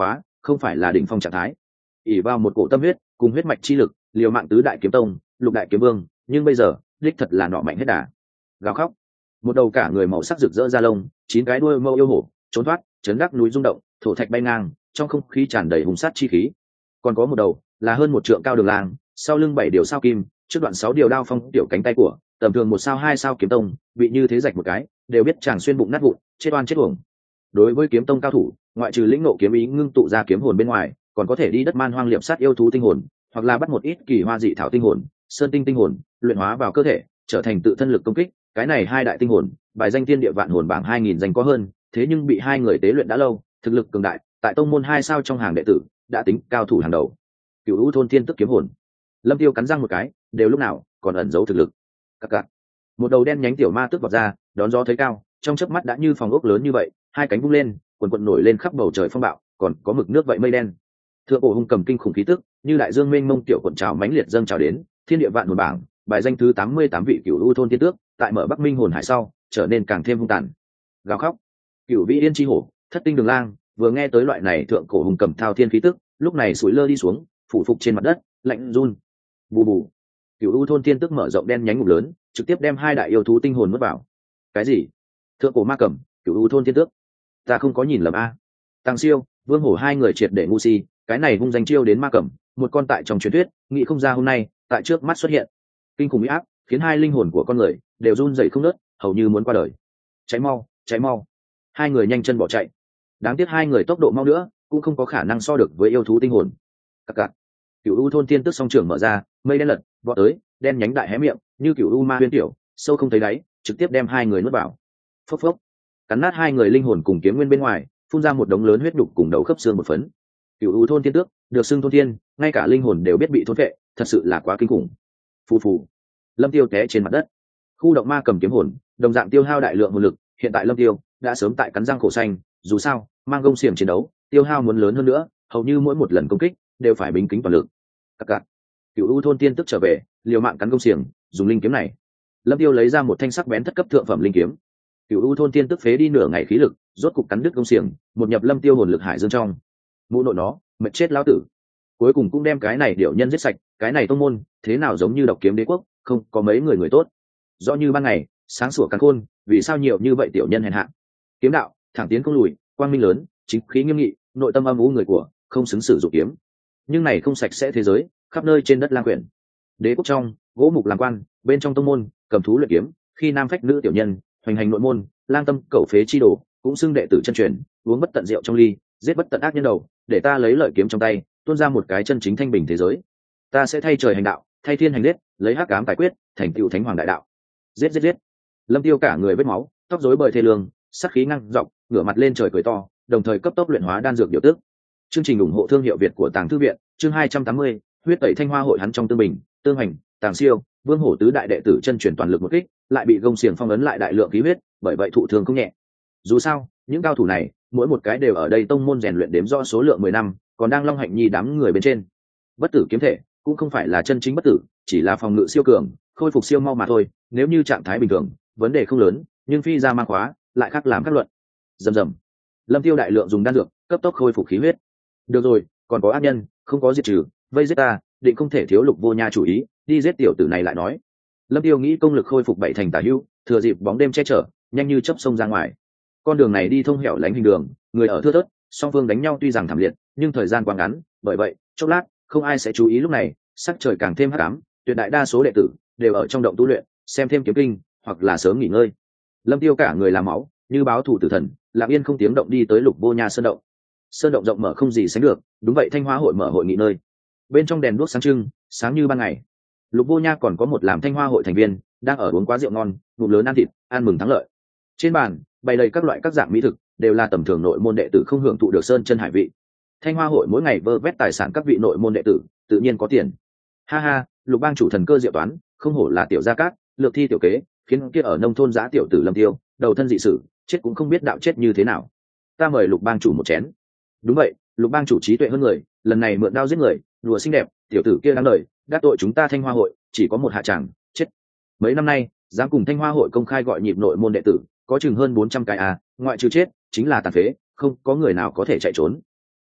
không phải là đỉnh phong trạng thái. ỷ vào một cổ tâm huyết cùng huyết mạch chi lực, liều mạng tứ đại kiếm tông, lục đại kiếm vương, nhưng bây giờ đích thật là nọ mạnh hết đà. Gào khóc, một đầu cả người màu sắc rực rỡ da lông, 9 cái đuôi mâu yêu hổ trốn thoát, chấn đắc núi rung động, thổ thạch bay ngang, trong không khí tràn đầy hùng sát chi khí. Còn có một đầu là hơn 1 trượng cao đường lang, sau lưng 7 điều sao kim, trước đoạn 6 điều đao phong tiểu cánh tay của tầm thường 1 sao 2 sao kiếm tông, bị như thế rạch một cái đều biết chàng xuyên bụng nát vụn, chết oan chết uổng. Đối với kiếm tông cao thủ, ngoại trừ lĩnh ngộ kiếm ý ngưng tụ ra kiếm hồn bên ngoài, còn có thể đi đất man hoang liệp sát yêu thú tinh hồn, hoặc là bắt một ít kỳ hoa dị thảo tinh hồn, sơn tinh tinh hồn, luyện hóa vào cơ thể, trở thành tự thân lực công kích. Cái này hai đại tinh hồn, bài danh thiên địa vạn hồn bảng 2000 danh có hơn, thế nhưng bị hai người tế luyện đã lâu, thực lực cường đại, tại tông môn 2 sao trong hàng đệ tử, đã tính cao thủ hàng đầu. Cửu U thôn thiên tức kiếm hồn. Lâm Tiêu cắn răng một cái, đều lúc nào còn ẩn giấu thực lực. Cặc cặc. Một đầu đen nhánh tiểu ma tức vọt ra, đón gió thấy cao, trong chớp mắt đã như phòng ốc lớn như vậy, hai cánh vung lên, quần quần nổi lên khắp bầu trời phong bạo, còn có mực nước vậy mây đen. Thượng cổ hung cầm kinh khủng khí tức, như đại dương mênh mông tiểu cuộn trào mãnh liệt dâng trào đến, thiên địa vạn hồn bảng, bài danh thứ 88 vị Cửu U thôn thiên tước, tại mở Bắc Minh hồn hải sau, trở nên càng thêm hung tàn. Gào khóc. Cửu Vĩ Yên chi hổ, Thất tinh đường lang, vừa nghe tới loại này thượng cổ hung cầm thao thiên khí tức, lúc này sủi lơ đi xuống, phủ phục trên mặt đất, lạnh run. Bù bù. Cửu U thôn thiên tức mở rộng đen nhánh ngục lớn, trực tiếp đem hai đại yêu thú tinh hồn nuốt vào. Cái gì? Thượng cổ ma cầm, Cửu U thôn thiên tước? Ta không có nhìn lầm a. Tăng Siêu, Vương Hổ hai người triệt để ngu si, cái này hung danh chiêu đến ma cầm, một con tại trong truyền thuyết, nghĩ không ra hôm nay, tại trước mắt xuất hiện. Kinh khủng uy áp, khiến hai linh hồn của con người đều run rẩy không ngớt, hầu như muốn qua đời. Cháy mau, cháy mau. Hai người nhanh chân bỏ chạy. Đáng tiếc hai người tốc độ mau nữa, cũng không có khả năng so được với yêu thú tinh hồn. Cặc cặc. Cửu U thôn thiên tức song trưởng mở ra, mây đen lật, vọt tới, đen nhánh đại hé miệng, như Cửu U ma huyên tiểu, sâu không thấy đáy, trực tiếp đem hai người nuốt vào. Phốc phốc. Cắn nát hai người linh hồn cùng kiếm nguyên bên ngoài, phun ra một đống lớn huyết đục cùng đầu khớp xương một phấn. Cửu U thôn thiên tước, được xưng thôn thiên, ngay cả linh hồn đều biết bị thôn vệ, thật sự là quá kinh khủng. Phù phù. Lâm Tiêu té trên mặt đất. Khu động ma cầm kiếm hồn, đồng dạng tiêu hao đại lượng hồn lực, hiện tại Lâm Tiêu đã sớm tại cắn răng khổ xanh, dù sao, mang gông xiềng chiến đấu, tiêu hao muốn lớn hơn nữa, hầu như mỗi một lần công kích đều phải bính kính toàn lực. Cặc cặc. Cửu U thôn tiên tức trở về, liều mạng cắn gông xiềng, dùng linh kiếm này. Lâm Tiêu lấy ra một thanh sắc bén thất cấp thượng phẩm linh kiếm. Cửu U thôn tiên tức phế đi nửa ngày khí lực, rốt cục cắn đứt gông xiềng, một nhập Lâm Tiêu hồn lực hải dương trong. Mụ nội nó, mệt chết lão tử. Cuối cùng cũng đem cái này điểu nhân giết sạch, cái này tông môn, thế nào giống như độc kiếm đế quốc, không có mấy người tốt. Rõ như ban ngày, sáng sủa càn khôn, vì sao nhiều như vậy tiểu nhân hèn hạ. Kiếm đạo, thẳng tiến không lùi, quang minh lớn, chính khí nghiêm nghị, nội tâm âm u người của, không xứng sử dụng kiếm. Nhưng này không sạch sẽ thế giới, khắp nơi trên đất lang quyển. Đế quốc trong, gỗ mục làm quan, bên trong tông môn, cầm thú luyện kiếm, khi nam phách nữ tiểu nhân, hoành hành nội môn, lang tâm cẩu phế chi đồ, cũng xưng đệ tử chân truyền, uống bất tận rượu trong ly, giết bất tận ác nhân đầu, để ta lấy lợi kiếm trong tay, tuôn ra một cái chân chính thanh bình thế giới. Ta sẽ thay trời hành đạo, thay thiên hành liết, lấy hắc ám tài quyết, thành tựu thánh hoàng đại đạo. Giết giết giết. Lâm Tiêu cả người vết máu, tóc rối bời thê lương, sát khí ngăng dọc, ngửa mặt lên trời cười to, đồng thời cấp tốc luyện hóa đan dược điều tức. Chương trình ủng hộ thương hiệu Việt của Tàng Thư viện, chương 280, huyết tẩy thanh hoa hội hắn trong tương bình, tương hành, Tàng Siêu, Vương Hổ tứ đại đệ tử chân truyền toàn lực một kích, lại bị gông xiềng phong ấn lại đại lượng khí huyết, bởi vậy thụ thương không nhẹ. Dù sao, những cao thủ này, mỗi một cái đều ở đây tông môn rèn luyện đếm rõ số lượng 10 năm, còn đang long hạnh nhi đám người bên trên. Bất tử kiếm thể, cũng không phải là chân chính bất tử, chỉ là phòng ngự siêu cường, khôi phục siêu mau mà thôi. Nếu như trạng thái bình thường, vấn đề không lớn, nhưng phi ra mang khóa, lại khác làm các luận. Rầm rầm. Lâm Tiêu đại lượng dùng đan dược, cấp tốc khôi phục khí huyết. Được rồi, còn có ác nhân, không có diệt trừ, vây giết ta, định không thể thiếu Lục Vô Nha chủ ý, đi giết tiểu tử này lại nói. Lâm Tiêu nghĩ công lực khôi phục 7 thành tả hữu, thừa dịp bóng đêm che chở, nhanh như chớp xông ra ngoài. Con đường này đi thông hẻo lánh hình đường, người ở thưa thớt, song phương đánh nhau tuy rằng thảm liệt, nhưng thời gian quá ngắn, bởi vậy, chốc lát, không ai sẽ chú ý lúc này, sắc trời càng thêm hắc ám, tuyệt đại đa số đệ tử đều ở trong động tu luyện, xem thêm kiếm kinh, hoặc là sớm nghỉ ngơi. Lâm Tiêu cả người làm máu, như báo thù tử thần, lặng yên không tiếng động đi tới Lục Vô Nha sơn động. Sơn động rộng mở không gì sánh được, đúng vậy Thanh Hoa hội mở hội nghị nơi. Bên trong đèn đuốc sáng trưng, sáng như ban ngày. Lục Vô Nha còn có một làm Thanh Hoa hội thành viên, đang ở uống quá rượu ngon, ngụm lớn ăn thịt, ăn mừng thắng lợi. Trên bàn, bày đầy các loại các dạng mỹ thực, đều là tầm thường nội môn đệ tử không hưởng thụ được sơn chân hải vị. Thanh Hoa hội mỗi ngày vơ vét tài sản các vị nội môn đệ tử, tự nhiên có tiền. Ha ha, Lục bang chủ thần cơ diệu toán, không hổ là tiểu gia cát, lược thi tiểu kế, khiến kia ở nông thôn giá tiểu tử Lâm Tiêu, đầu thân dị sử, chết cũng không biết đạo chết như thế nào. Ta mời Lục bang chủ một chén. Đúng vậy, Lục bang chủ trí tuệ hơn người, lần này mượn đao giết người, đùa xinh đẹp, tiểu tử kia đáng đời, đắc tội chúng ta Thanh Hoa hội, chỉ có một hạ tràng, chết. Mấy năm nay, dám cùng Thanh Hoa hội công khai gọi nhịp nội môn đệ tử, có chừng hơn 400 cái à, ngoại trừ chết, chính là tàn phế, không có người nào có thể chạy trốn.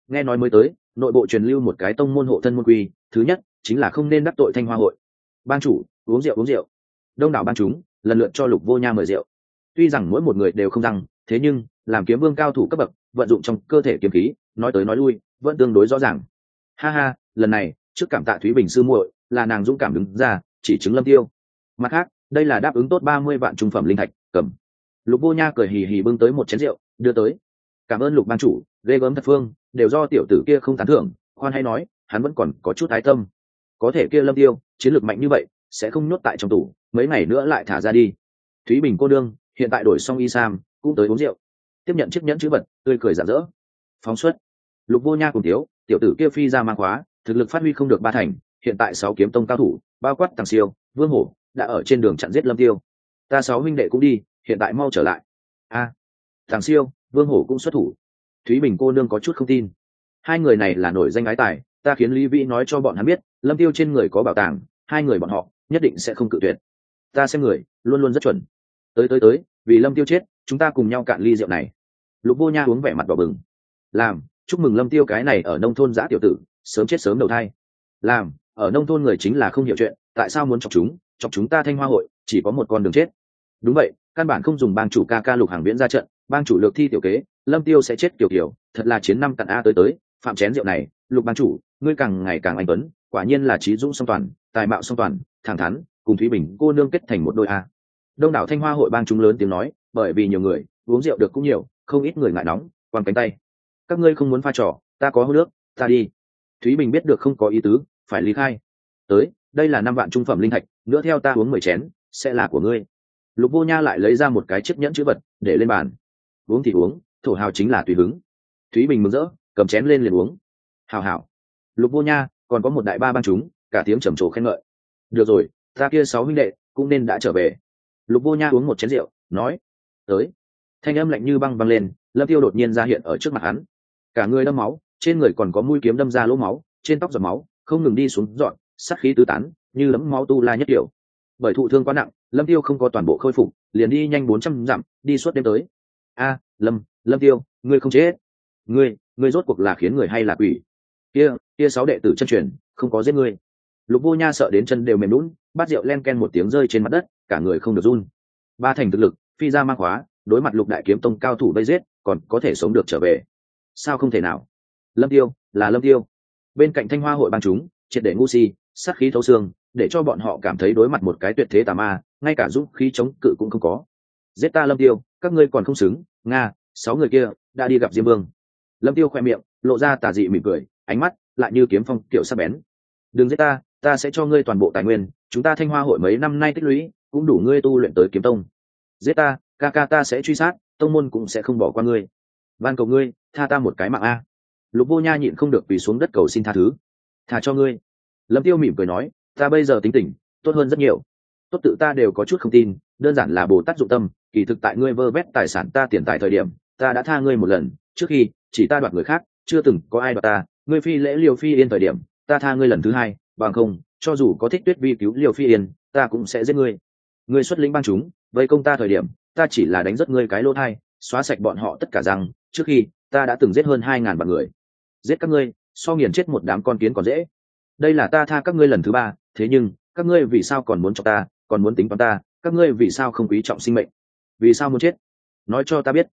nghe nói mới tới nội bộ truyền lưu một cái tông môn hộ thân môn quy, thứ nhất chính là không nên đắc tội Thanh Hoa hội. Ban chủ, uống rượu uống rượu. Đông đảo ban chúng lần lượt cho Lục Vô Nha mời rượu. Tuy rằng mỗi một người đều không răng, thế nhưng làm kiếm vương cao thủ cấp bậc, vận dụng trong cơ thể kiếm khí, nói tới nói lui vẫn tương đối rõ ràng. Ha ha, lần này trước cảm tạ Thúy Bình sư muội, là nàng dũng cảm đứng ra chỉ chứng Lâm Tiêu. Mặt khác, đây là đáp ứng tốt 30 vạn trung phẩm linh thạch, cầm. Lục Vô Nha cười hì hì bưng tới một chén rượu đưa tới. Cảm ơn Lục ban chủ, ghê gớm thật phương, đều do tiểu tử kia không tán thưởng, khoan hay nói hắn vẫn còn có chút ái tâm. Có thể kia Lâm Tiêu chiến lược mạnh như vậy sẽ không nhốt tại trong tủ, mấy ngày nữa lại thả ra đi. Thúy Bình cô đương hiện tại đổi xong y sam cũng tới uống rượu, tiếp nhận chiếc nhẫn chữ vật, tươi cười rạng rỡ. Phóng xuất. Lục Vô Nha cùng tiểu tử kia phi ra mang khóa, thực lực phát huy không được ba thành, hiện tại 6 kiếm tông cao thủ bao quát Tằng Siêu, Vương Hổ đã ở trên đường chặn giết Lâm Tiêu. Ta 6 huynh đệ cũng đi, hiện tại mau trở lại. A, Tằng Siêu, Vương Hổ cũng xuất thủ. Thúy Bình cô nương có chút không tin, hai người này là nổi danh ái tài, ta khiến Lý Vĩ nói cho bọn hắn biết Lâm Tiêu trên người có bảo tàng, hai người bọn họ nhất định sẽ không cự tuyệt. Ta xem người luôn luôn rất chuẩn. Tới, vì Lâm Tiêu chết chúng ta cùng nhau cạn ly rượu này. Lục Vô Nha uống vẻ mặt đỏ bừng. Làm, chúc mừng Lâm Tiêu cái này ở nông thôn dã tiểu tử sớm chết sớm đầu thai. Làm, ở nông thôn người chính là không hiểu chuyện, tại sao muốn chọc chúng ta Thanh Hoa hội chỉ có một con đường chết. Đúng vậy, căn bản không dùng bang chủ ca Lục Hàng Viễn ra trận, bang chủ lược thi tiểu kế, Lâm Tiêu sẽ chết kiểu, thật là chiến năm cặn a. Tới, phạm chén rượu này. Lục bang chủ, ngươi càng ngày càng anh tuấn, quả nhiên là trí dũng song toàn, tài mạo song toàn, thẳng thắn, cùng Thúy Bình cô nương kết thành một đôi a. Đông đảo Thanh Hoa hội bang chúng lớn tiếng nói, bởi vì nhiều người uống rượu được cũng nhiều, không ít người ngại nóng quăng cánh tay. Các ngươi không muốn pha trò, ta có hô nước, ta đi. Thúy Bình biết được không có ý tứ, phải lý khai. Tới, đây là 5 vạn trung phẩm linh thạch, nữa theo ta uống 10 chén sẽ là của ngươi. Lục Vô Nha lại lấy ra một cái chiếc nhẫn chữ vật để lên bàn. Uống thì uống, thổ hào chính là tùy hứng. Thúy Bình mừng rỡ cầm chén lên liền uống. Hào. Lục Vô Nha còn có một đại ba ban chúng cả tiếng trầm trồ khen ngợi. Được rồi, ta kia 6 huynh đệ cũng nên đã trở về. Lục Vô Nha uống một chén rượu nói, tới. Thanh âm lạnh như băng vang lên, Lâm Tiêu đột nhiên ra hiện ở trước mặt hắn, cả người đâm máu, trên người còn có mũi kiếm đâm ra lỗ máu, trên tóc giọt máu không ngừng đi xuống dọn, sát khí tứ tán như lấm máu tu la nhất kiểu. Bởi thụ thương quá nặng, Lâm Tiêu không có toàn bộ khôi phục, liền đi nhanh 400 dặm đi suốt đêm tới. A, Lâm Tiêu, ngươi không chết. Ngươi rốt cuộc là khiến người hay là quỷ? Kia 6 đệ tử chân truyền không có giết ngươi. Lục Vô Nha sợ đến chân đều mềm nhũn, bát rượu len ken một tiếng rơi trên mặt đất, cả người không được run. Ba thành thực lực, phi ra mang khóa, đối mặt Lục đại kiếm tông cao thủ vây giết, còn có thể sống được trở về. Sao không thể nào? Lâm Tiêu, là Lâm Tiêu. Bên cạnh Thanh Hoa hội bang chúng triệt để ngu si, sát khí thấu xương, để cho bọn họ cảm thấy đối mặt một cái tuyệt thế tà ma, ngay cả dũng khí chống cự cũng không có. Giết ta Lâm Tiêu, các ngươi còn không xứng. Nga, 6 người kia đã đi gặp Diêm Vương. Lâm Tiêu khoe miệng lộ ra tà dị mỉm cười, ánh mắt lại như kiếm phong kiểu sắc bén. Đừng giết ta sẽ cho ngươi toàn bộ tài nguyên, chúng ta Thanh Hoa hội mấy năm nay tích lũy cũng đủ ngươi tu luyện tới kiếm tông. Giết ta, ca ta sẽ truy sát, tông môn cũng sẽ không bỏ qua ngươi. Van cầu ngươi, tha ta một cái mạng a. Lục Vô Nha nhịn không được quỳ xuống đất cầu xin tha thứ. Tha cho ngươi. Lâm Tiêu mỉm cười nói, ta bây giờ tính tình tốt hơn rất nhiều. Tốt tự ta đều có chút không tin, đơn giản là Bồ Tát dụng tâm, kỳ thực tại ngươi vơ vét tài sản ta tiền tài thời điểm, ta đã tha ngươi một lần, trước khi chỉ ta đoạt người khác, chưa từng có ai đoạt ta, ngươi phi lễ Liêu Phi Yên thời điểm, ta tha ngươi lần thứ hai, bằng không, cho dù có Thích Tuyết Vi cứu Liêu Phi Yên, ta cũng sẽ giết ngươi. Ngươi xuất lĩnh bang chúng, vây công ta thời điểm, ta chỉ là đánh rất ngươi cái lỗ thai, xóa sạch bọn họ tất cả rằng, trước khi ta đã từng giết hơn 2000 vạn người. Giết các ngươi, so nghiền chết một đám con kiến còn dễ. Đây là ta tha các ngươi lần thứ 3, thế nhưng các ngươi vì sao còn muốn cho ta, còn muốn tính toán ta, các ngươi vì sao không quý trọng sinh mệnh, vì sao muốn chết? Nói cho ta biết,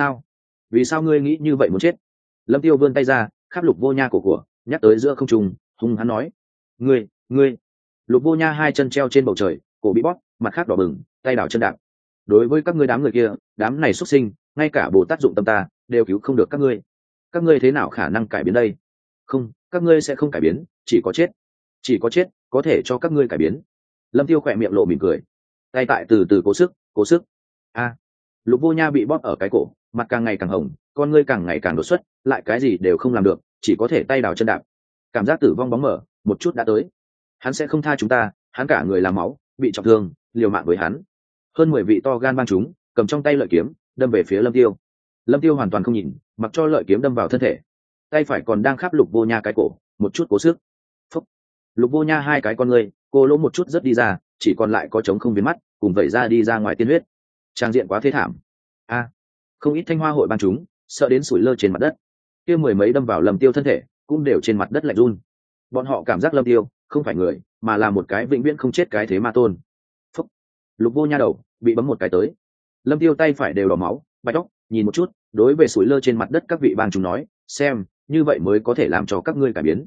vì sao ngươi nghĩ như vậy muốn chết? Lâm Tiêu vươn tay ra, khắp Lục Vô Nha cổ của, nhắc tới giữa không trung, hung hắn nói, ngươi. Lục Vô Nha hai chân treo trên bầu trời, cổ bị bóp, mặt khác đỏ bừng, tay đảo chân đạp. Đối với các ngươi đám người kia, đám này xuất sinh, ngay cả Bồ Tát dụng tâm ta đều cứu không được các ngươi thế nào khả năng cải biến đây? Không, các ngươi sẽ không cải biến, chỉ có chết có thể cho các ngươi cải biến. Lâm Tiêu khỏe miệng lộ mỉm cười, tay tại từ từ cố sức. A. Lục Vô Nha bị bóp ở cái cổ, mặt càng ngày càng hồng, con ngươi càng ngày càng đột xuất, lại cái gì đều không làm được, chỉ có thể tay đào chân đạp. Cảm giác tử vong bóng mở một chút đã tới. Hắn sẽ không tha chúng ta, hắn cả người làm máu, bị trọng thương, liều mạng với hắn. Hơn 10 vị to gan bang chúng cầm trong tay lợi kiếm đâm về phía Lâm Tiêu. Lâm Tiêu hoàn toàn không nhìn, mặc cho lợi kiếm đâm vào thân thể, tay phải còn đang khắp Lục Vô Nha cái cổ, một chút cố sức. Phúc. Lục Vô Nha hai cái con ngươi cô lỗ một chút rất đi ra, chỉ còn lại có trống không biến mắt, cùng vẩy ra đi ra ngoài tiên huyết. Trang diện quá thê thảm. A. Không ít Thanh Hoa hội bang chúng sợ đến sủi lơ trên mặt đất. kia mười mấy đâm vào Lâm Tiêu thân thể cũng đều trên mặt đất lạnh run. Bọn họ cảm giác Lâm Tiêu không phải người, mà là một cái vĩnh viễn không chết cái thế ma tôn. Phúc. Lục Vô Nha đầu bị bấm một cái tới. Lâm Tiêu tay phải đều đỏ máu, bạch óc, nhìn một chút, đối về sủi lơ trên mặt đất các vị bang chúng nói, xem, như vậy mới có thể làm cho các ngươi cải biến.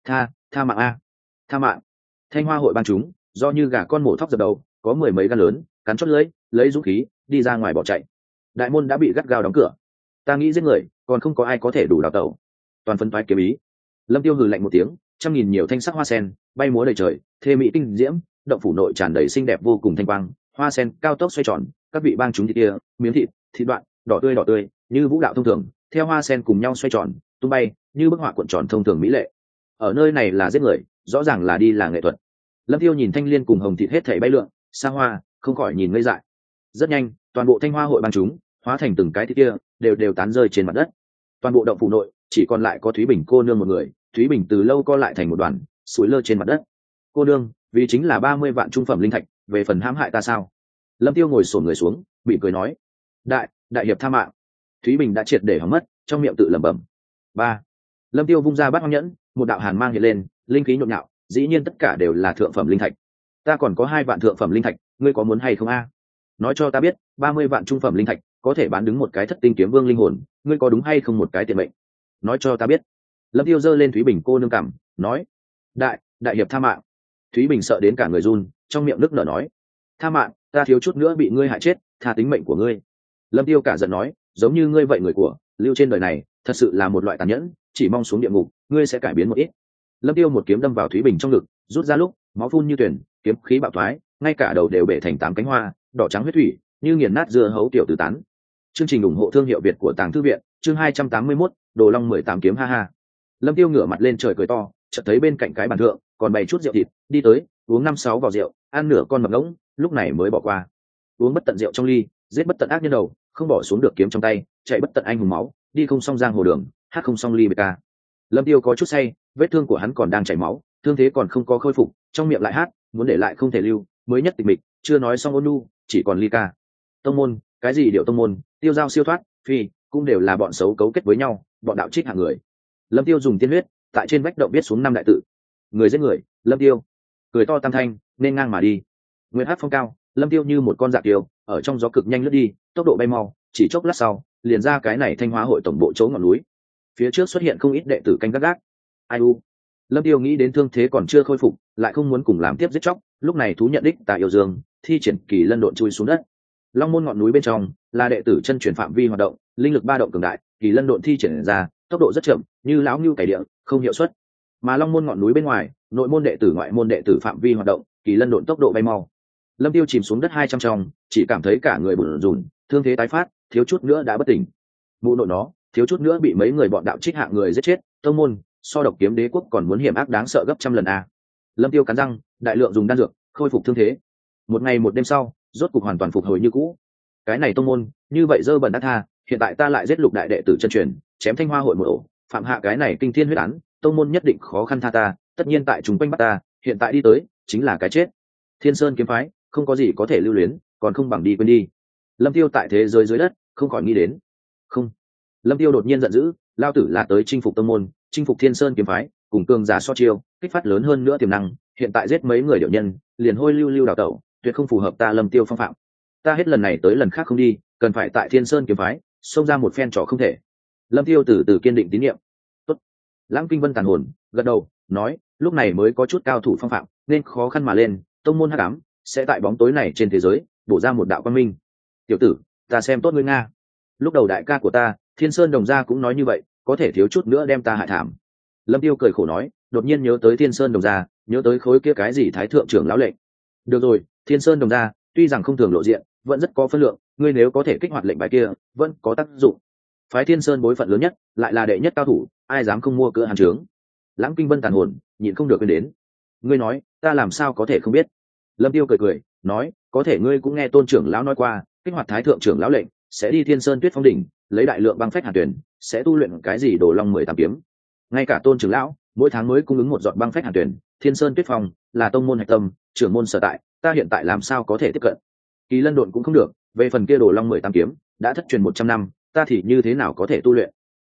Tha mạng a, tha mạng. Thanh Hoa hội bang chúng, do như gà con mổ thóc dập đầu, có mười mấy gan lớn, cắn chót lưỡi, lấy dũng khí, đi ra ngoài bỏ chạy. Đại môn đã bị gắt gao đóng cửa. Ta nghĩ giết người, còn không có ai có thể đủ đào tẩu. Toàn phân phái kiếm ý. Lâm Tiêu hừ lạnh một tiếng, trăm nghìn nhiều thanh sắc hoa sen bay múa đầy trời, thê mỹ kinh diễm, động phủ nội tràn đầy xinh đẹp vô cùng thanh quang, hoa sen cao tốc xoay tròn, các vị bang chúng thịt kia, miếng thịt đoạn, đỏ tươi, như vũ đạo thông thường, theo hoa sen cùng nhau xoay tròn, tung bay, như bức họa cuộn tròn thông thường mỹ lệ. Ở nơi này là giết người, rõ ràng là đi là nghệ thuật. Lâm Tiêu nhìn thanh liên cùng hồng thịt hết thảy bay lượn, xa hoa, không khỏi nhìn ngây dại. Rất nhanh, toàn bộ Thanh Hoa hội bang chúng hóa thành từng cái thịt kia, đều tán rơi trên mặt đất. Toàn bộ động phủ nội chỉ còn lại có Thúy Bình cô nương một người. Thúy Bình từ lâu co lại thành một đoàn, sủi lơ trên mặt đất. Cô nương, vì chính là 30 vạn trung phẩm linh thạch, về phần hãm hại ta sao? Lâm Tiêu ngồi xổm người xuống, bị cười nói: đại hiệp tha mạng. Thúy Bình đã triệt để hỏng mất, trong miệng tự lẩm bẩm. Ba. Lâm Tiêu vung ra bát hoang nhẫn, một đạo hàn mang hiện lên, linh khí nhộn nhạo, dĩ nhiên tất cả đều là thượng phẩm linh thạch. Ta còn có 2 vạn thượng phẩm linh thạch, ngươi có muốn hay không a? Nói cho ta biết, 30 vạn trung phẩm linh thạch có thể bán đứng một cái Thất Tinh Kiếm Vương linh hồn, ngươi có đúng hay không một cái tiền mệnh? Nói cho ta biết. Lâm Tiêu giơ lên Thúy Bình cô nương cằm, nói: đại hiệp tha mạng. Thúy Bình sợ đến cả người run, trong miệng nức nở nói: tha mạng, ta thiếu chút nữa bị ngươi hại chết, tha tính mệnh của ngươi. Lâm Tiêu cả giận nói: giống như ngươi vậy người của lưu trên đời này thật sự là một loại tàn nhẫn, chỉ mong xuống địa ngục ngươi sẽ cải biến một ít. Lâm Tiêu một kiếm đâm vào Thúy Bình trong ngực, rút ra lúc máu phun như tuyển, kiếm khí bạo thoái, ngay cả đầu đều bể thành 8 cánh hoa đỏ trắng huyết thủy, như nghiền nát dưa hấu tiểu tử tán. Chương trình ủng hộ thương hiệu Việt của Tàng Thư Viện, chương 281, Đồ Long 18 kiếm ha ha. Lâm Tiêu ngửa mặt lên trời cười to, chợt thấy bên cạnh cái bàn thượng còn bày chút rượu thịt, đi tới uống 5-6 vò rượu, ăn nửa con mập ngỗng, lúc này mới bỏ qua. Uống bất tận rượu trong ly, giết bất tận ác nhân đầu, không bỏ xuống được kiếm trong tay, chạy bất tận anh hùng máu, đi không xong giang hồ đường, hát không xong ly bê ca. Lâm Tiêu có chút say, vết thương của hắn còn đang chảy máu, thương thế còn không có khôi phục, trong miệng lại hát, muốn để lại không thể lưu, mới nhất tịch mịch, chưa nói xong ôn nhu, chỉ còn ly ca. Tông môn, cái gì điệu tông môn, tiêu giao siêu thoát, phi, cũng đều là bọn xấu cấu kết với nhau, bọn đạo trích hạng người. Lâm Tiêu dùng tiên huyết, tại trên vách động viết xuống 5 đại tự. Người giết người, Lâm Tiêu. Cười to tam thanh, nên ngang mà đi. Nguyệt hát phong cao, Lâm Tiêu như một con dạ tiêu, ở trong gió cực nhanh lướt đi, tốc độ bay mau, chỉ chốc lát sau, liền ra cái này Thanh Hóa hội tổng bộ chỗ ngọn núi. Phía trước xuất hiện không ít đệ tử canh gác gác. Ai u. Lâm Tiêu nghĩ đến thương thế còn chưa khôi phục, lại không muốn cùng làm tiếp giết chóc, lúc này thú nhận đích tại yêu dương, thi triển kỳ lân độn chui xuống đất. Long môn ngọn núi bên trong là đệ tử chân chuyển phạm vi hoạt động, linh lực ba động cường đại, kỳ lân độn thi triển ra, tốc độ rất chậm, như lão ngưu cày địa, không hiệu suất. Mà Long môn ngọn núi bên ngoài, nội môn đệ tử ngoại môn đệ tử phạm vi hoạt động, kỳ lân độn tốc độ bay mau. Lâm Tiêu chìm xuống đất 200 trong, chỉ cảm thấy cả người bủn rủn, thương thế tái phát, thiếu chút nữa đã bất tỉnh. Mụ nội nó, thiếu chút nữa bị mấy người bọn đạo trích hạng người giết chết, tông môn, so độc kiếm đế quốc còn muốn hiểm ác đáng sợ gấp trăm lần a. Lâm Tiêu cắn răng, đại lượng dùng đan dược, khôi phục thương thế. Một ngày một đêm sau, rốt cục hoàn toàn phục hồi như cũ. Cái này tông môn, như vậy dơ bẩn đã tha, hiện tại ta lại giết lục đại đệ tử chân truyền, chém Thanh Hoa hội một ổ, phạm hạ cái này kinh thiên huyết án, tông môn nhất định khó khăn tha ta, tất nhiên tại chúng quanh bắt ta, hiện tại đi tới, chính là cái chết. Thiên Sơn kiếm phái, không có gì có thể lưu luyến, còn không bằng đi quên đi. Lâm Tiêu tại thế giới dưới đất, không khỏi nghĩ đến. Không. Lâm Tiêu đột nhiên giận dữ, lao tử là tới chinh phục tông môn, chinh phục Thiên Sơn kiếm phái, cùng cường giả so chiêu, kích phát lớn hơn nữa tiềm năng, hiện tại giết mấy người điệu nhân, liền hôi lưu lưu đào tẩu, tuyệt không phù hợp ta Lâm Tiêu phong phạm. Ta hết lần này tới lần khác không đi, cần phải tại Thiên Sơn kiếm phái, xông ra một phen trò không thể. Lâm Tiêu từ từ kiên định tín nhiệm. Tốt. Lãng Kinh Vân tàn hồn, gật đầu, nói, lúc này mới có chút cao thủ phong phạm, nên khó khăn mà lên, tông môn hắc ám sẽ tại bóng tối này trên thế giới bổ ra một đạo quang minh. Tiểu tử, ta xem tốt ngươi nga. Lúc đầu đại ca của ta, Thiên Sơn Đồng Gia cũng nói như vậy, có thể thiếu chút nữa đem ta hại thảm. Lâm Tiêu cười khổ nói, đột nhiên nhớ tới Thiên Sơn Đồng Gia, nhớ tới khối kia cái gì thái thượng trưởng lão lệnh. Được rồi, Thiên Sơn Đồng Gia, tuy rằng không thường lộ diện, vẫn rất có phân lượng, ngươi nếu có thể kích hoạt lệnh bài kia, vẫn có tác dụng. Phái Thiên Sơn bối phận lớn nhất, lại là đệ nhất cao thủ, ai dám không mua cửa hàng trướng. Lãng Kinh Vân tàn hồn, nhịn không được quên đến. Ngươi nói, ta làm sao có thể không biết? Lâm Tiêu cười cười, nói, có thể ngươi cũng nghe Tôn trưởng lão nói qua, kích hoạt thái thượng trưởng lão lệnh, sẽ đi Thiên Sơn Tuyết Phong đỉnh, lấy đại lượng băng phách hàn tuyển, sẽ tu luyện cái gì Đồ Long 18 kiếm. Ngay cả Tôn trưởng lão, mỗi tháng mới cung ứng một giọt băng phách hàn tuyển, Thiên Sơn Tuyết Phong là tông môn hạch tâm, trưởng môn sở tại, ta hiện tại làm sao có thể tiếp cận? Kỳ lân độn cũng không được, về phần kia Đồ Long 18 kiếm, đã thất truyền 100 năm, ta thì như thế nào có thể tu luyện?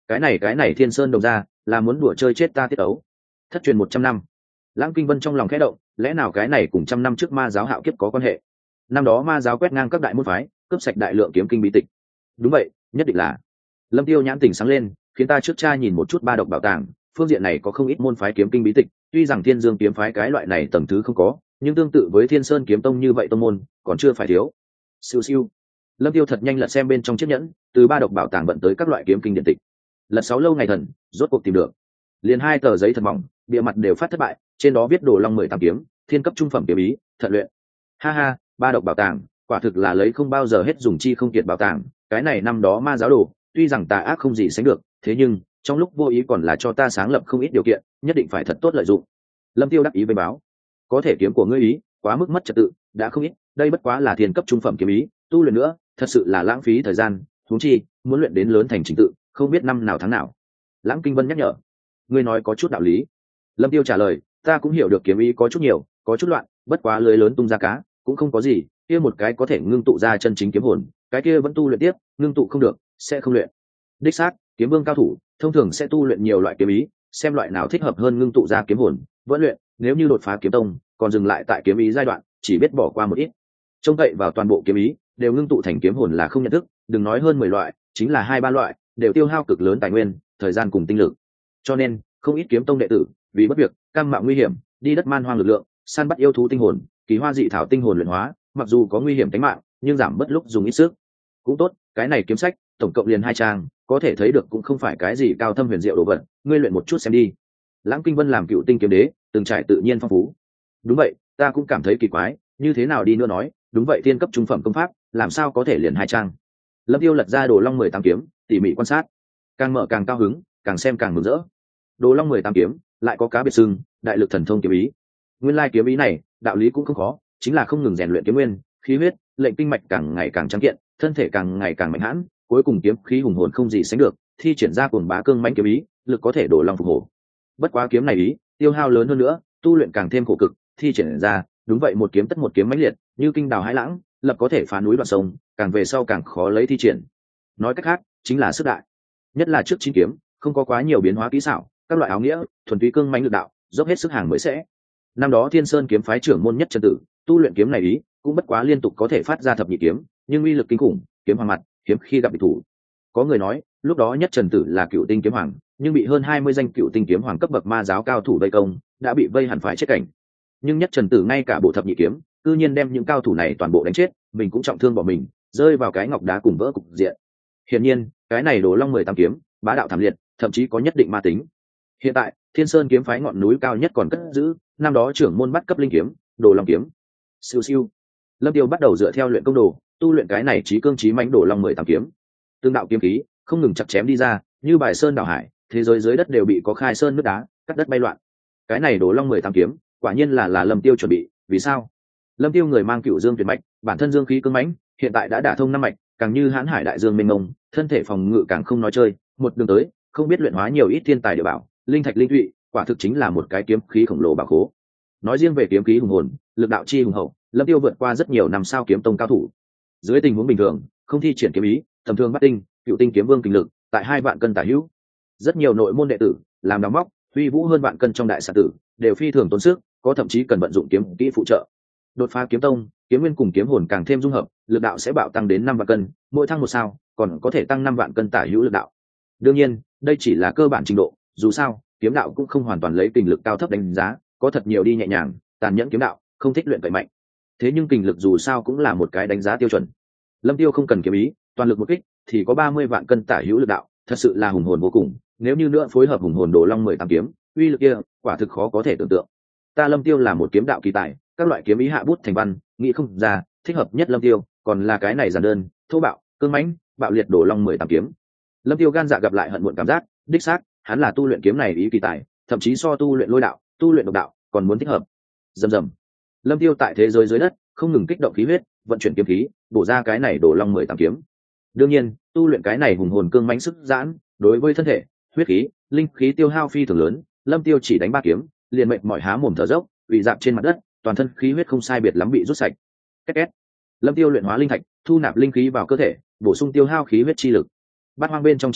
Cái này Thiên Sơn Đồng ra là muốn đùa chơi chết ta tiết ấu. Thất truyền 100 năm. Lãng Kinh Vân trong lòng khẽ động, lẽ nào cái này cùng 100 năm trước ma giáo hạo kiếp có quan hệ? Năm đó ma giáo quét ngang các đại môn phái, cướp sạch đại lượng kiếm kinh bí tịch. Đúng vậy, nhất định là. Lâm Tiêu nhãn tỉnh sáng lên, khiến ta trước cha nhìn một chút ba độc bảo tàng, phương diện này có không ít môn phái kiếm kinh bí tịch, tuy rằng Thiên Dương kiếm phái cái loại này tầng thứ không có, nhưng tương tự với Thiên Sơn kiếm tông như vậy tông môn, còn chưa phải thiếu. Siêu siêu. Lâm Tiêu thật nhanh lật xem bên trong chiếc nhẫn, từ ba độc bảo tàng vận tới các loại kiếm kinh điện tịch. Lật 6 lâu ngày thần, rốt cuộc tìm được. Liền 2 tờ giấy thật mỏng, bìa mặt đều phát thất bại, trên đó viết đồ long 18 kiếm, thiên cấp trung phẩm kiếm ý, thận luyện. Ha ha, ba độc bảo tàng, quả thực là lấy không bao giờ hết dùng chi không kiệt bảo tàng, cái này năm đó ma giáo đồ, tuy rằng tà ác không gì sánh được, thế nhưng trong lúc vô ý còn là cho ta sáng lập không ít điều kiện, nhất định phải thật tốt lợi dụng. Lâm Tiêu đắc ý với báo, có thể kiếm của ngươi ý, quá mức mất trật tự, đã không ít, đây bất quá là thiên cấp trung phẩm kiếm ý, tu luyện nữa, thật sự là lãng phí thời gian, huống chi, muốn luyện đến lớn thành trình tự, không biết năm nào tháng nào. Lãng Kinh Vân nhắc nhở, ngươi nói có chút đạo lý. Lâm Tiêu trả lời, ta cũng hiểu được kiếm ý có chút nhiều, có chút loạn, bất quá lưới lớn tung ra cá, cũng không có gì, kia một cái có thể ngưng tụ ra chân chính kiếm hồn, cái kia vẫn tu luyện tiếp, ngưng tụ không được, sẽ không luyện. Đích xác, kiếm vương cao thủ, thông thường sẽ tu luyện nhiều loại kiếm ý, xem loại nào thích hợp hơn ngưng tụ ra kiếm hồn, vẫn luyện, nếu như đột phá kiếm tông, còn dừng lại tại kiếm ý giai đoạn, chỉ biết bỏ qua một ít. Trông cậy vào toàn bộ kiếm ý, đều ngưng tụ thành kiếm hồn là không nhận thức, đừng nói hơn 10 loại, chính là 2-3 loại, đều tiêu hao cực lớn tài nguyên, thời gian cùng tinh lực. Cho nên, không ít kiếm tông đệ tử, vì bất việc, cam mạo nguy hiểm, đi đất man hoang lực lượng, săn bắt yêu thú tinh hồn, kỳ hoa dị thảo tinh hồn luyện hóa, mặc dù có nguy hiểm tính mạng, nhưng giảm bớt lúc dùng ít sức. Cũng tốt, cái này kiếm sách, tổng cộng liền 2 trang, có thể thấy được cũng không phải cái gì cao thâm huyền diệu đồ vật, ngươi luyện một chút xem đi. Lãng Kinh Vân làm cựu tinh kiếm đế, từng trải tự nhiên phong phú. Đúng vậy, ta cũng cảm thấy kỳ quái, như thế nào đi nữa nói, đúng vậy thiên cấp trung phẩm công pháp, làm sao có thể liền 2 trang. Lâm Tiêu lật ra Đồ Long 18 kiếm, tỉ mỉ quan sát, càng mở càng cao hứng, càng xem càng mừng rỡ. Đồ Long 18 kiếm, lại có cá biệt sừng, đại lực thần thông kiếm ý. Nguyên lai kiếm ý này, đạo lý cũng không khó, chính là không ngừng rèn luyện kiếm nguyên, khí huyết, lệnh kinh mạch càng ngày càng trắng kiện, thân thể càng ngày càng mạnh hãn, cuối cùng kiếm khí hùng hồn không gì sánh được, thi triển ra cuồng bá cương mãnh kiếm ý, lực có thể đổ long phục hổ. Bất quá kiếm này ý, tiêu hao lớn hơn nữa, tu luyện càng thêm khổ cực, thi triển ra, đúng vậy một kiếm tất một kiếm mãnh liệt, như kinh đào hải lãng, lập có thể phá núi đoạn sông, càng về sau càng khó lấy thi triển. Nói cách khác, chính là sức đại. Nhất là trước 9 kiếm, không có quá nhiều biến hóa kỹ xảo, các loại áo nghĩa, thuần túy cương mãnh lực đạo, dốc hết sức hàng mới sẽ. Năm đó Thiên Sơn kiếm phái trưởng môn nhất Trần Tử, tu luyện kiếm này ý, cũng bất quá liên tục có thể phát ra thập nhị kiếm, nhưng uy lực kinh khủng, kiếm hoàng mặt, hiếm khi gặp địch thủ. Có người nói, lúc đó nhất Trần Tử là cựu tinh kiếm hoàng, nhưng bị hơn 20 danh cựu tinh kiếm hoàng cấp bậc ma giáo cao thủ vây công, đã bị vây hẳn phải chết cảnh. Nhưng nhất Trần Tử ngay cả bộ thập nhị kiếm, tự nhiên đem những cao thủ này toàn bộ đánh chết, mình cũng trọng thương bỏ mình, rơi vào cái ngọc đá cùng vỡ cục diện. Hiển nhiên, cái này Đồ Long 18 kiếm, bá đạo thảm liệt, thậm chí có nhất định ma tính. Hiện tại, Thiên Sơn kiếm phái ngọn núi cao nhất còn cất giữ, năm đó trưởng môn bắt cấp linh kiếm, Đồ Long kiếm. Siêu siêu. Lâm Tiêu bắt đầu dựa theo luyện công đồ, tu luyện cái này chí cương chí mãnh Đồ Long 18 kiếm. Tương đạo kiếm khí, không ngừng chặt chém đi ra, như bài sơn đảo hải, thế giới dưới đất đều bị có khai sơn nước đá, cắt đất bay loạn. Cái này Đồ Long 18 kiếm, quả nhiên là Lâm Tiêu chuẩn bị, vì sao? Lâm Tiêu người mang Cửu Dương tuyệt mạch, bản thân dương khí cương mãnh, hiện tại đã đả thông 5 mạch, càng như hãn hải đại dương mênh mông, thân thể phòng ngự càng không nói chơi, một đường tới, không biết luyện hóa nhiều ít thiên tài địa bảo, linh thạch linh thụy, quả thực chính là một cái kiếm khí khổng lồ bảo khố. Nói riêng về kiếm khí hùng hồn, lực đạo chi hùng hậu, Lâm Tiêu vượt qua rất nhiều năm sao kiếm tông cao thủ. Dưới tình huống bình thường, không thi triển kiếm ý, tầm thường bắt tinh, cựu tinh kiếm vương kinh lực, tại 2 vạn cân tả hữu. Rất nhiều nội môn đệ tử, làm đóng móc, huy vũ hơn vạn cân trong đại sản tử, đều phi thường tốn sức, có thậm chí cần vận dụng kiếm kỹ phụ trợ. Đột phá kiếm tông, kiếm nguyên cùng kiếm hồn càng thêm dung hợp, lực đạo sẽ bạo tăng đến 5 vạn cân, mỗi thăng một sao, còn có thể tăng 5 vạn cân tả hữu lực đạo. Đương nhiên, đây chỉ là cơ bản trình độ, dù sao, kiếm đạo cũng không hoàn toàn lấy kình lực cao thấp đánh giá, có thật nhiều đi nhẹ nhàng, tàn nhẫn kiếm đạo, không thích luyện cậy mạnh. Thế nhưng kình lực dù sao cũng là một cái đánh giá tiêu chuẩn. Lâm Tiêu không cần kiếm ý, toàn lực một kích thì có 30 vạn cân tả hữu lực đạo, thật sự là hùng hồn vô cùng, nếu như nữa phối hợp hùng hồn Đồ Long 18 kiếm, uy lực kia, quả thực khó có thể tưởng tượng. Ta Lâm Tiêu là một kiếm đạo kỳ tài, các loại kiếm ý hạ bút thành văn, nghĩ không ra, thích hợp nhất Lâm Tiêu, còn là cái này giản đơn, thô bạo, cương mãnh, bạo liệt Đồ Long 18 kiếm. Lâm Tiêu gan dạ gặp lại hận muộn cảm giác, đích xác, hắn là tu luyện kiếm này ý kỳ tài, thậm chí so tu luyện lôi đạo, tu luyện độc đạo, còn muốn thích hợp. Rầm rầm. Lâm Tiêu tại thế giới dưới đất, không ngừng kích động khí huyết, vận chuyển kiếm khí, bổ ra cái này Đồ Long 18 kiếm. Đương nhiên, tu luyện cái này hùng hồn cương mãnh sức giãn, đối với thân thể, huyết khí, linh khí tiêu hao phi thường lớn, Lâm Tiêu chỉ đánh 3 kiếm, liền mệt mỏi há mồm thở dốc, ủy dạp trên mặt đất, toàn thân khí huyết không sai biệt lắm bị rút sạch. Két két. Lâm Tiêu luyện hóa linh thạch, thu nạp linh khí vào cơ thể, bổ sung tiêu hao khí huyết chi lực. Bát hoang bên trong chiếc nhẫn,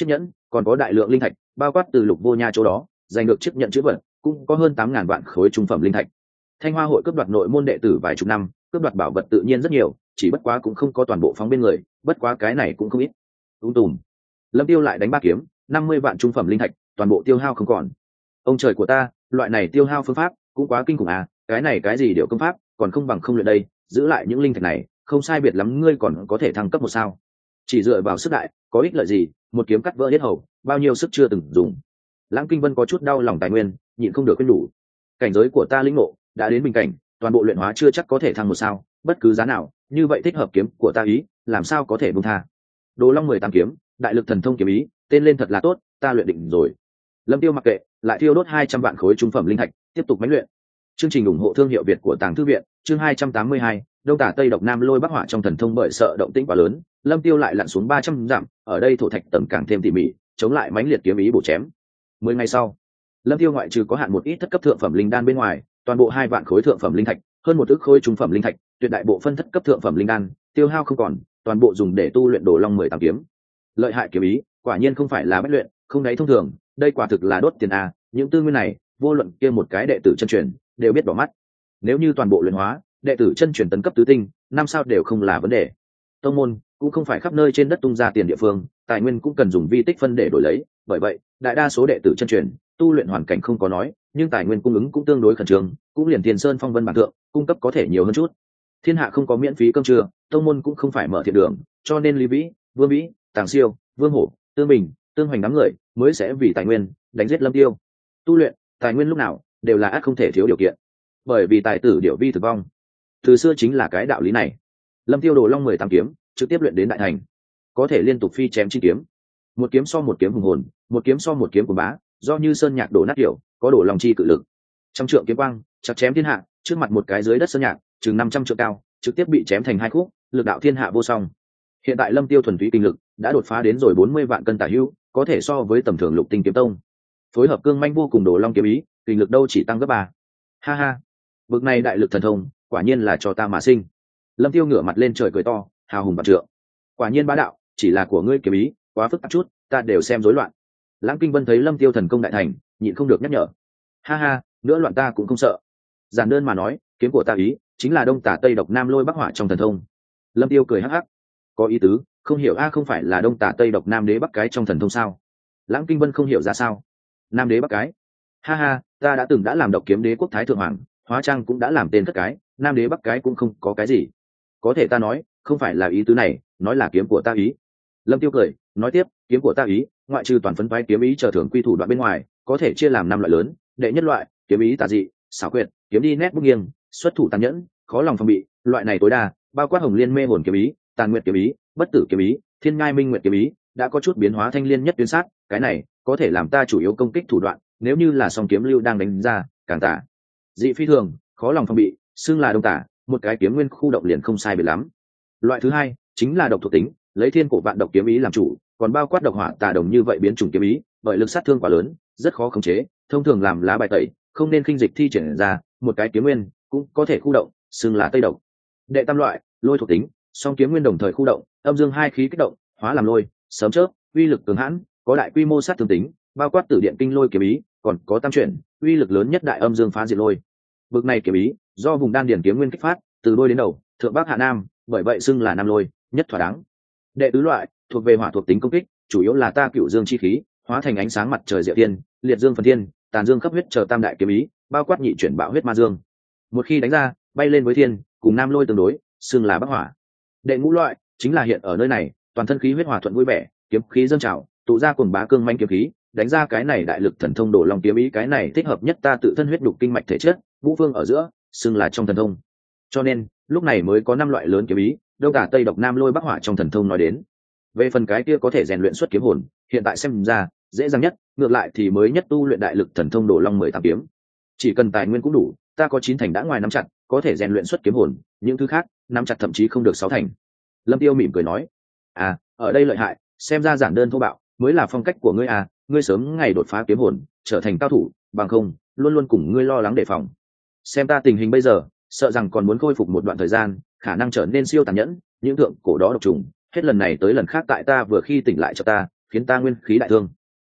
còn có đại lượng linh thạch bao quát từ Lục Vô Nha chỗ đó giành được chiếc nhận chữ vật, cũng có hơn 8.000 vạn khối trung phẩm linh thạch. Thanh Hoa hội cướp đoạt nội môn đệ tử vài chục năm, cướp đoạt bảo vật tự nhiên rất nhiều, chỉ bất quá cũng không có toàn bộ phóng bên người, bất quá cái này cũng không ít. Tùm. Lâm Tiêu lại đánh 3 kiếm, 50 vạn trung phẩm linh thạch, toàn bộ tiêu hao không còn. Ông trời của ta, loại này tiêu hao phương pháp cũng quá kinh khủng à, cái này cái gì điều công pháp, còn không bằng không luyện đây, giữ lại những linh thạch này, không sai biệt lắm ngươi còn có thể thăng cấp một sao. Chỉ dựa vào sức đại, có ích lợi gì, một kiếm cắt vỡ hết hầu, bao nhiêu sức chưa từng dùng. Lãng Kinh Vân có chút đau lòng tài nguyên, nhịn không được khuyên nhủ. Cảnh giới của ta lĩnh ngộ đã đến bình cảnh, toàn bộ luyện hóa chưa chắc có thể thăng một sao, bất cứ giá nào, như vậy thích hợp kiếm của ta ý, làm sao có thể buông tha. Đồ Long 18 kiếm, đại lực thần thông kiếm ý, tên lên thật là tốt, ta luyện định rồi. Lâm Tiêu mặc kệ, lại thiêu đốt 200 vạn khối trung phẩm linh thạch, tiếp tục mãnh luyện. Chương trình ủng hộ thương hiệu Việt của Tàng Thư viện, chương 282, Đông Tả Tây Độc Nam Lôi Bắc Hỏa trong thần thông bởi sợ động tĩnh quá lớn, Lâm Tiêu lại lặn xuống 300 dặm, ở đây thổ thạch tầng càng thêm tỉ mỉ, chống lại mãnh liệt kiếm ý bổ chém. 10 ngày sau, Lâm Tiêu ngoại trừ có hạn một ít thất cấp thượng phẩm linh đan bên ngoài, toàn bộ 2 vạn khối thượng phẩm linh thạch, hơn một ức khối trung phẩm linh thạch, tuyệt đại bộ phân thất cấp thượng phẩm linh đan, tiêu hao không còn, toàn bộ dùng để tu luyện Đồ Long 18 kiếm. Lợi hại kiếm ý, quả nhiên không phải là bất luyện, không đáy thông thường, đây quả thực là đốt tiền a, những tư nguyên này, vô luận kia một cái đệ tử chân truyền, đều biết bỏ mắt. Nếu như toàn bộ luyện hóa, đệ tử chân truyền tấn cấp tứ tinh, năm sao đều không là vấn đề. Tông môn cũng không phải khắp nơi trên đất tung ra tiền địa phương, tài nguyên cũng cần dùng vi tích phân để đổi lấy, bởi vậy, đại đa số đệ tử chân truyền, tu luyện hoàn cảnh không có nói, nhưng tài nguyên cung ứng cũng tương đối khẩn trương, cũng liền Tiền Sơn Phong Vân bản thượng, cung cấp có thể nhiều hơn chút. Thiên hạ không có miễn phí cơm trưa, tông môn cũng không phải mở thiện đường, cho nên Lý Vĩ, Vương Vĩ, Tàng Siêu, Vương Hổ, Tương Bình, Tương Hoành đám người mới sẽ vì tài nguyên đánh giết Lâm Tiêu. Tu luyện, tài nguyên lúc nào đều là ắt không thể thiếu điều kiện, bởi vì tài tử điệu vi tử vong, từ xưa chính là cái đạo lý này. Lâm Tiêu Đồ Long 18 kiếm trực tiếp luyện đến đại thành, có thể liên tục phi chém chi kiếm, một kiếm so một kiếm hùng hồn, một kiếm so một kiếm của bá, do như sơn nhạc đổ nát kiểu, có đổ lòng chi cự lực. Trăm trượng kiếm quang chặt chém thiên hạ, trước mặt một cái dưới đất sơn nhạc chừng 500 trượng cao, trực tiếp bị chém thành 2 khúc, lực đạo thiên hạ vô song. Hiện tại Lâm Tiêu thuần túy kinh lực đã đột phá đến rồi 40 vạn cân tả hữu, có thể so với tầm thường lục tinh kiếm tông. Phối hợp cương manh vô cùng Đồ Long kiếm ý, kinh lực đâu chỉ tăng gấp 3. Ha ha, bực này đại lực thần thông, quả nhiên là cho ta mà sinh. Lâm Tiêu ngửa mặt lên trời cười to, hào hùng vạn trượng. Quả nhiên bá đạo, chỉ là của ngươi kiếm ý quá phức tạp chút, ta đều xem rối loạn. Lãng Kinh Vân thấy Lâm Tiêu thần công đại thành, nhịn không được nhắc nhở. Ha ha, nữa loạn ta cũng không sợ. Giản đơn mà nói, kiếm của ta ý chính là Đông Tả Tây Độc Nam Lôi Bắc Hỏa trong thần thông. Lâm Tiêu cười hắc hắc. Có ý tứ, không hiểu a, không phải là Đông Tả Tây Độc Nam Đế Bắc cái trong thần thông sao? Lãng Kinh Vân không hiểu ra sao. Nam Đế Bắc cái? Ha ha, ta đã từng đã làm Độc Kiếm Đế quốc thái thượng hoàng, hóa trang cũng đã làm tên cất cái, Nam Đế Bắc cái cũng không có cái gì. Có thể ta nói, không phải là ý tứ này, nói là kiếm của ta ý. Lâm Tiêu cười, nói tiếp, kiếm của ta ý, ngoại trừ toàn phấn phái kiếm ý chờ thưởng quy thủ đoạn bên ngoài, có thể chia làm 5 loại lớn. Đệ nhất loại, kiếm ý tà dị, xảo quyệt, kiếm đi nét bút nghiêng, xuất thủ tàn nhẫn, khó lòng phòng bị. Loại này tối đa, bao quát Hồng Liên Mê Hồn kiếm ý, Tàn Nguyệt kiếm ý, Bất Tử kiếm ý, Thiên Ngai Minh Nguyệt kiếm ý, đã có chút biến hóa thanh liên nhất tuyến sát, cái này có thể làm ta chủ yếu công kích thủ đoạn, nếu như là song kiếm lưu đang đánh ra, càng tả dị phi thường, khó lòng phòng bị, xưng là đông tả, một cái kiếm nguyên khu động liền không sai biệt lắm. Loại thứ hai chính là độc thuộc tính, lấy thiên cổ vạn độc kiếm ý làm chủ, còn bao quát độc hỏa tà đồng như vậy biến chủng kiếm ý, bởi lực sát thương quá lớn, rất khó khống chế, thông thường làm lá bài tẩy, không nên khinh dịch thi triển ra, một cái kiếm nguyên cũng có thể khu động, xưng là tây độc. Đệ tam loại, lôi thuộc tính, song kiếm nguyên đồng thời khu động, âm dương hai khí kích động, hóa làm lôi, sớm chớp, uy lực cường hãn, có đại quy mô sát thương tính, bao quát tử điện kinh lôi kiếm ý, còn có tam chuyển, uy lực lớn nhất đại âm dương phá diệt lôi. Bực này kiếm ý, do vùng đan điển kiếm nguyên kích phát, từ đôi đến đầu, thượng bắc hạ nam, bởi vậy xưng là nam lôi, nhất thỏa đáng. Đệ tứ loại, thuộc về hỏa thuộc tính công kích, chủ yếu là ta cửu dương chi khí, hóa thành ánh sáng mặt trời diệu thiên, liệt dương phần thiên, tàn dương khắp huyết chờ tam đại kiếm ý, bao quát nhị chuyển bạo huyết ma dương. Một khi đánh ra, bay lên với thiên, cùng nam lôi tương đối, xưng là bắc hỏa. Đệ ngũ loại, chính là hiện ở nơi này, toàn thân khí huyết hòa thuận vui vẻ, kiếm khí dâng trào, tụ ra cuồng bá cương manh kiếm khí, đánh ra cái này đại lực thần thông Đồ Long kiếm ý, cái này thích hợp nhất ta tự thân huyết đục kinh mạch thể chất, ngũ phương ở giữa, xưng là trong thần thông. Cho nên, lúc này mới có 5 loại lớn kiếm ý, Đông Tả Tây Độc Nam Lôi Bắc Hỏa trong thần thông nói đến. Về phần cái kia có thể rèn luyện xuất kiếm hồn, hiện tại xem ra, dễ dàng nhất, ngược lại thì mới nhất tu luyện đại lực thần thông Đồ Long 18 kiếm. Chỉ cần tài nguyên cũng đủ, ta có 9 thành đã ngoài nắm chặt, có thể rèn luyện xuất kiếm hồn, những thứ khác, nắm chặt thậm chí không được 6 thành. Lâm Tiêu mỉm cười nói, à, ở đây lợi hại, xem ra giản đơn thô bạo, mới là phong cách của ngươi à, ngươi sớm ngày đột phá kiếm hồn, trở thành cao thủ, bằng không, luôn luôn cùng ngươi lo lắng đề phòng. Xem ta tình hình bây giờ, sợ rằng còn muốn khôi phục một đoạn thời gian, khả năng trở nên siêu tàn nhẫn, những thượng cổ đó độc trùng, hết lần này tới lần khác tại ta vừa khi tỉnh lại cho ta, khiến ta nguyên khí đại thương.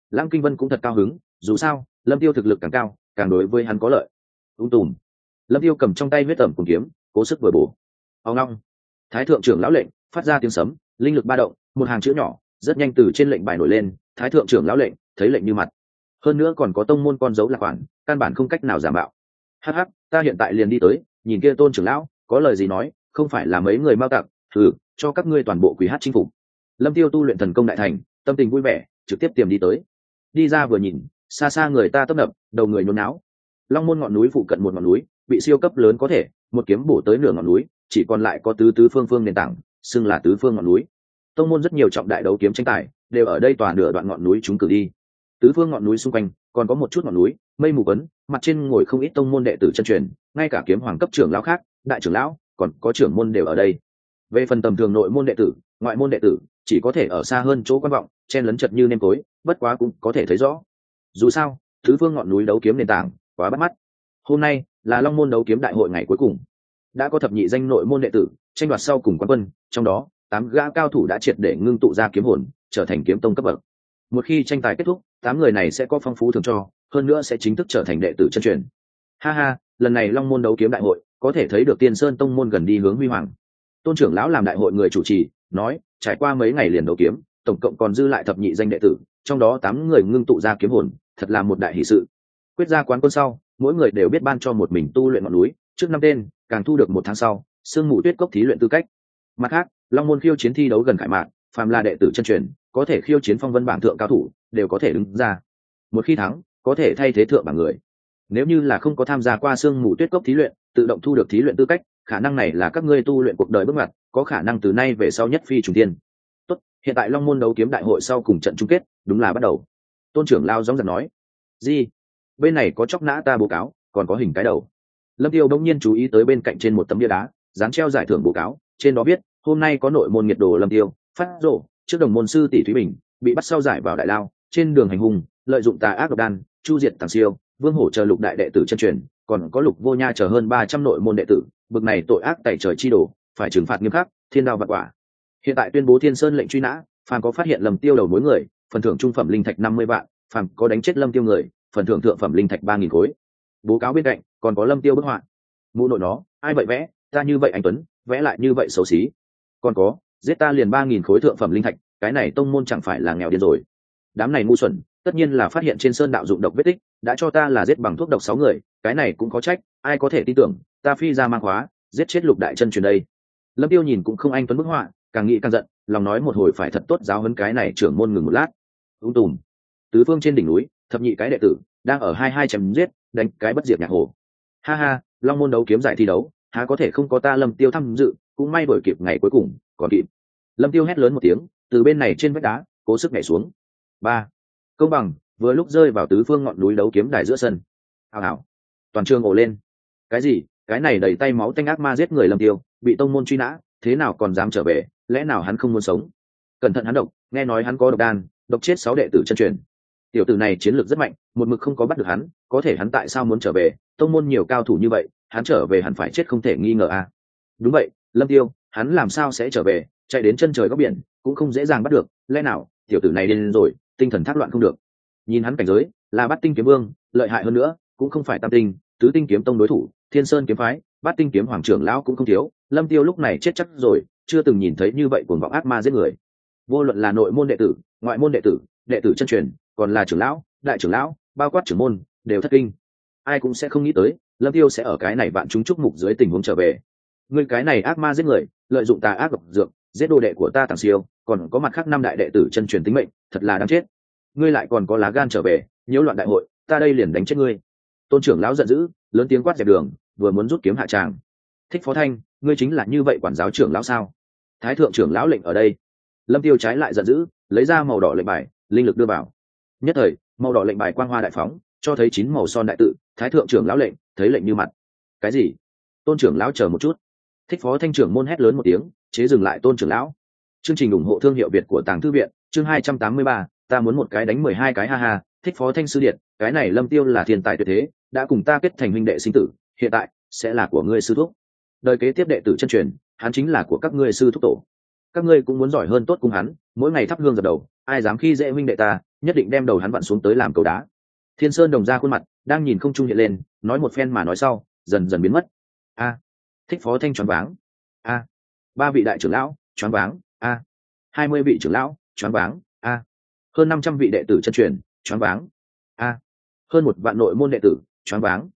Lãng Kinh Vân cũng thật cao hứng, dù sao Lâm Tiêu thực lực càng cao càng đối với hắn có lợi. Tùm. Lâm Tiêu cầm trong tay huyết ẩm cùng kiếm, cố sức vừa bổ. Ông long. Thái thượng trưởng lão lệnh phát ra tiếng sấm, linh lực ba động, một hàng chữ nhỏ rất nhanh từ trên lệnh bài nổi lên. Thái thượng trưởng lão lệnh, thấy lệnh như mặt. Hơn nữa còn có tông môn con dấu lạc quản, căn bản không cách nào giả mạo. Hắc hắc, ta hiện tại liền đi tới, nhìn kia Tôn trưởng lão có lời gì nói, không phải là mấy người mao tặc, thử cho các ngươi toàn bộ quý hát chinh phục. Lâm Tiêu tu luyện thần công đại thành, tâm tình vui vẻ, trực tiếp tìm đi tới. Đi ra vừa nhìn, xa xa người ta tấp nập, đầu người nhốn náo. Long môn ngọn núi phụ cận một ngọn núi bị siêu cấp lớn có thể một kiếm bổ tới nửa ngọn núi, chỉ còn lại có tứ tứ phương phương nền tảng, xưng là tứ phương ngọn núi. Tông môn rất nhiều trọng đại đấu kiếm tranh tài đều ở đây tòa nửa đoạn ngọn núi chúng cử đi. Tứ phương ngọn núi xung quanh còn có một chút ngọn núi mây mù quấn, mặt trên ngồi không ít tông môn đệ tử chân truyền, ngay cả kiếm hoàng cấp trưởng lão khác, đại trưởng lão còn có trưởng môn đều ở đây. Về phần tầm thường nội môn đệ tử, ngoại môn đệ tử chỉ có thể ở xa hơn chỗ quan vọng, chen lấn chật như nêm tối, bất quá cũng có thể thấy rõ. Dù sao tứ phương ngọn núi đấu kiếm nền tảng quá bắt mắt. Hôm nay là Long môn đấu kiếm đại hội ngày cuối cùng, đã có thập nhị danh nội môn đệ tử tranh đoạt sau cùng quán quân, trong đó 8 gã cao thủ đã triệt để ngưng tụ ra kiếm hồn, trở thành kiếm tông cấp bậc. Một khi tranh tài kết thúc, 8 người này sẽ có phong phú thưởng cho, hơn nữa sẽ chính thức trở thành đệ tử chân truyền. Ha ha, lần này Long môn đấu kiếm đại hội có thể thấy được Tiên Sơn tông môn gần đi hướng huy hoàng. Tôn trưởng lão làm đại hội người chủ trì, nói trải qua mấy ngày liền đấu kiếm, tổng cộng còn dư lại thập nhị danh đệ tử, trong đó 8 người ngưng tụ ra kiếm hồn, thật là một đại hỷ sự. Quyết ra quán quân sau, mỗi người đều biết ban cho một mình tu luyện ngọn núi, trước 5 tên, càng thu được 1 tháng sau, sương mù tuyết cốc thí luyện tư cách. Mặt khác, Long môn khiêu chiến thi đấu gần khai mạc, phàm là đệ tử chân truyền, có thể khiêu chiến phong vân bảng thượng cao thủ, đều có thể đứng ra. Một khi thắng, có thể thay thế thượng bảng người. Nếu như là không có tham gia qua sương mù tuyết cốc thí luyện, tự động thu được thí luyện tư cách, khả năng này là các ngươi tu luyện cuộc đời bước ngoặt, có khả năng từ nay về sau nhất phi trùng thiên. Tốt, hiện tại Long môn đấu kiếm đại hội sau cùng trận chung kết, đúng là bắt đầu. Tôn trưởng lao gióng giật nói. Gì? Bên này có chóc nã ta báo cáo, còn có hình cái đầu. Lâm Tiêu đông nhiên chú ý tới bên cạnh trên một tấm bia đá, dán treo giải thưởng báo cáo, trên đó viết hôm nay có nội môn nghiệt đồ Lâm Tiêu phát rổ trước đồng môn sư tỷ Thúy Bình bị bắt sau giải vào đại lao, trên đường hành hung lợi dụng tà ác độc đan chu diệt Tàng Siêu, Vương Hổ chờ lục đại đệ tử chân truyền, còn có Lục Vô Nha chờ hơn 300 nội môn đệ tử, bực này tội ác tẩy trời chi đổ, phải trừng phạt nghiêm khắc, thiên đao vạn quả. Hiện tại tuyên bố Thiên Sơn lệnh truy nã, phàm có phát hiện Lâm Tiêu đầu mối người, phần thưởng trung phẩm linh thạch 50 vạn, phàm có đánh chết Lâm Tiêu người, phần thưởng thượng phẩm linh thạch 3000 khối. Bố cáo bên cạnh còn có Lâm Tiêu bức họa. Mụ nội nó, ai vậy vẽ, ta như vậy anh tuấn, vẽ lại như vậy xấu xí. Còn có, giết ta liền 3000 khối thượng phẩm linh thạch, cái này tông môn chẳng phải là nghèo điên rồi. Đám này ngu xuẩn, tất nhiên là phát hiện trên sơn đạo dụng độc vết tích, đã cho ta là giết bằng thuốc độc 6 người, cái này cũng có trách, ai có thể tin tưởng, ta phi ra mang khóa, giết chết lục đại chân truyền đây. Lâm Tiêu nhìn cũng không anh tuấn bức họa, càng nghĩ càng giận, lòng nói một hồi phải thật tốt giáo huấn cái này trưởng môn ngừng một lát. Tùm. Tứ phương trên đỉnh núi, thập nhị cái đệ tử đang ở hai chém giết, đánh cái bất diệt nhạc hồ. Ha ha, Long môn đấu kiếm giải thi đấu, há có thể không có ta Lâm Tiêu tham dự, cũng may đuổi kịp ngày cuối cùng, còn kịp. Lâm Tiêu hét lớn một tiếng, từ bên này trên vách đá, cố sức nhảy xuống. 3. Công bằng, vừa lúc rơi vào tứ phương ngọn núi đấu kiếm đài giữa sân. Hào hào. Toàn trường ồ lên. Cái gì? Cái này đầy tay máu tanh ác ma giết người Lâm Tiêu, bị tông môn truy nã, thế nào còn dám trở về, lẽ nào hắn không muốn sống? Cẩn thận hắn độc, nghe nói hắn có độc đan, độc chết 6 đệ tử chân truyền. Tiểu tử này chiến lược rất mạnh, một mực không có bắt được hắn, có thể hắn tại sao muốn trở về? Tông môn nhiều cao thủ như vậy, hắn trở về hẳn phải chết không thể nghi ngờ a. Đúng vậy, Lâm Tiêu, hắn làm sao sẽ trở về, chạy đến chân trời góc biển, cũng không dễ dàng bắt được, lẽ nào tiểu tử này điên rồi, tinh thần thác loạn không được. Nhìn hắn cảnh giới, là Bát Tinh kiếm vương, lợi hại hơn nữa, cũng không phải Tam Tinh, Tứ Tinh kiếm tông đối thủ, Thiên Sơn kiếm phái, Bát Tinh kiếm hoàng trưởng lão cũng không thiếu. Lâm Tiêu lúc này chết chắc rồi, chưa từng nhìn thấy như vậy cuồng vọng ác ma giết người. Vô luận là nội môn đệ tử, ngoại môn đệ tử, đệ tử chân truyền, còn là trưởng lão, đại trưởng lão, bao quát trưởng môn, đều thất kinh. Ai cũng sẽ không nghĩ tới, Lâm Tiêu sẽ ở cái này vạn chúng chúc mục dưới tình huống trở về. Ngươi cái này ác ma giết người, lợi dụng tà ác độc dược, giết đồ đệ của ta Tàng Siêu, còn có mặt khác 5 đại đệ tử chân truyền tính mệnh, thật là đáng chết. Ngươi lại còn có lá gan trở về, nhiễu loạn đại hội, ta đây liền đánh chết ngươi. Tôn trưởng lão giận dữ, lớn tiếng quát dẹp đường, vừa muốn rút kiếm hạ tràng. Thích Phó Thanh, ngươi chính là như vậy quản giáo trưởng lão sao? Thái thượng trưởng lão lệnh ở đây. Lâm Tiêu trái lại giận dữ, lấy ra màu đỏ lệnh bài, linh lực đưa vào. Nhất thời, màu đỏ lệnh bài quang hoa đại phóng, cho thấy 9 màu son đại tự, Thái thượng trưởng lão lệnh, thấy lệnh như mặt. Cái gì? Tôn trưởng lão chờ một chút. Thích Phó Thanh trưởng môn hét lớn một tiếng, chế dừng lại Tôn trưởng lão. Chương trình ủng hộ thương hiệu Việt của Tàng Thư viện, chương 283, ta muốn một cái đánh 12 cái ha ha. Thích Phó Thanh sư điện, cái này Lâm Tiêu là thiên tài tuyệt thế, đã cùng ta kết thành huynh đệ sinh tử, hiện tại sẽ là của ngươi sư thúc. Đời kế tiếp đệ tử chân truyền, hắn chính là của các ngươi sư thúc tổ. Các ngươi cũng muốn giỏi hơn tốt cùng hắn, mỗi ngày thắp hương dập đầu, ai dám khi dễ huynh đệ ta, nhất định đem đầu hắn vặn xuống tới làm cầu đá. Thiên Sơn Đồng ra khuôn mặt đang nhìn không trung hiện lên, nói một phen mà nói sau dần dần biến mất. Thích Phó Thanh choáng váng. Ba vị đại trưởng lão choáng váng. 20 vị trưởng lão choáng váng. Hơn 500 vị đệ tử chân truyền choáng váng. Hơn 1 vạn nội môn đệ tử choáng váng.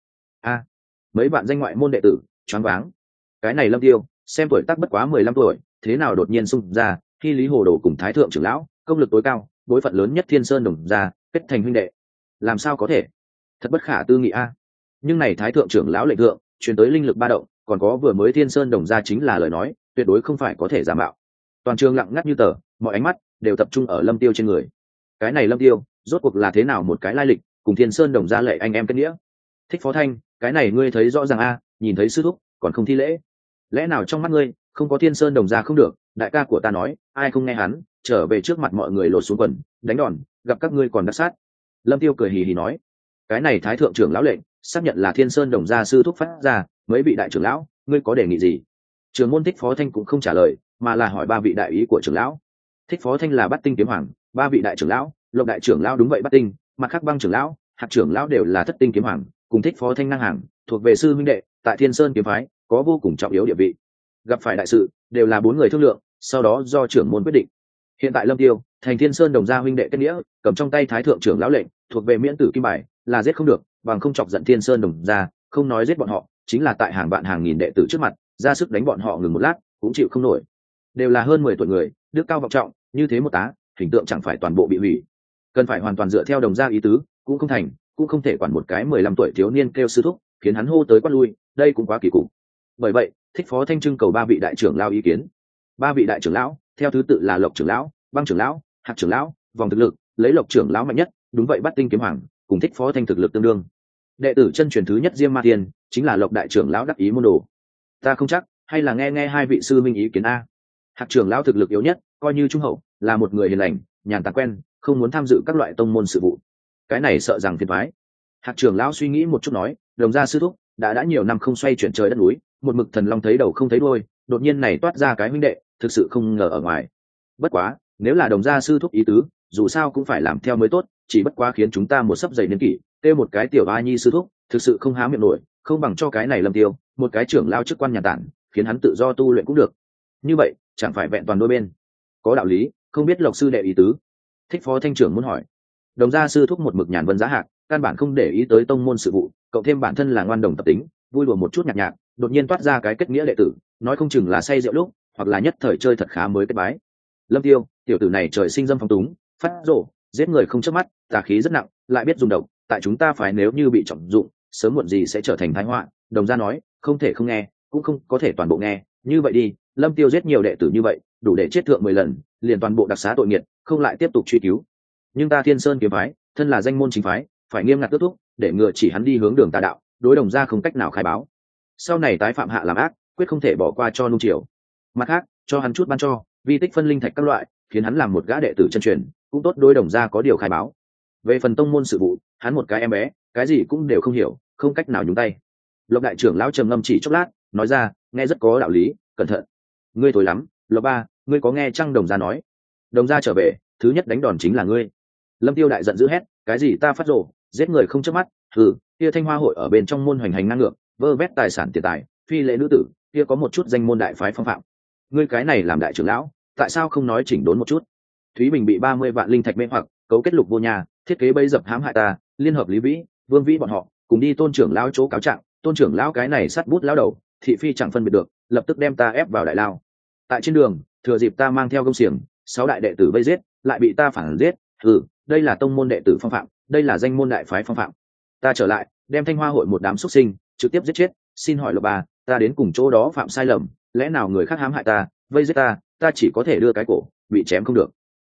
Mấy vạn danh ngoại môn đệ tử choáng váng. Cái này Lâm Tiêu xem tuổi tác bất quá 15 tuổi, thế nào đột nhiên xung ra khi Lý Hồ Đồ cùng Thái thượng trưởng lão công lực tối cao, bối phận lớn nhất Thiên Sơn Đồng ra kết thành huynh đệ, làm sao có thể? Thật bất khả tư nghị a. Nhưng này Thái thượng trưởng lão lệnh thượng truyền tới linh lực ba động, còn có vừa mới Thiên Sơn Đồng ra chính là lời nói, tuyệt đối không phải có thể giả mạo. Toàn trường lặng ngắt như tờ, mọi ánh mắt đều tập trung ở Lâm Tiêu trên người. Cái này Lâm Tiêu rốt cuộc là thế nào một cái lai lịch, cùng Thiên Sơn Đồng ra lệ anh em kết nghĩa. Thích Phó Thanh, cái này ngươi thấy rõ ràng a, nhìn thấy sư thúc còn không thi lễ, lẽ nào trong mắt ngươi không có Thiên Sơn Đồng ra không được? Đại ca của ta nói, ai không nghe hắn, trở về trước mặt mọi người lột xuống quần đánh đòn, gặp các ngươi còn đắc sát. Lâm Tiêu cười hì hì nói, cái này Thái thượng trưởng lão lệnh xác nhận là Thiên Sơn Đồng gia sư thúc phát ra, mấy vị đại trưởng lão ngươi có đề nghị gì? Trưởng môn Thích Phó Thanh cũng không trả lời, mà là hỏi ba vị đại ý của trưởng lão. Thích Phó Thanh là Bát Tinh kiếm hoàng, ba vị đại trưởng lão, Lộc đại trưởng lão đúng vậy Bát Tinh, mặt khác Băng trưởng lão, Hạc trưởng lão đều là Thất Tinh kiếm hoàng, cùng Thích Phó Thanh ngang hàng, thuộc về sư huynh đệ, tại Thiên Sơn kiếm phái có vô cùng trọng yếu địa vị. Gặp phải đại sự đều là 4 người thương lượng, sau đó do trưởng môn quyết định. Hiện tại Lâm Tiêu thành Thiên Sơn Đồng gia huynh đệ kết nghĩa, cầm trong tay Thái thượng trưởng lão lệnh, thuộc về miễn tử kim bài, là giết không được, bằng không chọc giận Thiên Sơn Đồng gia, không nói giết bọn họ, chính là tại hàng vạn hàng nghìn đệ tử trước mặt ra sức đánh bọn họ ngừng một lát cũng chịu không nổi. Đều là hơn 10 tuổi người, đức cao vọng trọng, như thế một tá hình tượng chẳng phải toàn bộ bị hủy. Cần phải hoàn toàn dựa theo Đồng gia ý tứ cũng không thành, cũng không thể quản một cái 15 tuổi thiếu niên kêu sư thúc khiến hắn hô tới quát lui, đây cũng quá kỳ cục. Bởi vậy Thích Phó Thanh trưng cầu ba vị đại trưởng lão ý kiến. Ba vị đại trưởng lão theo thứ tự là Lộc trưởng lão, Băng trưởng lão, Hạc trưởng lão, vòng thực lực lấy Lộc trưởng lão mạnh nhất, đúng vậy Bát Tinh kiếm hoàng, cùng Thích Phó Thanh thực lực tương đương. Đệ tử chân truyền thứ nhất Diêm Ma Tiên chính là Lộc đại trưởng lão đắc ý môn đồ. Ta không chắc, hay là nghe hai vị sư minh ý kiến a. Hạc trưởng lão thực lực yếu nhất, coi như trung hậu, là một người hiền lành, nhàn tản quen, không muốn tham dự các loại tông môn sự vụ. Cái này sợ rằng phiền toái. Hạc trưởng lão suy nghĩ một chút nói, Đồng gia sư thúc đã nhiều năm không xoay chuyển trời đất núi, một mực thần long thấy đầu không thấy đuôi, đột nhiên này toát ra cái huynh đệ, thực sự không ngờ ở ngoài. Bất quá, nếu là Đồng gia sư thúc ý tứ, dù sao cũng phải làm theo mới tốt, chỉ bất quá khiến chúng ta một sấp dày niên kỷ, kêu một cái tiểu a nhi sư thúc, thực sự không há miệng nổi, không bằng cho cái này Lâm Tiêu, một cái trưởng lao chức quan nhà tản, khiến hắn tự do tu luyện cũng được. Như vậy, chẳng phải vẹn toàn đôi bên. Có đạo lý, không biết Lộc sư đệ ý tứ. Thích Phó Thanh trưởng muốn hỏi. Đồng gia sư thúc một mực nhàn vân giá hạc, căn bản không để ý tới tông môn sự vụ, cậu thêm bản thân là ngoan đồng tập tính, vui đùa một chút nhạc nhạc, đột nhiên toát ra cái kết nghĩa đệ tử, nói không chừng là say rượu lúc, hoặc là nhất thời chơi thật khá mới kết bái. Lâm Tiêu, tiểu tử này trời sinh dâm phong túng, phát rồ, giết người không chớp mắt, tà khí rất nặng, lại biết dùng độc, tại chúng ta phải nếu như bị trọng dụng, sớm muộn gì sẽ trở thành tai họa. Đồng gia nói, không thể không nghe, cũng không có thể toàn bộ nghe, như vậy đi, Lâm Tiêu giết nhiều đệ tử như vậy, đủ để chết thượng 10 lần, liền toàn bộ đặc xá tội nghiệt, không lại tiếp tục truy cứu. Nhưng ta Thiên Sơn kiếm phái, thân là danh môn chính phái, phải nghiêm ngặt kết thúc, để ngừa chỉ hắn đi hướng đường tà đạo, đối Đồng gia không cách nào khai báo. Sau này tái phạm hạ làm ác, quyết không thể bỏ qua cho nung chiều. Mặt khác, cho hắn chút ban cho, vi tích phân linh thạch các loại, khiến hắn làm một gã đệ tử chân truyền, cũng tốt đối Đồng gia có điều khai báo. Về phần tông môn sự vụ, hắn một cái em bé, cái gì cũng đều không hiểu, không cách nào nhúng tay. Lộc đại trưởng lão trầm ngâm chỉ chốc lát, nói ra, nghe rất có đạo lý, cẩn thận. Ngươi thối lắm, Lộc ba, ngươi có nghe chăng Đồng gia nói? Đồng gia trở về, thứ nhất đánh đòn chính là ngươi. Lâm Tiêu đại giận dữ hét, cái gì ta phát rồ, giết người không chớp mắt, kia Thanh Hoa hội ở bên trong môn hoành hành ngang ngược, vơ vét tài sản tiền tài, phi lễ nữ tử, kia có một chút danh môn đại phái phong phạm. Ngươi cái này làm đại trưởng lão, tại sao không nói chỉnh đốn một chút? Thúy Bình bị 30 vạn linh thạch mê hoặc, cấu kết Lục Vô Nhà, thiết kế bẫy dập hãm hại ta, liên hợp Lý Vĩ, Vương Vĩ bọn họ, cùng đi Tôn trưởng lão chỗ cáo trạng, Tôn trưởng lão cái này sắt bút lão đầu, thị phi chẳng phân biệt được, lập tức đem ta ép vào đại lao. Tại trên đường, thừa dịp ta mang theo gông xiềng, 6 đại đệ tử vây giết, lại bị ta phản giết, đây là tông môn đệ tử phong phạm, đây là danh môn đại phái phong phạm. Ta trở lại, đem Thanh Hoa hội một đám xuất sinh trực tiếp giết chết, xin hỏi Lộc bà, ta đến cùng chỗ đó phạm sai lầm, lẽ nào người khác hãm hại ta, vây giết ta chỉ có thể đưa cái cổ, bị chém không được.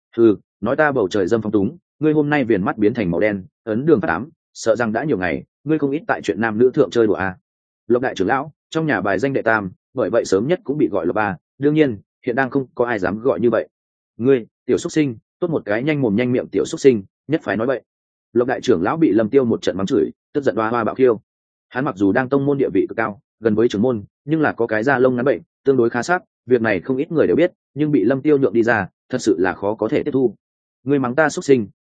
Nói ta bầu trời dâm phong túng, ngươi hôm nay viền mắt biến thành màu đen, ấn đường phát ám, sợ rằng đã nhiều ngày, ngươi không ít tại chuyện nam nữ thượng chơi đùa à. Lộc đại trưởng lão, trong nhà bài danh đệ tam, bởi vậy sớm nhất cũng bị gọi Lộc ba, đương nhiên, hiện đang không có ai dám gọi như vậy. Ngươi, tiểu xuất sinh, tốt một cái nhanh mồm nhanh miệng tiểu xuất sinh, nhất phải nói vậy. Lộc đại trưởng lão bị Lâm Tiêu một trận mắng chửi, tức giận hoa bạo khiêu. Hắn mặc dù đang tông môn địa vị cực cao, gần với trưởng môn, nhưng là có cái da lông ngắn bệnh, tương đối khá sắc, việc này không ít người đều biết, nhưng bị Lâm Tiêu nhượng đi ra, thật sự là khó có thể tiếp thu. Ngươi mắng ta xuất sinh,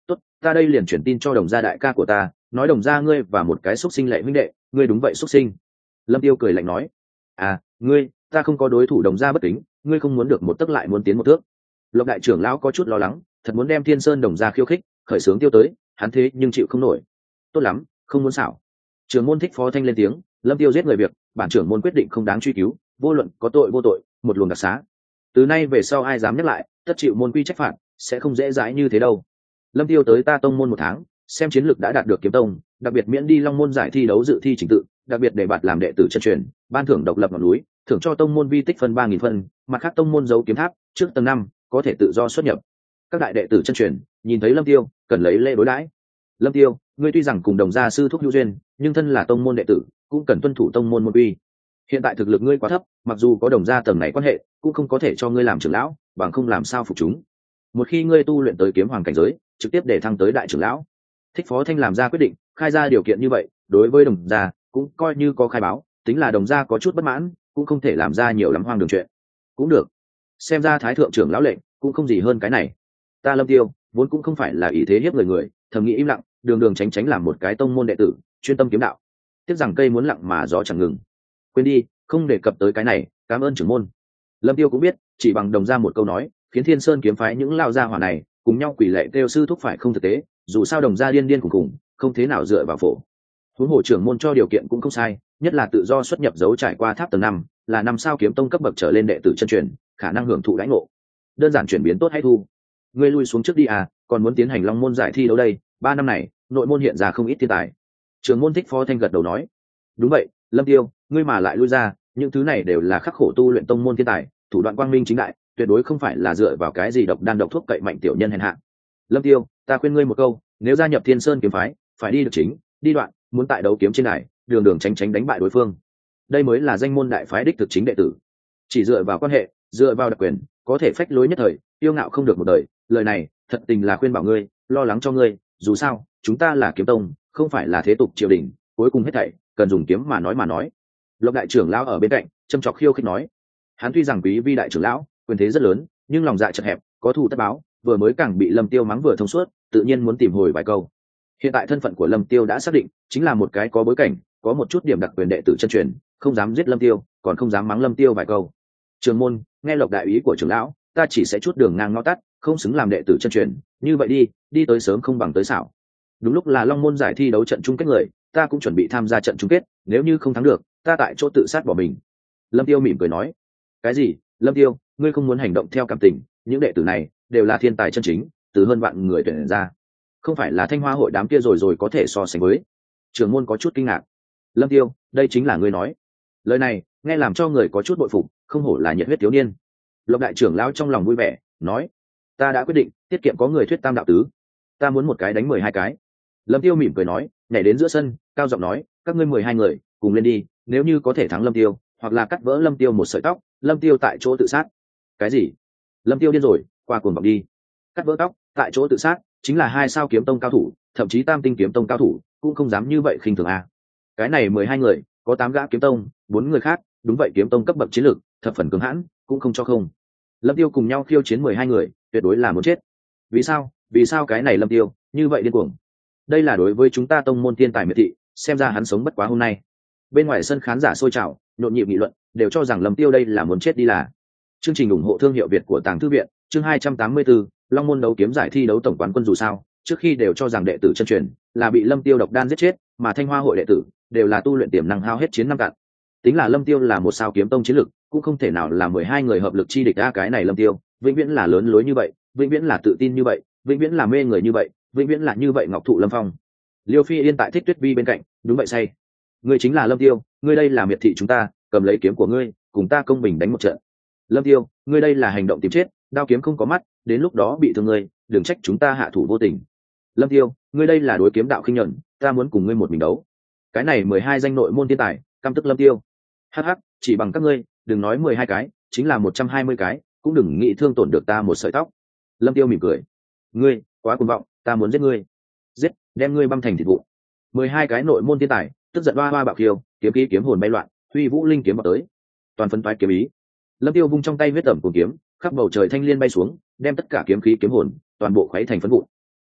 tốt, ta đây liền chuyển tin cho đồng gia đại ca của ta, nói đồng gia ngươi và một cái xúc sinh lệ huynh đệ, ngươi đúng vậy xúc sinh. Lâm Tiêu cười lạnh nói, à, ngươi, ta không có đối thủ đồng gia bất kính, ngươi không muốn được một tấc lại muốn tiến một thước. Lộc đại trưởng lão có chút lo lắng, thật muốn đem Thiên Sơn đồng gia khiêu khích, khởi sướng tiêu tới, hắn thế nhưng chịu không nổi. Tốt lắm, không muốn xảo. Trưởng môn Thích Phó Thanh lên tiếng, Lâm Tiêu giết người việc, bản trưởng môn quyết định không đáng truy cứu, vô luận có tội vô tội, một luồng đặc xá. Từ nay về sau ai dám nhắc lại, tất chịu môn quy trách phạt, sẽ không dễ dãi như thế đâu. Lâm Tiêu tới ta tông môn 1 tháng, xem chiến lược đã đạt được kiếm tông, đặc biệt miễn đi long môn giải thi đấu dự thi trình tự, đặc biệt đề bạt làm đệ tử chân truyền, ban thưởng độc lập ngọn núi, thưởng cho tông môn vi tích phân 3000 phân, mặt khác tông môn giấu kiếm tháp, trước tầng 5 có thể tự do xuất nhập. Các đại đệ tử chân truyền nhìn thấy Lâm Tiêu, cần lấy lễ đối đãi. Lâm Tiêu, ngươi tuy rằng cùng đồng gia sư thúc hữu duyên, nhưng thân là tông môn đệ tử, cũng cần tuân thủ tông môn môn quy. Hiện tại thực lực ngươi quá thấp, mặc dù có đồng gia tầng này quan hệ, cũng không có thể cho ngươi làm trưởng lão, bằng không làm sao phục chúng. Một khi ngươi tu luyện tới kiếm hoàng cảnh giới, trực tiếp để thăng tới đại trưởng lão. Thích Phó Thanh làm ra quyết định, khai ra điều kiện như vậy, đối với đồng gia cũng coi như có khai báo, tính là đồng gia có chút bất mãn, cũng không thể làm ra nhiều lắm hoang đường chuyện. Cũng được. Xem ra thái thượng trưởng lão lệnh cũng không gì hơn cái này. Ta Lâm Tiêu vốn cũng không phải là ý thế hiếp người, thầm nghĩ im lặng, đường đường tránh tránh làm một cái tông môn đệ tử, chuyên tâm kiếm đạo. Tiếc rằng cây muốn lặng mà gió chẳng ngừng. Quên đi, không đề cập tới cái này, cảm ơn trưởng môn. Lâm Tiêu cũng biết, chỉ bằng đồng gia một câu nói, khiến Thiên Sơn kiếm phái những lao gia hỏa này cùng nhau quỷ lệ kêu sư thúc phải không thực tế, dù sao đồng gia điên điên cùng, không thế nào dựa vào phổ. Huống hồ trưởng môn cho điều kiện cũng không sai, nhất là tự do xuất nhập dấu trải qua tháp tầng 5, là 5 sao kiếm tông cấp bậc trở lên đệ tử chân truyền, khả năng hưởng thụ đãi ngộ. Đơn giản chuyển biến tốt hay thu. Ngươi lui xuống trước đi à, còn muốn tiến hành long môn giải thi đấu đây, 3 năm này, nội môn hiện ra không ít thiên tài. Trưởng môn Thích Phó Thanh gật đầu nói, đúng vậy, Lâm Tiêu, ngươi mà lại lui ra, những thứ này đều là khắc khổ tu luyện tông môn thiên tài, thủ đoạn quang minh chính đại, tuyệt đối không phải là dựa vào cái gì độc đan độc thuốc cậy mạnh tiểu nhân hèn hạ. Lâm Tiêu, ta khuyên ngươi một câu, nếu gia nhập Thiên Sơn kiếm phái, phải đi được chính, đi đoạn, muốn tại đấu kiếm trên này, đường đường tránh tránh đánh bại đối phương. Đây mới là danh môn đại phái đích thực chính đệ tử. Chỉ dựa vào quan hệ, dựa vào đặc quyền, có thể phách lối nhất thời, yêu ngạo không được một đời, lời này, thật tình là khuyên bảo ngươi, lo lắng cho ngươi, dù sao, chúng ta là kiếm tông, không phải là thế tục triều đình, cuối cùng hết thảy cần dùng kiếm mà nói. Lộc đại trưởng lão ở bên cạnh châm chọc khiêu khích nói, hắn tuy rằng quý vi đại trưởng lão, quyền thế rất lớn, nhưng lòng dạ chật hẹp, có thù tất báo, vừa mới càng bị Lâm Tiêu mắng vừa thông suốt, tự nhiên muốn tìm hồi vài câu. Hiện tại thân phận của Lâm Tiêu đã xác định, chính là một cái có bối cảnh, có một chút điểm đặc quyền đệ tử chân truyền, không dám giết Lâm Tiêu, còn không dám mắng Lâm Tiêu vài câu. Trường môn, nghe Lộc đại ý của trưởng lão, ta chỉ sẽ chút đường ngang ngõ tắt, không xứng làm đệ tử chân truyền, như vậy đi tới sớm không bằng tới xảo. Đúng lúc là long môn giải thi đấu trận chung kết người, ta cũng chuẩn bị tham gia trận chung kết, nếu như không thắng được, ta tại chỗ tự sát bỏ mình. Lâm Tiêu mỉm cười nói, cái gì? Lâm Tiêu, ngươi không muốn hành động theo cảm tình, những đệ tử này đều là thiên tài chân chính, từ hơn vạn người tuyển ra, không phải là Thanh Hoa hội đám kia rồi có thể so sánh với. Trưởng môn có chút kinh ngạc. Lâm Tiêu, đây chính là ngươi nói. Lời này nghe làm cho người có chút bội phục, không hổ là nhiệt huyết thiếu niên. Lộc đại trưởng lão trong lòng vui vẻ, nói, ta đã quyết định, tiết kiệm có người thuyết tam đạo tứ, ta muốn một cái đánh 12 cái. Lâm Tiêu mỉm cười nói, nhảy đến giữa sân, cao giọng nói, các ngươi 12 người cùng lên đi, nếu như có thể thắng Lâm Tiêu, hoặc là cắt vỡ Lâm Tiêu một sợi tóc, Lâm Tiêu tại chỗ tự sát. Cái gì? Lâm Tiêu điên rồi, qua cuồng vọng đi. Cắt vỡ tóc, tại chỗ tự sát, chính là 2 sao kiếm tông cao thủ, thậm chí tam tinh kiếm tông cao thủ, cũng không dám như vậy khinh thường a. Cái này 12 người, có 8 gã kiếm tông, 4 người khác, đúng vậy kiếm tông cấp bậc chiến lược, thập phần cứng hãn, cũng không cho không. Lâm Tiêu cùng nhau khiêu chiến 12 người, tuyệt đối là muốn chết. Vì sao? Vì sao cái này Lâm Tiêu như vậy điên cuồng? Đây là đối với chúng ta tông môn thiên tài miệt thị, xem ra hắn sống bất quá hôm nay. Bên ngoài sân khán giả sôi trào, nhộn nhịp nghị luận, đều cho rằng Lâm Tiêu đây là muốn chết đi là. Chương trình ủng hộ thương hiệu Việt của Tàng Thư viện, chương 284, Long môn đấu kiếm giải thi đấu tổng quán quân dù sao, trước khi đều cho rằng đệ tử chân truyền là bị Lâm Tiêu độc đan giết chết, mà Thanh Hoa hội đệ tử đều là tu luyện tiềm năng hao hết chiến năm cạn. Tính là Lâm Tiêu là một sao kiếm tông chiến lực, cũng không thể nào là 12 người hợp lực chi địch a. Cái này Lâm Tiêu, vĩnh viễn là lớn lối như vậy, vĩnh viễn là tự tin như vậy, vĩnh viễn là mê người như vậy, vĩnh viễn là như vậy ngọc thụ lâm phong. Liêu Phi Yên tại Thích Tuyết Vi bên cạnh, đúng vậy say. Ngươi chính là Lâm Tiêu, ngươi đây là miệt thị chúng ta, cầm lấy kiếm của ngươi, cùng ta công bình đánh một trận. Lâm Tiêu, ngươi đây là hành động tìm chết, đao kiếm không có mắt, đến lúc đó bị thương ngươi, đừng trách chúng ta hạ thủ vô tình. Lâm Tiêu, ngươi đây là đối kiếm đạo khinh nhẫn, ta muốn cùng ngươi một mình đấu. Cái này 12 danh nội môn thiên tài, căm tức Lâm Tiêu. Hắc hắc, chỉ bằng các ngươi, đừng nói 12 cái, chính là 120 cái, cũng đừng nghĩ thương tổn được ta một sợi tóc. Lâm Tiêu mỉm cười. Ngươi, quá cuồng vọng, ta muốn giết ngươi. Giết, đem ngươi băm thành thịt vụn. 12 cái nội môn thiên tài, tức giận hoa bạo khiêu, kiếm khí kiếm hồn bay loạn, huy vũ linh kiếm vào tới. Toàn phân toái kiếm ý. Lâm Tiêu vung trong tay huyết tẩm cùng kiếm, khắp bầu trời thanh liên bay xuống, đem tất cả kiếm khí kiếm hồn toàn bộ khuấy thành phấn vụn.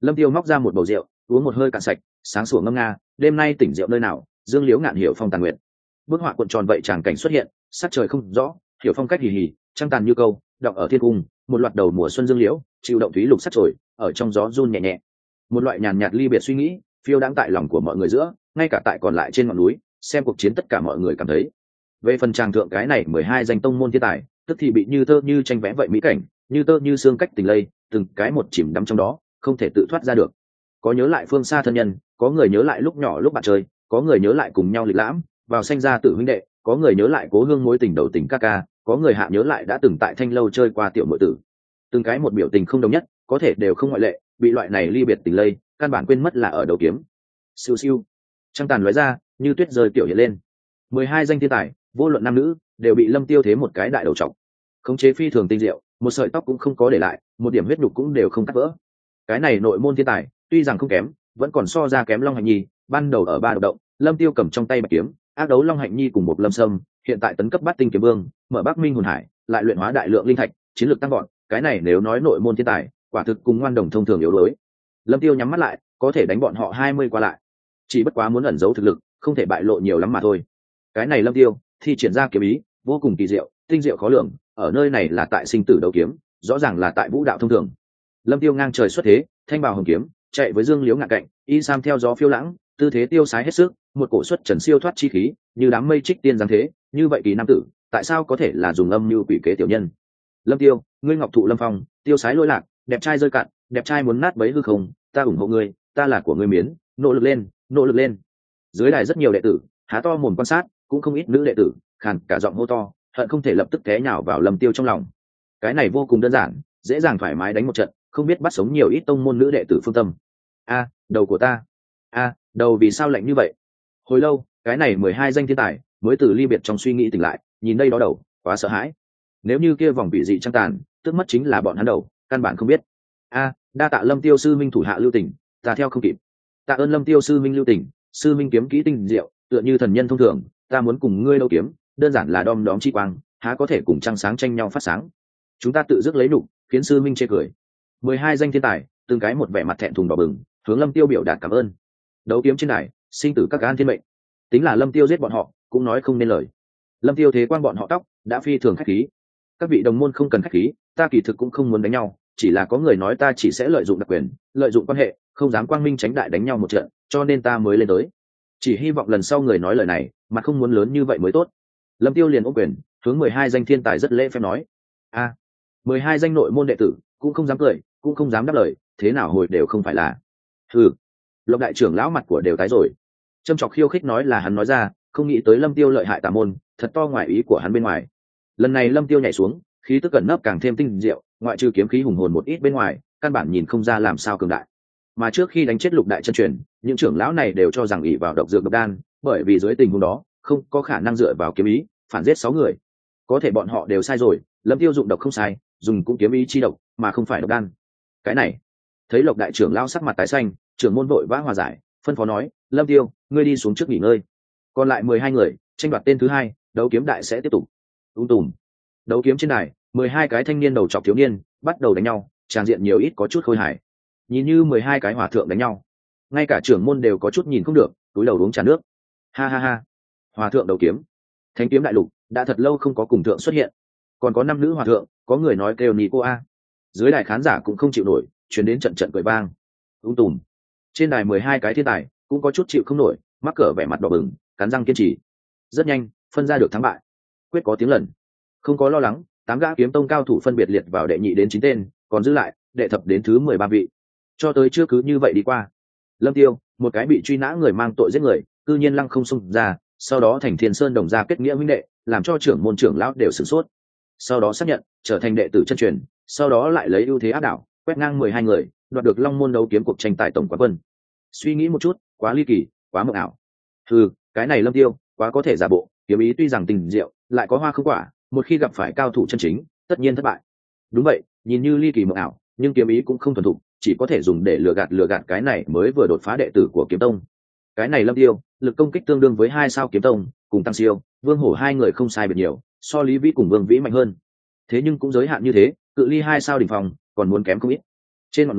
Lâm Tiêu móc ra một bầu rượu, uống một hơi cạn sạch, sáng sủa ngâm nga, đêm nay tỉnh rượu nơi nào, dương liễu ngạn hiểu phong tàn nguyện. Bức họa cuộn tròn vậy tràng cảnh xuất hiện, sắc trời không rõ, hiểu phong cách hì hì, trăng tàn như câu, đọng ở thiên cung, một loạt đầu mùa xuân dương liễu, chịu động thúy lục sắc trồi, ở trong gió run nhẹ nhẹ. Một loại nhàn nhạt ly biệt suy nghĩ, phiêu đãng tại lòng của mọi người giữa, ngay cả tại còn lại trên ngọn núi, xem cuộc chiến tất cả mọi người cảm thấy. Về phần tràng thượng cái này 12 danh tông môn thiên tài, tức thì bị như thơ như tranh vẽ vậy mỹ cảnh, như tơ như xương cách tình lây, từng cái một chìm đắm trong đó, không thể tự thoát ra được. Có nhớ lại phương xa thân nhân, có người nhớ lại lúc nhỏ lúc bạn chơi, có người nhớ lại cùng nhau lịch lãm vào sanh ra tự huynh đệ, có người nhớ lại cố hương mối tình đầu tình ca ca, có người hạ nhớ lại đã từng tại thanh lâu chơi qua tiểu muội tử. Từng cái một biểu tình không đồng nhất, có thể đều không ngoại lệ, bị loại này ly biệt tình lây, căn bản quên mất là ở đầu kiếm. Siêu siêu, trăng tàn lóe ra, như tuyết rơi tiểu hiện lên. 12 danh thiên tài, vô luận nam nữ, đều bị Lâm Tiêu thế một cái đại đầu trọc. Khống chế phi thường tinh diệu, một sợi tóc cũng không có để lại, một điểm huyết nhục cũng đều không cắt vỡ. Cái này nội môn thiên tài, tuy rằng không kém, vẫn còn so ra kém Long Hạnh Nhi. Ban đầu ở ba độc động, Lâm Tiêu cầm trong tay bạch kiếm, ác đấu Long Hạnh Nhi cùng một Lâm Sâm, hiện tại tấn cấp bát tinh kiếm vương, mở Bắc Minh hồn hải, lại luyện hóa đại lượng linh thạch, chiến lược tăng vọt. Cái này nếu nói nội môn thiên tài, quả thực cùng ngoan đồng thông thường yếu đuối. Lâm Tiêu nhắm mắt lại, có thể đánh bọn họ 20 qua lại, chỉ bất quá muốn ẩn giấu thực lực, không thể bại lộ nhiều lắm mà thôi. Cái này Lâm Tiêu thì triển ra kiếm ý, vô cùng kỳ diệu, tinh diệu khó lường, ở nơi này là tại sinh tử đấu kiếm, rõ ràng là tại vũ đạo thông thường. Lâm Tiêu ngang trời xuất thế, thanh bào hồng kiếm, chạy với dương liễu ngạn cạnh, y sam theo gió phiêu lãng, tư thế tiêu sái hết sức, một cổ xuất trần siêu thoát chi khí, như đám mây trích tiên giáng thế, như vậy kỳ nam tử, tại sao có thể là dùng âm như quỷ kế tiểu nhân? Lâm Tiêu, ngươi ngọc thụ lâm phong, tiêu sái lỗi lạc, đẹp trai rơi cạn, đẹp trai muốn nát bấy hư không, ta ủng hộ ngươi, ta là của ngươi miến, nỗ lực lên, nỗ lực lên. Dưới đài rất nhiều đệ tử, há to mồm quan sát, cũng không ít nữ đệ tử, khàn cả giọng hô to, hận không thể lập tức té nhào vào Lâm Tiêu trong lòng. Cái này vô cùng đơn giản, dễ dàng thoải mái đánh một trận, không biết bắt sống nhiều ít tông môn nữ đệ tử phương tâm. A, đầu của ta. A, đầu vì sao lạnh như vậy? Hồi lâu, cái này 12 danh thiên tài mới từ ly biệt trong suy nghĩ tỉnh lại, nhìn đây đó đầu, quá sợ hãi. Nếu như kia vòng bị dị trăng tàn, tức mất chính là bọn hắn đầu, căn bản không biết. A, đa tạ Lâm Tiêu sư minh thủ hạ lưu tình, ta theo không kịp. Tạ ơn Lâm Tiêu sư minh lưu tình, sư minh kiếm kỹ tinh diệu, tựa như thần nhân thông thường, ta muốn cùng ngươi đấu kiếm, đơn giản là đom đóm chi quang, há có thể cùng trăng sáng tranh nhau phát sáng. Chúng ta tự dứt lấy nụ, khiến sư minh chê cười. 12 danh thiên tài, từng cái một vẻ mặt thẹn thùng đỏ bừng, hướng Lâm Tiêu biểu đạt cảm ơn. Đấu kiếm trên đài, sinh tử các gan thiên mệnh. Tính là Lâm Tiêu giết bọn họ, cũng nói không nên lời. Lâm Tiêu thế quan bọn họ tóc, đã phi thường khách khí. Các vị đồng môn không cần khách khí, ta kỳ thực cũng không muốn đánh nhau, chỉ là có người nói ta chỉ sẽ lợi dụng đặc quyền, lợi dụng quan hệ, không dám quang minh tránh đại đánh nhau một trận, cho nên ta mới lên tới. Chỉ hy vọng lần sau người nói lời này, mà không muốn lớn như vậy mới tốt. Lâm Tiêu liền ôm quyền, hướng 12 danh thiên tài rất lễ phép nói: "A, 12 danh nội môn đệ tử, cũng không dám cười, cũng không dám đáp lời, thế nào hồi đều không phải là." Hừ. Lộc đại trưởng lão mặt của đều tái rồi. Châm chọc khiêu khích nói là hắn nói ra, không nghĩ tới Lâm Tiêu lợi hại tà môn, thật to ngoài ý của hắn bên ngoài. Lần này Lâm Tiêu nhảy xuống, khí tức cẩn nấp càng thêm tinh diệu, ngoại trừ kiếm khí hùng hồn một ít bên ngoài, căn bản nhìn không ra làm sao cường đại. Mà trước khi đánh chết Lục đại chân truyền, những trưởng lão này đều cho rằng ỷ vào độc dược độc đan, bởi vì dưới tình huống đó, không có khả năng dựa vào kiếm ý phản giết 6 người. Có thể bọn họ đều sai rồi, Lâm Tiêu dụng độc không sai, dùng cũng kiếm ý chi độc, mà không phải độc đan. Cái này, thấy Lộc đại trưởng lão sắc mặt tái xanh, trưởng môn vội vã hòa giải, phân phó nói: "Lâm Tiêu, ngươi đi xuống trước nghỉ ngơi. Còn lại 12 người, tranh đoạt tên thứ hai, đấu kiếm đại sẽ tiếp tục." Tùm. Đấu kiếm trên đài, 12 cái thanh niên đầu trọc thiếu niên bắt đầu đánh nhau, tràng diện nhiều ít có chút khôi hài. Nhìn như 12 cái hòa thượng đánh nhau, ngay cả trưởng môn đều có chút nhìn không được, túi đầu uống trà nước. Ha ha ha. Hòa thượng đấu kiếm, Thánh kiếm đại lục, đã thật lâu không có cùng thượng xuất hiện. Còn có 5 nữ hòa thượng, có người nói kêu nhị cô a. Dưới đài khán giả cũng không chịu nổi, truyền đến trận trận cười vang. Tùm. Trên đài 12 cái thiên tài cũng có chút chịu không nổi, mắc cỡ vẻ mặt đỏ bừng, cắn răng kiên trì. Rất nhanh, phân ra được thắng bại. Quyết có tiếng lần. Không có lo lắng, 8 gã kiếm tông cao thủ phân biệt liệt vào đệ nhị đến 9 tên, còn giữ lại đệ thập đến thứ 13 vị. Cho tới chưa cứ như vậy đi qua. Lâm Tiêu, một cái bị truy nã người mang tội giết người, cư nhiên lăng không xông ra, sau đó thành Thiên Sơn đồng gia kết nghĩa huynh đệ, làm cho trưởng môn trưởng lão đều sửng sốt. Sau đó xác nhận trở thành đệ tử chân truyền, sau đó lại lấy ưu thế áp đảo, quét ngang 12 người, đoạt được Long môn đấu kiếm cuộc tranh tài tổng quán quân. Suy nghĩ một chút, quá ly kỳ, quá mộng ảo. Cái này Lâm Tiêu, quá có thể giả bộ, kiếm ý tuy rằng tình diệu, lại có hoa không quả, một khi gặp phải cao thủ chân chính, tất nhiên thất bại. Đúng vậy, nhìn như ly kỳ mộng ảo, nhưng kiếm ý cũng không thuần thục, chỉ có thể dùng để lừa gạt cái này mới vừa đột phá đệ tử của kiếm tông. Cái này Lâm Tiêu, lực công kích tương đương với 2 sao kiếm tông, cùng Tăng Siêu, Vương Hổ hai người không sai biệt nhiều, so Lý Vĩ cùng Vương Vĩ mạnh hơn. Thế nhưng cũng giới hạn như thế, cự ly 2 sao đỉnh phong, còn muốn kém không ít. Trên ngọn núi,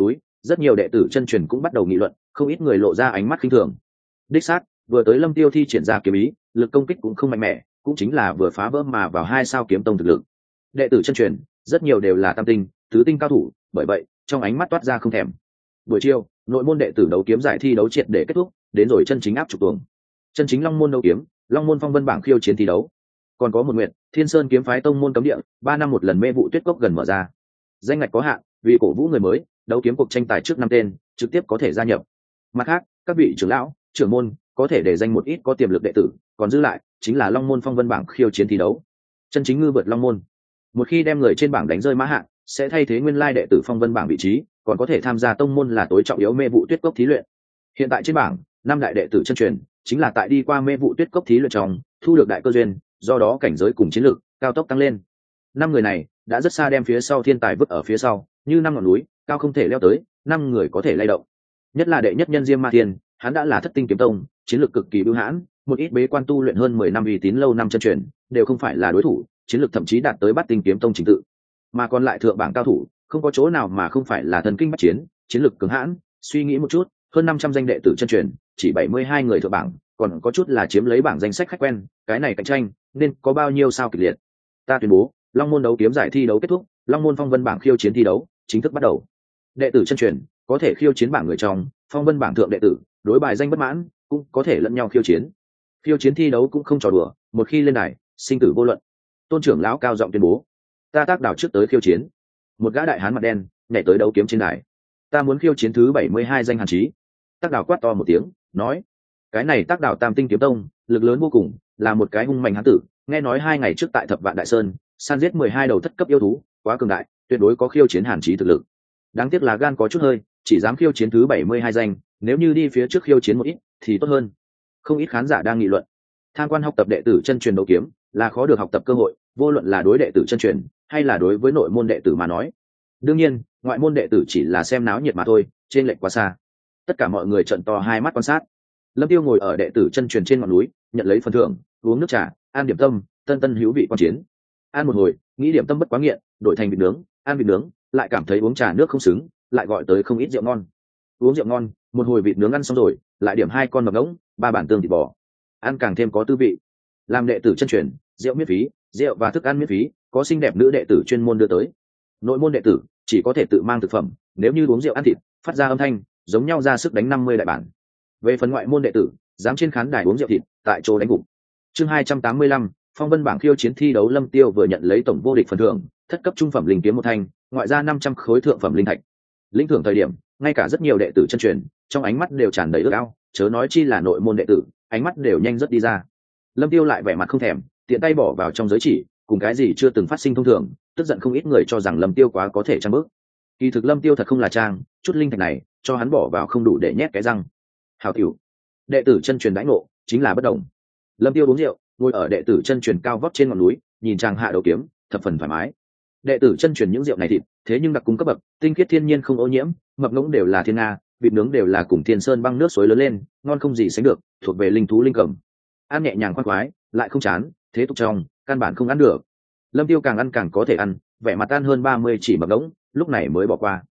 rất nhiều đệ tử chân truyền cũng bắt đầu nghị luận, không ít người lộ ra ánh mắt khinh thường. Đích xác, vừa tới Lâm Tiêu thi triển ra kiếm ý, lực công kích cũng không mạnh mẽ, cũng chính là vừa phá vỡ mà vào 2 sao kiếm tông thực lực. Đệ tử chân truyền rất nhiều đều là tam tinh, tứ tinh cao thủ, bởi vậy trong ánh mắt toát ra không thèm. Buổi chiều, nội môn đệ tử đấu kiếm giải thi đấu triệt để kết thúc, đến rồi chân chính áp trục tuồng. Chân chính long môn đấu kiếm, long môn phong vân bảng khiêu chiến thi đấu. Còn có một nguyện, Thiên Sơn kiếm phái tông môn cấm địa, 3 năm một lần mê vụ tuyết cốc gần mở ra. Danh ngạch có hạn, vì cổ vũ người mới, đấu kiếm cuộc tranh tài trước 5 tên, trực tiếp có thể gia nhập. Mặt khác, các vị trưởng lão, trưởng môn có thể để danh một ít có tiềm lực đệ tử, còn giữ lại chính là long môn phong vân bảng khiêu chiến thi đấu. Chân chính ngư vượt long môn. Một khi đem người trên bảng đánh rơi mã hạng, sẽ thay thế nguyên lai đệ tử phong vân bảng vị trí, còn có thể tham gia tông môn là tối trọng yếu mê vụ tuyết cốc thí luyện. Hiện tại trên bảng, 5 đại đệ tử chân truyền chính là tại đi qua mê vụ tuyết cốc thí luyện trong thu được đại cơ duyên, do đó cảnh giới cùng chiến lược cao tốc tăng lên. 5 người này đã rất xa đem phía sau thiên tài vứt ở phía sau, như 5 ngọn núi cao không thể leo tới, 5 người có thể lay động. Nhất là đệ nhất nhân Diêm Ma Thiên, hắn đã là thất tinh kiếm tông, chiến lược cực kỳ bưu hãn, một ít bế quan tu luyện hơn 10 năm uy tín lâu năm chân truyền đều không phải là đối thủ, chiến lược thậm chí đạt tới bát tinh kiếm tông trình tự. Mà còn lại thượng bảng cao thủ, không có chỗ nào mà không phải là thần kinh bát chiến, chiến lược cường hãn. Suy nghĩ một chút, hơn 500 danh đệ tử chân truyền, chỉ 72 người thượng bảng, còn có chút là chiếm lấy bảng danh sách khách quen, cái này cạnh tranh nên có bao nhiêu sao kịch liệt. Ta tuyên bố, long môn đấu kiếm giải thi đấu kết thúc, long môn phong vân bảng khiêu chiến thi đấu chính thức bắt đầu. Đệ tử chân truyền có thể khiêu chiến bảng người trong, phong vân bảng thượng đệ tử đối bài danh bất mãn cũng có thể lẫn nhau khiêu chiến. Khiêu chiến thi đấu cũng không trò đùa, một khi lên đài, sinh tử vô luận. Tôn trưởng lão cao giọng tuyên bố, ta Tác Đảo trước tới khiêu chiến. Một gã đại hán mặt đen nhảy tới đấu kiếm trên đài. Ta muốn khiêu chiến thứ 72 danh Hàn Chí. Tác Đảo quát to một tiếng, nói, cái này Tác Đảo tam tinh kiếm tông, lực lớn vô cùng, là một cái hung mạnh hán tử, nghe nói 2 ngày trước tại Thập Vạn Đại Sơn, săn giết 12 đầu thất cấp yêu thú, quá cường đại, tuyệt đối có khiêu chiến Hàn Chí thực lực. Đáng tiếc là gan có chút hơi, chỉ dám khiêu chiến thứ 72 danh, nếu như đi phía trước khiêu chiến một ít thì tốt hơn. Không ít khán giả đang nghị luận. Tham quan học tập đệ tử chân truyền đấu kiếm là khó được học tập cơ hội, vô luận là đối đệ tử chân truyền hay là đối với nội môn đệ tử mà nói. Đương nhiên, ngoại môn đệ tử chỉ là xem náo nhiệt mà thôi, trên lệch quá xa. Tất cả mọi người trợn to hai mắt quan sát. Lâm Tiêu ngồi ở đệ tử chân truyền trên ngọn núi, nhận lấy phần thưởng, uống nước trà, ăn điểm tâm, tân tân hữu vị quan chiến. Ăn một hồi, nghĩ điểm tâm bất quá nghiện, đổi thành vịt nướng, ăn vịt nướng, lại cảm thấy uống trà nước không xứng, lại gọi tới không ít rượu ngon. Uống rượu ngon, một hồi vịt nướng ăn xong rồi, lại điểm 2 con mập ngỗng, 3 bản tương thịt bò. Ăn càng thêm có tư vị. Làm đệ tử chân truyền, rượu miễn phí, rượu và thức ăn miễn phí, có xinh đẹp nữ đệ tử chuyên môn đưa tới. Nội môn đệ tử chỉ có thể tự mang thực phẩm, nếu như uống rượu ăn thịt, phát ra âm thanh, giống nhau ra sức đánh 50 đại bản. Về phần ngoại môn đệ tử, dám trên khán đài uống rượu thịt, tại chỗ đánh gục. Chương 285, phong vân bảng khiêu chiến thi đấu. Lâm Tiêu vừa nhận lấy tổng vô địch phần thưởng, thất cấp trung phẩm linh kiếm một thanh, ngoại ra 500 khối thượng phẩm linh thạch. Lĩnh thưởng thời điểm, ngay cả rất nhiều đệ tử chân truyền, trong ánh mắt đều tràn đầy ước ao, chớ nói chi là nội môn đệ tử, ánh mắt đều nhanh rất đi ra. Lâm Tiêu lại vẻ mặt không thèm, tiện tay bỏ vào trong giới chỉ, cùng cái gì chưa từng phát sinh thông thường, tức giận không ít người cho rằng Lâm Tiêu quá có thể trang bước. Kỳ thực Lâm Tiêu thật không là trang, chút linh thạch này cho hắn bỏ vào không đủ để nhét cái răng. Hảo tiểu, đệ tử chân truyền đãi ngộ chính là bất đồng. Lâm Tiêu uống rượu, ngồi ở đệ tử chân truyền cao vót trên ngọn núi, nhìn chàng hạ đấu kiếm, thập phần thoải mái. Đệ tử chân truyền những rượu này thịt, thế nhưng đặc cung cấp bậc, tinh khiết thiên nhiên không ô nhiễm, mập ngỗng đều là thiên nga, vịt nướng đều là cùng Thiên Sơn băng nước suối lớn lên, ngon không gì sánh được, thuộc về linh thú linh cầm. Ăn nhẹ nhàng khoan khoái, lại không chán, thế tục trong, căn bản không ăn được. Lâm Tiêu càng ăn càng có thể ăn, vẻ mặt ăn hơn 30 chỉ mập ngỗng, lúc này mới bỏ qua.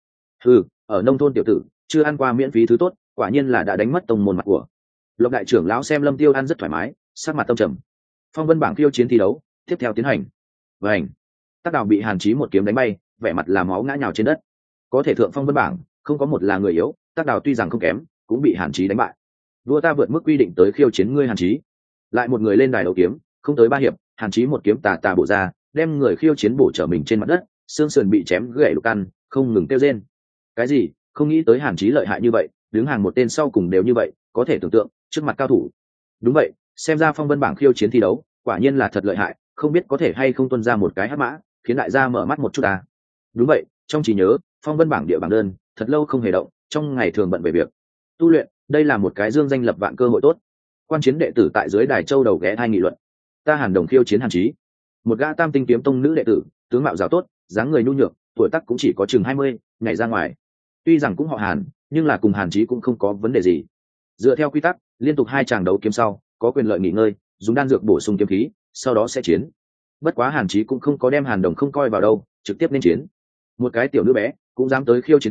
Ở nông thôn tiểu tử, chưa ăn qua miễn phí thứ tốt, quả nhiên là đã đánh mất tông môn mặt của. Lộc đại trưởng lão xem Lâm Tiêu ăn rất thoải mái, sắc mặt tâm trầm. Phong vân bảng khiêu chiến thi đấu tiếp theo tiến hành. Vành, Tác Đảo bị Hàn Chí một kiếm đánh bay, vẻ mặt là máu ngã nhào trên đất. Có thể thượng phong vân bảng, không có một là người yếu, Tác Đảo tuy rằng không kém, cũng bị Hàn Chí đánh bại. Vua ta vượt mức quy định tới khiêu chiến ngươi Hàn Chí. Lại một người lên đài đấu kiếm, không tới 3 hiệp, Hàn Chí một kiếm tà bổ ra, đem người khiêu chiến bổ trở mình trên mặt đất, xương sườn bị chém gãy lục căn, không ngừng kêu rên. Cái gì? Không nghĩ tới Hàn Chí lợi hại như vậy, đứng hàng một tên sau cùng đều như vậy, có thể tưởng tượng, trước mặt cao thủ. Đúng vậy, xem ra phong vân bảng khiêu chiến thi đấu, quả nhiên là thật lợi hại, không biết có thể hay không tuân ra một cái hắc mã, khiến đại gia mở mắt một chút à. Đúng vậy, trong trí nhớ, phong vân bảng địa bảng đơn, thật lâu không hề động, trong ngày thường bận về việc tu luyện, đây là một cái dương danh lập vạn cơ hội tốt. Quan chiến đệ tử tại dưới đài châu đầu ghé thai nghị luận. Ta Hàn Đồng khiêu chiến Hàn Chí. Một gã tam tinh kiếm tông nữ đệ tử, tướng mạo rào tốt, dáng người nhu nhược, tuổi tác cũng chỉ có chừng 20, nhảy ra ngoài. Tuy rằng cũng họ Hàn, nhưng là cùng Hàn Chí cũng không có vấn đề gì. Dựa theo quy tắc, liên tục 2 tràng đấu kiếm sau, có quyền lợi nghỉ ngơi, dùng đan dược bổ sung kiếm khí, sau đó sẽ chiến. Bất quá Hàn Chí cũng không có đem Hàn Đồng không coi vào đâu, trực tiếp nên chiến. Một cái tiểu nữ bé cũng dám tới khiêu chiến ta,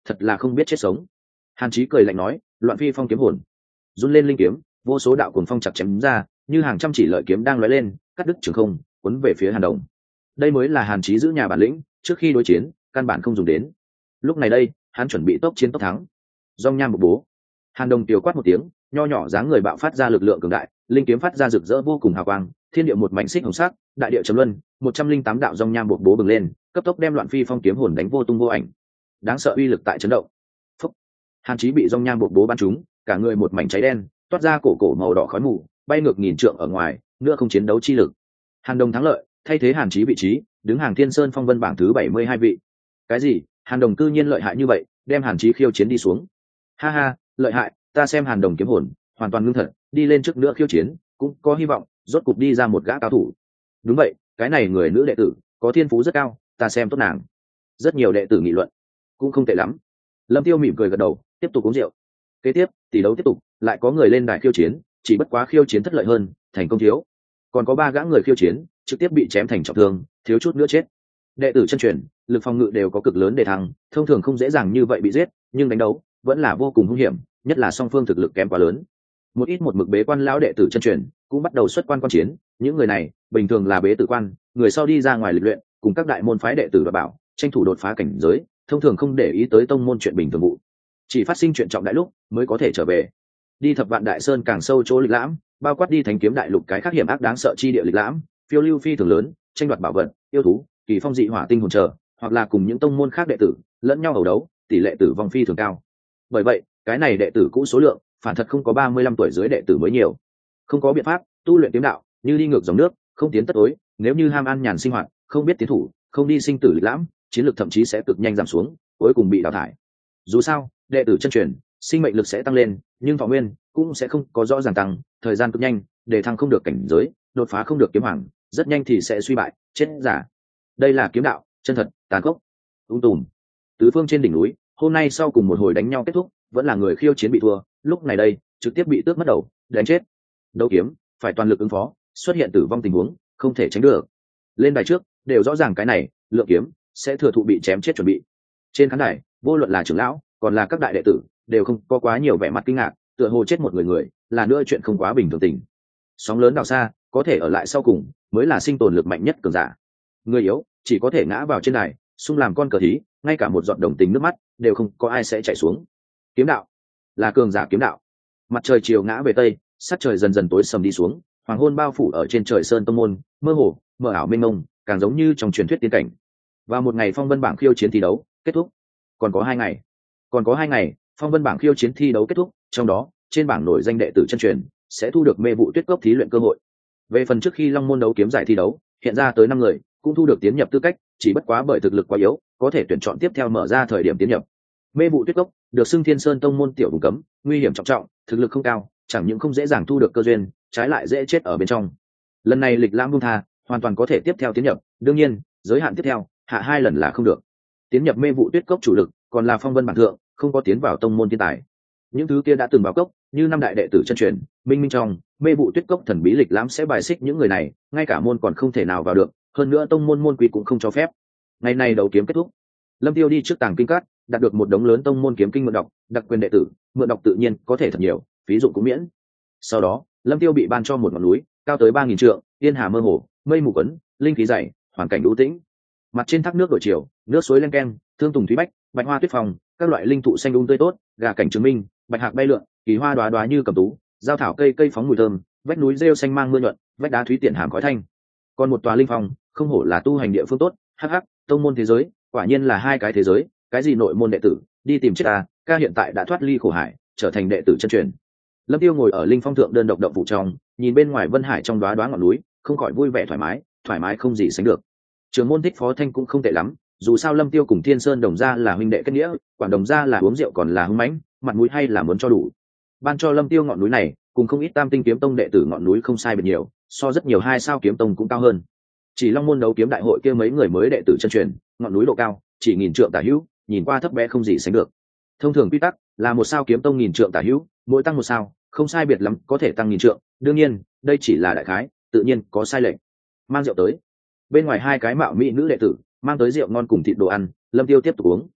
thật là không biết chết sống. Hàn Chí cười lạnh nói, loạn phi phong kiếm hồn. Run lên linh kiếm, vô số đạo cuồng phong chặt chém ra, như hàng trăm chỉ lợi kiếm đang lóe lên, cắt đứt trường không, cuốn về phía Hàn Đồng. Đây mới là Hàn Chí giữ nhà bản lĩnh, trước khi đối chiến, căn bản không dùng đến. Lúc này đây, hắn chuẩn bị tốc chiến tốc thắng. Dòng nham bộc bố. Hàn Đồng tiêu quát một tiếng, nho nhỏ dáng người bạo phát ra lực lượng cường đại, linh kiếm phát ra rực rỡ vô cùng hào quang, thiên địa một mảnh xích hồng sắc, đại địa trầm luân, 108 đạo dòng nham bộc bố bừng lên, cấp tốc đem loạn phi phong kiếm hồn đánh vô tung vô ảnh. Đáng sợ uy lực tại chấn động. Phúc. Hàn Chí bị dòng nham bộc bố bắn trúng, cả người một mảnh cháy đen, toát ra cổ cổ màu đỏ khói mù, bay ngược nghìn trượng ở ngoài, nữa không chiến đấu chi lực. Hàn Đồng thắng lợi, thay thế Hàn Chí vị trí, đứng hàng Thiên Sơn Phong Vân bảng thứ 72 vị. Cái gì? Hàn Đồng cư nhiên lợi hại như vậy, đem Hàn Chí khiêu chiến đi xuống. Ha ha, lợi hại, ta xem Hàn Đồng kiếm hồn hoàn toàn ngưng thật, đi lên trước nữa khiêu chiến, cũng có hy vọng, rốt cục đi ra một gã cao thủ. Đúng vậy, cái này người nữ đệ tử, có thiên phú rất cao, ta xem tốt nàng. Rất nhiều đệ tử nghị luận, cũng không tệ lắm. Lâm Tiêu mỉm cười gật đầu, tiếp tục uống rượu. Kế tiếp, tỷ đấu tiếp tục, lại có người lên đài khiêu chiến, chỉ bất quá khiêu chiến thất lợi hơn, thành công thiếu. Còn có 3 gã người khiêu chiến, trực tiếp bị chém thành trọng thương, thiếu chút nữa chết. Đệ tử chân truyền, lực phòng ngự đều có cực lớn để thăng, thông thường không dễ dàng như vậy bị giết, nhưng đánh đấu vẫn là vô cùng hung hiểm, nhất là song phương thực lực kém quá lớn. Một ít một mực bế quan lão đệ tử chân truyền cũng bắt đầu xuất quan quan chiến, những người này bình thường là bế tử quan, người sau đi ra ngoài lịch luyện, cùng các đại môn phái đệ tử đảm bảo, tranh thủ đột phá cảnh giới, thông thường không để ý tới tông môn chuyện bình thường vụ, chỉ phát sinh chuyện trọng đại lúc mới có thể trở về. Đi thập vạn đại sơn càng sâu chỗ lịch lãm, bao quát đi thánh kiếm đại lục cái khác hiểm ác đáng sợ chi địa lịch lãm, phiêu lưu phi thường lớn, tranh đoạt bảo vật, yêu thú, kỳ phong dị hỏa tinh hồn chờ, hoặc là cùng những tông môn khác đệ tử lẫn nhau ẩu đấu, tỷ lệ tử vong phi thường cao. Bởi vậy, cái này đệ tử cũ số lượng phản thật không có 35 tuổi dưới đệ tử mới nhiều. Không có biện pháp, tu luyện kiếm đạo như đi ngược dòng nước, không tiến tất tối, nếu như ham ăn nhàn sinh hoạt, không biết tiến thủ, không đi sinh tử lịch lãm, chiến lược thậm chí sẽ cực nhanh giảm xuống, cuối cùng bị đào thải. Dù sao, đệ tử chân truyền, sinh mệnh lực sẽ tăng lên, nhưng thọ nguyên cũng sẽ không có rõ ràng tăng, thời gian cực nhanh, để thăng không được cảnh giới, đột phá không được kiếm hoàng, rất nhanh thì sẽ suy bại, chết giả. Đây là kiếm đạo, chân thật, tàn khốc. Tùm. Tứ phương trên đỉnh núi, hôm nay sau cùng một hồi đánh nhau kết thúc, vẫn là người khiêu chiến bị thua, lúc này đây, trực tiếp bị tước mất đầu, đánh chết. Đấu kiếm, phải toàn lực ứng phó, xuất hiện tử vong tình huống, không thể tránh được. Lên đài trước, đều rõ ràng cái này, lượng kiếm sẽ thừa thụ bị chém chết chuẩn bị. Trên khán đài, vô luận là trưởng lão, còn là các đại đệ tử, đều không có quá nhiều vẻ mặt kinh ngạc, tựa hồ chết một người, là nữa chuyện không quá bình thường tình. Sóng lớn đào xa, có thể ở lại sau cùng, mới là sinh tồn lực mạnh nhất cường giả. Người yếu, chỉ có thể ngã vào trên đài, xung làm con cờ thí, ngay cả một giọt đồng tình nước mắt, đều không có ai sẽ chảy xuống. Kiếm đạo, là cường giả kiếm đạo. Mặt trời chiều ngã về tây, sắc trời dần dần tối sầm đi xuống, hoàng hôn bao phủ ở trên trời sơn tông môn, mơ hồ, mờ ảo mênh mông, càng giống như trong truyền thuyết tiên cảnh. Và một ngày phong vân bảng khiêu chiến thi đấu kết thúc. Còn có 2 ngày, phong vân bảng khiêu chiến thi đấu kết thúc, trong đó trên bảng nổi danh đệ tử chân truyền sẽ thu được mê vụ tuyết cốc thí luyện cơ hội. Về phần trước khi long môn đấu kiếm giải thi đấu, hiện ra tới 5 người cũng thu được tiến nhập tư cách, chỉ bất quá bởi thực lực quá yếu, có thể tuyển chọn tiếp theo mở ra thời điểm tiến nhập. Mê vụ tuyết cốc được xưng Thiên Sơn tông môn tiểu vùng cấm, nguy hiểm trọng trọng, thực lực không cao, chẳng những không dễ dàng thu được cơ duyên, trái lại dễ chết ở bên trong. Lần này lịch lãm buông tha, hoàn toàn có thể tiếp theo tiến nhập, đương nhiên giới hạn tiếp theo hạ 2 lần là không được. Tiến nhập mê vụ tuyết cốc chủ lực còn là phong vân bản thượng, không có tiến vào tông môn thiên tài. Những thứ kia đã từng vào cốc, như 5 đại đệ tử chân truyền, minh minh trong mê vụ tuyết cốc thần bí lịch lãm sẽ bài xích những người này, ngay cả môn còn không thể nào vào được, hơn nữa tông môn môn quy cũng không cho phép. Ngày này đấu kiếm kết thúc, Lâm Tiêu đi trước tàng kinh các, đạt được một đống lớn tông môn kiếm kinh mượn đọc, đặc quyền đệ tử, mượn đọc tự nhiên có thể thật nhiều, ví dụ cũng miễn. Sau đó, Lâm Tiêu bị ban cho một ngọn núi, cao tới 3000 trượng, yên hà mơ hồ, mây mù quấn, linh khí dày, hoàn cảnh u tĩnh. Mặt trên thác nước đổi chiều, nước suối len keng, thương tùng thúy bách, bạch hoa tuyết phòng, các loại linh thụ xanh tươi tốt, gà cảnh chứng minh, bạch hạc bay lượn, kỳ hoa đóa đóa như cầm tú, giao thảo cây cây phóng mùi thơm, vách núi rêu xanh mang mưa nhuận, vách đá thúy tiện hàm khói thanh. Còn một tòa linh phong, không hổ là tu hành địa phương tốt, hắc hắc, tông môn thế giới, quả nhiên là 2 cái thế giới, cái gì nội môn đệ tử, đi tìm chết ta, ca hiện tại đã thoát ly khổ hải, trở thành đệ tử chân truyền. Lâm Tiêu ngồi ở linh phong thượng đơn độc động phủ trong, nhìn bên ngoài vân hải trong đóa đóa ngọn núi, không khỏi vui vẻ thoải mái không gì sánh được. Trường môn Thích Phó Thanh cũng không tệ lắm, dù sao Lâm Tiêu cùng Thiên Sơn Đồng gia là huynh đệ kết nghĩa, quản Đồng gia là uống rượu còn là hung mãnh, mặt mũi hay là muốn cho đủ. Ban cho Lâm Tiêu ngọn núi này, cùng không ít Tam Tinh kiếm tông đệ tử ngọn núi không sai biệt nhiều, so rất nhiều 2 sao kiếm tông cũng cao hơn. Chỉ long môn đấu kiếm đại hội kia mấy người mới đệ tử chân truyền, ngọn núi độ cao chỉ 1000 trượng tả hữu, nhìn qua thấp bé không gì sánh được. Thông thường quy tắc là 1 sao kiếm tông 1000 trượng tả hữu, mỗi tăng 1 sao, không sai biệt lắm có thể tăng 1000 trượng, đương nhiên, đây chỉ là đại khái, tự nhiên có sai lệch. Mang rượu tới. Bên ngoài 2 cái mạo mỹ nữ đệ tử mang tới rượu ngon cùng thịt đồ ăn, Lâm Tiêu tiếp tục uống.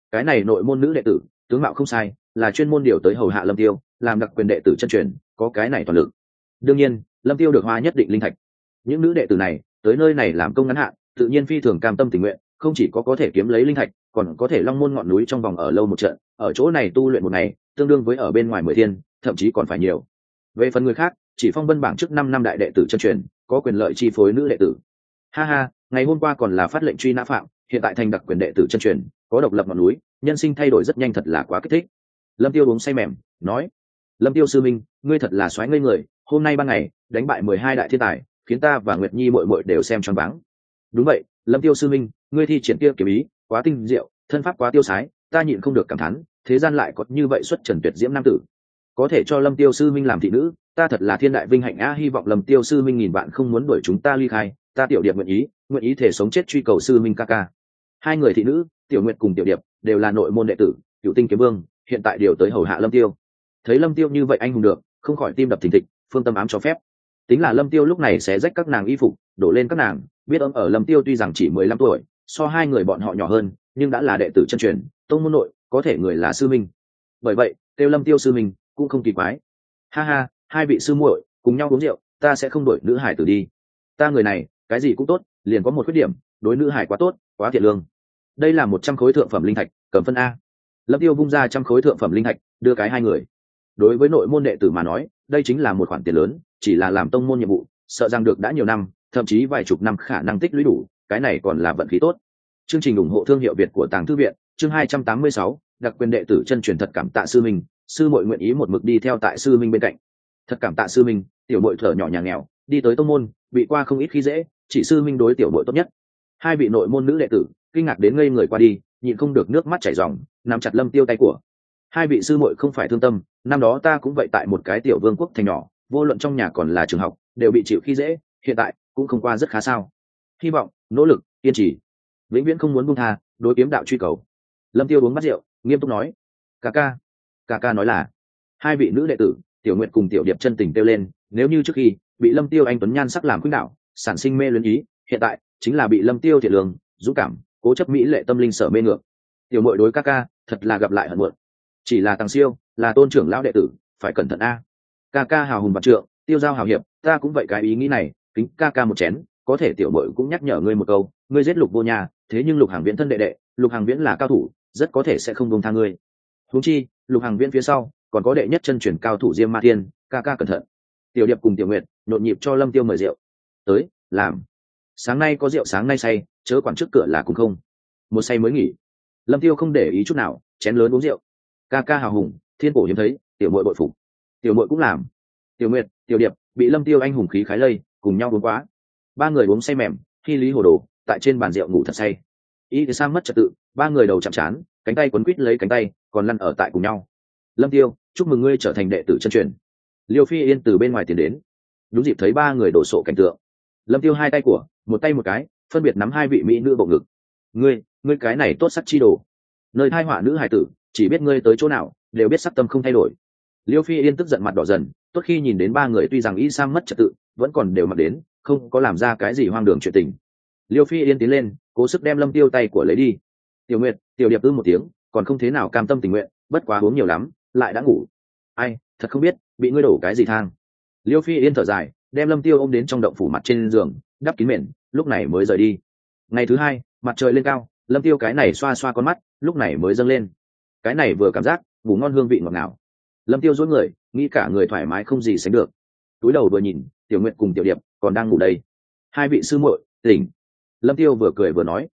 cái này nội môn nữ đệ tử tướng mạo không sai, là chuyên môn điều tới hầu hạ Lâm Tiêu, làm đặc quyền đệ tử chân truyền, có cái này toàn lực. Đương nhiên Lâm Tiêu được hoa nhất định linh thạch. Những nữ đệ tử này tới nơi này làm công ngắn hạn, tự nhiên phi thường cam tâm tình nguyện, không chỉ có thể kiếm lấy linh thạch, còn có thể long môn ngọn núi trong vòng ở lâu một trận, ở chỗ này tu luyện một ngày tương đương với ở bên ngoài 10 thiên, thậm chí còn phải nhiều. Về phần người khác, chỉ phong vân bảng trước 5 năm đại đệ tử chân truyền, có quyền lợi chi phối nữ đệ tử. Ha ha, ngày hôm qua còn là phát lệnh truy nã phạm, hiện tại thành đặc quyền đệ tử chân truyền, có độc lập ngọn núi, nhân sinh thay đổi rất nhanh, thật là quá kích thích. Lâm Tiêu uống say mềm nói, Lâm Tiêu sư minh, ngươi thật là xoáy ngây người, hôm nay ban ngày đánh bại 12 đại thiên tài, khiến ta và Nguyệt Nhi muội muội đều xem choáng váng. Đúng vậy, Lâm Tiêu sư minh, ngươi thi triển kia kiếm ý quá tinh diệu, thân pháp quá tiêu sái, ta nhịn không được cảm thán, thế gian lại có như vậy xuất trần tuyệt diễm nam tử, có thể cho Lâm Tiêu sư minh làm thị nữ, ta thật là thiên đại vinh hạnh a. Hy vọng Lâm Tiêu sư minh nghìn vạn không muốn đuổi chúng ta ly khai, ta Tiểu Điệp nguyện ý thể sống chết truy cầu sư minh ca ca. Hai người thị nữ, Tiểu Nguyệt cùng Tiểu Điệp đều là nội môn đệ tử Cửu Tinh Kiếm Vương, hiện tại điều tới hầu hạ Lâm Tiêu. Thấy Lâm Tiêu như vậy anh hùng được, không khỏi tim đập thình thịch, phương tâm ám cho phép. Tính là Lâm Tiêu lúc này sẽ rách các nàng y phục, đổ lên các nàng, biết ấm ở Lâm Tiêu tuy rằng chỉ 15 tuổi, so hai người bọn họ nhỏ hơn, nhưng đã là đệ tử chân truyền, tông môn nội, có thể người là sư minh. Bởi vậy, kêu Lâm Tiêu sư minh cũng không kỳ quái. Ha ha, hai vị sư muội cùng nhau uống rượu, ta sẽ không đuổi nữ hải tử đi. Ta người này, cái gì cũng tốt, liền có một khuyết điểm, đối nữ hải quá tốt, quá thiện lương. Đây là 100 khối thượng phẩm linh thạch, cầm phân a. Lâm Tiêu vung ra 100 khối thượng phẩm linh thạch, đưa cái hai người. Đối với nội môn đệ tử mà nói, đây chính là một khoản tiền lớn, chỉ là làm tông môn nhiệm vụ, sợ rằng được đã nhiều năm, thậm chí vài chục năm khả năng tích lũy đủ, cái này còn là vận khí tốt. Chương trình ủng hộ thương hiệu Việt của Tàng Thư viện, chương 286, đặc quyền đệ tử chân truyền thật cảm tạ sư minh, sư muội nguyện ý một mực đi theo tại sư minh bên cạnh. Thật cảm tạ sư minh, tiểu muội thở nhỏ nhà nghèo, đi tới tông môn, bị qua không ít khi dễ, chỉ sư minh đối tiểu muội tốt nhất. Hai vị nội môn nữ đệ tử kinh ngạc đến ngây người qua đi, nhịn không được nước mắt chảy ròng, nắm chặt Lâm Tiêu tay của. Hai vị sư muội không phải thương tâm, năm đó ta cũng vậy, tại một cái tiểu vương quốc thành nhỏ, vô luận trong nhà còn là trường học, đều bị chịu khi dễ, hiện tại cũng không qua rất khá sao. Hy vọng, nỗ lực, kiên trì, vĩnh viễn không muốn buông tha, đối kiếm đạo truy cầu. Lâm Tiêu uống bát rượu, nghiêm túc nói, ca ca nói là. Hai vị nữ đệ tử Tiểu Nguyệt cùng Tiểu Điệp chân tình kêu lên, nếu như trước khi bị Lâm Tiêu anh tuấn nhan sắc làm khuynh đảo, sản sinh mê luyến ý, hiện tại chính là bị Lâm Tiêu thiện lương, dũng cảm, cố chấp mỹ lệ tâm linh sở mê ngược. Tiểu muội đối ca thật là gặp lại hận muộn, chỉ là Tàng Siêu là tôn trưởng lão đệ tử, phải cẩn thận a. Ca hào hùng vạn trượng, tiêu giao hào hiệp, ta cũng vậy cái ý nghĩ này, kính ca một chén. Có thể tiểu muội cũng nhắc nhở ngươi một câu, ngươi giết Lục Vô Nhà, thế nhưng Lục Hàng Viễn thân đệ đệ, Lục Hàng Viễn là cao thủ, rất có thể sẽ không buông tha ngươi. Huống chi Lục Hàng Viễn phía sau còn có đệ nhất chân truyền cao thủ Diêm Ma Thiên, ca cẩn thận. Tiểu Điệp cùng Tiểu Nguyệt nhộn nhịp cho Lâm Tiêu mời rượu. Tới, làm. Sáng nay có rượu sáng nay say, chớ quản trước cửa là cùng không. Một say mới nghỉ. Lâm Tiêu không để ý chút nào, chén lớn uống rượu. Ca hào hùng, thiên cổ hiếm thấy, tiểu muội bội phục. Tiểu muội cũng làm. Tiểu Nguyệt, Tiểu Điệp bị Lâm Tiêu anh hùng khí khái lây, cùng nhau uống quá. Ba người uống say mềm, khi lý hồ đồ, tại trên bàn rượu ngủ thật say. Ý thì sang mất trật tự, ba người đầu chạm trán, cánh tay quấn quít lấy cánh tay, còn lăn ở tại cùng nhau. Lâm Tiêu, chúc mừng ngươi trở thành đệ tử chân truyền. Liêu Phi Yên từ bên ngoài tiến đến, đúng dịp thấy ba người đổ sộ cảnh tượng. Lâm Tiêu hai tay của, một tay một cái, phân biệt nắm hai vị mỹ nữ bộ ngực. Ngươi cái này tốt sắc chi đồ. Nơi thai họa nữ hài tử, chỉ biết ngươi tới chỗ nào, đều biết sắc tâm không thay đổi. Liêu Phi Yên tức giận mặt đỏ dần, tốt khi nhìn đến ba người tuy rằng y sam mất trật tự, vẫn còn đều mặc đến, không có làm ra cái gì hoang đường chuyện tình. Liêu Phi Yên tiến lên, cố sức đem Lâm Tiêu tay của lấy đi. Tiểu Nguyệt, Tiểu Điệp một tiếng, còn không thế nào cam tâm tình nguyện, bất quá uống nhiều lắm, lại đã ngủ. Ai, thật không biết bị ngươi đổ cái gì thang. Liêu Phi Yên thở dài, đem Lâm Tiêu ôm đến trong động phủ mặt trên giường, đắp kín mền, lúc này mới rời đi. Ngày thứ hai, mặt trời lên cao, Lâm Tiêu cái này xoa xoa con mắt, lúc này mới dâng lên. Cái này vừa cảm giác ngủ ngon, hương vị ngọt ngào. Lâm Tiêu duỗi người, nghĩ cả người thoải mái không gì sánh được. Túi đầu vừa nhìn, Tiểu Nguyệt cùng Tiểu Điệp còn đang ngủ đây. Hai vị sư muội tỉnh. Lâm Tiêu vừa cười vừa nói,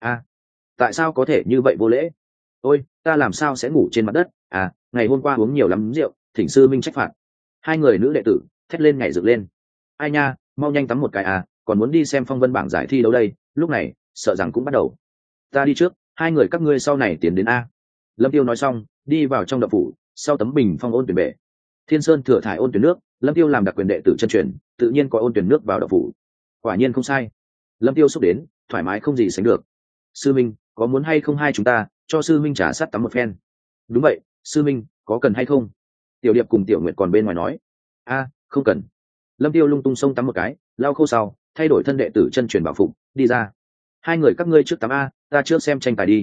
tại sao có thể như vậy vô lễ? Ôi, ta làm sao sẽ ngủ trên mặt đất? Ngày hôm qua uống nhiều lắm rượu, thỉnh sư minh trách phạt. Hai người nữ đệ tử thét lên nhảy dựng lên. Ai nha, mau nhanh tắm một cái còn muốn đi xem phong vân bảng giải thi đấu đây. Lúc này sợ rằng cũng bắt đầu. Ta đi trước, hai người các ngươi sau này tiến đến a. Lâm Tiêu nói xong, đi vào trong động phủ, sau tấm bình phong ôn tuyển bể. Thiên Sơn thừa thải ôn tuyển nước, Lâm Tiêu làm đặc quyền đệ tử chân truyền, tự nhiên có ôn tuyển nước vào động phủ. Quả nhiên không sai. Lâm Tiêu xúc đến, thoải mái không gì sánh được. Sư minh, có muốn hay không hai chúng ta cho sư minh trả sắt tắm một phen? Đúng vậy, sư minh, có cần hay không? Tiểu Điệp cùng Tiểu Nguyệt còn bên ngoài nói, không cần. Lâm Tiêu lung tung xông tắm một cái, lau khô sau, thay đổi thân đệ tử chân truyền bảo phục, đi ra. Hai người các ngươi trước tắm ta trước xem tranh tài đi.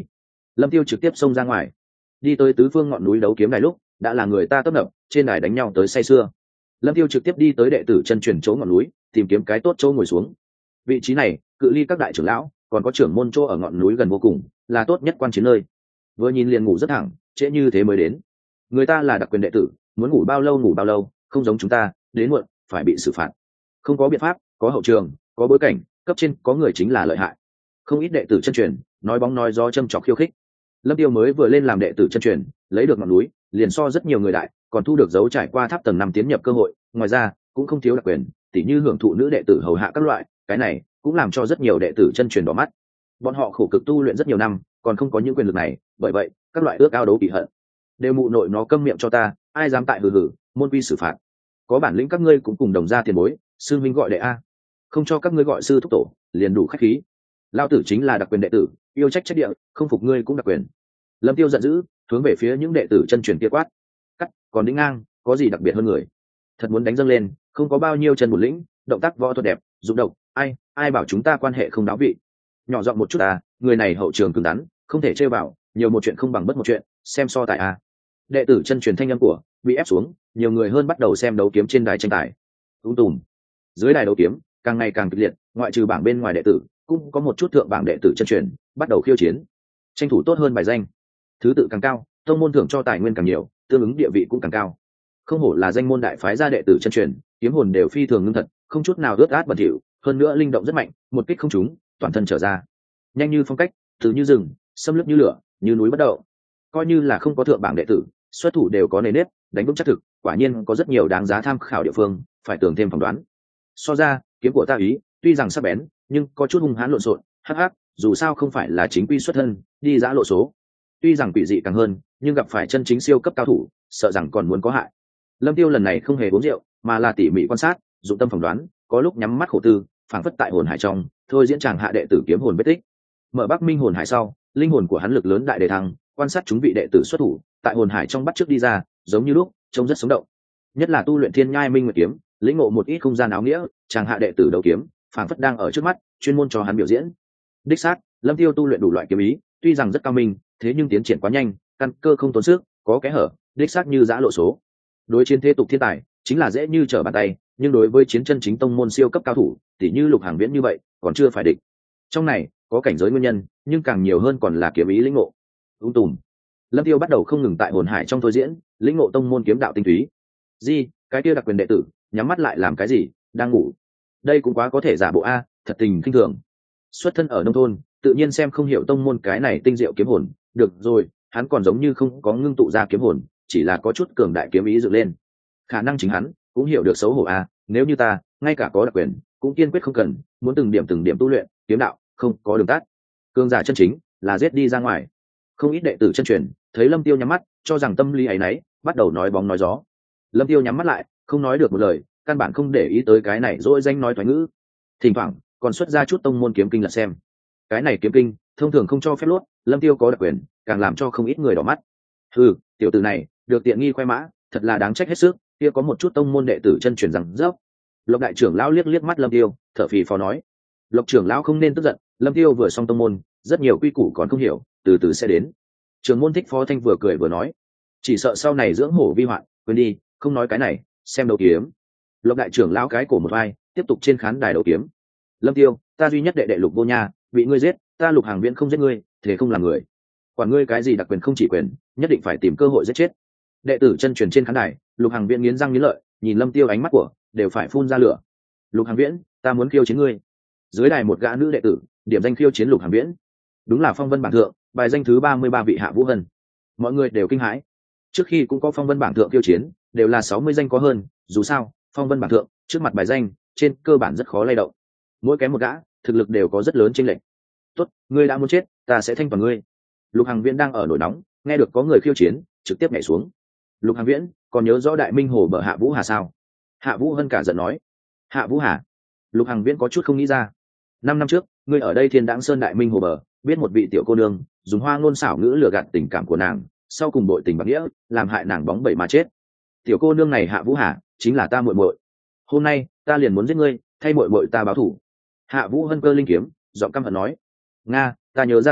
Lâm Tiêu trực tiếp xông ra ngoài, đi tới tứ phương ngọn núi đấu kiếm đài lúc đã là người ta tấp nập trên đài đánh nhau tới say sưa. Lâm Tiêu trực tiếp đi tới đệ tử chân truyền chỗ ngọn núi, tìm kiếm cái tốt chỗ ngồi xuống. Vị trí này cự ly các đại trưởng lão còn có trưởng môn chỗ ở ngọn núi gần vô cùng, là tốt nhất quan chiến nơi. Vừa nhìn liền ngủ rất thẳng, trễ như thế mới đến. Người ta là đặc quyền đệ tử, muốn ngủ bao lâu, không giống chúng ta đến muộn phải bị xử phạt. Không có biện pháp, có hậu trường, có bối cảnh, cấp trên có người chính là lợi hại. Không ít đệ tử chân truyền nói bóng nói gió châm chọc khiêu khích. Lâm Tiêu mới vừa lên làm đệ tử chân truyền, lấy được ngọn núi liền so rất nhiều người đại, còn thu được dấu trải qua tháp tầng 5 tiến nhập cơ hội, ngoài ra cũng không thiếu đặc quyền, tỉ như hưởng thụ nữ đệ tử hầu hạ các loại, cái này cũng làm cho rất nhiều đệ tử chân truyền đỏ mắt. Bọn họ khổ cực tu luyện rất nhiều năm, còn không có những quyền lực này, bởi vậy các loại ước ao đấu kỵ hận đều mụ nội nó câm miệng cho ta, ai dám tại hừ hừ, môn quy xử phạt. Có bản lĩnh các ngươi cũng cùng đồng gia tiền bối, sư minh gọi đệ a, không cho các ngươi gọi sư thúc tổ, liền đủ khách khí. Lao tử chính là đặc quyền đệ tử, yêu trách trách địa, không phục ngươi cũng đặc quyền. Lâm Tiêu giận dữ, hướng về phía những đệ tử chân truyền kia quát, cắt, còn đĩnh ngang, có gì đặc biệt hơn người? Thật muốn đánh dâng lên, không có bao nhiêu chân một lĩnh, động tác võ thuật đẹp, dụng độc, ai bảo chúng ta quan hệ không đáo vị. Nhỏ giọng một chút à, người này hậu trường cứng rắn, không thể chơi vào, nhiều một chuyện không bằng bất một chuyện, xem so tài à. Đệ tử chân truyền thanh âm của bị ép xuống, nhiều người hơn bắt đầu xem đấu kiếm trên đài tranh tài. Tùm. Dưới đài đấu kiếm càng ngày càng kịch liệt, ngoại trừ bảng bên ngoài đệ tử, cũng có một chút thượng bảng đệ tử chân truyền bắt đầu khiêu chiến, tranh thủ tốt hơn bài danh. Thứ tự càng cao, tông môn thưởng cho tài nguyên càng nhiều, tương ứng địa vị cũng càng cao. Không hổ là danh môn đại phái gia đệ tử chân truyền, kiếm hồn đều phi thường ngưng thật, không chút nào ướt át bẩn thỉu, hơn nữa linh động rất mạnh, một kích không trúng, toàn thân trở ra, nhanh như phong cách, từ như rừng, xâm lướt như lửa, như núi bất động. Coi như là không có thượng bảng đệ tử, xuất thủ đều có nề nếp, đánh vững chắc thực, quả nhiên có rất nhiều đáng giá tham khảo địa phương, phải tưởng thêm phỏng đoán. So ra, kiếm của ta ý, tuy rằng sắc bén, nhưng có chút hung hãn lộn xộn, hắc, dù sao không phải là chính quy xuất thân, đi giã lộ số. Tuy rằng quỷ dị càng hơn, nhưng gặp phải chân chính siêu cấp cao thủ, sợ rằng còn muốn có hại. Lâm Tiêu lần này không hề uống rượu, mà là tỉ mỉ quan sát, dụng tâm phỏng đoán, có lúc nhắm mắt khổ tư, phảng phất tại hồn hải trong, thôi diễn chàng hạ đệ tử kiếm hồn vết tích. Mở Bắc Minh hồn hải sau, linh hồn của hắn lực lớn đại đề thăng, quan sát chúng vị đệ tử xuất thủ, tại hồn hải trong bắt trước đi ra, giống như lúc, trông rất sống động. Nhất là tu luyện Thiên Nhai Minh Nguyệt kiếm, lĩnh ngộ một ít không gian áo nghĩa, chàng hạ đệ tử đấu kiếm, phảng phất đang ở trước mắt, chuyên môn cho hắn biểu diễn. Đích xác, Lâm Tiêu tu luyện đủ loại kiếm ý, tuy rằng rất cao minh, thế nhưng tiến triển quá nhanh, căn cơ không tốn sức, có kẽ hở, đích xác như giã lộ số. Đối chiến thế tục thiên tài, chính là dễ như trở bàn tay, nhưng đối với chiến chân chính tông môn siêu cấp cao thủ, tỉ như Lục Hàng Viễn như vậy, còn chưa phải địch. Trong này có cảnh giới nguyên nhân, nhưng càng nhiều hơn còn là kiếm ý lĩnh ngộ. Tùm. Lâm Tiêu bắt đầu không ngừng tại hồn hải trong thôi diễn, lĩnh ngộ tông môn kiếm đạo tinh túy. Cái kia đặc quyền đệ tử, nhắm mắt lại làm cái gì, đang ngủ. Đây cũng quá có thể giả bộ a, thật tình khinh thường. Xuất thân ở nông thôn, tự nhiên xem không hiểu tông môn cái này tinh diệu kiếm hồn, được rồi, hắn còn giống như không có ngưng tụ ra kiếm hồn, chỉ là có chút cường đại kiếm ý dựng lên. Khả năng chính hắn cũng hiểu được xấu hổ a, nếu như ta, ngay cả có đặc quyền, cũng kiên quyết không cần, muốn từng điểm tu luyện, kiếm đạo, không có đường tắt. Cường giả chân chính là giết đi ra ngoài. Không ít đệ tử chân truyền thấy Lâm Tiêu nhắm mắt, cho rằng tâm lý ấy nấy, bắt đầu nói bóng nói gió. Lâm Tiêu nhắm mắt lại, không nói được một lời, căn bản không để ý tới cái này dỗi danh nói thoái ngữ. Thỉnh thoảng còn xuất ra chút tông môn kiếm kinh là xem. Cái này kiếm kinh thông thường không cho phép luốt, Lâm Tiêu có đặc quyền, càng làm cho không ít người đỏ mắt. Tiểu tử này được tiện nghi khoe mã, thật là đáng trách hết sức. Kia có một chút tông môn đệ tử chân truyền rằng dốc. Lộc đại trưởng lão liếc mắt Lâm Tiêu, thở phì phò nói: Lộc trưởng lão không nên tức giận, Lâm Tiêu vừa xong tông môn, rất nhiều quy củ còn không hiểu, từ từ sẽ đến. Trưởng môn Thích Phó Thanh vừa cười vừa nói: chỉ sợ sau này dưỡng hổ vi hoạn, quên đi, không nói cái này, xem đấu kiếm. Lộc đại trưởng lão cái cổ một vai, tiếp tục trên khán đài đấu kiếm. Lâm Tiêu, ta duy nhất đệ đệ Lục Vô Nha, bị ngươi giết, ta Lục Hàng Viễn không giết ngươi, thế không làm người. Quản ngươi cái gì đặc quyền không chỉ quyền, nhất định phải tìm cơ hội giết chết. Đệ tử chân truyền trên khán đài, Lục Hàng Viễn nghiến răng nghiến lợi, nhìn Lâm Tiêu ánh mắt của đều phải phun ra lửa. Lục Hàng Viễn, ta muốn khiêu chiến ngươi. Dưới đài một gã nữ đệ tử điểm danh khiêu chiến Lục Hàng Viễn. Đúng là phong vân bảng thượng, bài danh thứ 33 vị Hạ Vũ Hân. Mọi người đều kinh hãi. Trước khi cũng có phong vân bảng thượng khiêu chiến, đều là 60 danh có hơn, dù sao, phong vân bảng thượng, trước mặt bài danh, trên cơ bản rất khó lay động. Mỗi cái một gã, thực lực đều có rất lớn chênh lệch. Tốt, ngươi đã muốn chết, ta sẽ thanh toàn ngươi. Lục Hàng Viễn đang ở nổi nóng, nghe được có người khiêu chiến, trực tiếp nhảy xuống. Lục Hàng Viễn, còn nhớ rõ Đại Minh Hồ bờ Hạ Vũ Hà sao? Hạ Vũ Hân cả giận nói. Hạ Vũ Hà? Lục Hàng Viễn có chút không nghĩ ra. 5 năm trước, ngươi ở đây Thiên Đãng Sơn Đại Minh Hồ bờ, biết một vị tiểu cô nương dùng hoa ngôn xảo ngữ lừa gạt tình cảm của nàng, sau cùng bội tình bạc nghĩa, làm hại nàng bóng bẩy mà chết. Tiểu cô nương này Hạ Vũ Hà, chính là ta muội muội. Hôm nay, ta liền muốn giết ngươi, thay muội muội ta báo thù. Hạ Vũ Hân cơ linh kiếm, giọng căm hận nói. Nga, ta nhớ ra rồi,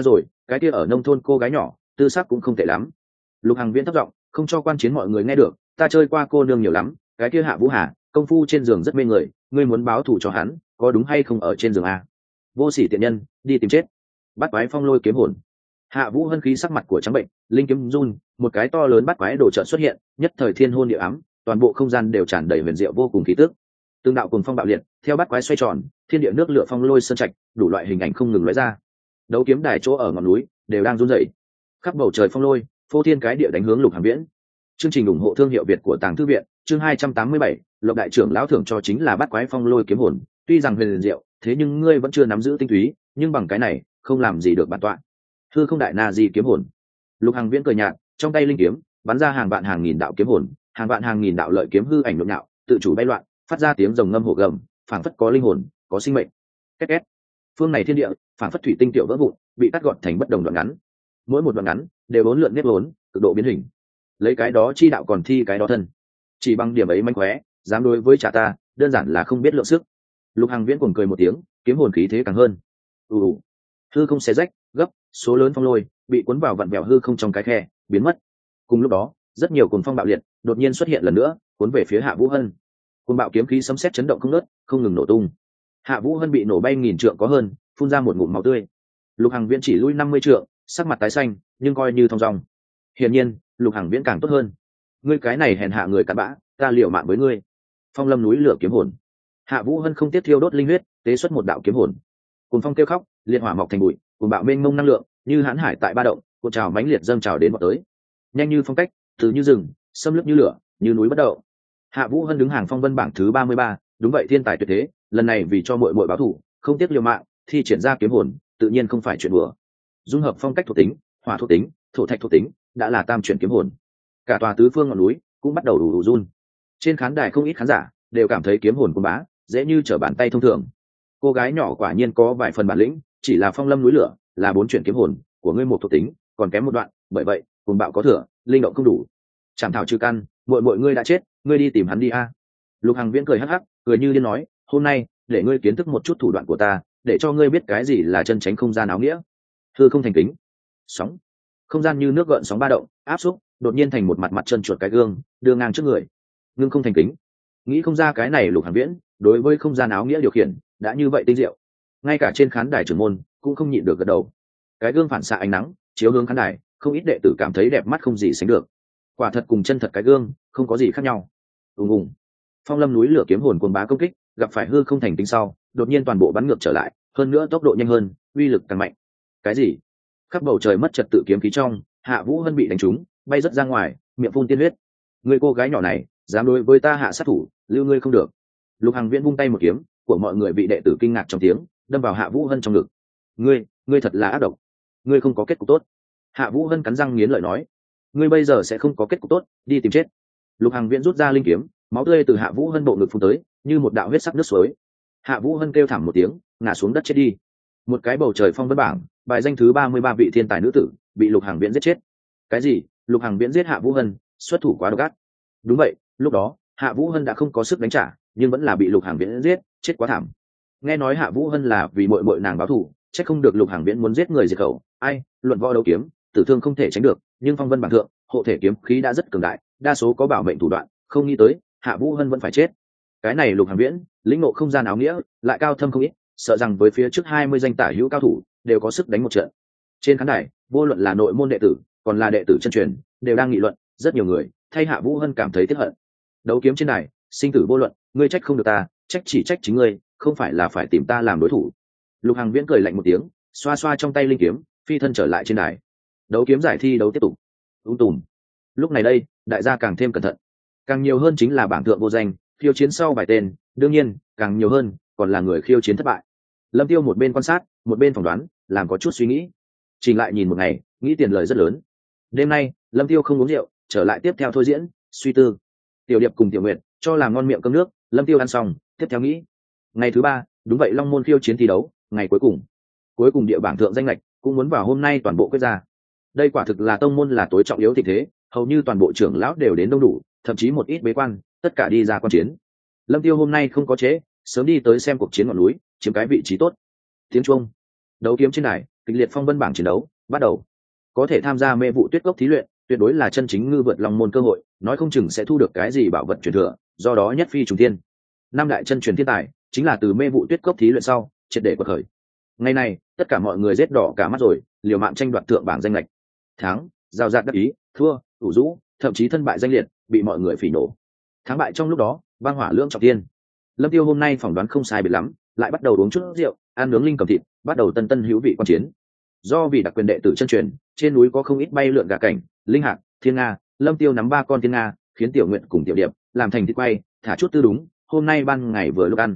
cái kia ở nông thôn cô gái nhỏ tư sắc cũng không tệ lắm. Lục Hằng Viễn thấp giọng không cho quan chiến mọi người nghe được, ta chơi qua cô nương nhiều lắm, cái kia Hạ Vũ Hà công phu trên giường rất mê người, ngươi muốn báo thù cho hắn có đúng hay không ở trên giường a? Vô sỉ tiện nhân, đi tìm chết. Bắt quái phong lôi kiếm hồn. Hạ Vũ Hân khí sắc mặt của trắng bệnh, linh kiếm run, một cái to lớn bắt quái đồ trợ xuất hiện, nhất thời thiên hôn địa ám, toàn bộ không gian đều tràn đầy huyền diệu vô cùng khí tức. Tương đạo cùng phong bạo liệt, theo bắt quái xoay tròn, thiên địa nước lửa phong lôi sơn trạch, đủ loại hình ảnh không ngừng lóe ra. Đấu kiếm đài chỗ ở ngọn núi đều đang run rẩy. Khắp bầu trời phong lôi, phô thiên cái địa đánh hướng Lục Hằng Viễn. Chương trình ủng hộ thương hiệu Việt của Tàng Thư viện, chương 287, Lộc đại trưởng lão thưởng cho chính là bắt quái phong lôi kiếm hồn, tuy rằng huyền diệu, thế nhưng ngươi vẫn chưa nắm giữ tinh túy, nhưng bằng cái này, không làm gì được bản tọa. Hư không đại na di kiếm hồn. Lục Hằng Viễn cười nhạt, trong tay linh kiếm bắn ra hàng vạn hàng nghìn đạo kiếm hồn, hàng vạn hàng nghìn đạo lợi kiếm hư ảnh nhộn nhạo, tự chủ bay loạn, phát ra tiếng rồng ngâm hổ gầm, phảng phất có linh hồn, có sinh mệnh. Két két. Phương này thiên địa, phảng phất thủy tinh tiểu vỡ vụn, bị cắt gọn thành bất đồng đoạn ngắn. Mỗi một đoạn ngắn đều bốn lượn nếp vốn, cực độ biến hình. Lấy cái đó chi đạo còn thi cái đó thân. Chỉ bằng điểm ấy manh khóe, dám đối với trả ta, đơn giản là không biết lượng sức. Lục Hằng Viễn cuồng cười một tiếng, kiếm hồn khí thế càng hơn. Hư không xé rách, gấp, số lớn phong lôi bị cuốn vào vặn vẹo hư không trong cái khe, biến mất. Cùng lúc đó, rất nhiều cuồng phong bạo liệt đột nhiên xuất hiện lần nữa, cuốn về phía Hạ Vũ Hân. Cuồng bạo kiếm khí sấm sét chấn động không ngớt, không ngừng nổ tung. Hạ Vũ Hân bị nổ bay nghìn trượng có hơn, phun ra một ngụm máu tươi. Lục Hằng Viễn chỉ lui 50 trượng, sắc mặt tái xanh, nhưng coi như thong dong. Hiển nhiên, Lục Hằng Viễn càng tốt hơn. Ngươi cái này hèn hạ người cặn bã, ta liều mạng với ngươi. Phong lâm núi lửa kiếm hồn. Hạ Vũ Hân không tiếc thiêu đốt linh huyết, tế xuất một đạo kiếm hồn. Cùng phong kêu khóc, liệt hỏa mọc thành bụi, cùng bạo mênh mông năng lượng, như hãn hải tại ba động, cuộn trào mãnh liệt dâng trào đến vọt tới. Nhanh như phong cách, từ như rừng, xâm lướt như lửa, như núi bất động. Hạ Vũ Hân đứng hàng phong vân bảng thứ 33, đúng vậy thiên tài tuyệt thế, lần này vì cho muội muội báo thù, không tiếc liều mạng, thi triển ra kiếm hồn, tự nhiên không phải chuyện đùa. Dung hợp phong cách thuộc tính, hỏa thuộc tính, thổ thạch thuộc tính, đã là tam chuyển kiếm hồn. Cả tòa tứ phương ngọn núi cũng bắt đầu đủ run. Trên khán đài không ít khán giả đều cảm thấy kiếm hồn của bá dễ như trở bàn tay thông thường. Cô gái nhỏ quả nhiên có vài phần bản lĩnh, chỉ là phong lâm núi lửa là 4 chuyển kiếm hồn của ngươi một thuộc tính còn kém một đoạn, bởi vậy cùng bạo có thừa, linh động không đủ. Chảm thảo trừ căn, muội ngươi đã chết, ngươi đi tìm hắn đi a. Lục Hằng Viễn cười hắc hắc, cười như điên nói, hôm nay để ngươi kiến thức một chút thủ đoạn của ta, để cho ngươi biết cái gì là chân tránh không gian áo nghĩa. Hư không thành kính, sóng không gian như nước gợn sóng ba động áp xúc, đột nhiên thành một mặt mặt chân chuột cái gương đưa ngang trước người. Ngưng không thành kính, nghĩ không ra cái này Lục Hằng Viễn đối với không gian áo nghĩa điều khiển đã như vậy tinh diệu, ngay cả trên khán đài trưởng môn cũng không nhịn được gật đầu. Cái gương phản xạ ánh nắng chiếu hướng khán đài, không ít đệ tử cảm thấy đẹp mắt không gì sánh được. Quả thật cùng chân thật cái gương không có gì khác nhau. Ùng, phong lâm núi lửa kiếm hồn cuồng bá công kích gặp phải hư không thành kính sau, đột nhiên toàn bộ bắn ngược trở lại, hơn nữa tốc độ nhanh hơn, uy lực càng mạnh. Cái gì? Khắp bầu trời mất trật tự kiếm khí trong, Hạ Vũ Hân bị đánh trúng, bay rất ra ngoài, miệng phun tiên huyết. Người cô gái nhỏ này dám đối với ta hạ sát thủ, lưu ngươi không được. Lục Hằng Viễn vung tay một kiếm, của mọi người bị đệ tử kinh ngạc trong tiếng, đâm vào Hạ Vũ Hân trong ngực. Ngươi thật là ác độc, ngươi không có kết cục tốt. Hạ Vũ Hân cắn răng nghiến lợi nói, ngươi bây giờ sẽ không có kết cục tốt, đi tìm chết. Lục Hằng Viễn rút ra linh kiếm, máu tươi từ Hạ Vũ Hân bộ ngực phun tới, như một đạo huyết sắc nước suối. Hạ Vũ Hân kêu thảm một tiếng, ngã xuống đất chết đi. Một cái bầu trời phong vân bảng, bài danh thứ 33 vị thiên tài nữ tử bị Lục Hằng Viễn giết chết. Cái gì? Lục Hằng Viễn giết Hạ Vũ Hân, xuất thủ quá độc ác. Đúng vậy, lúc đó Hạ Vũ Hân đã không có sức đánh trả, nhưng vẫn là bị Lục Hằng Viễn giết, chết quá thảm. Nghe nói Hạ Vũ Hân là vì muội nàng báo thù, chắc không được Lục Hằng Viễn muốn giết người diệt khẩu. Ai, luận võ đấu kiếm, tử thương không thể tránh được, nhưng phong vân bảng thượng, hộ thể kiếm khí đã rất cường đại, đa số có bảo mệnh thủ đoạn, không nghĩ tới Hạ Vũ Hân vẫn phải chết. Cái này Lục Hằng Viễn lĩnh ngộ không gian áo nghĩa, lại cao thâm không ít, sợ rằng với phía trước 20 danh tả hữu cao thủ đều có sức đánh một trận. Trên khán đài, vô luận là nội môn đệ tử, còn là đệ tử chân truyền, đều đang nghị luận, rất nhiều người thay Hạ Vũ Hân cảm thấy tiếc hận. Đấu kiếm trên này, sinh tử vô luận, ngươi trách không được ta, trách chỉ trách chính ngươi, không phải là phải tìm ta làm đối thủ. Lục Hằng Viễn cười lạnh một tiếng, xoa xoa trong tay linh kiếm, phi thân trở lại trên đài. Đấu kiếm giải thi đấu tiếp tục. Tùm. Lúc này đây, đại gia càng thêm cẩn thận, càng nhiều hơn chính là bảng thượng vô danh khiêu chiến sau vài tên, đương nhiên càng nhiều hơn còn là người khiêu chiến thất bại. Lâm Tiêu một bên quan sát, một bên phỏng đoán, làm có chút suy nghĩ. Trình lại nhìn một ngày, nghĩ tiền lời rất lớn. Đêm nay Lâm Tiêu không uống rượu, trở lại tiếp theo thôi diễn, suy tư. Tiểu Điệp cùng Tiểu Nguyệt cho làm ngon miệng cơm nước, Lâm Tiêu ăn xong, tiếp theo nghĩ. Ngày thứ 3, đúng vậy, Long môn khiêu chiến thi đấu, ngày cuối cùng địa bảng thượng danh lệch cũng muốn vào hôm nay toàn bộ quyết ra. Đây quả thực là tông môn là tối trọng yếu tình thế, hầu như toàn bộ trưởng lão đều đến đông đủ, thậm chí một ít bế quan, tất cả đi ra quan chiến. Lâm Tiêu hôm nay không có chế, sớm đi tới xem cuộc chiến ngọn núi, chiếm cái vị trí tốt. Tiếng chuông, đấu kiếm trên đài, kịch liệt phong vân bảng chiến đấu, bắt đầu. Có thể tham gia mê vụ tuyết cốc thí luyện tuyệt đối là chân chính ngư vượt long môn cơ hội, nói không chừng sẽ thu được cái gì bảo vật truyền thừa, do đó nhất phi trùng thiên. Năm đại chân truyền thiên tài chính là từ mê vụ tuyết cốc thí luyện sau triệt để quật khởi. Ngày này tất cả mọi người rết đỏ cả mắt rồi, liều mạng tranh đoạt thượng bảng danh lệch. Thắng giao giạt đắc ý, thua ủ rũ, thậm chí thân bại danh liệt, bị mọi người phỉ nổ. Thắng bại trong lúc đó băng hỏa lưỡng trọng thiên. Lâm Tiêu hôm nay phỏng đoán không sai biệt lắm, lại bắt đầu uống chút rượu, ăn nướng linh cầm thịt, bắt đầu tân tân hữu vị quan chiến. Do vì đặc quyền đệ tử chân truyền, trên núi có không ít bay lượn gà cảnh, linh hạc, thiên nga. Lâm Tiêu nắm 3 con thiên nga, khiến Tiểu Nguyện cùng Tiểu Điệp làm thành thịt quay, thả chút tư đúng. Hôm nay ban ngày vừa lúc ăn.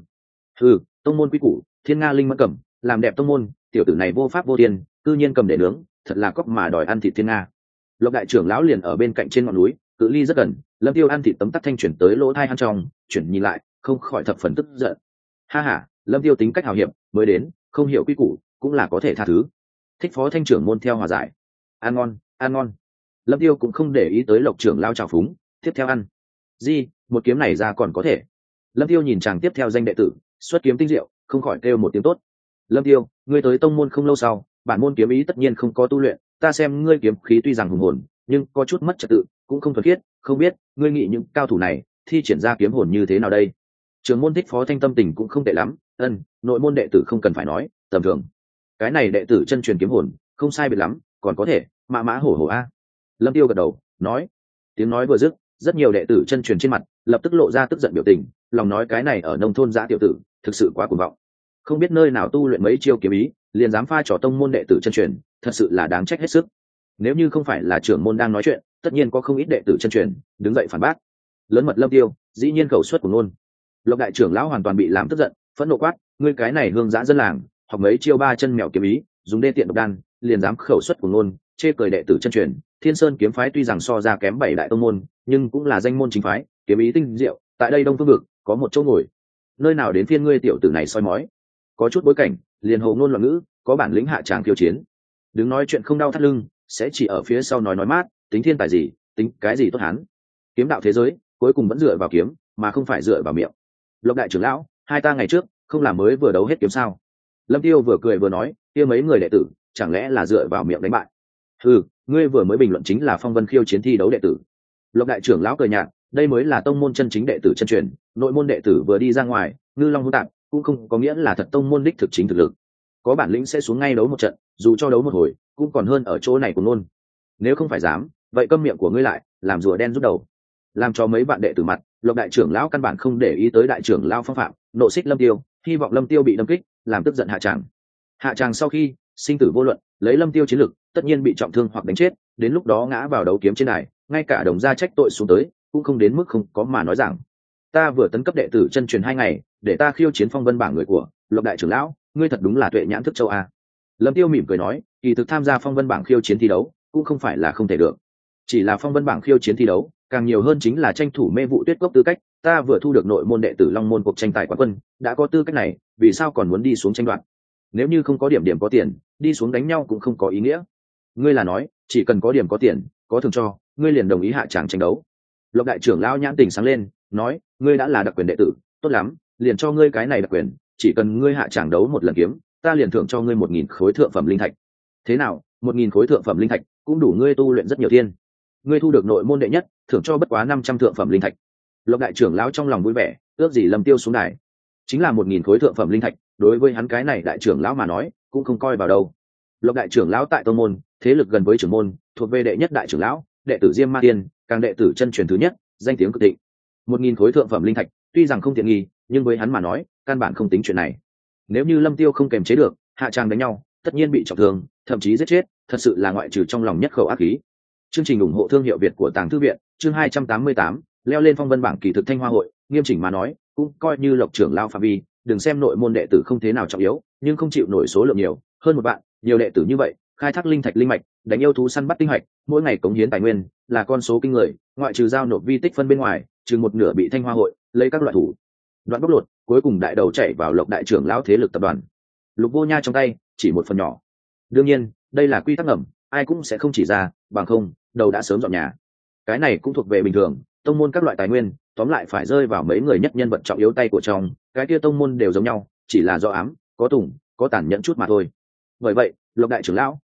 Tông môn quý củ, thiên nga linh mẫn cầm, làm đẹp tông môn, tiểu tử này vô pháp vô thiên, cư nhiên cầm để nướng, thật là cóc mà đòi ăn thịt thiên nga. Lộc đại trưởng lão liền ở bên cạnh trên ngọn núi, cự ly rất gần. Lâm Tiêu ăn thịt tấm tắc thanh chuyển tới lỗ thai ăn trong, chuyển nhìn lại, không khỏi thập phần tức giận. Ha ha, Lâm Tiêu tính cách hào hiệp, mới đến, không hiểu quy củ, cũng là có thể tha thứ. Thích phó thanh trưởng môn theo hòa giải. Ăn ngon, ăn ngon. Lâm Tiêu cũng không để ý tới Lộc trưởng lão trào phúng, tiếp theo ăn. Gì, một kiếm này ra còn có thể. Lâm Tiêu nhìn chàng tiếp theo danh đệ tử, xuất kiếm tinh diệu, không khỏi kêu một tiếng tốt. Lâm Tiêu, ngươi tới tông môn không lâu sau, bản môn kiếm ý tất nhiên không có tu luyện, ta xem ngươi kiếm khí tuy rằng hùng hồn, nhưng có chút mất trật tự, cũng không thuần khiết, không biết ngươi nghĩ những cao thủ này thi triển ra kiếm hồn như thế nào đây? Trường môn Thích phó thanh tâm tình cũng không tệ lắm, nội môn đệ tử không cần phải nói, tầm thường. Cái này đệ tử chân truyền kiếm hồn, không sai biệt lắm, còn có thể, mã mã hổ hổ a. Lâm Tiêu gật đầu, nói. Tiếng nói vừa dứt, rất nhiều đệ tử chân truyền trên mặt lập tức lộ ra tức giận biểu tình, lòng nói cái này ở nông thôn dã tiểu tử, thực sự quá cuồng vọng. Không biết nơi nào tu luyện mấy chiêu kiếm ý, liền dám pha trò tông môn đệ tử chân truyền, thật sự là đáng trách hết sức. Nếu như không phải là trưởng môn đang nói chuyện, tất nhiên có không ít đệ tử chân truyền đứng dậy phản bác. Lớn mật Lâm Tiêu, dĩ nhiên khẩu suất của ngôn. Lộc đại trưởng lão hoàn toàn bị làm tức giận, phẫn nộ quát, ngươi cái này hương dã dân làng, học mấy chiêu ba chân mèo kiếm ý, dùng đê tiện độc đan, liền dám khẩu suất của ngôn, chê cười đệ tử chân truyền. Thiên Sơn kiếm phái tuy rằng so ra kém 7 đại tông môn, nhưng cũng là danh môn chính phái, kiếm ý tinh diệu, tại đây Đông Phương vực có một chỗ ngồi. Nơi nào đến phiên ngươi tiểu tử này soi mói? Có chút bối cảnh, liền hồ ngôn loạn ngữ, có bản lĩnh hạ tràng khiêu chiến. Đứng nói chuyện không đau thắt lưng, sẽ chỉ ở phía sau nói mát, tính thiên tài gì, tính cái gì tốt hắn. Kiếm đạo thế giới, cuối cùng vẫn dựa vào kiếm, mà không phải dựa vào miệng. Lộc đại trưởng lão, hai ta ngày trước không làm mới vừa đấu hết kiếm sao? Lâm Tiêu vừa cười vừa nói, kia mấy người đệ tử, chẳng lẽ là dựa vào miệng đánh bại? Ngươi vừa mới bình luận chính là phong vân khiêu chiến thi đấu đệ tử. Lộc đại trưởng lão cười nhạt, đây mới là tông môn chân chính đệ tử chân truyền, nội môn đệ tử vừa đi ra ngoài, ngư long hỗn tạp, cũng không có nghĩa là thật tông môn đích thực chính thực lực. Có bản lĩnh sẽ xuống ngay đấu một trận, dù cho đấu một hồi, cũng còn hơn ở chỗ này của nôn. Nếu không phải dám, vậy câm miệng của ngươi lại, làm rùa đen rút đầu. Làm cho mấy bạn đệ tử mặt, Lộc đại trưởng lão căn bản không để ý tới đại trưởng lão phong phạm, nộ xích Lâm Tiêu, hy vọng Lâm Tiêu bị đâm kích, làm tức giận hạ tràng. Hạ tràng sau khi sinh tử vô luận, lấy Lâm Tiêu chiến lực, tất nhiên bị trọng thương hoặc đánh chết, đến lúc đó ngã vào đấu kiếm trên đài, ngay cả đồng gia trách tội xuống tới, cũng không đến mức không có mà nói rằng. Ta vừa tấn cấp đệ tử chân truyền 2 ngày, để ta khiêu chiến phong vân bảng người của Lộc đại trưởng lão, ngươi thật đúng là tuệ nhãn thức châu a. Lâm Tiêu mỉm cười nói, kỳ thực tham gia phong vân bảng khiêu chiến thi đấu, cũng không phải là không thể được. Chỉ là phong vân bảng khiêu chiến thi đấu, càng nhiều hơn chính là tranh thủ mê vụ tuyết cốc tư cách, ta vừa thu được nội môn đệ tử long môn cuộc tranh tài quán quân, đã có tư cách này, vì sao còn muốn đi xuống tranh đoạt? Nếu như không có điểm có tiền, đi xuống đánh nhau cũng không có ý nghĩa. Ngươi là nói, chỉ cần có điểm có tiền, có thưởng cho, ngươi liền đồng ý hạ tràng tranh đấu. Lộc đại trưởng lão nhãn tình sáng lên, nói, ngươi đã là đặc quyền đệ tử, tốt lắm, liền cho ngươi cái này đặc quyền, chỉ cần ngươi hạ tràng đấu một lần kiếm, ta liền thưởng cho ngươi 1000 khối thượng phẩm linh thạch. Thế nào, 1000 khối thượng phẩm linh thạch cũng đủ ngươi tu luyện rất nhiều thiên. Ngươi thu được nội môn đệ nhất, thưởng cho bất quá 500 thượng phẩm linh thạch. Lộc đại trưởng lão trong lòng vui vẻ, ước gì Lâm Tiêu xuống đài. Chính là 1000 khối thượng phẩm linh thạch, đối với hắn cái này đại trưởng lão mà nói, cũng không coi vào đâu. Lộc đại trưởng lão tại tông môn, thế lực gần với trưởng môn, thuộc về đệ nhất đại trưởng lão, đệ tử Diêm Ma Tiên, càng đệ tử chân truyền thứ nhất, danh tiếng cực thịnh. 1000 khối thượng phẩm linh thạch, tuy rằng không tiện nghi, nhưng với hắn mà nói, căn bản không tính chuyện này. Nếu như Lâm Tiêu không kềm chế được, hạ tràng đánh nhau, tất nhiên bị trọng thương, thậm chí giết chết, thật sự là ngoại trừ trong lòng nhất khẩu ác khí. Chương trình ủng hộ thương hiệu Việt của Tàng Thư viện, chương 288, leo lên phong vân bảng kỳ thực Thanh Hoa hội, nghiêm chỉnh mà nói, cũng coi như Lộc trưởng lão phạm vi, đừng xem nội môn đệ tử không thế nào trọng yếu, nhưng không chịu nổi số lượng nhiều, hơn một bạn, nhiều đệ tử như vậy, khai thác linh thạch linh mạch, đánh yêu thú săn bắt tinh hạch, mỗi ngày cống hiến tài nguyên, là con số kinh người, ngoại trừ giao nộp vi tích phân bên ngoài, chừng một nửa bị Thanh Hoa hội lấy các loại thủ đoạn bóc lột, cuối cùng đại đầu chạy vào Lộc đại trưởng lão thế lực tập đoàn. Lục Vô Nha trong tay chỉ một phần nhỏ. Đương nhiên, đây là quy tắc ngầm, ai cũng sẽ không chỉ ra, bằng không, đầu đã sớm dọn nhà. Cái này cũng thuộc về bình thường, tông môn các loại tài nguyên, tóm lại phải rơi vào mấy người nhất nhân vật trọng yếu tay của trong, cái kia tông môn đều giống nhau, chỉ là do ám, có tùng, có tàn nhẫn chút mà thôi. Bởi vậy, Lộc đại trưởng lão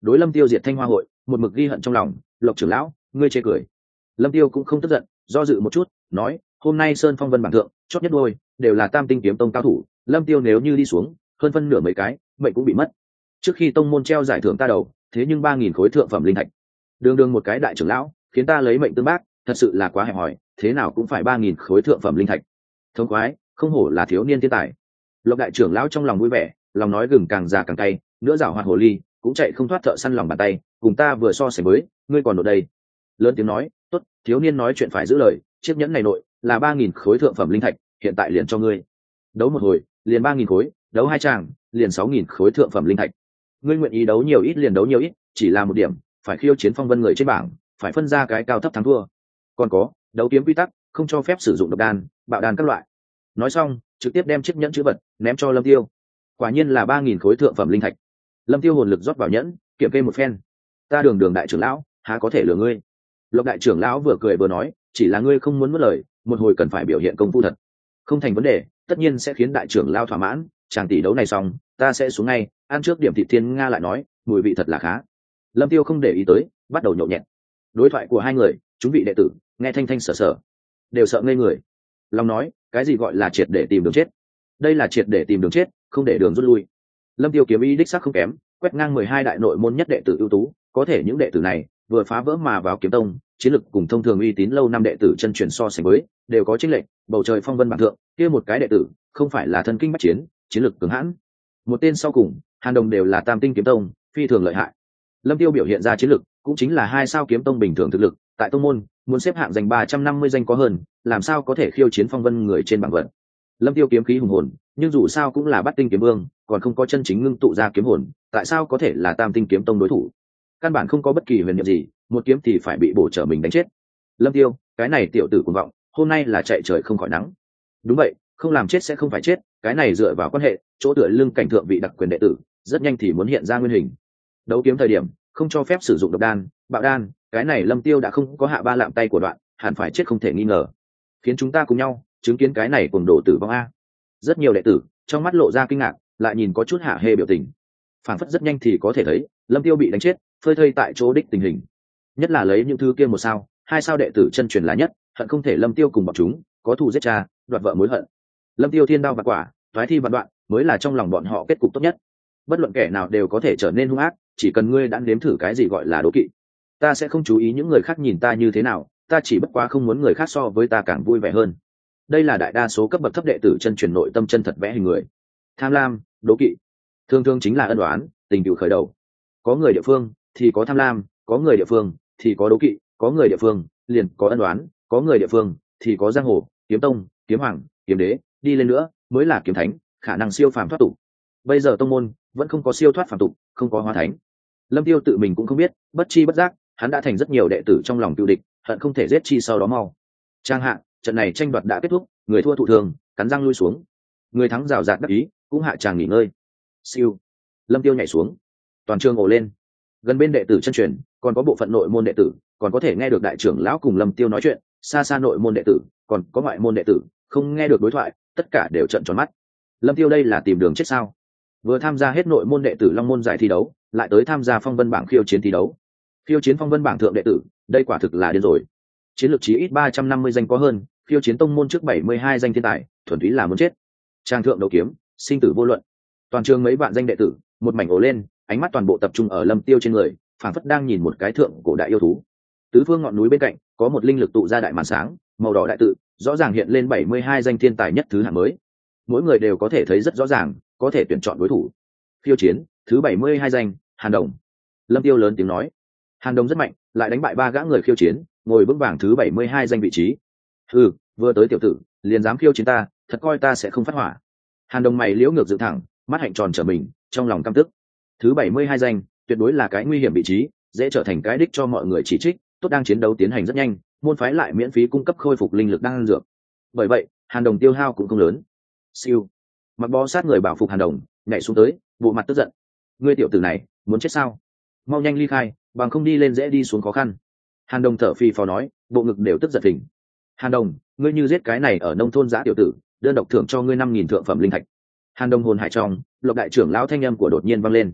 đối Lâm Tiêu diệt Thanh Hoa hội một mực ghi hận trong lòng. Lộc trưởng lão, ngươi chê cười. Lâm Tiêu cũng không tức giận, do dự một chút, nói, hôm nay Sơn Phong Vân bảng thượng chót nhất đôi đều là Tam Tinh kiếm tông cao thủ, Lâm Tiêu nếu như đi xuống, hơn phân nửa mấy cái mệnh cũng bị mất. Trước khi tông môn treo giải thưởng ta đầu, thế nhưng 3.000 khối thượng phẩm linh thạch, đường đường một cái đại trưởng lão khiến ta lấy mệnh tương bác, thật sự là quá hẹp hòi, thế nào cũng phải 3.000 khối thượng phẩm linh thạch. Thông khoái, không hổ là thiếu niên thiên tài. Lộc đại trưởng lão trong lòng vui vẻ, lòng nói gừng càng già càng cay, nữa giảo hoạt hồ ly cũng chạy không thoát thợ săn lòng bàn tay, cùng ta vừa so sánh với, ngươi còn ở đây. Lớn tiếng nói, tốt, thiếu niên nói chuyện phải giữ lời, chiếc nhẫn này nội là 3.000 khối thượng phẩm linh thạch, hiện tại liền cho ngươi. Đấu một hồi, liền 3.000 khối, đấu hai tràng, liền 6.000 khối thượng phẩm linh thạch. Ngươi nguyện ý đấu nhiều ít liền đấu nhiều ít, chỉ là một điểm, phải khiêu chiến phong vân người trên bảng, phải phân ra cái cao thấp thắng thua. Còn có, đấu kiếm quy tắc, không cho phép sử dụng độc đan, bạo đan các loại. Nói xong, trực tiếp đem chiếc nhẫn chữ vật ném cho Lâm Tiêu. Quả nhiên là 3.000 khối thượng phẩm linh thạch. Lâm Tiêu hồn lực rót vào nhẫn, kiểm kê một phen. Ta đường đường đại trưởng lão, há có thể lừa ngươi. Lộc đại trưởng lão vừa cười vừa nói, chỉ là ngươi không muốn mất lời, một hồi cần phải biểu hiện công phu thật. Không thành vấn đề, tất nhiên sẽ khiến đại trưởng lão thỏa mãn. Chàng tỷ đấu này xong, ta sẽ xuống ngay, ăn trước điểm thịt thiên nga lại nói, mùi vị thật là khá. Lâm Tiêu không để ý tới, bắt đầu nhậu nhẹt. Đối thoại của hai người, chúng vị đệ tử nghe thanh thanh sở sở, đều sợ ngây người. Long nói, cái gì gọi là triệt để tìm đường chết? Đây là triệt để tìm đường chết, không để đường rút lui. Lâm Tiêu kiếm ý đích xác không kém, quét ngang 12 đại nội môn nhất đệ tử ưu tú, có thể những đệ tử này vừa phá vỡ mà vào kiếm tông, chiến lực cùng thông thường uy tín lâu năm đệ tử chân truyền so sánh với, đều có chênh lệch. Bầu trời phong vân bảng thượng, kia một cái đệ tử, không phải là thân kinh bách chiến, chiến lực cường hãn. Một tên sau cùng, Hàn Đồng đều là Tam Tinh kiếm tông, phi thường lợi hại. Lâm Tiêu biểu hiện ra chiến lực, cũng chính là 2 sao kiếm tông bình thường thực lực, tại tông môn, muốn xếp hạng giành 350 danh có hơn, làm sao có thể khiêu chiến phong vân người trên bảng vận. Lâm Tiêu kiếm khí hùng hồn, nhưng dù sao cũng là Bát Tinh kiếm vương, còn không có chân chính ngưng tụ ra kiếm hồn, tại sao có thể là Tam Tinh kiếm tông đối thủ? Căn bản không có bất kỳ huyền nhiệm gì, một kiếm thì phải bị bổ trở mình đánh chết. Lâm Tiêu, cái này tiểu tử cuồng vọng, hôm nay là chạy trời không khỏi nắng. Đúng vậy, không làm chết sẽ không phải chết, cái này dựa vào quan hệ, chỗ tựa lưng cảnh thượng vị đặc quyền đệ tử, rất nhanh thì muốn hiện ra nguyên hình. Đấu kiếm thời điểm, không cho phép sử dụng độc đan, bạo đan, cái này Lâm Tiêu đã không có hạ ba lạm tay của đoạn, hẳn phải chết không thể nghi ngờ. Khiến chúng ta cùng nhau chứng kiến cái này cuồng đổ tử vong a. Rất nhiều đệ tử trong mắt lộ ra kinh ngạc, lại nhìn có chút hạ hê biểu tình. Phản phất rất nhanh thì có thể thấy, Lâm Tiêu bị đánh chết, phơi thây tại chỗ đích tình hình. Nhất là lấy những thứ kia 1 sao, 2 sao đệ tử chân truyền là nhất, hận không thể Lâm Tiêu cùng bọn chúng có thù giết cha, đoạt vợ mối hận. Lâm Tiêu thiên đao bạc quả, thoái thi vạn đoạn, mới là trong lòng bọn họ kết cục tốt nhất. Bất luận kẻ nào đều có thể trở nên hung ác, chỉ cần ngươi đã nếm thử cái gì gọi là đố kỵ. Ta sẽ không chú ý những người khác nhìn ta như thế nào, ta chỉ bất quá không muốn người khác so với ta càng vui vẻ hơn. Đây là đại đa số cấp bậc thấp đệ tử chân truyền nội tâm chân thật vẽ hình người. Tham lam, đố kỵ, thường thường chính là ân oán, tình cựu khởi đầu. Có người địa phương thì có tham lam, có người địa phương thì có đố kỵ, có người địa phương liền có ân oán, có người địa phương thì có giang hồ, kiếm tông, kiếm hoàng, kiếm đế, đi lên nữa mới là kiếm thánh, khả năng siêu phàm thoát tục. Bây giờ tông môn vẫn không có siêu thoát phàm tục, không có hóa thánh. Lâm Tiêu tự mình cũng không biết, bất chi bất giác hắn đã thành rất nhiều đệ tử trong lòng cựu địch, hận không thể giết chi sau đó mau. Trang hạ, trận này tranh đoạt đã kết thúc, người thua thụ thường, cắn răng lui xuống. Người thắng rào rạt đắc ý, cũng hạ tràng nghỉ ngơi. Siêu, Lâm Tiêu nhảy xuống, toàn trường ồ lên. Gần bên đệ tử chân truyền, còn có bộ phận nội môn đệ tử, còn có thể nghe được đại trưởng lão cùng Lâm Tiêu nói chuyện. Xa xa nội môn đệ tử, còn có ngoại môn đệ tử, không nghe được đối thoại, tất cả đều trợn tròn mắt. Lâm Tiêu đây là tìm đường chết sao? Vừa tham gia hết nội môn đệ tử Long môn giải thi đấu, lại tới tham gia phong vân bảng khiêu chiến thi đấu. Khiêu chiến phong vân bảng thượng đệ tử, đây quả thực là điên rồi. Chiến lược chí ít 350 danh có hơn, khiêu chiến tông môn trước 72 danh thiên tài, thuần túy là muốn chết. Trang thượng đấu kiếm, sinh tử vô luận. Toàn trường mấy vạn danh đệ tử, một mảnh ồ lên, ánh mắt toàn bộ tập trung ở Lâm Tiêu trên người, phảng phất đang nhìn một cái thượng cổ đại yêu thú. Tứ phương ngọn núi bên cạnh, có một linh lực tụ ra đại màn sáng, màu đỏ đại tự, rõ ràng hiện lên 72 danh thiên tài nhất thứ hạng mới. Mỗi người đều có thể thấy rất rõ ràng, có thể tuyển chọn đối thủ. Khiêu chiến, thứ 72 danh, Hàn Đồng. Lâm Tiêu lớn tiếng nói. Hàn Đồng rất mạnh, lại đánh bại 3 gã người khiêu chiến, ngồi vững vàng thứ 72 danh vị trí. Ừ, vừa tới tiểu tử, liền dám khiêu chiến ta, thật coi ta sẽ không phát hỏa. Hàn Đồng mày liễu ngược dựng thẳng, mắt hạnh tròn trở mình, trong lòng căm tức. Thứ 72 danh, tuyệt đối là cái nguy hiểm vị trí, dễ trở thành cái đích cho mọi người chỉ trích, tốt đang chiến đấu tiến hành rất nhanh, môn phái lại miễn phí cung cấp khôi phục linh lực đang dược. Bởi vậy, Hàn Đồng tiêu hao cũng không lớn. Siêu, mặc bó sát người bảo phục Hàn Đồng, nhảy xuống tới, bộ mặt tức giận. Ngươi tiểu tử này, muốn chết sao? Mau nhanh ly khai, bằng không đi lên dễ đi xuống khó khăn. Hàn Đồng thở phì phò nói, bộ ngực đều tức giật thỉnh. Hàn Đồng, ngươi như giết cái này ở nông thôn giã tiểu tử, đơn độc thưởng cho ngươi 5.000 thượng phẩm linh thạch. Hàn Đồng hồn hải trong, Lộc đại trưởng lão thanh âm của đột nhiên vang lên.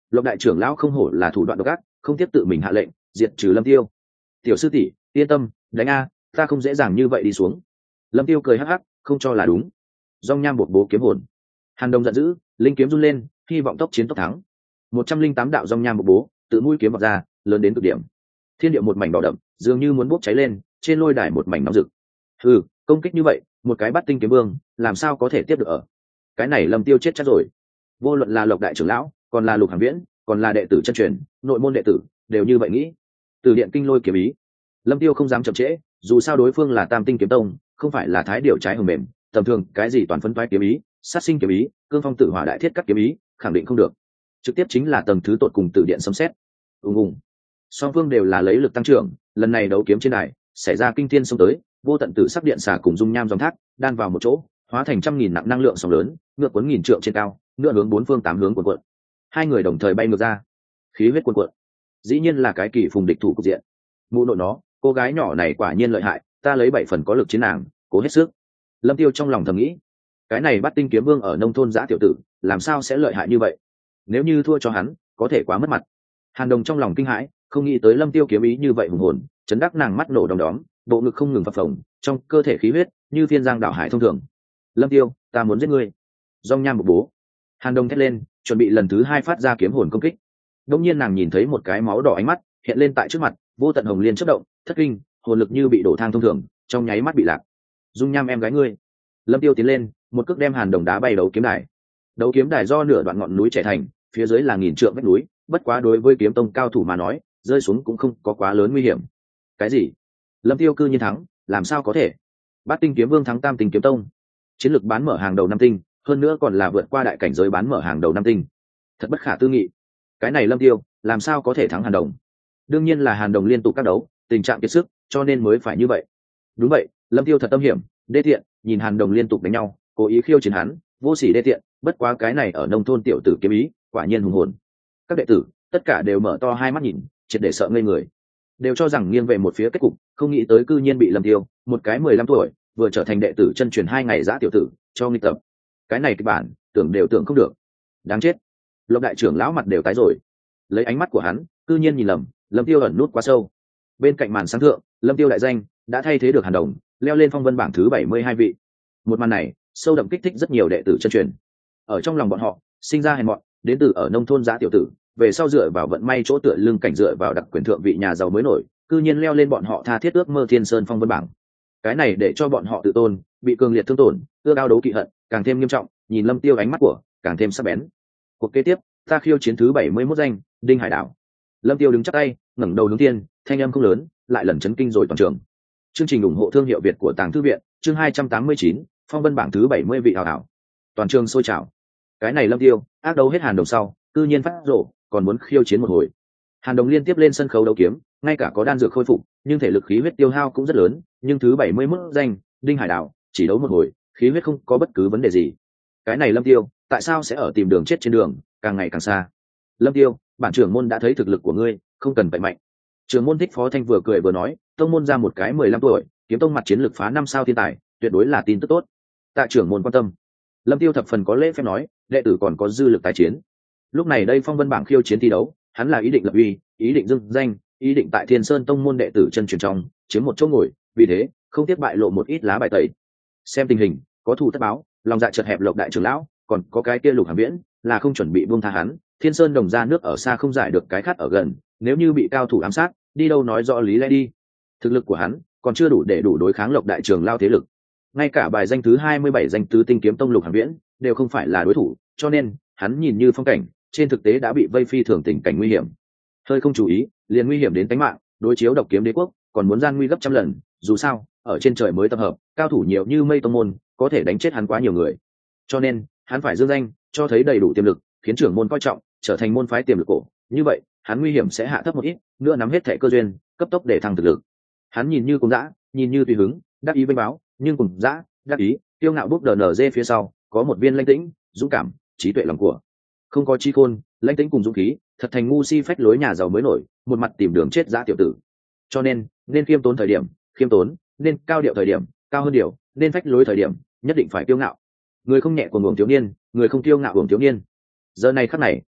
Lộc đại trưởng lão không hổ là thủ đoạn độc ác, không tiếp tự mình hạ lệnh diệt trừ Lâm Tiêu. Tiểu sư tỷ yên tâm, đánh a, ta không dễ dàng như vậy đi xuống. Lâm Tiêu cười hắc hắc, không cho là đúng. Dòng nham bột bố kiếm hồn. Hàn Đông giận dữ, linh kiếm run lên, hy vọng tốc chiến tốc thắng. 108 đạo dòng nham bột bố tự mũi kiếm vọt ra, lớn đến cực điểm. Thiên địa một mảnh đỏ đậm, dường như muốn bốc cháy lên, trên lôi đài một mảnh nóng rực. Công kích như vậy, một cái bắt tinh kiếm vương, làm sao có thể tiếp được ở? Cái này Lâm Tiêu chết chắc rồi. Vô luận là Lộc đại trưởng lão, còn là Lục Hàn Viễn, còn là đệ tử chân truyền, nội môn đệ tử, đều như vậy nghĩ. Từ điện kinh lôi kiếm ý, Lâm Tiêu không dám chậm trễ, dù sao đối phương là Tam tinh kiếm tông, không phải là thái điểu trái hồng mềm, tầm thường cái gì toàn phân toái kiếm ý, sát sinh kiếm ý, cương phong tử hỏa đại thiết cắt kiếm ý, khẳng định không được. Trực tiếp chính là tầng thứ tột cùng từ điện xâm xét. Song phương đều là lấy lực tăng trưởng, lần này đấu kiếm trên đài xảy ra kinh thiên xông tới, vô tận tử sắc điện xà cùng dung nham dòng thác đan vào một chỗ, hóa thành trăm nghìn nặng năng lượng sóng lớn, ngược cuốn nghìn trượng trên cao, ngựa hướng bốn phương tám hướng cuộn cuộn. Hai người đồng thời bay ngược ra, khí huyết cuộn cuộn. Dĩ nhiên là cái kỳ phùng địch thủ cục diện. Mụ nội nó, cô gái nhỏ này quả nhiên lợi hại, ta lấy 7 phần có lực chiến nàng, cố hết sức. Lâm Tiêu trong lòng thầm nghĩ, cái này bắt tinh kiếm vương ở nông thôn giã tiểu tử, làm sao sẽ lợi hại như vậy? Nếu như thua cho hắn, có thể quá mất mặt. Hàn Đồng trong lòng kinh hãi, không nghĩ tới Lâm Tiêu kiếm ý như vậy hùng hồn, chấn đắc nàng mắt nổ đom đóm, bộ ngực không ngừng phập phồng, trong cơ thể khí huyết như phiên giang đảo hải thông thường. Lâm Tiêu, ta muốn giết ngươi. Dòng nham bộc bố. Hàn Đồng thét lên, chuẩn bị lần thứ 2 phát ra kiếm hồn công kích. Đột nhiên nàng nhìn thấy một cái máu đỏ ánh mắt hiện lên tại trước mặt, vô tận hồng liên chớp động, thất kinh, hồn lực như bị đổ thang thông thường, trong nháy mắt bị lạc. Dung nham em gái ngươi. Lâm Tiêu tiến lên, một cước đem Hàn Đồng đá bay đấu kiếm đài. Đấu kiếm đài do nửa đoạn ngọn núi chẻ thành, phía dưới là nghìn trượng vách núi, bất quá đối với kiếm tông cao thủ mà nói, rơi xuống cũng không có quá lớn nguy hiểm. Cái gì? Lâm Tiêu cư nhiên thắng, làm sao có thể? Bát tinh kiếm vương thắng Tam tinh kiếm tông, chiến lược bán mở hàng đầu 5 tinh, hơn nữa còn là vượt qua đại cảnh giới bán mở hàng đầu 5 tinh. Thật bất khả tư nghị. Cái này Lâm Tiêu, làm sao có thể thắng Hàn Đồng? Đương nhiên là Hàn Đồng liên tục các đấu, tình trạng kiệt sức, cho nên mới phải như vậy. Đúng vậy, Lâm Tiêu thật tâm hiểm, đê tiện, nhìn Hàn Đồng liên tục đánh nhau, cố ý khiêu chiến hắn, vô sỉ đê tiện, bất quá cái này ở nông thôn tiểu tử kiếm ý, quả nhiên hùng hồn. Các đệ tử, tất cả đều mở to hai mắt nhìn, triệt để sợ ngây người. Đều cho rằng nghiêng về một phía kết cục, không nghĩ tới cư nhiên bị Lâm Tiêu, một cái 15 tuổi, vừa trở thành đệ tử chân truyền 2 ngày giã tiểu tử, cho nghịch tập. Cái này kịch bản, tưởng đều tưởng không được. Đáng chết. Lộc đại trưởng lão mặt đều tái rồi. Lấy ánh mắt của hắn, cư nhiên nhìn lầm, Lâm Tiêu ẩn nút quá sâu. Bên cạnh màn sáng thượng, Lâm Tiêu đại danh đã thay thế được Hàn Đồng, leo lên phong vân bảng thứ 72 vị. Một màn này, sâu đậm kích thích rất nhiều đệ tử chân truyền. Ở trong lòng bọn họ, sinh ra hèn mọn, đến từ ở nông thôn giã tiểu tử, về sau dựa vào vận may chỗ tựa lưng cảnh dựa vào đặc quyền thượng vị nhà giàu mới nổi, cư nhiên leo lên bọn họ tha thiết ước mơ thiên sơn phong vân bảng. Cái này để cho bọn họ tự tôn bị cường liệt thương tổn, ưa cao đấu kỵ hận càng thêm nghiêm trọng, nhìn Lâm Tiêu ánh mắt của càng thêm sắc bén. Cuộc kế tiếp, ta khiêu chiến thứ 71 danh, Đinh Hải Đảo. Lâm Tiêu đứng chắp tay, ngẩng đầu hướng thiên, thanh âm không lớn, lại lần chấn kinh rồi toàn trường. Chương trình ủng hộ thương hiệu Việt của Tàng Thư viện, chương 289, phong vân bảng thứ 70 vị hào hảo. Toàn trường sôi trào. Cái này Lâm Tiêu, ác đấu hết Hàn Đồng sau, cư nhiên phát rổ, còn muốn khiêu chiến một hồi. Hàn Đồng liên tiếp lên sân khấu đấu kiếm, ngay cả có đan dược khôi phục, nhưng thể lực khí huyết tiêu hao cũng rất lớn, nhưng thứ 71 danh, Đinh Hải Đảo, chỉ đấu một hồi, khí huyết không có bất cứ vấn đề gì. Cái này Lâm Tiêu, tại sao sẽ ở tìm đường chết trên đường, càng ngày càng xa? Lâm Tiêu, bản trưởng môn đã thấy thực lực của ngươi, không cần vậy mạnh. Trưởng môn Thích Phó Thanh vừa cười vừa nói, tông môn ra một cái 15 tuổi, kiếm tông mặt chiến lực phá 5 sao thiên tài, tuyệt đối là tin tức tốt. Tạ trưởng môn quan tâm. Lâm Tiêu thập phần có lễ phép nói, đệ tử còn có dư lực tài chiến. Lúc này đây phong vân bảng khiêu chiến thi đấu, hắn là ý định lập uy, ý định dưng danh, ý định tại Thiên Sơn tông môn đệ tử chân truyền trong chiếm một chỗ ngồi, vì thế không tiếc bại lộ một ít lá bài tẩy. Xem tình hình, có thù tất báo, lòng dạ chợt hẹp Lộc đại trưởng lão, còn có cái kia Lục Hàn Viễn, là không chuẩn bị buông tha hắn. Thiên Sơn đồng ra nước ở xa không giải được cái khát ở gần, nếu như bị cao thủ ám sát, đi đâu nói rõ lý lẽ đi. Thực lực của hắn còn chưa đủ để đủ đối kháng Lộc đại trưởng lao thế lực. Ngay cả bài danh thứ 27 danh tứ tinh kiếm tông Lục Hàn Viễn đều không phải là đối thủ, cho nên hắn nhìn như phong cảnh, trên thực tế đã bị vây phi thường tình cảnh nguy hiểm. Hơi không chú ý, liền nguy hiểm đến tính mạng, đối chiếu độc kiếm đế quốc, còn muốn gian nguy gấp trăm lần, dù sao, ở trên trời mới tập hợp, cao thủ nhiều như mây tông môn, có thể đánh chết hắn quá nhiều người. Cho nên, hắn phải dương danh, cho thấy đầy đủ tiềm lực, khiến trưởng môn coi trọng, trở thành môn phái tiềm lực cổ, như vậy, hắn nguy hiểm sẽ hạ thấp một ít, nữa nắm hết thẻ cơ duyên, cấp tốc để thăng thực lực. Hắn nhìn như cùng dã, nhìn như tùy hứng, đắc ý vênh báo, nhưng cùng dã, đắc ý, tiêu ngạo bốc DNG phía sau, có một viên lãnh tĩnh, dũng cảm, trí tuệ lòng của. Không có trí khôn, lãnh tĩnh cùng dũng khí, thật thành ngu si phách lối nhà giàu mới nổi, một mặt tìm đường chết dã tiểu tử. Cho nên khiêm tốn thời điểm khiêm tốn, nên cao điệu thời điểm cao hơn điệu, nên phách lối thời điểm nhất định phải kiêu ngạo. Người không nhẹ của ngưỡng thiếu niên, người không kiêu ngạo hưởng thiếu niên. Giờ này khắc này,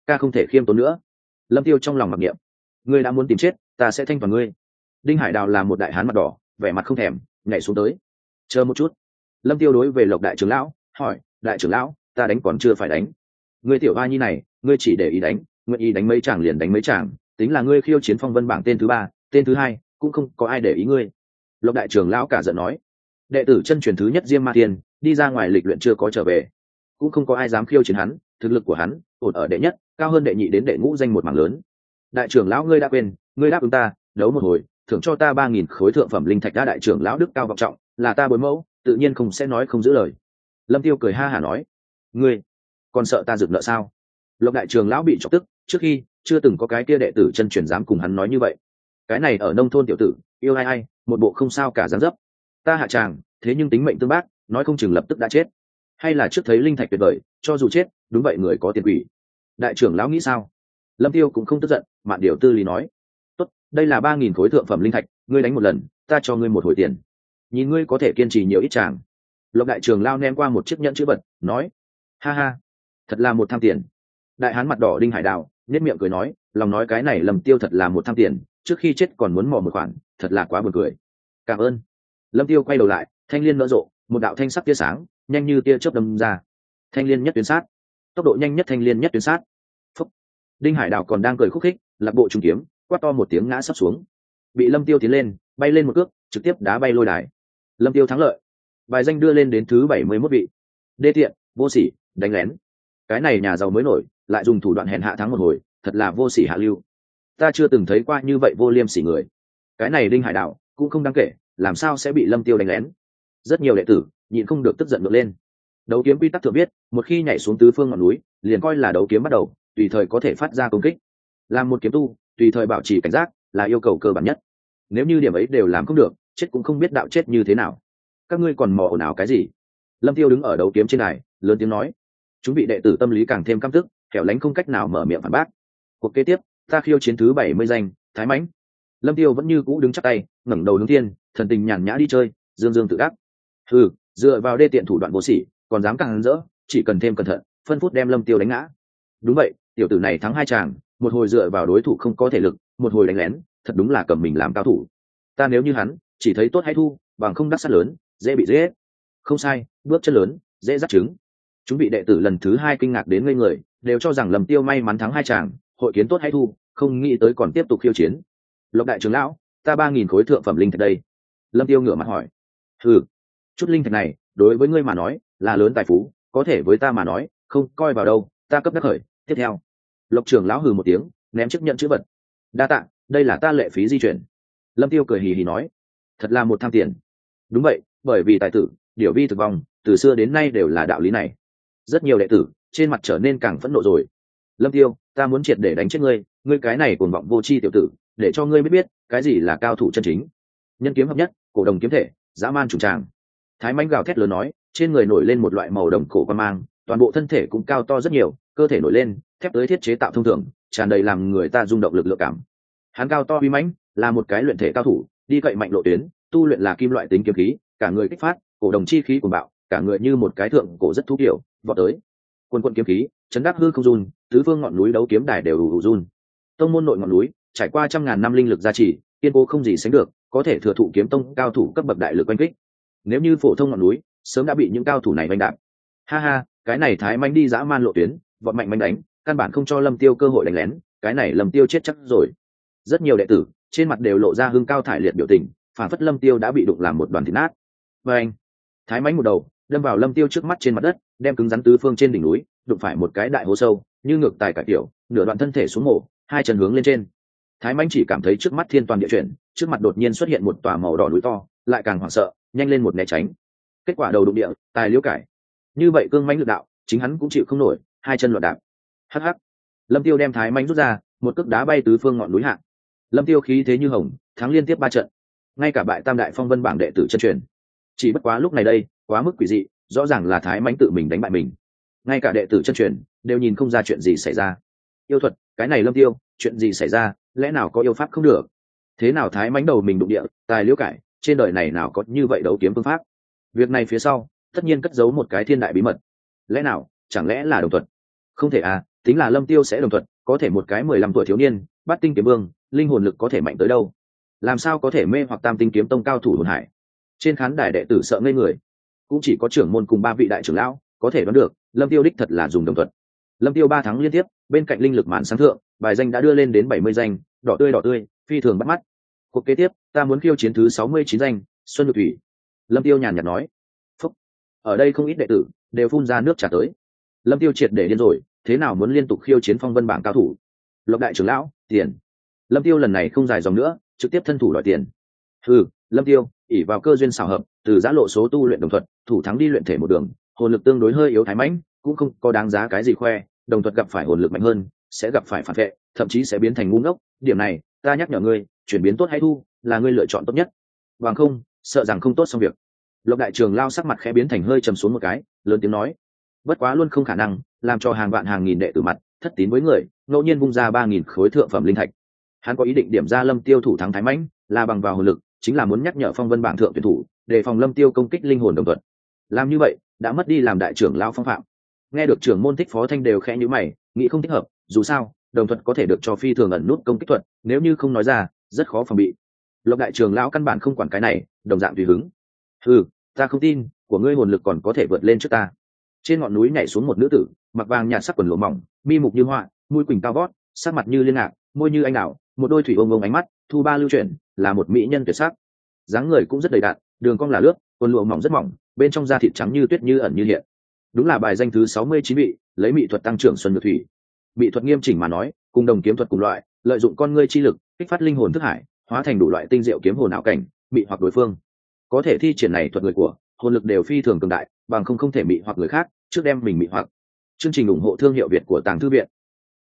ca không thể khiêm tốn nữa. Lâm Tiêu trong lòng mặc niệm, ngươi đã muốn tìm chết, ta sẽ thanh toàn ngươi. Đinh Hải Đào là một đại hán mặt đỏ, vẻ mặt không thèm, nhảy xuống tới. Chờ một chút. Lâm Tiêu đối về Lộc đại trưởng lão hỏi, đại trưởng lão, ta đánh còn chưa phải đánh. Ngươi tiểu a nhi này, ngươi chỉ để ý đánh, nguyện ý đánh mấy chàng liền đánh mấy chàng, tính là ngươi khiêu chiến phong vân bảng tên thứ 3, tên thứ 2, cũng không có ai để ý ngươi. Lộc đại trưởng lão cả giận nói, đệ tử chân truyền thứ nhất Diêm Ma Thiên đi ra ngoài lịch luyện chưa có trở về, cũng không có ai dám khiêu chiến hắn, thực lực của hắn ổn ở đệ nhất, cao hơn đệ nhị đến đệ ngũ danh một mảng lớn. Đại trưởng lão ngươi đã quên, ngươi đáp ứng ta, đấu một hồi, thưởng cho ta 3.000 khối thượng phẩm linh thạch. Đã đại trưởng lão đức cao vọng trọng, là ta bối mẫu, tự nhiên không sẽ nói không giữ lời. Lâm Tiêu cười ha hả nói, ngươi còn sợ ta rực nợ sao? Lộc đại trưởng lão bị chọc tức, trước khi chưa từng có cái kia đệ tử chân truyền dám cùng hắn nói như vậy. Cái này ở nông thôn tiểu tử, yêu ai, một bộ không sao cả dáng dấp. Ta hạ tràng, thế nhưng tính mệnh tương bác, nói không chừng lập tức đã chết. Hay là trước thấy linh thạch tuyệt vời, cho dù chết, đúng vậy người có tiền quỷ. Đại trưởng lão nghĩ sao? Lâm Tiêu cũng không tức giận, mạn điều tư lý nói, tốt, đây là 3.000 khối thượng phẩm linh thạch, ngươi đánh một lần, ta cho ngươi một hồi tiền. Nhìn ngươi có thể kiên trì nhiều ít chàng. Lộc đại trưởng lão ném qua một chiếc nhẫn chữ vật, nói, ha ha, thật là một tham tiền. Đại hán mặt đỏ Đinh Hải Đào nhếch miệng cười nói, lòng nói cái này Lâm Tiêu thật là một tham tiền, trước khi chết còn muốn mò một khoản, thật là quá buồn cười. Cảm ơn. Lâm Tiêu quay đầu lại, thanh liên nở rộ, một đạo thanh sắc tia sáng nhanh như tia chớp đâm ra. Thanh liên nhất tuyến sát, tốc độ nhanh nhất thanh liên nhất tuyến sát. Phúc. Đinh Hải Đào còn đang cười khúc khích, lạc bộ trùng kiếm, quát to một tiếng ngã sấp xuống. Bị Lâm Tiêu tiến lên, bay lên một cước, trực tiếp đá bay lôi đài. Lâm Tiêu thắng lợi. Bài danh đưa lên đến thứ 71 vị. Đê tiện, vô sỉ, đánh lén. Cái này nhà giàu mới nổi, lại dùng thủ đoạn hèn hạ thắng một hồi, thật là vô sỉ hạ lưu. Ta chưa từng thấy qua như vậy vô liêm sỉ người. Cái này Đinh Hải Đào cũng không đáng kể, làm sao sẽ bị Lâm Tiêu đánh lén? Rất nhiều đệ tử nhịn không được tức giận ngược lên. Đấu kiếm quy tắc thượng viết, một khi nhảy xuống tứ phương ngọn núi, liền coi là đấu kiếm bắt đầu, tùy thời có thể phát ra công kích. Làm một kiếm tu, tùy thời bảo trì cảnh giác là yêu cầu cơ bản nhất. Nếu như điểm ấy đều làm không được, chết cũng không biết đạo chết như thế nào. Các ngươi còn mò ồn ào cái gì? Lâm Tiêu đứng ở đấu kiếm trên đài, lớn tiếng nói. Chúng vị đệ tử tâm lý càng thêm căm tức, kẻo lánh không cách nào mở miệng phản bác. Cuộc kế tiếp, ta khiêu chiến thứ 70 danh, Thái Mãnh. Lâm Tiêu vẫn như cũ đứng chắp tay, ngẩng đầu hướng thiên, thần tình nhàn nhã đi chơi, dương dương tự đắc. Dựa vào đê tiện thủ đoạn vô sỉ, còn dám càng hắn rỡ, chỉ cần thêm cẩn thận, phân phút đem Lâm Tiêu đánh ngã. Đúng vậy, tiểu tử này thắng 2 chàng, một hồi dựa vào đối thủ không có thể lực, một hồi đánh lén, thật đúng là cầm mình làm cao thủ. Ta nếu như hắn, chỉ thấy tốt hay thu, bằng không đắc sát lớn, dễ bị dễ. Không sai, bước chân lớn, dễ dắt trứng. Chúng vị đệ tử lần thứ 2 kinh ngạc đến ngây người, đều cho rằng Lâm Tiêu may mắn thắng 2 chàng, hội kiến tốt hay thu, không nghĩ tới còn tiếp tục khiêu chiến. Lộc đại trưởng lão, ta 3.000 khối thượng phẩm linh thạch đây. Lâm Tiêu ngửa mặt hỏi. Chút linh thạch này đối với ngươi mà nói là lớn tài phú, có thể với ta mà nói không coi vào đâu, ta cấp đắc khởi. Tiếp theo, Lộc trưởng lão hừ một tiếng, ném chiếc nhận chữ vật. Đa tạ, đây là ta lệ phí di chuyển. Lâm Tiêu cười hì hì nói, thật là một tham tiền. Đúng vậy, bởi vì tài tử điều vi thực vong, từ xưa đến nay đều là đạo lý này. Rất nhiều đệ tử trên mặt trở nên càng phẫn nộ rồi. Lâm Tiêu, ta muốn triệt để đánh chết ngươi, ngươi cái này cuồng vọng vô tri tiểu tử, để cho ngươi biết cái gì là cao thủ chân chính. Nhân kiếm hợp nhất, cổ đồng kiếm thể, dã man trùng tràng. Thái Mãnh gào thét lớn nói, trên người nổi lên một loại màu đồng cổ quan mang, toàn bộ thân thể cũng cao to rất nhiều, cơ thể nổi lên, thép tới thiết chế tạo thông thường, tràn đầy làm người ta rung động lực lượng cảm. Hắn cao to uy mãnh, là một cái luyện thể cao thủ, đi cậy mạnh lộ tuyến, tu luyện là kim loại tính kiếm khí, cả người kích phát, cổ đồng chi khí cuồng bạo, cả người như một cái thượng cổ rất thú kiểu, vọt tới. Quân quân kiếm khí, chấn đắc hư không run, tứ phương ngọn núi đấu kiếm đài đều ù run. Tông môn nội ngọn núi, trải qua trăm ngàn năm linh lực gia trì, kiên cố không gì sánh được, có thể thừa thụ kiếm tông cao thủ cấp bậc đại lực oanh kích. Nếu như phổ thông ngọn núi, sớm đã bị những cao thủ này oanh đạp. Ha ha, cái này Thái Mãnh đi dã man lộ tuyến, vọt mạnh manh đánh, căn bản không cho Lâm Tiêu cơ hội đánh lén, cái này Lâm Tiêu chết chắc rồi. Rất nhiều đệ tử trên mặt đều lộ ra hưng cao thải liệt biểu tình, phản phất Lâm Tiêu đã bị đụng làm một đoàn thịt nát. Và anh, Thái Mãnh một đầu đâm vào Lâm Tiêu trước mắt trên mặt đất, đem cứng rắn tứ phương trên đỉnh núi đụng phải một cái đại hố sâu, như ngược tài cải tiểu, nửa đoạn thân thể xuống mổ, hai chân hướng lên trên. Thái Mãnh chỉ cảm thấy trước mắt thiên toàn địa chuyển, trước mặt đột nhiên xuất hiện một tòa màu đỏ núi to, lại càng hoảng sợ, nhanh lên một né tránh. Kết quả đầu đụng địa, tài liễu cải. Như vậy cương mãnh lực đạo, chính hắn cũng chịu không nổi, hai chân loạn đạp. Hắc hắc. Lâm Tiêu đem Thái Mãnh rút ra, một cước đá bay tứ phương ngọn núi hạ. Lâm Tiêu khí thế như hồng, thắng liên tiếp 3 trận, ngay cả bại tam đại phong vân bảng đệ tử chân truyền. Chỉ bất quá lúc này đây, quá mức quỷ dị, rõ ràng là Thái Mãnh tự mình đánh bại mình. Ngay cả đệ tử chân truyền đều nhìn không ra chuyện gì xảy ra. Yêu thuật, cái này Lâm Tiêu, chuyện gì xảy ra, lẽ nào có yêu pháp không được? Thế nào Thái Mãnh đầu mình đụng địa, tài liễu cải, trên đời này nào có như vậy đấu kiếm phương pháp? Việc này phía sau, tất nhiên cất giấu một cái thiên đại bí mật. Lẽ nào, chẳng lẽ là đồng thuật? Không thể à, tính là Lâm Tiêu sẽ đồng thuận, có thể một cái 15 tuổi thiếu niên, bát tinh kiếm vương, linh hồn lực có thể mạnh tới đâu? Làm sao có thể mê hoặc tam tinh kiếm tông cao thủ hồn hải? Trên khán đài đệ tử sợ ngây người, cũng chỉ có trưởng môn cùng ba vị đại trưởng lão có thể đoán được, Lâm Tiêu đích thật là dùng đồng thuận. Lâm Tiêu 3 tháng liên tiếp, bên cạnh linh lực màn sáng thượng, bài danh đã đưa lên đến 70 danh, đỏ tươi, phi thường bắt mắt. Cuộc kế tiếp, ta muốn khiêu chiến thứ 69 danh, Xuân Nhược Thủy. Lâm Tiêu nhàn nhạt nói. Phúc. Ở đây không ít đệ tử đều phun ra nước trà tới. Lâm Tiêu triệt để điên rồi, thế nào muốn liên tục khiêu chiến phong vân bảng cao thủ? Lộc đại trưởng lão, tiền. Lâm Tiêu lần này không dài dòng nữa, trực tiếp thân thủ đòi tiền. Lâm Tiêu ỷ vào cơ duyên xảo hợp, từ giã lộ số tu luyện đồng thuật, thủ thắng đi luyện thể một đường, hồn lực tương đối hơi yếu thái mãnh, cũng không có đáng giá cái gì khoe. Đồng thuật gặp phải hồn lực mạnh hơn, sẽ gặp phải phản vệ, thậm chí sẽ biến thành ngu ngốc. Điểm này, ta nhắc nhở ngươi, chuyển biến tốt hay thu, là ngươi lựa chọn tốt nhất. Bằng không, sợ rằng không tốt xong việc. Lộc đại trường lao sắc mặt khẽ biến thành hơi trầm xuống một cái, lớn tiếng nói: bất quá luôn không khả năng làm cho hàng vạn hàng nghìn đệ tử mặt thất tín với người, ngẫu nhiên vung ra 3.000 khối thượng phẩm linh thạch. Hắn có ý định điểm ra Lâm Tiêu thủ thắng thái mãnh, là bằng vào hồn lực, chính là muốn nhắc nhở phong vân bảng thượng tuyển thủ, để phòng Lâm Tiêu công kích linh hồn đồng thuận. Làm như vậy, đã mất đi làm đại trưởng lao phong phạm. Nghe được trưởng môn Thích Phó Thanh đều khẽ nhíu mày, nghĩ không thích hợp, dù sao, đồng thuận có thể được cho phi thường ẩn nút công kích thuật, nếu như không nói ra, rất khó phòng bị. Lộc đại trưởng lão căn bản không quản cái này, đồng dạng tùy hứng. Ta không tin, của ngươi hồn lực còn có thể vượt lên trước ta. Trên ngọn núi nhảy xuống một nữ tử, mặc vàng nhạt sắc quần lụa mỏng, mi mục như họa, mũi quỳnh cao vót, sắc mặt như liên ngạc, môi như anh đào, một đôi thủy ông ánh mắt, thu ba lưu chuyển, là một mỹ nhân tuyệt sắc. Dáng người cũng rất đầy đặn, đường cong là lướt, quần lụa mỏng rất mỏng, bên trong da thịt trắng như tuyết như ẩn như hiện. Đúng là bài danh thứ 69 vị, lấy mỹ thuật tăng trưởng Xuân Nhược Thủy. Mỹ thuật nghiêm chỉnh mà nói, cùng đồng kiếm thuật cùng loại, lợi dụng con ngươi chi lực, kích phát linh hồn thức hải, hóa thành đủ loại tinh diệu kiếm hồn ảo cảnh, mị hoặc đối phương. Có thể thi triển này thuật người của, hồn lực đều phi thường cường đại, bằng không thể mị hoặc người khác, trước đem mình mị hoặc. Chương trình ủng hộ thương hiệu Việt của Tàng Thư viện.